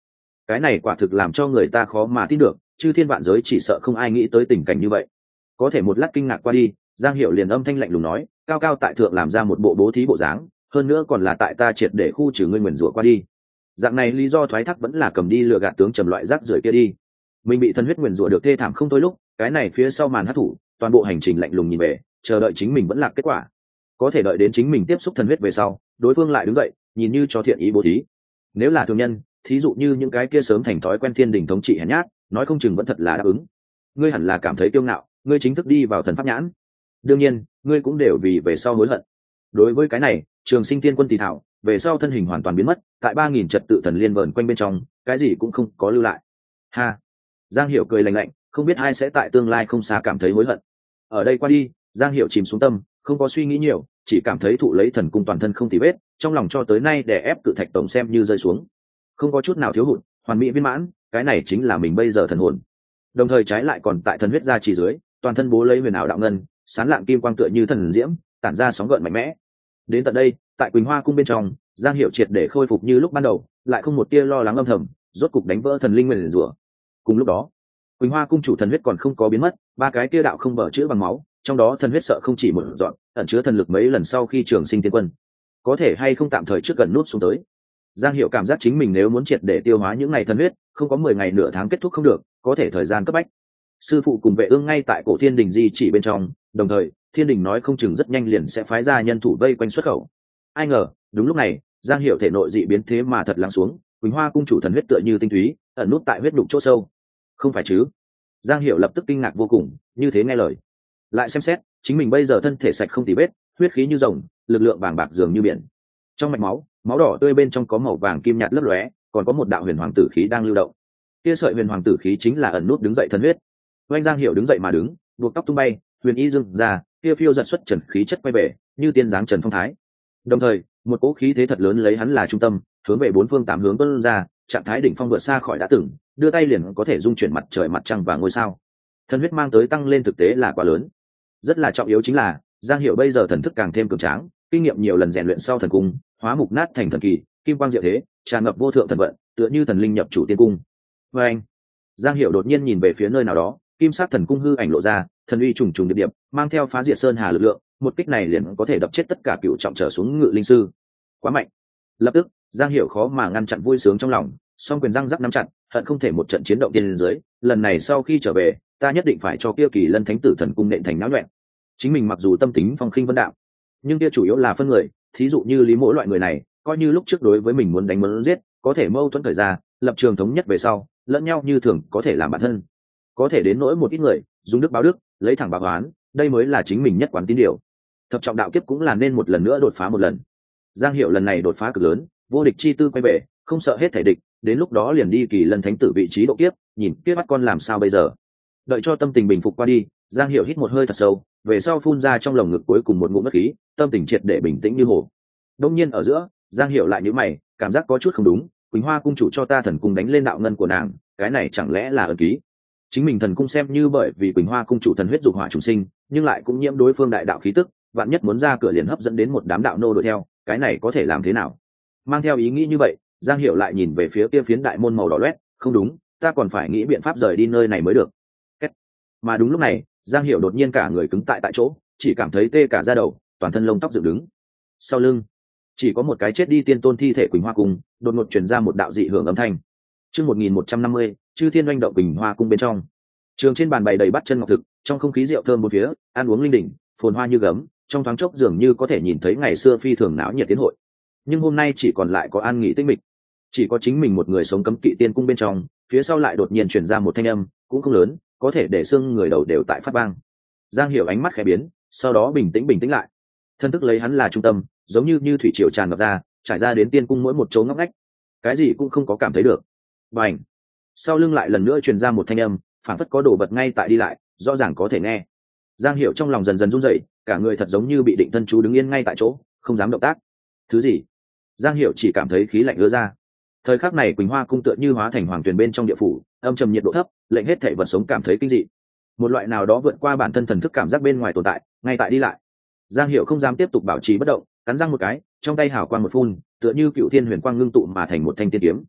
cái này quả thực làm cho người ta khó mà tin được, chư thiên vạn giới chỉ sợ không ai nghĩ tới tình cảnh như vậy. Có thể một lát kinh ngạc qua đi, Giang Hiểu liền âm thanh lạnh lùng nói, cao cao tại thượng làm ra một bộ bố thí bộ dáng, hơn nữa còn là tại ta triệt để khu trừ ngươi nguyền rủa qua đi. Dạng này lý do thoái thác vẫn là cầm đi lừa gạt tướng trầm loại rác rưởi kia đi. Mình bị thần huyết nguyền rủa được thê thảm không thôi lúc, cái này phía sau màn hắc thủ, toàn bộ hành trình lạnh lùng nhìn về, chờ đợi chính mình vẫn là kết quả. Có thể đợi đến chính mình tiếp xúc thần huyết về sau, đối phương lại đứng dậy, nhìn như cho thiện ý bố thí. Nếu là thường nhân, thí dụ như những cái kia sớm thành thói quen thiên đình thống trị hèn nhát, nói không chừng vẫn thật là đáp ứng. Ngươi hẳn là cảm thấy kiêu ngạo, ngươi chính thức đi vào thần pháp nhãn. Đương nhiên, ngươi cũng đều vì về sau hối hận. Đối với cái này, Trường Sinh Tiên Quân tỳ thảo, về sau thân hình hoàn toàn biến mất, tại ba nghìn trật tự thần liên vờn quanh bên trong, cái gì cũng không có lưu lại. Ha. Giang Hiểu cười lạnh lạnh, không biết ai sẽ tại tương lai không xa cảm thấy hối hận. Ở đây qua đi, Giang Hiểu chìm xuống tâm, không có suy nghĩ nhiều, chỉ cảm thấy thụ lấy thần cung toàn thân không tì vết, trong lòng cho tới nay đè ép cự thạch tổng xem như rơi xuống, không có chút nào thiếu hụt, hoàn mỹ viên mãn, cái này chính là mình bây giờ thần hồn. Đồng thời trái lại còn tại thần huyết gia trì dưới, toàn thân bố lấy huyền ảo đạo ngân, sán lạng kim quang tựa như thần diễm, tản ra sóng gợn mạnh mẽ. Đến tận đây, tại Quỳnh Hoa cung bên trong, Giang Hiểu triệt để khôi phục như lúc ban đầu, lại không một tia lo lắng âm thầm, rốt cục đánh vỡ thần linh nguyền rủa. Cùng lúc đó, Quỳnh Hoa cung chủ thần huyết còn không có biến mất, ba cái tia đạo không bờ chữa bằng máu, trong đó thần huyết sợ không chỉ một dọn, ẩn chứa thần lực mấy lần sau khi Trường Sinh Tiên Quân, có thể hay không tạm thời trước gần nút xuống tới. Giang Hiểu cảm giác chính mình nếu muốn triệt để tiêu hóa những ngày thần huyết, không có mười ngày nửa tháng kết thúc không được, có thể thời gian cấp bách. Sư phụ cùng Vệ Ương ngay tại Cổ Thiên Đình di chỉ bên trong, đồng thời, Thiên Đình nói không chừng rất nhanh liền sẽ phái ra nhân thủ vây quanh xuất khẩu. Ai ngờ, đúng lúc này, Giang Hiểu thể nội dị biến thế mà thật lắng xuống, Quỳnh Hoa cung chủ thần huyết tựa như tinh túy, ẩn nút tại huyết đục chỗ sâu. Không phải chứ? Giang Hiểu lập tức kinh ngạc vô cùng, như thế nghe lời. Lại xem xét, chính mình bây giờ thân thể sạch không tì vết, huyết khí như rồng, lực lượng bàng bạc dường như biển. Trong mạch máu, máu đỏ tươi bên trong có màu vàng kim nhạt lấp lóe, còn có một đạo huyền hoàng tử khí đang lưu động. Kia sợi huyền hoàng tử khí chính là ẩn nút đứng dậy thần huyết. Oanh Giang Hiểu đứng dậy mà đứng, buộc tóc tung bay, huyền y dương ra, kia phiêu giật xuất trần khí chất quay về, như tiên dáng trần phong thái. Đồng thời, một cỗ khí thế thật lớn lấy hắn là trung tâm, hướng về bốn phương tám hướng tuôn ra, trạng thái đỉnh phong vượt xa khỏi đã từng, đưa tay liền có thể dung chuyển mặt trời mặt trăng và ngôi sao. Thần huyết mang tới tăng lên thực tế là quá lớn. Rất là trọng yếu chính là, Giang Hiểu bây giờ thần thức càng thêm cường tráng, kinh nghiệm nhiều lần rèn luyện sau thần cung, hóa mục nát thành thần kỳ, kim quang diệu thế, tràn ngập vô thượng thần vận, tựa như thần linh nhập chủ tiên cung. Và anh, Giang Hiểu đột nhiên nhìn về phía nơi nào đó, kim sắc thần cung hư ảnh lộ ra, thần uy trùng trùng điệp điệp, mang theo phá diệt sơn hà lực lượng, một kích này liền có thể đập chết tất cả cựu trọng trở xuống ngự linh sư. Quá mạnh. Lập tức, Giang Hiểu khó mà ngăn chặn vui sướng trong lòng, song quyền răng rắc nắm chặt, hận không thể một trận chiến động tiên dưới, lần này sau khi trở về, ta nhất định phải cho kia Kỳ Lân Thánh Tử thần cung nện thành náo loạn. Chính mình mặc dù tâm tính phong khinh vân đạm, nhưng kia chủ yếu là phân người, thí dụ như Lý Mỗ loại người này, coi như lúc trước đối với mình muốn đánh muốn giết, có thể mâu thuẫn thời ra, lập trường thống nhất về sau, lẫn nhau như thường có thể làm bạn thân. Có thể đến nỗi một ít người, dùng đức báo đức, lấy thẳng báo oán, đây mới là chính mình nhất quán tín điều. Thập trọng đạo kiếp cũng là nên một lần nữa đột phá một lần. Giang Hiểu lần này đột phá cực lớn, vô địch chi tư quay về, không sợ hết thể địch, đến lúc đó liền đi Kỳ Lân Thánh Tử vị trí độ kiếp, nhìn kiếp bắt con làm sao bây giờ. Đợi cho tâm tình bình phục qua đi, Giang Hiểu hít một hơi thật sâu, về sau phun ra trong lồng ngực cuối cùng một ngụm nước khí, tâm tình triệt để bình tĩnh như hồ. Đông nhiên ở giữa, Giang Hiểu lại nhíu mày, cảm giác có chút không đúng, Quỳnh Hoa cung chủ cho ta thần cung đánh lên đạo ngân của nàng, cái này chẳng lẽ là ẩn ký? Chính mình thần cung xem như bởi vì Quỳnh Hoa cung chủ thần huyết dục hỏa trùng sinh, nhưng lại cũng nhiễm đối phương đại đạo khí tức, vạn nhất muốn ra cửa liền hấp dẫn đến một đám đạo nô đuổi theo, cái này có thể làm thế nào? Mang theo ý nghĩ như vậy, Giang Hiểu lại nhìn về phía kia phiến đại môn màu đỏ loét, không đúng, ta còn phải nghĩ biện pháp rời đi nơi này mới được. Kết. Mà đúng lúc này, Giang Hiểu đột nhiên cả người cứng tại tại chỗ, chỉ cảm thấy tê cả da đầu, toàn thân lông tóc dựng đứng. Sau lưng, chỉ có một cái chết đi tiên tôn thi thể Quỳnh Hoa cung, đột ngột truyền ra một đạo dị hưởng âm thanh. Chương một nghìn một trăm năm mươi, Chư Thiên Oanh động Quỳnh Hoa cung bên trong. Trường trên bàn bày đầy bát chân ngọc thực, trong không khí rượu thơm bốn phía, ăn uống linh đình, phồn hoa như gấm, trong thoáng chốc dường như có thể nhìn thấy ngày xưa phi thường náo nhiệt tiến hội. Nhưng hôm nay chỉ còn lại có an nghỉ tĩnh mịch, chỉ có chính mình một người sống cấm kỵ tiên cung bên trong, phía sau lại đột nhiên truyền ra một thanh âm, cũng không lớn, có thể để xương người đầu đều tại phát bang. Giang Hiểu ánh mắt khẽ biến, sau đó bình tĩnh bình tĩnh lại. Thân thức lấy hắn là trung tâm, giống như như thủy triều tràn ngập ra, trải ra đến tiên cung mỗi một chỗ ngóc ngách, cái gì cũng không có cảm thấy được. Bành! Sau lưng lại lần nữa truyền ra một thanh âm, phản phất có đồ vật ngay tại đi lại, rõ ràng có thể nghe. Giang Hiểu trong lòng dần dần run rẩy, cả người thật giống như bị định thân chú đứng yên ngay tại chỗ, không dám động tác. Thứ gì? Giang Hiểu chỉ cảm thấy khí lạnh ứa ra. Thời khắc này Quỳnh Hoa cung tựa như hóa thành hoàng tuyền bên trong địa phủ, âm trầm nhiệt độ thấp, lệnh hết thảy vật sống cảm thấy kinh dị. Một loại nào đó vượt qua bản thân thần thức cảm giác bên ngoài tồn tại, ngay tại đi lại. Giang Hiểu không dám tiếp tục bảo trì bất động, cắn răng một cái, trong tay hào quang một phun, tựa như cựu thiên huyền quang ngưng tụ mà thành một thanh tiên kiếm.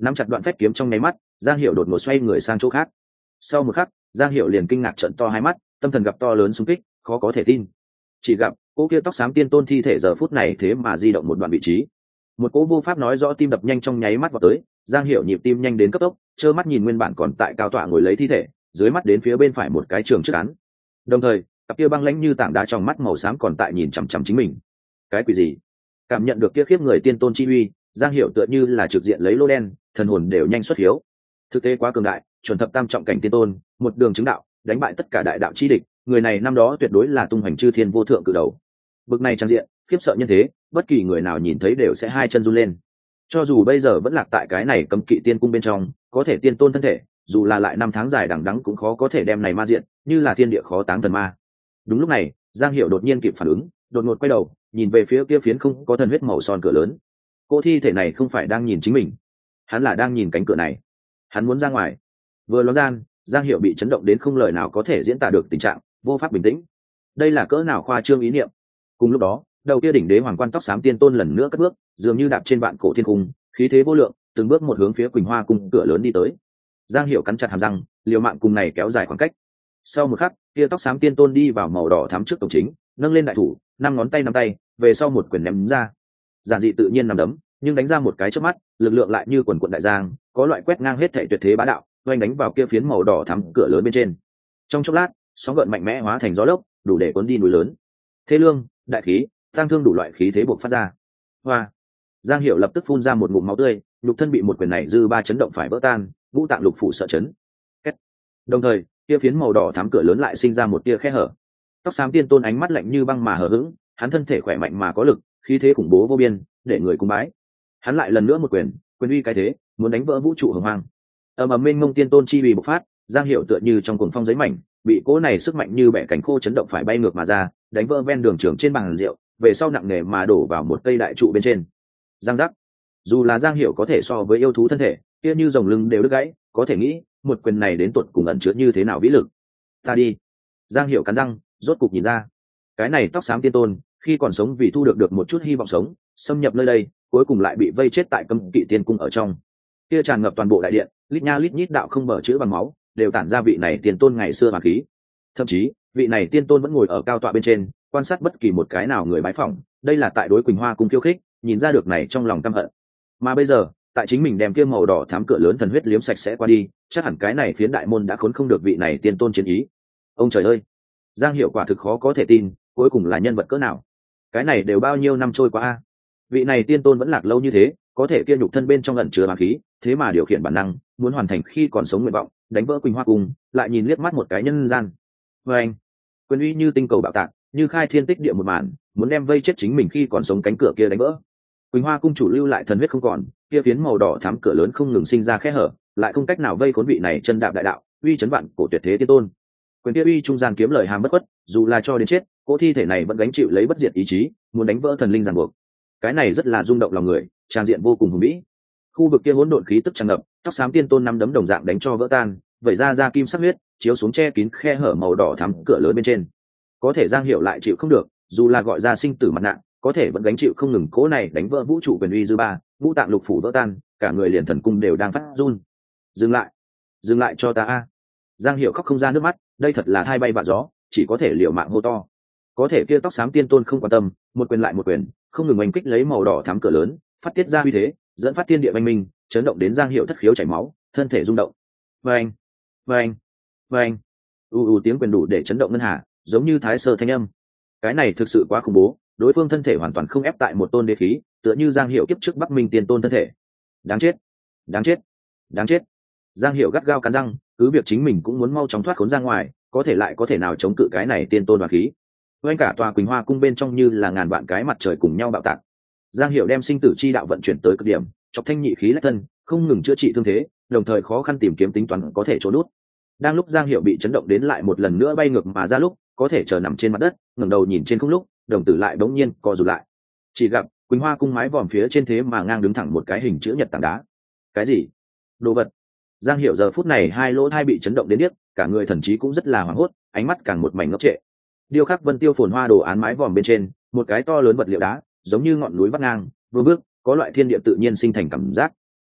nắm chặt đoạn phép kiếm trong nháy mắt, Giang Hiểu đột ngột xoay người sang chỗ khác. Sau một khắc, Giang Hiểu liền kinh ngạc trợn to hai mắt, tâm thần gặp to lớn xung kích, khó có thể tin. Chỉ gặp cô kia tóc xám tiên tôn thi thể giờ phút này thế mà di động một đoạn vị trí. Một cỗ vô pháp nói rõ tim đập nhanh trong nháy mắt vào tới, Giang Hiểu nhịp tim nhanh đến cấp tốc, trơ mắt nhìn nguyên bản còn tại cao tọa ngồi lấy thi thể, dưới mắt đến phía bên phải một cái trường trước án. Đồng thời, cặp kia băng lãnh như tảng đá trong mắt màu xám còn tại nhìn chằm chằm chính mình. Cái quỷ gì? Cảm nhận được kia khiếp người tiên tôn chi uy, Giang Hiểu tựa như là trực diện lấy lô đen, thần hồn đều nhanh xuất hiếu. Thực tế quá cường đại, chuẩn thập tam trọng cảnh tiên tôn, một đường chứng đạo, đánh bại tất cả đại đạo chi địch, người này năm đó tuyệt đối là tung hoành chư thiên vô thượng cự đầu. Bực này trang diện, khiếp sợ nhân thế, bất kỳ người nào nhìn thấy đều sẽ hai chân run lên. Cho dù bây giờ vẫn lạc tại cái này cấm kỵ tiên cung bên trong, có thể tiên tôn thân thể, dù là lại năm tháng dài đằng đẵng cũng khó có thể đem này ma diện, như là thiên địa khó táng thần ma. Đúng lúc này, Giang Hiểu đột nhiên kịp phản ứng, đột ngột quay đầu, nhìn về phía kia phiến không có thần huyết màu son cửa lớn. Cô thi thể này không phải đang nhìn chính mình, hắn là đang nhìn cánh cửa này. Hắn muốn ra ngoài. Vừa ló gian, Giang Hiểu bị chấn động đến không lời nào có thể diễn tả được tình trạng, vô pháp bình tĩnh. Đây là cỡ nào khoa trương ý niệm. Cùng lúc đó, đầu kia đỉnh đế hoàng quan tóc xám tiên tôn lần nữa cất bước, dường như đạp trên vạn cổ thiên cung, khí thế vô lượng, từng bước một hướng phía Quỳnh Hoa cung cửa lớn đi tới. Giang Hiểu cắn chặt hàm răng, liều mạng cùng này kéo dài khoảng cách. Sau một khắc, kia tóc xám tiên tôn đi vào màu đỏ thắm trước cổng chính, nâng lên đại thủ, năm ngón tay nắm tay, về sau một quyền ném ra. Giản dị tự nhiên nằm đấm, nhưng đánh ra một cái chớp mắt, lực lượng lại như quần quần đại giang, có loại quét ngang hết thảy tuyệt thế bá đạo, oanh đánh vào kia phiến màu đỏ thắm cửa lớn bên trên. Trong chốc lát, sóng gợn mạnh mẽ hóa thành gió lốc, đủ để cuốn đi núi lớn. Thế lương, đại khí, tăng thương đủ loại khí thế bộc phát ra. Hoa. Giang Hiểu lập tức phun ra một ngụm máu tươi, nhục thân bị một quyền này dư ba chấn động phải vỡ tan, ngũ tạng lục phủ sợ chấn. Kết. Đồng thời, kia phiến màu đỏ thắm cửa lớn lại sinh ra một tia khe hở. Tóc xám tiên tôn ánh mắt lạnh như băng mà hờ hững, hắn thân thể khỏe mạnh mà có lực, khí thế khủng bố vô biên, để người cung bái. Hắn lại lần nữa một quyền, quyền uy cái thế, muốn đánh vỡ vũ trụ hồng hoang. Ầm ầm mênh mông tiên tôn chi uy bộc phát, Giang Hiểu tựa như trong cuồng phong giấy mảnh, bị cỗ này sức mạnh như bẻ cánh khô chấn động phải bay ngược mà ra, đánh vỡ ven đường trường trên bàn rượu, về sau nặng nề mà đổ vào một cây đại trụ bên trên. Giang giác. Dù là Giang Hiểu có thể so với yêu thú thân thể, kia như rồng lưng đều đứt gãy, có thể nghĩ, một quyền này đến tuột cùng ẩn chứa như thế nào vĩ lực. Ta đi. Giang Hiểu cắn răng, rốt cục nhìn ra, cái này tóc xám tiên tôn, khi còn sống vì thu được được một chút hy vọng sống, xâm nhập nơi đây, cuối cùng lại bị vây chết tại cấm kỵ tiên cung ở trong. Kia tràn ngập toàn bộ đại điện, lít nha lít nhít đạo không bờ chữ bằng máu, đều tản ra vị này tiên tôn ngày xưa hoàn khí. Thậm chí, vị này tiên tôn vẫn ngồi ở cao tọa bên trên, quan sát bất kỳ một cái nào người bái phỏng, đây là tại đối Quỳnh Hoa cung khiêu khích, nhìn ra được này trong lòng căm hận. Mà bây giờ, tại chính mình đem kia màu đỏ thắm cửa lớn thần huyết liếm sạch sẽ qua đi, chắc hẳn cái này phiến đại môn đã khốn không được vị này tiên tôn chiến ý. Ông trời ơi, Giang Hiểu quả thực khó có thể tin, cuối cùng là nhân vật cỡ nào. Cái này đều bao nhiêu năm trôi qua a, vị này tiên tôn vẫn lạc lâu như thế, có thể kia nhục thân bên trong ẩn chứa bá khí, thế mà điều khiển bản năng, muốn hoàn thành khi còn sống nguyện vọng, đánh vỡ Quỳnh Hoa cung, lại nhìn liếc mắt một cái nhân gian. Và anh, quyền uy như tinh cầu bạo tạc, như khai thiên tích địa một màn, muốn đem vây chết chính mình khi còn sống cánh cửa kia đánh vỡ. Quỳnh Hoa cung chủ lưu lại thần huyết không còn, kia phiến màu đỏ thắm cửa lớn không ngừng sinh ra khe hở, lại không cách nào vây khốn vị này chân đạp đại đạo, uy chấn vạn cổ tuyệt thế tiên tôn. Quyền kia uy trung gian kiếm lời hàm bất khuất, dù là cho đến chết, cỗ thi thể này vẫn gánh chịu lấy bất diệt ý chí, muốn đánh vỡ thần linh ràng buộc. Cái này rất là rung động lòng người, trang diện vô cùng hùng vĩ. Khu vực kia hỗn độn khí tức tràn ngập, tóc xám tiên tôn năm đấm đồng dạng đánh cho vỡ tan, vẩy ra ra kim sắc huyết, chiếu xuống che kín khe hở màu đỏ thắm cửa lớn bên trên. Có thể Giang Hiểu lại chịu không được, dù là gọi ra sinh tử mặt nạ, có thể vẫn gánh chịu không ngừng cỗ này đánh vỡ vũ trụ quyền uy dư ba, ngũ tạng lục phủ vỡ tan, cả người liền thần cung đều đang phát run. Dừng lại, dừng lại cho ta a! Giang Hiểu khóc không ra nước mắt, đây thật là hai bay vạ gió, chỉ có thể liều mạng hô to. Có thể kia tóc xám tiên tôn không quan tâm, một quyền lại một quyền, không ngừng oanh kích lấy màu đỏ thắm cửa lớn, phát tiết ra uy thế, dẫn phát thiên địa oanh minh, chấn động đến Giang Hiểu thất khiếu chảy máu, thân thể rung động. Vang, vang, vang, u u tiếng quyền đủ để chấn động ngân hà, giống như thái sơ thanh âm. Cái này thực sự quá khủng bố, đối phương thân thể hoàn toàn không ép tại một tôn đế khí, tựa như Giang Hiểu kiếp trước Bắc Minh tiên tôn thân thể. Đáng chết, đáng chết, đáng chết. Giang Hiểu gắt gao cắn răng, cứ việc chính mình cũng muốn mau chóng thoát khốn ra ngoài, có thể lại có thể nào chống cự cái này tiên tôn đoạt khí. Quanh cả tòa Quỳnh Hoa cung bên trong như là ngàn vạn cái mặt trời cùng nhau bạo tạc. Giang Hiểu đem sinh tử chi đạo vận chuyển tới cực điểm, chọc thanh nhị khí lách thân, không ngừng chữa trị thương thế, đồng thời khó khăn tìm kiếm tính toán có thể trốn nút. Đang lúc Giang Hiểu bị chấn động đến lại một lần nữa bay ngược mà ra lúc, có thể chờ nằm trên mặt đất, ngẩng đầu nhìn trên không lúc, đồng tử lại bỗng nhiên co rụt lại. Chỉ gặp Quỳnh Hoa cung mái vòm phía trên thế mà ngang đứng thẳng một cái hình chữ nhật tảng đá. Cái gì? Đồ vật? Giang Hiểu giờ phút này hai lỗ tai bị chấn động đến điếc, cả người thần trí cũng rất là hoảng hốt, ánh mắt càng một mảnh ngốc trệ. Điêu khắc vân tiêu phồn hoa đồ án mái vòm bên trên, một cái to lớn vật liệu đá, giống như ngọn núi vắt ngang, vừa bước, có loại thiên địa tự nhiên sinh thành cảm giác.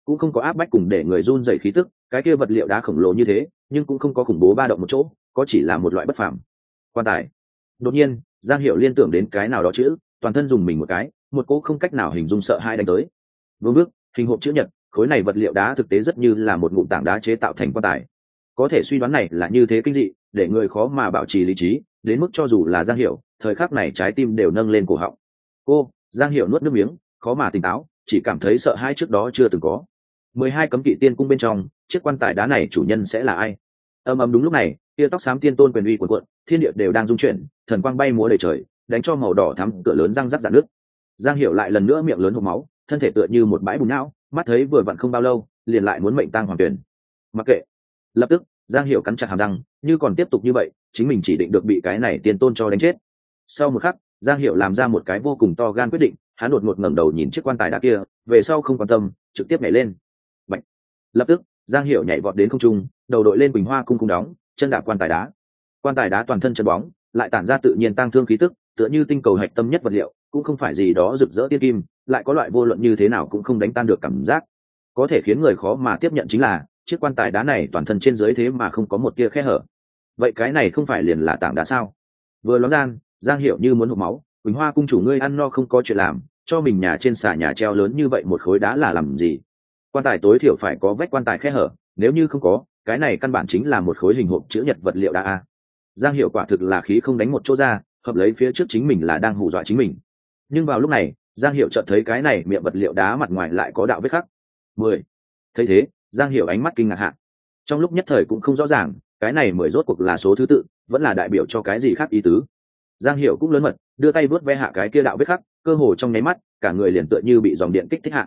cũng không có áp bách cùng để người run dày khí tức, cái kia vật liệu đá khổng lồ như thế nhưng cũng không có khủng bố ba động một chỗ, có chỉ là một loại bất phàm quan tài. Đột nhiên Giang Hiểu liên tưởng đến cái nào đó chữ, toàn thân dùng mình một cái, một cỗ không cách nào hình dung sợ hãi đánh tới. Vương bước hình hộp chữ nhật, khối này vật liệu đá thực tế rất như là một ngụm tảng đá chế tạo thành quan tài. Có thể suy đoán này là như thế kinh dị, để người khó mà bảo trì lý trí, đến mức cho dù là Giang Hiểu thời khắc này trái tim đều nâng lên cổ họng. Cô Giang Hiểu nuốt nước miếng, khó mà tỉnh táo, chỉ cảm thấy sợ hãi trước đó chưa từng có. Mười hai cấm kỵ tiên cung bên trong, chiếc quan tài đá này chủ nhân sẽ là ai? Ầm ầm đúng lúc này, tia tóc xám tiên tôn quyền uy cuộn cuộn, thiên địa đều đang rung chuyển, thần quang bay múa đầy trời, đánh cho màu đỏ thắm cửa lớn răng rắc rạn nước. Giang Hiểu lại lần nữa miệng lớn hộc máu, thân thể tựa như một bãi bùn não, mắt thấy vừa vặn không bao lâu, liền lại muốn mệnh tang hoàng tuyển. Mặc kệ. Lập tức, Giang Hiểu cắn chặt hàm răng, như còn tiếp tục như vậy, chính mình chỉ định được bị cái này tiên tôn cho đánh chết. Sau một khắc, Giang Hiểu làm ra một cái vô cùng to gan quyết định, hắn đột ngột ngẩng đầu nhìn chiếc quan tài đá kia, về sau không quan tâm, trực tiếp nhảy lên. Bạch. Lập tức, Giang Hiểu nhảy vọt đến không trung, đầu đội lên Quỳnh Hoa cung cung đóng, chân đạp quan tài đá. Quan tài đá toàn thân chân bóng, lại tản ra tự nhiên tăng thương khí tức, tựa như tinh cầu hạch tâm nhất vật liệu, cũng không phải gì đó rực rỡ tiên kim, lại có loại vô luận như thế nào cũng không đánh tan được cảm giác. Có thể khiến người khó mà tiếp nhận chính là, chiếc quan tài đá này toàn thân trên dưới thế mà không có một tia khe hở. Vậy cái này không phải liền là tảng đá sao? Vừa loáng gian, Giang Hiểu như muốn hộc máu, Quỳnh Hoa cung chủ ngươi ăn no không có chuyện làm, cho mình nhà trên xà nhà treo lớn như vậy một khối đá là làm gì? Quan tài tối thiểu phải có vách quan tài khe hở, nếu như không có, cái này căn bản chính là một khối hình hộp chữ nhật vật liệu đá a. Giang Hiểu quả thực là khí không đánh một chỗ ra, hợp lấy phía trước chính mình là đang hù dọa chính mình. Nhưng vào lúc này, Giang Hiểu chợt thấy cái này miệng vật liệu đá mặt ngoài lại có đạo vết khắc. Mười. Thấy thế, Giang Hiểu ánh mắt kinh ngạc hạ. Trong lúc nhất thời cũng không rõ ràng, cái này mười rốt cuộc là số thứ tự, vẫn là đại biểu cho cái gì khác ý tứ. Giang Hiểu cũng lớn mật, đưa tay vuốt ve hạ cái kia đạo vết khắc, cơ hồ trong nháy mắt, cả người liền tựa như bị dòng điện kích thích hạ.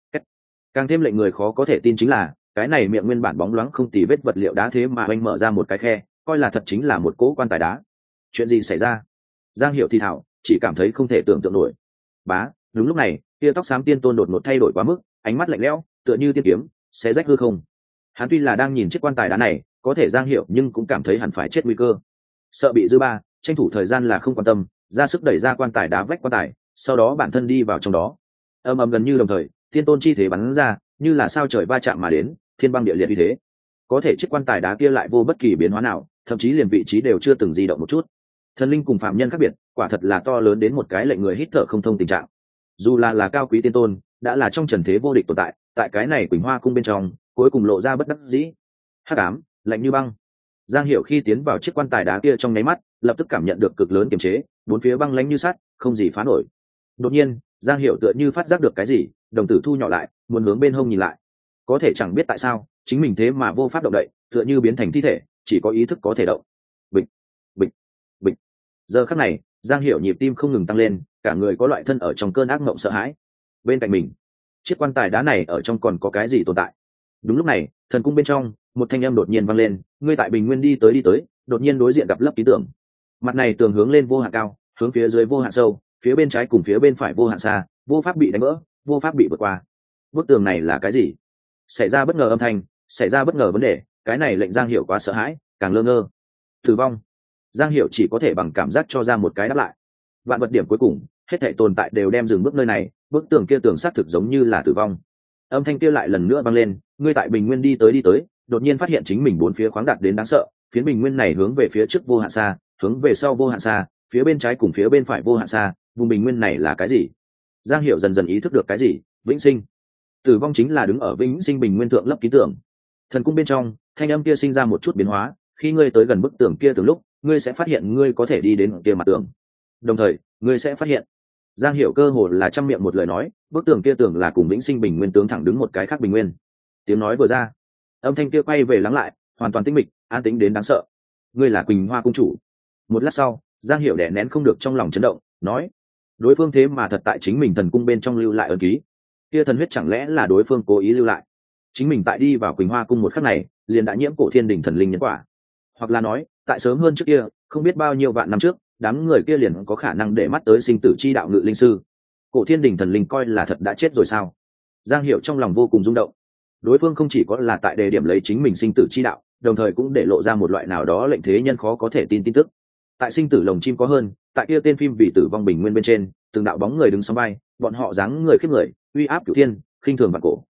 Càng thêm lệnh người khó có thể tin chính là, cái này miệng nguyên bản bóng loáng không tì vết vật liệu đá thế mà oanh mở ra một cái khe, coi là thật chính là một cỗ quan tài đá. Chuyện gì xảy ra? Giang Hiểu thì thảo, chỉ cảm thấy không thể tưởng tượng nổi. Bá, đúng lúc này, tia tóc xám tiên tôn đột ngột thay đổi quá mức, ánh mắt lạnh lẽo, tựa như tiên kiếm, xé rách hư không. Hắn tuy là đang nhìn chiếc quan tài đá này, có thể Giang Hiểu nhưng cũng cảm thấy hẳn phải chết nguy cơ. Sợ bị dư ba, tranh thủ thời gian là không quan tâm, ra sức đẩy ra quan tài đá vách quan tài, sau đó bản thân đi vào trong đó. Ầm ầm gần như đồng thời, tiên tôn chi thế bắn ra, như là sao trời va chạm mà đến, thiên băng địa liệt như thế. Có thể chiếc quan tài đá kia lại vô bất kỳ biến hóa nào, thậm chí liền vị trí đều chưa từng di động một chút. Thần linh cùng phạm nhân khác biệt, quả thật là to lớn đến một cái lệnh người hít thở không thông tình trạng. Dù là là cao quý tiên tôn, đã là trong trần thế vô địch tồn tại, tại cái này Quỳnh Hoa cung bên trong, cuối cùng lộ ra bất đắc dĩ. Hắc ám, lạnh như băng. Giang Hiểu khi tiến vào chiếc quan tài đá kia trong nháy mắt, lập tức cảm nhận được cực lớn kiềm chế, bốn phía băng lãnh như sắt, không gì phá nổi. Đột nhiên, Giang Hiểu tựa như phát giác được cái gì, đồng tử thu nhỏ lại, muốn hướng bên hông nhìn lại. Có thể chẳng biết tại sao, chính mình thế mà vô pháp động đậy, tựa như biến thành thi thể, chỉ có ý thức có thể động. Bịch, bịch, bịch. Giờ khắc này, Giang Hiểu nhịp tim không ngừng tăng lên, cả người có loại thân ở trong cơn ác mộng sợ hãi. Bên cạnh mình, chiếc quan tài đá này ở trong còn có cái gì tồn tại? Đúng lúc này, thần cung bên trong, một thanh âm đột nhiên vang lên, ngươi tại bình nguyên đi tới đi tới, đột nhiên đối diện gặp lấp ký tưởng. Mặt này tường hướng lên vô hạn cao, hướng phía dưới vô hạn sâu, phía bên trái cùng phía bên phải vô hạn xa, vô pháp bị đánh vỡ, vô pháp bị vượt qua. Bức tường này là cái gì? Xảy ra bất ngờ âm thanh, xảy ra bất ngờ vấn đề, cái này lệnh Giang Hiểu quá sợ hãi, càng lơ ngơ. Tử vong. Giang Hiểu chỉ có thể bằng cảm giác cho ra một cái đáp lại. Vạn vật điểm cuối cùng, hết thảy tồn tại đều đem dừng bước nơi này, bức tường kia tường xác thực giống như là tử vong. Âm thanh kia lại lần nữa vang lên, ngươi tại bình nguyên đi tới đi tới, đột nhiên phát hiện chính mình bốn phía khoáng đạt đến đáng sợ, phiến bình nguyên này hướng về phía trước vô hạn xa, hướng về sau vô hạn xa, phía bên trái cùng phía bên phải vô hạn xa, vùng bình nguyên này là cái gì? Giang Hiểu dần dần ý thức được cái gì, vĩnh sinh. Tử vong chính là đứng ở vĩnh sinh bình nguyên thượng lấp ký tưởng. Thần cung bên trong, thanh âm kia sinh ra một chút biến hóa, khi ngươi tới gần bức tường kia từ lúc, ngươi sẽ phát hiện ngươi có thể đi đến kia mặt tường. Đồng thời, ngươi sẽ phát hiện, Giang Hiểu cơ hồ là trăm miệng một lời nói, bức tường kia tường là cùng vĩnh sinh bình nguyên tướng thẳng đứng một cái khác bình nguyên. Tiếng nói vừa ra, âm thanh kia quay về lắng lại, hoàn toàn tĩnh mịch, an tĩnh đến đáng sợ. Ngươi là Quỳnh Hoa cung chủ. Một lát sau, Giang Hiểu đè nén không được trong lòng chấn động, nói, đối phương thế mà thật tại chính mình thần cung bên trong lưu lại ấn ký. Kia thần huyết chẳng lẽ là đối phương cố ý lưu lại? Chính mình tại đi vào Quỳnh Hoa cung một khắc này, liền đã nhiễm cổ thiên đình thần linh nhân quả. Hoặc là nói, tại sớm hơn trước kia, không biết bao nhiêu vạn năm trước, đám người kia liền có khả năng để mắt tới sinh tử chi đạo ngự linh sư. Cổ thiên đình thần linh coi là thật đã chết rồi sao? Giang Hiểu trong lòng vô cùng rung động. Đối phương không chỉ có là tại đề điểm lấy chính mình sinh tử chi đạo, đồng thời cũng để lộ ra một loại nào đó lệnh thế nhân khó có thể tin tin tức. Tại sinh tử lồng chim có hơn, tại kia tên phim vì tử vong bình nguyên bên trên, từng đạo bóng người đứng song vai, bọn họ dáng người khiếp người, uy áp cửu thiên, khinh thường vạn cổ.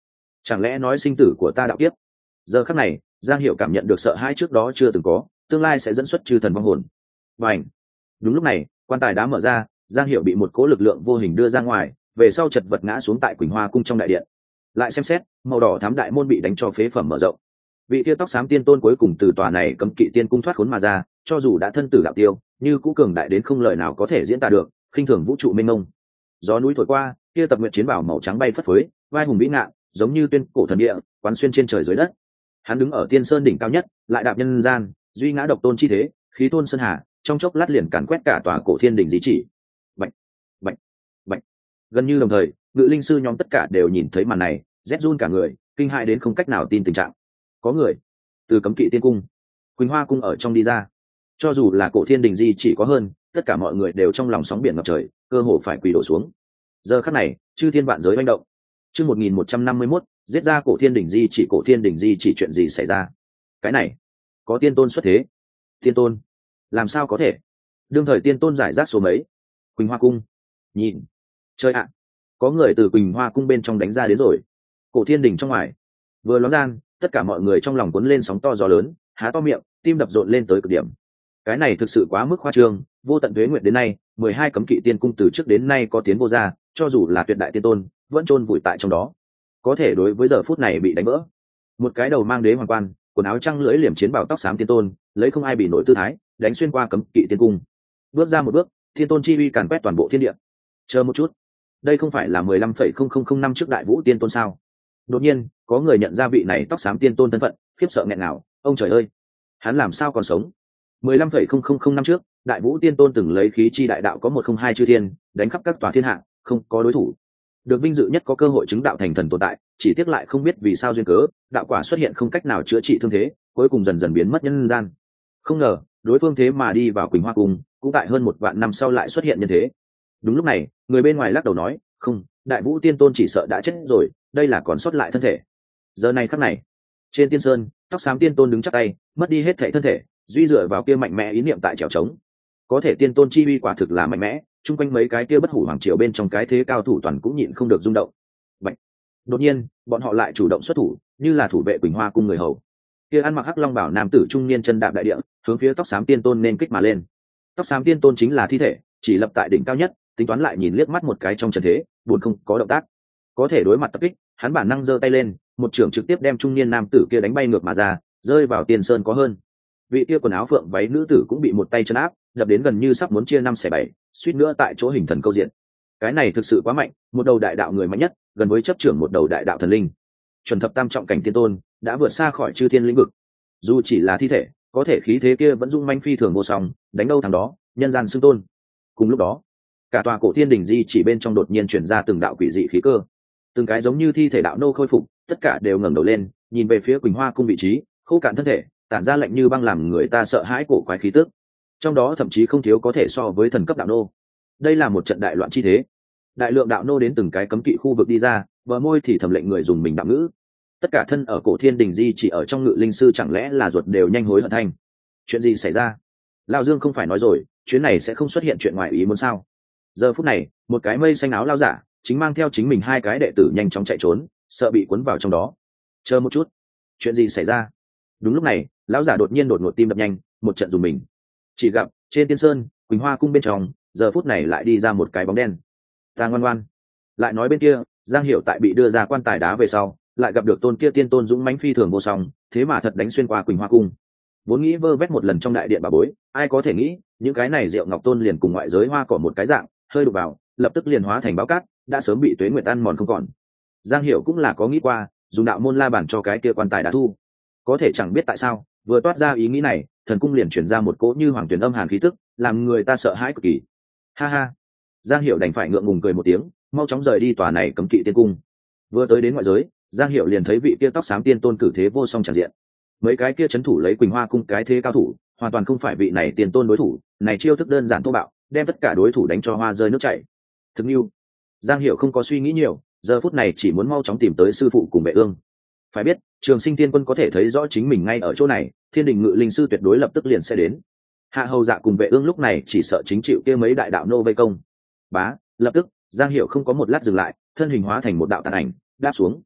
chẳng lẽ nói sinh tử của ta đạo kiếp? Giờ khắc này Giang Hiểu cảm nhận được sợ hãi trước đó chưa từng có, tương lai sẽ dẫn xuất chư thần vong hồn. Và ảnh đúng lúc này quan tài đá mở ra, Giang Hiểu bị một cỗ lực lượng vô hình đưa ra ngoài, về sau chật vật ngã xuống tại Quỳnh Hoa cung trong đại điện. Lại xem xét, màu đỏ thám đại môn bị đánh cho phế phẩm mở rộng. Vị kia tóc xám tiên tôn cuối cùng từ tòa này cấm kỵ tiên cung thoát khốn mà ra, cho dù đã thân tử đạo tiêu, như cũ cường đại đến không lời nào có thể diễn tả được, khinh thường vũ trụ mênh mông. Gió núi thổi qua, kia tập nguyện chiến bảo màu trắng bay phất phới, vai hùng vĩ ngạn, giống như tuyên cổ thần địa, quán xuyên trên trời dưới đất. Hắn đứng ở tiên sơn đỉnh cao nhất, lại đạp nhân gian, duy ngã độc tôn chi thế, khí tôn sơn hà, trong chốc lát liền càn quét cả tòa cổ thiên đỉnh di chỉ. Bạch, bạch, bạch. Gần như đồng thời, ngự linh sư nhóm tất cả đều nhìn thấy màn này, rét run cả người, kinh hãi đến không cách nào tin tình trạng. Có người từ cấm kỵ tiên cung, Quỳnh Hoa cung ở trong đi ra. Cho dù là cổ thiên đình di chỉ có hơn, tất cả mọi người đều trong lòng sóng biển ngập trời, cơ hồ phải quỳ đổ xuống. Giờ khắc này chư thiên vạn giới manh động. Chương một nghìn một trăm năm mươi mốt, giết ra cổ thiên đỉnh di chỉ. Cổ thiên đỉnh di chỉ chuyện gì xảy ra? Cái này có tiên tôn xuất thế. Tiên tôn? Làm sao có thể? Đương thời tiên tôn giải rác số mấy? Quỳnh Hoa cung. Nhìn, chơi ạ, có người từ Quỳnh Hoa cung bên trong đánh ra đến rồi. Cổ thiên đỉnh trong ngoài vừa ló gian, tất cả mọi người trong lòng cuốn lên sóng to gió lớn, há to miệng, tim đập rộn lên tới cực điểm. Cái này thực sự quá mức khoa trương, vô tận tuế nguyện đến nay, mười hai cấm kỵ tiên cung từ trước đến nay có tiến vô ra, cho dù là tuyệt đại tiên tôn, vẫn chôn vùi tại trong đó. Có thể đối với giờ phút này bị đánh vỡ. Một cái đầu mang đế hoàng quan, quần áo trăng lưỡi liềm chiến bào tóc xám tiên tôn, lấy không ai bị nổi tư thái, đánh xuyên qua cấm kỵ tiên cung. Bước ra một bước, tiên tôn chi uy càn quét toàn bộ thiên địa. Chờ một chút, đây không phải là mười lăm phẩy không không không năm trước đại vũ tiên tôn sao? Đột nhiên, có người nhận ra vị này tóc xám tiên tôn thân phận, khiếp sợ nghẹn ngào, ông trời ơi, hắn làm sao còn sống? mười lăm phẩy không không không năm trước, đại vũ tiên tôn từng lấy khí chi đại đạo có một không hai chư thiên, đánh khắp các tòa thiên hạ, không có đối thủ. Được vinh dự nhất có cơ hội chứng đạo thành thần tồn tại, chỉ tiếc lại không biết vì sao duyên cớ, đạo quả xuất hiện không cách nào chữa trị thương thế, cuối cùng dần dần biến mất nhân gian. Không ngờ, đối phương thế mà đi vào Quỳnh Hoa cung, cũng tại hơn một vạn năm sau lại xuất hiện nhân thế. Đúng lúc này, người bên ngoài lắc đầu nói, không, đại vũ tiên tôn chỉ sợ đã chết rồi, đây là còn sót lại thân thể. Giờ này khắc này, trên tiên sơn, tóc xám tiên tôn đứng chắc tay, mất đi hết thể thân thể, duy dựa vào kia mạnh mẽ ý niệm tại trèo trống. Có thể tiên tôn chi uy quả thực là mạnh mẽ, chung quanh mấy cái kia bất hủ hoàng triều bên trong cái thế cao thủ toàn cũng nhịn không được rung động. Vậy, đột nhiên, bọn họ lại chủ động xuất thủ, như là thủ vệ Quỳnh Hoa cung người hầu. Kia ăn mặc hắc long bảo nam tử trung niên chân đạp đại địa, hướng phía tóc xám tiên tôn nên kích mà lên. Tóc xám tiên tôn chính là thi thể, chỉ lập tại đỉnh cao nhất, tính toán lại nhìn liếc mắt một cái trong trần thế, buồn không có động tác. Có thể đối mặt tập kích, hắn bản năng giơ tay lên, một trường trực tiếp đem trung niên nam tử kia đánh bay ngược mà ra, rơi vào tiên sơn có hơn. Vị kia quần áo phượng váy nữ tử cũng bị một tay chân áp, đập đến gần như sắp muốn chia năm xẻ bảy, suýt nữa tại chỗ hình thần câu diện. Cái này thực sự quá mạnh, một đầu đại đạo người mạnh nhất, gần với chấp trưởng một đầu đại đạo thần linh, chuẩn thập tam trọng cảnh tiên tôn, đã vượt xa khỏi chư thiên lĩnh vực. Dù chỉ là thi thể, có thể khí thế kia vẫn dung manh phi thường vô song, đánh đâu thằng đó, nhân gian xưng tôn. Cùng lúc đó, cả tòa cổ thiên đình di chỉ bên trong đột nhiên chuyển ra từng đạo quỷ dị khí cơ, từng cái giống như thi thể đạo nô khôi phục, tất cả đều ngẩng đầu lên, nhìn về phía Quỳnh Hoa cung vị trí, khô cạn thân thể, tản ra lạnh như băng làm người ta sợ hãi cổ quái khí tức. Trong đó thậm chí không thiếu có thể so với thần cấp đạo nô. Đây là một trận đại loạn chi thế. Đại lượng đạo nô đến từng cái cấm kỵ khu vực đi ra, bờ môi thì thầm lệnh người dùng mình đạo ngữ. Tất cả thân ở cổ thiên đình di chỉ ở trong ngự linh sư chẳng lẽ là ruột đều nhanh hối hận thanh. Chuyện gì xảy ra? Lão Dương không phải nói rồi, chuyến này sẽ không xuất hiện chuyện ngoài ý muốn sao? Giờ phút này, một cái mây xanh áo lao giả chính mang theo chính mình hai cái đệ tử nhanh chóng chạy trốn, sợ bị cuốn vào trong đó. Chờ một chút, chuyện gì xảy ra? Đúng lúc này, lão giả đột nhiên đột ngột tim đập nhanh, một trận dùng mình. Chỉ gặp trên tiên sơn, Quỳnh Hoa cung bên trong, giờ phút này lại đi ra một cái bóng đen. Ta ngoan ngoan. Lại nói bên kia, Giang Hiểu tại bị đưa ra quan tài đá về sau, lại gặp được tôn kia tiên tôn dũng mãnh phi thường vô song, thế mà thật đánh xuyên qua Quỳnh Hoa cung. Vốn nghĩ vơ vét một lần trong đại điện bà bối, ai có thể nghĩ, những cái này Diệu Ngọc tôn liền cùng ngoại giới hoa cỏ một cái dạng, hơi đụng vào, lập tức liền hóa thành báo cát, đã sớm bị tuế nguyệt ăn mòn không còn. Giang Hiểu cũng là có nghĩ qua, dùng đạo môn la bàn cho cái kia quan tài đá thu. Có thể chẳng biết tại sao, vừa toát ra ý nghĩ này, thần cung liền chuyển ra một cỗ như hoàng tuyển âm hàn khí tức, làm người ta sợ hãi cực kỳ. Ha ha. Giang Hiểu đành phải ngượng ngùng cười một tiếng, mau chóng rời đi tòa này cấm kỵ tiên cung. Vừa tới đến ngoại giới, Giang Hiểu liền thấy vị kia tóc xám tiên tôn cử thế vô song tràn diện. Mấy cái kia trấn thủ lấy Quỳnh Hoa cung cái thế cao thủ, hoàn toàn không phải vị này tiền tôn đối thủ, này chiêu thức đơn giản thô bạo, đem tất cả đối thủ đánh cho hoa rơi nước chảy. Thực yêu. Giang Hiểu không có suy nghĩ nhiều, giờ phút này chỉ muốn mau chóng tìm tới sư phụ cùng Vệ Ương. Phải biết, Trường Sinh Tiên Quân có thể thấy rõ chính mình ngay ở chỗ này, Thiên Đình Ngự Linh sư tuyệt đối lập tức liền sẽ đến. Hạ Hầu Dạ cùng Vệ Ương lúc này chỉ sợ chính chịu kia mấy đại đạo nô vây công. Bá, lập tức, Giang Hiểu không có một lát dừng lại, thân hình hóa thành một đạo tàn ảnh, đáp xuống.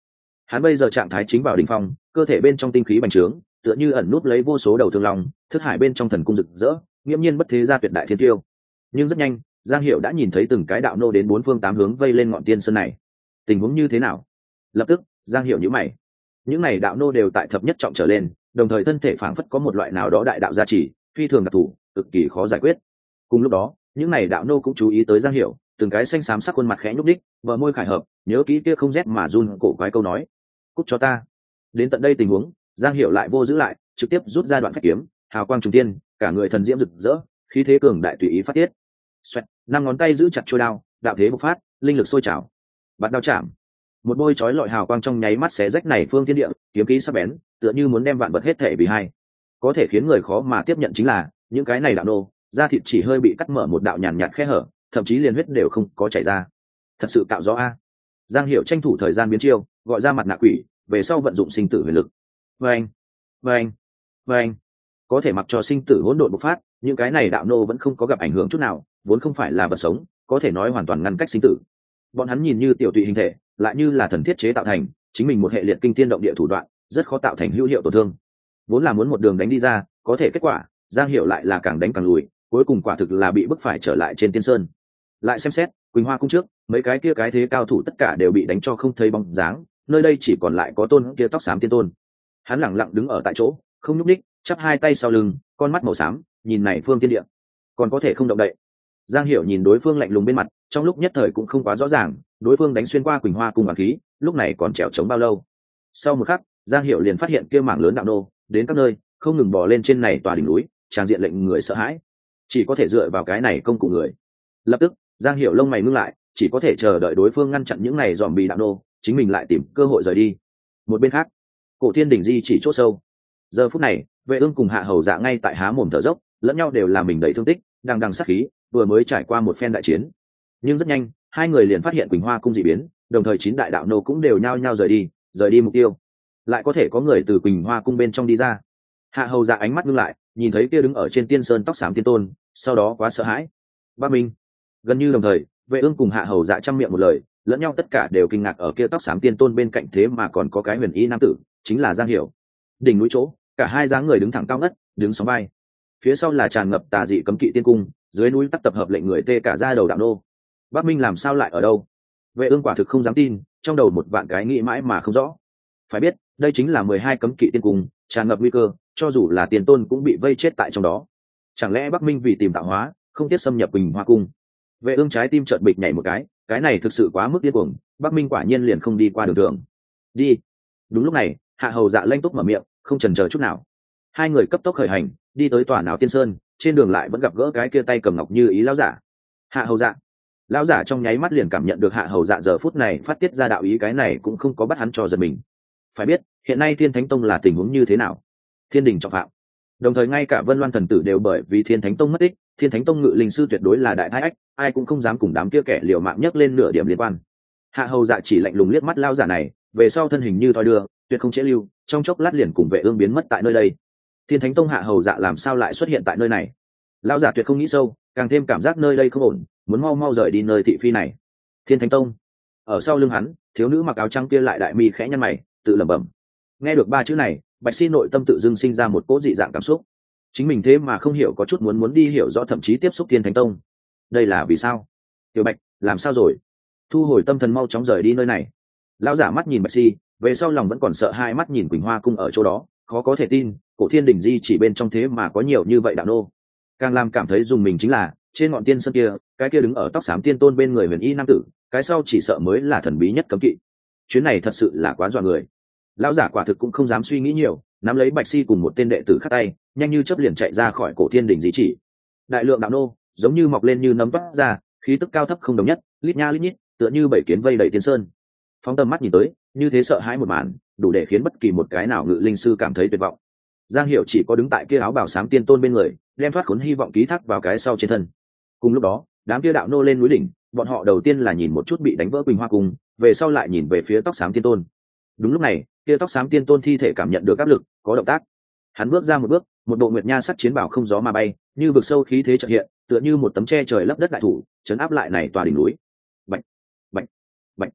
Hắn bây giờ trạng thái chính vào đỉnh phong, cơ thể bên trong tinh khí bành trướng, tựa như ẩn núp lấy vô số đầu thương long, thức hải bên trong thần cung rực rỡ, nghiễm nhiên bất thế gia tuyệt đại thiên tiêu. Nhưng rất nhanh, Giang Hiểu đã nhìn thấy từng cái đạo nô đến bốn phương tám hướng vây lên ngọn tiên sơn này. Tình huống như thế nào? Lập tức, Giang Hiểu nhíu mày. Những này đạo nô đều tại thập nhất trọng trở lên, đồng thời thân thể phảng phất có một loại nào đó đại đạo gia trì, phi thường đặc thù, cực kỳ khó giải quyết. Cùng lúc đó, những này đạo nô cũng chú ý tới Giang Hiểu, từng cái xanh xám sắc khuôn mặt khẽ nhúc đích, bờ môi khải hợp, nhớ kỹ kia không rét mà run cổ quái câu nói. Cút cho ta. Đến tận đây tình huống, Giang Hiểu lại vô giữ lại, trực tiếp rút ra đoạn phách kiếm, hào quang trùng tiên, cả người thần diễm rực rỡ, khí thế cường đại tùy ý phát tiết. Xoẹt, năm ngón tay giữ chặt chuôi đao, đạo thế bộc phát, linh lực sôi trào. Bắt đao chạm. Một bôi chói lọi hào quang trong nháy mắt xé rách này phương thiên địa, kiếm khí sắc bén, tựa như muốn đem vạn vật hết thể vì hai. Có thể khiến người khó mà tiếp nhận chính là, những cái này đạo nô, da thịt chỉ hơi bị cắt mở một đạo nhàn nhạt khe hở, thậm chí liền huyết đều không có chảy ra. Thật sự cạo gió a. Giang Hiểu tranh thủ thời gian biến chiêu, gọi ra mặt nạ quỷ, về sau vận dụng sinh tử huyền lực. Vâng, vâng, vâng. Có thể mặc cho sinh tử hỗn độn bộc phát, những cái này đạo nô vẫn không có gặp ảnh hưởng chút nào, vốn không phải là vật sống, có thể nói hoàn toàn ngăn cách sinh tử. Bọn hắn nhìn như tiểu tụy hình thể, lại như là thần thiết chế tạo thành, chính mình một hệ liệt kinh thiên động địa thủ đoạn, rất khó tạo thành hữu hiệu tổn thương. Vốn là muốn một đường đánh đi ra, có thể kết quả, Giang Hiểu lại là càng đánh càng lùi, cuối cùng quả thực là bị bức phải trở lại trên tiên sơn. Lại xem xét, Quỳnh Hoa cung trước, mấy cái kia cái thế cao thủ tất cả đều bị đánh cho không thấy bóng dáng, nơi đây chỉ còn lại có tôn kia tóc xám tiên tôn. Hắn lẳng lặng đứng ở tại chỗ, không nhúc nhích, chắp hai tay sau lưng, con mắt màu xám, nhìn này phương tiên địa, còn có thể không động đậy. Giang Hiểu nhìn đối phương lạnh lùng bên mặt, trong lúc nhất thời cũng không quá rõ ràng, đối phương đánh xuyên qua Quỳnh Hoa cung bản khí, lúc này còn trèo trống bao lâu. Sau một khắc, Giang Hiểu liền phát hiện kia mảng lớn đạo nô, đến các nơi, không ngừng bò lên trên này tòa đỉnh núi, tràn diện lệnh người sợ hãi. Chỉ có thể dựa vào cái này công cụ người. Lập tức, Giang Hiểu lông mày ngưng lại, chỉ có thể chờ đợi đối phương ngăn chặn những này dòm bì đạo nô, chính mình lại tìm cơ hội rời đi. Một bên khác, Cổ Thiên đỉnh di chỉ chỗ sâu. Giờ phút này, Vệ Ương cùng Hạ Hầu Dạ ngay tại há mồm thở dốc, lẫn nhau đều là mình đầy thương tích, đang đằng sát khí, vừa mới trải qua một phen đại chiến. Nhưng rất nhanh, hai người liền phát hiện Quỳnh Hoa cung dị biến, đồng thời chín đại đạo nô cũng đều nhao nhao rời đi, rời đi mục tiêu. Lại có thể có người từ Quỳnh Hoa cung bên trong đi ra. Hạ Hầu Dạ ánh mắt ngưng lại, nhìn thấy kia đứng ở trên tiên sơn tóc xám tiên tôn, sau đó quá sợ hãi. Bắc Minh. Gần như đồng thời, Vệ Ương cùng Hạ Hầu Dạ trăm miệng một lời, lẫn nhau tất cả đều kinh ngạc ở kia tóc xám tiên tôn bên cạnh, thế mà còn có cái huyền y nam tử, chính là Giang Hiểu. Đỉnh núi chỗ, cả hai dáng người đứng thẳng cao ngất, đứng sóng vai. Phía sau là tràn ngập tà dị cấm kỵ tiên cung, dưới núi tắc tập hợp lệnh người tê cả da đầu đạo nô. Bắc Minh làm sao lại ở đâu? Vệ Ương quả thực không dám tin, trong đầu một vạn cái nghĩ mãi mà không rõ. Phải biết, đây chính là mười hai cấm kỵ tiên cung, tràn ngập nguy cơ, cho dù là tiền tôn cũng bị vây chết tại trong đó. Chẳng lẽ Bắc Minh vì tìm tạo hóa, không tiếc xâm nhập Quỳnh Hoa cung? Vệ Ương trái tim chợt bịch nhảy một cái, cái này thực sự quá mức điên cuồng, Bắc Minh quả nhiên liền không đi qua đường thường. Đi. Đúng lúc này, Hạ Hầu Dạ lanh túc mở miệng, không chần chờ chút nào. Hai người cấp tốc khởi hành, đi tới tòa nào tiên sơn, trên đường lại vẫn gặp gỡ cái kia tay cầm ngọc như ý lão giả. Hạ Hầu Dạ. Lão giả trong nháy mắt liền cảm nhận được Hạ Hầu Dạ giờ phút này phát tiết ra đạo ý, cái này cũng không có bắt hắn cho giật mình. Phải biết, hiện nay Thiên Thánh Tông là tình huống như thế nào? Thiên đình trọng phạm. Đồng thời ngay cả Vân Loan thần tử đều bởi vì Thiên Thánh Tông mất tích, Thiên Thánh Tông ngự linh sư tuyệt đối là đại thái ách, ai cũng không dám cùng đám kia kẻ liều mạng nhấc lên nửa điểm liên quan. Hạ Hầu Dạ chỉ lạnh lùng liếc mắt lão giả này, về sau thân hình như thoi đưa, tuyệt không chế lưu, trong chốc lát liền cùng Vệ Ương biến mất tại nơi đây. Thiên Thánh Tông Hạ Hầu Dạ làm sao lại xuất hiện tại nơi này? Lão giả tuyệt không nghĩ sâu, càng thêm cảm giác nơi đây không ổn, muốn mau mau rời đi nơi thị phi này. Thiên Thánh Tông. Ở sau lưng hắn, thiếu nữ mặc áo trắng kia lại đại mi khẽ nhăn mày, tự lẩm bẩm. Nghe được ba chữ này, Bạch Si nội tâm tự dưng sinh ra một cỗ dị dạng cảm xúc. Chính mình thế mà không hiểu, có chút muốn muốn đi hiểu rõ, thậm chí tiếp xúc Thiên Thánh Tông. Đây là vì sao? Tiểu Bạch, làm sao rồi? Thu hồi tâm thần, mau chóng rời đi nơi này. Lão giả mắt nhìn Bạch Si, về sau lòng vẫn còn sợ, hai mắt nhìn Quỳnh Hoa cung ở chỗ đó, khó có thể tin, Cổ Thiên đỉnh di chỉ bên trong thế mà có nhiều như vậy đạo nô. Càng làm cảm thấy dùng mình chính là, trên ngọn tiên sơn kia, cái kia đứng ở tóc xám tiên tôn bên người huyền y nam tử, cái sau chỉ sợ mới là thần bí nhất cấm kỵ. Chuyến này thật sự là quá dọa người. Lão giả quả thực cũng không dám suy nghĩ nhiều, nắm lấy Bạch Si cùng một tên đệ tử khác tay, nhanh như chớp liền chạy ra khỏi Cổ Thiên đỉnh di chỉ. Đại lượng đạo nô, giống như mọc lên như nấm toát ra, khí tức cao thấp không đồng nhất, lít nha lít nhít, tựa như bảy kiến vây đầy tiên sơn. Phóng tầm mắt nhìn tới, như thế sợ hãi một màn, đủ để khiến bất kỳ một cái nào ngự linh sư cảm thấy tuyệt vọng. Giang Hiểu chỉ có đứng tại kia áo bào xám tiên tôn bên người, đem thoát khốn hy vọng ký thác vào cái sau trên thân. Cùng lúc đó, đám kia đạo nô lên núi đỉnh, bọn họ đầu tiên là nhìn một chút bị đánh vỡ Quỳnh Hoa cung, về sau lại nhìn về phía tóc xám tiên tôn. Đúng lúc này, kia tóc xám tiên tôn thi thể cảm nhận được áp lực, có động tác. Hắn bước ra một bước, một bộ nguyệt nha sắt chiến bảo không gió mà bay, như vực sâu khí thế chợt hiện, tựa như một tấm che trời lấp đất đại thủ, trấn áp lại này tòa đỉnh núi. Bạch, bạch, bạch.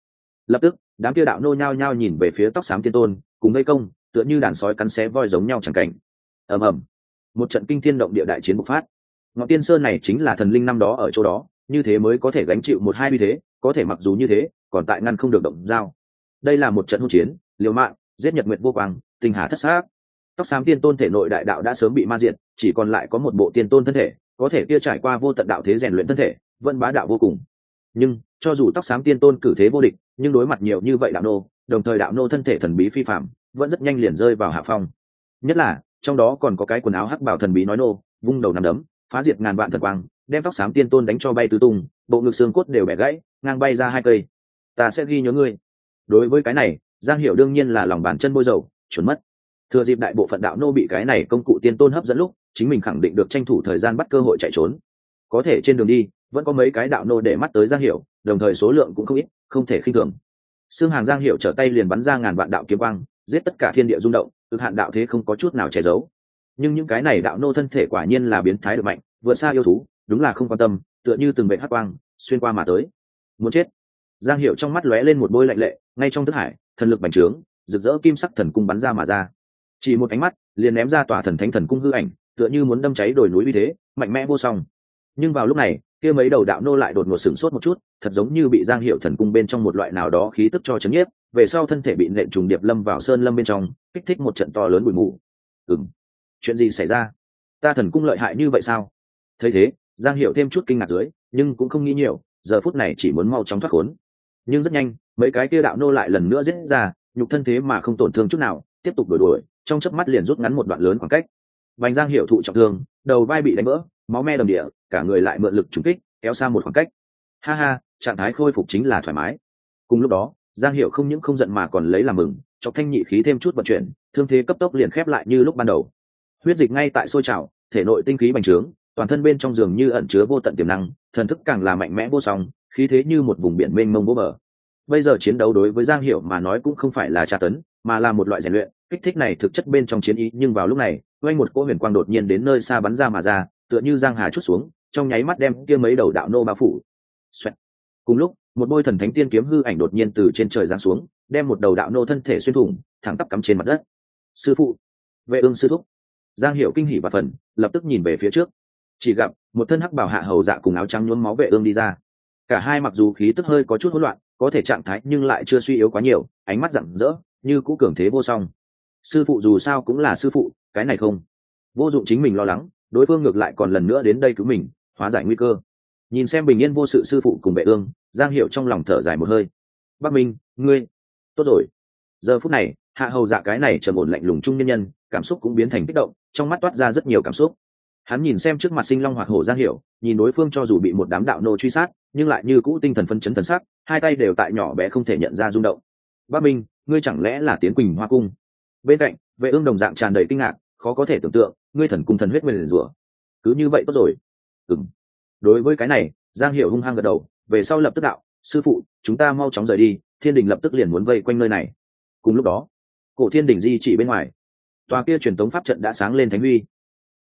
Lập tức đám kia đạo nô nhao nhao nhìn về phía tóc xám tiên tôn cùng vây công, tựa như đàn sói cắn xé voi giống nhau chẳng cảnh. Ầm ầm, một trận kinh thiên động địa đại chiến bộc phát. Ngọc Tiên Sơn này chính là thần linh năm đó ở chỗ đó, như thế mới có thể gánh chịu một hai uy thế, có thể mặc dù như thế còn tại ngăn không được động dao. Đây là một trận hỗn chiến liều mạng, giết nhật nguyệt vô quang, tinh hà thất xác. Tóc xám tiên tôn thể nội đại đạo đã sớm bị ma diệt, chỉ còn lại có một bộ tiên tôn thân thể, có thể kia trải qua vô tận đạo thế rèn luyện thân thể, vẫn bá đạo vô cùng. Nhưng cho dù tóc xám tiên tôn cử thế vô địch, nhưng đối mặt nhiều như vậy đạo nô, đồng thời đạo nô thân thể thần bí phi phạm, vẫn rất nhanh liền rơi vào hạ phong. Nhất là trong đó còn có cái quần áo hắc bảo thần bí nói nô, vung đầu nắm đấm, phá diệt ngàn vạn thần quang, đem tóc xám tiên tôn đánh cho bay tứ tung, bộ ngực xương cốt đều bẻ gãy, ngang bay ra hai cây. Ta sẽ ghi nhớ ngươi. Đối với cái này, Giang Hiểu đương nhiên là lòng bàn chân bôi dầu, chuẩn mất. Thừa dịp đại bộ phận đạo nô bị cái này công cụ tiên tôn hấp dẫn lúc, chính mình khẳng định được tranh thủ thời gian bắt cơ hội chạy trốn. Có thể trên đường đi, vẫn có mấy cái đạo nô để mắt tới Giang Hiểu, đồng thời số lượng cũng không ít, không thể khinh thường. Xương hàng Giang Hiểu trở tay liền bắn ra ngàn vạn đạo kiếm quang, giết tất cả thiên địa rung động, cực hạn đạo thế không có chút nào che giấu. Nhưng những cái này đạo nô thân thể quả nhiên là biến thái được mạnh, vượt xa yêu thú, đúng là không quan tâm, tựa như từng vệ hắc quang xuyên qua mà tới. Muốn chết. Giang Hiểu trong mắt lóe lên một bôi lạnh lệ, ngay trong thức hải, thần lực bành trướng, rực rỡ kim sắc thần cung bắn ra mà ra. Chỉ một ánh mắt, liền ném ra tòa thần thánh thần cung hư ảnh, tựa như muốn đâm cháy đồi núi uy thế, mạnh mẽ vô song. Nhưng vào lúc này, kia mấy đầu đạo nô lại đột ngột sửng sốt một chút, thật giống như bị Giang Hiểu thần cung bên trong một loại nào đó khí tức cho chấn nhiếp, về sau thân thể bị nện trùng điệp lâm vào sơn lâm bên trong, kích thích một trận to lớn bụi mù. Ừm, chuyện gì xảy ra? Ta thần cung lợi hại như vậy sao? Thấy thế, Giang Hiểu thêm chút kinh ngạc dưới, nhưng cũng không nghĩ nhiều, giờ phút này chỉ muốn mau chóng thoát khốn. Nhưng rất nhanh, mấy cái kia đạo nô lại lần nữa giết ra, nhục thân thế mà không tổn thương chút nào, tiếp tục đuổi đuổi, trong chớp mắt liền rút ngắn một đoạn lớn khoảng cách. Bành Giang Hiểu thụ trọng thương, đầu vai bị đánh vỡ, máu me đầm địa, cả người lại mượn lực trùng kích, kéo xa một khoảng cách. Ha ha, trạng thái khôi phục chính là thoải mái. Cùng lúc đó, Giang Hiểu không những không giận mà còn lấy làm mừng, chọc thanh nhị khí thêm chút vận chuyển, thương thế cấp tốc liền khép lại như lúc ban đầu. Huyết dịch ngay tại sôi trào, thể nội tinh khí bành trướng, toàn thân bên trong giường như ẩn chứa vô tận tiềm năng, thần thức càng là mạnh mẽ vô song, khí thế như một vùng biển mênh mông vô bờ. Bây giờ chiến đấu đối với Giang Hiểu mà nói cũng không phải là tra tấn, mà là một loại rèn luyện, kích thích này thực chất bên trong chiến ý. Nhưng vào lúc này, oanh một cỗ huyền quang đột nhiên đến nơi xa bắn ra mà ra, tựa như giang hà chút xuống, trong nháy mắt đem kia mấy đầu đạo nô bao phủ. Xoẹt. Cùng lúc, một bôi thần thánh tiên kiếm hư ảnh đột nhiên từ trên trời giáng xuống, đem một đầu đạo nô thân thể xuyên thủng, thẳng tắp cắm trên mặt đất. Sư phụ, Vệ Ương sư thúc. Giang Hiểu kinh hỉ và phần, lập tức nhìn về phía trước, chỉ gặp một thân hắc bào hạ hầu dạ cùng áo trắng nhuốm máu Vệ Ương đi ra. Cả hai mặc dù khí tức hơi có chút hỗn loạn, có thể trạng thái nhưng lại chưa suy yếu quá nhiều, ánh mắt rạng rỡ, như cũ cường thế vô song. Sư phụ dù sao cũng là sư phụ, cái này không vô dụng chính mình lo lắng, đối phương ngược lại còn lần nữa đến đây cứu mình, hóa giải nguy cơ. Nhìn xem bình yên vô sự sư phụ cùng Vệ Ương, Giang Hiểu trong lòng thở dài một hơi. Bắc Minh, ngươi tốt rồi. Giờ phút này, hạ hầu dạ cái này trầm ổn lạnh lùng trung nhân nhân, cảm xúc cũng biến thành kích động, trong mắt toát ra rất nhiều cảm xúc. Hắn nhìn xem trước mặt sinh long hoạt hổ Giang Hiểu, nhìn đối phương cho dù bị một đám đạo nô truy sát, nhưng lại như cũ tinh thần phấn chấn thần sắc, hai tay đều tại nhỏ bé không thể nhận ra rung động. Bắc Minh, ngươi chẳng lẽ là Tiến Quỳnh Hoa cung? Bên cạnh, Vệ Ương đồng dạng tràn đầy kinh ngạc, khó có thể tưởng tượng, ngươi thần cung thần huyết nguyên rủa, cứ như vậy tốt rồi. Ừm. Đối với cái này, Giang Hiểu hung hăng gật đầu, về sau lập tức đạo, sư phụ, chúng ta mau chóng rời đi, Thiên Đình lập tức liền muốn vây quanh nơi này. Cùng lúc đó, cổ Thiên Đình di chỉ bên ngoài, tòa kia truyền tống pháp trận đã sáng lên thánh huy,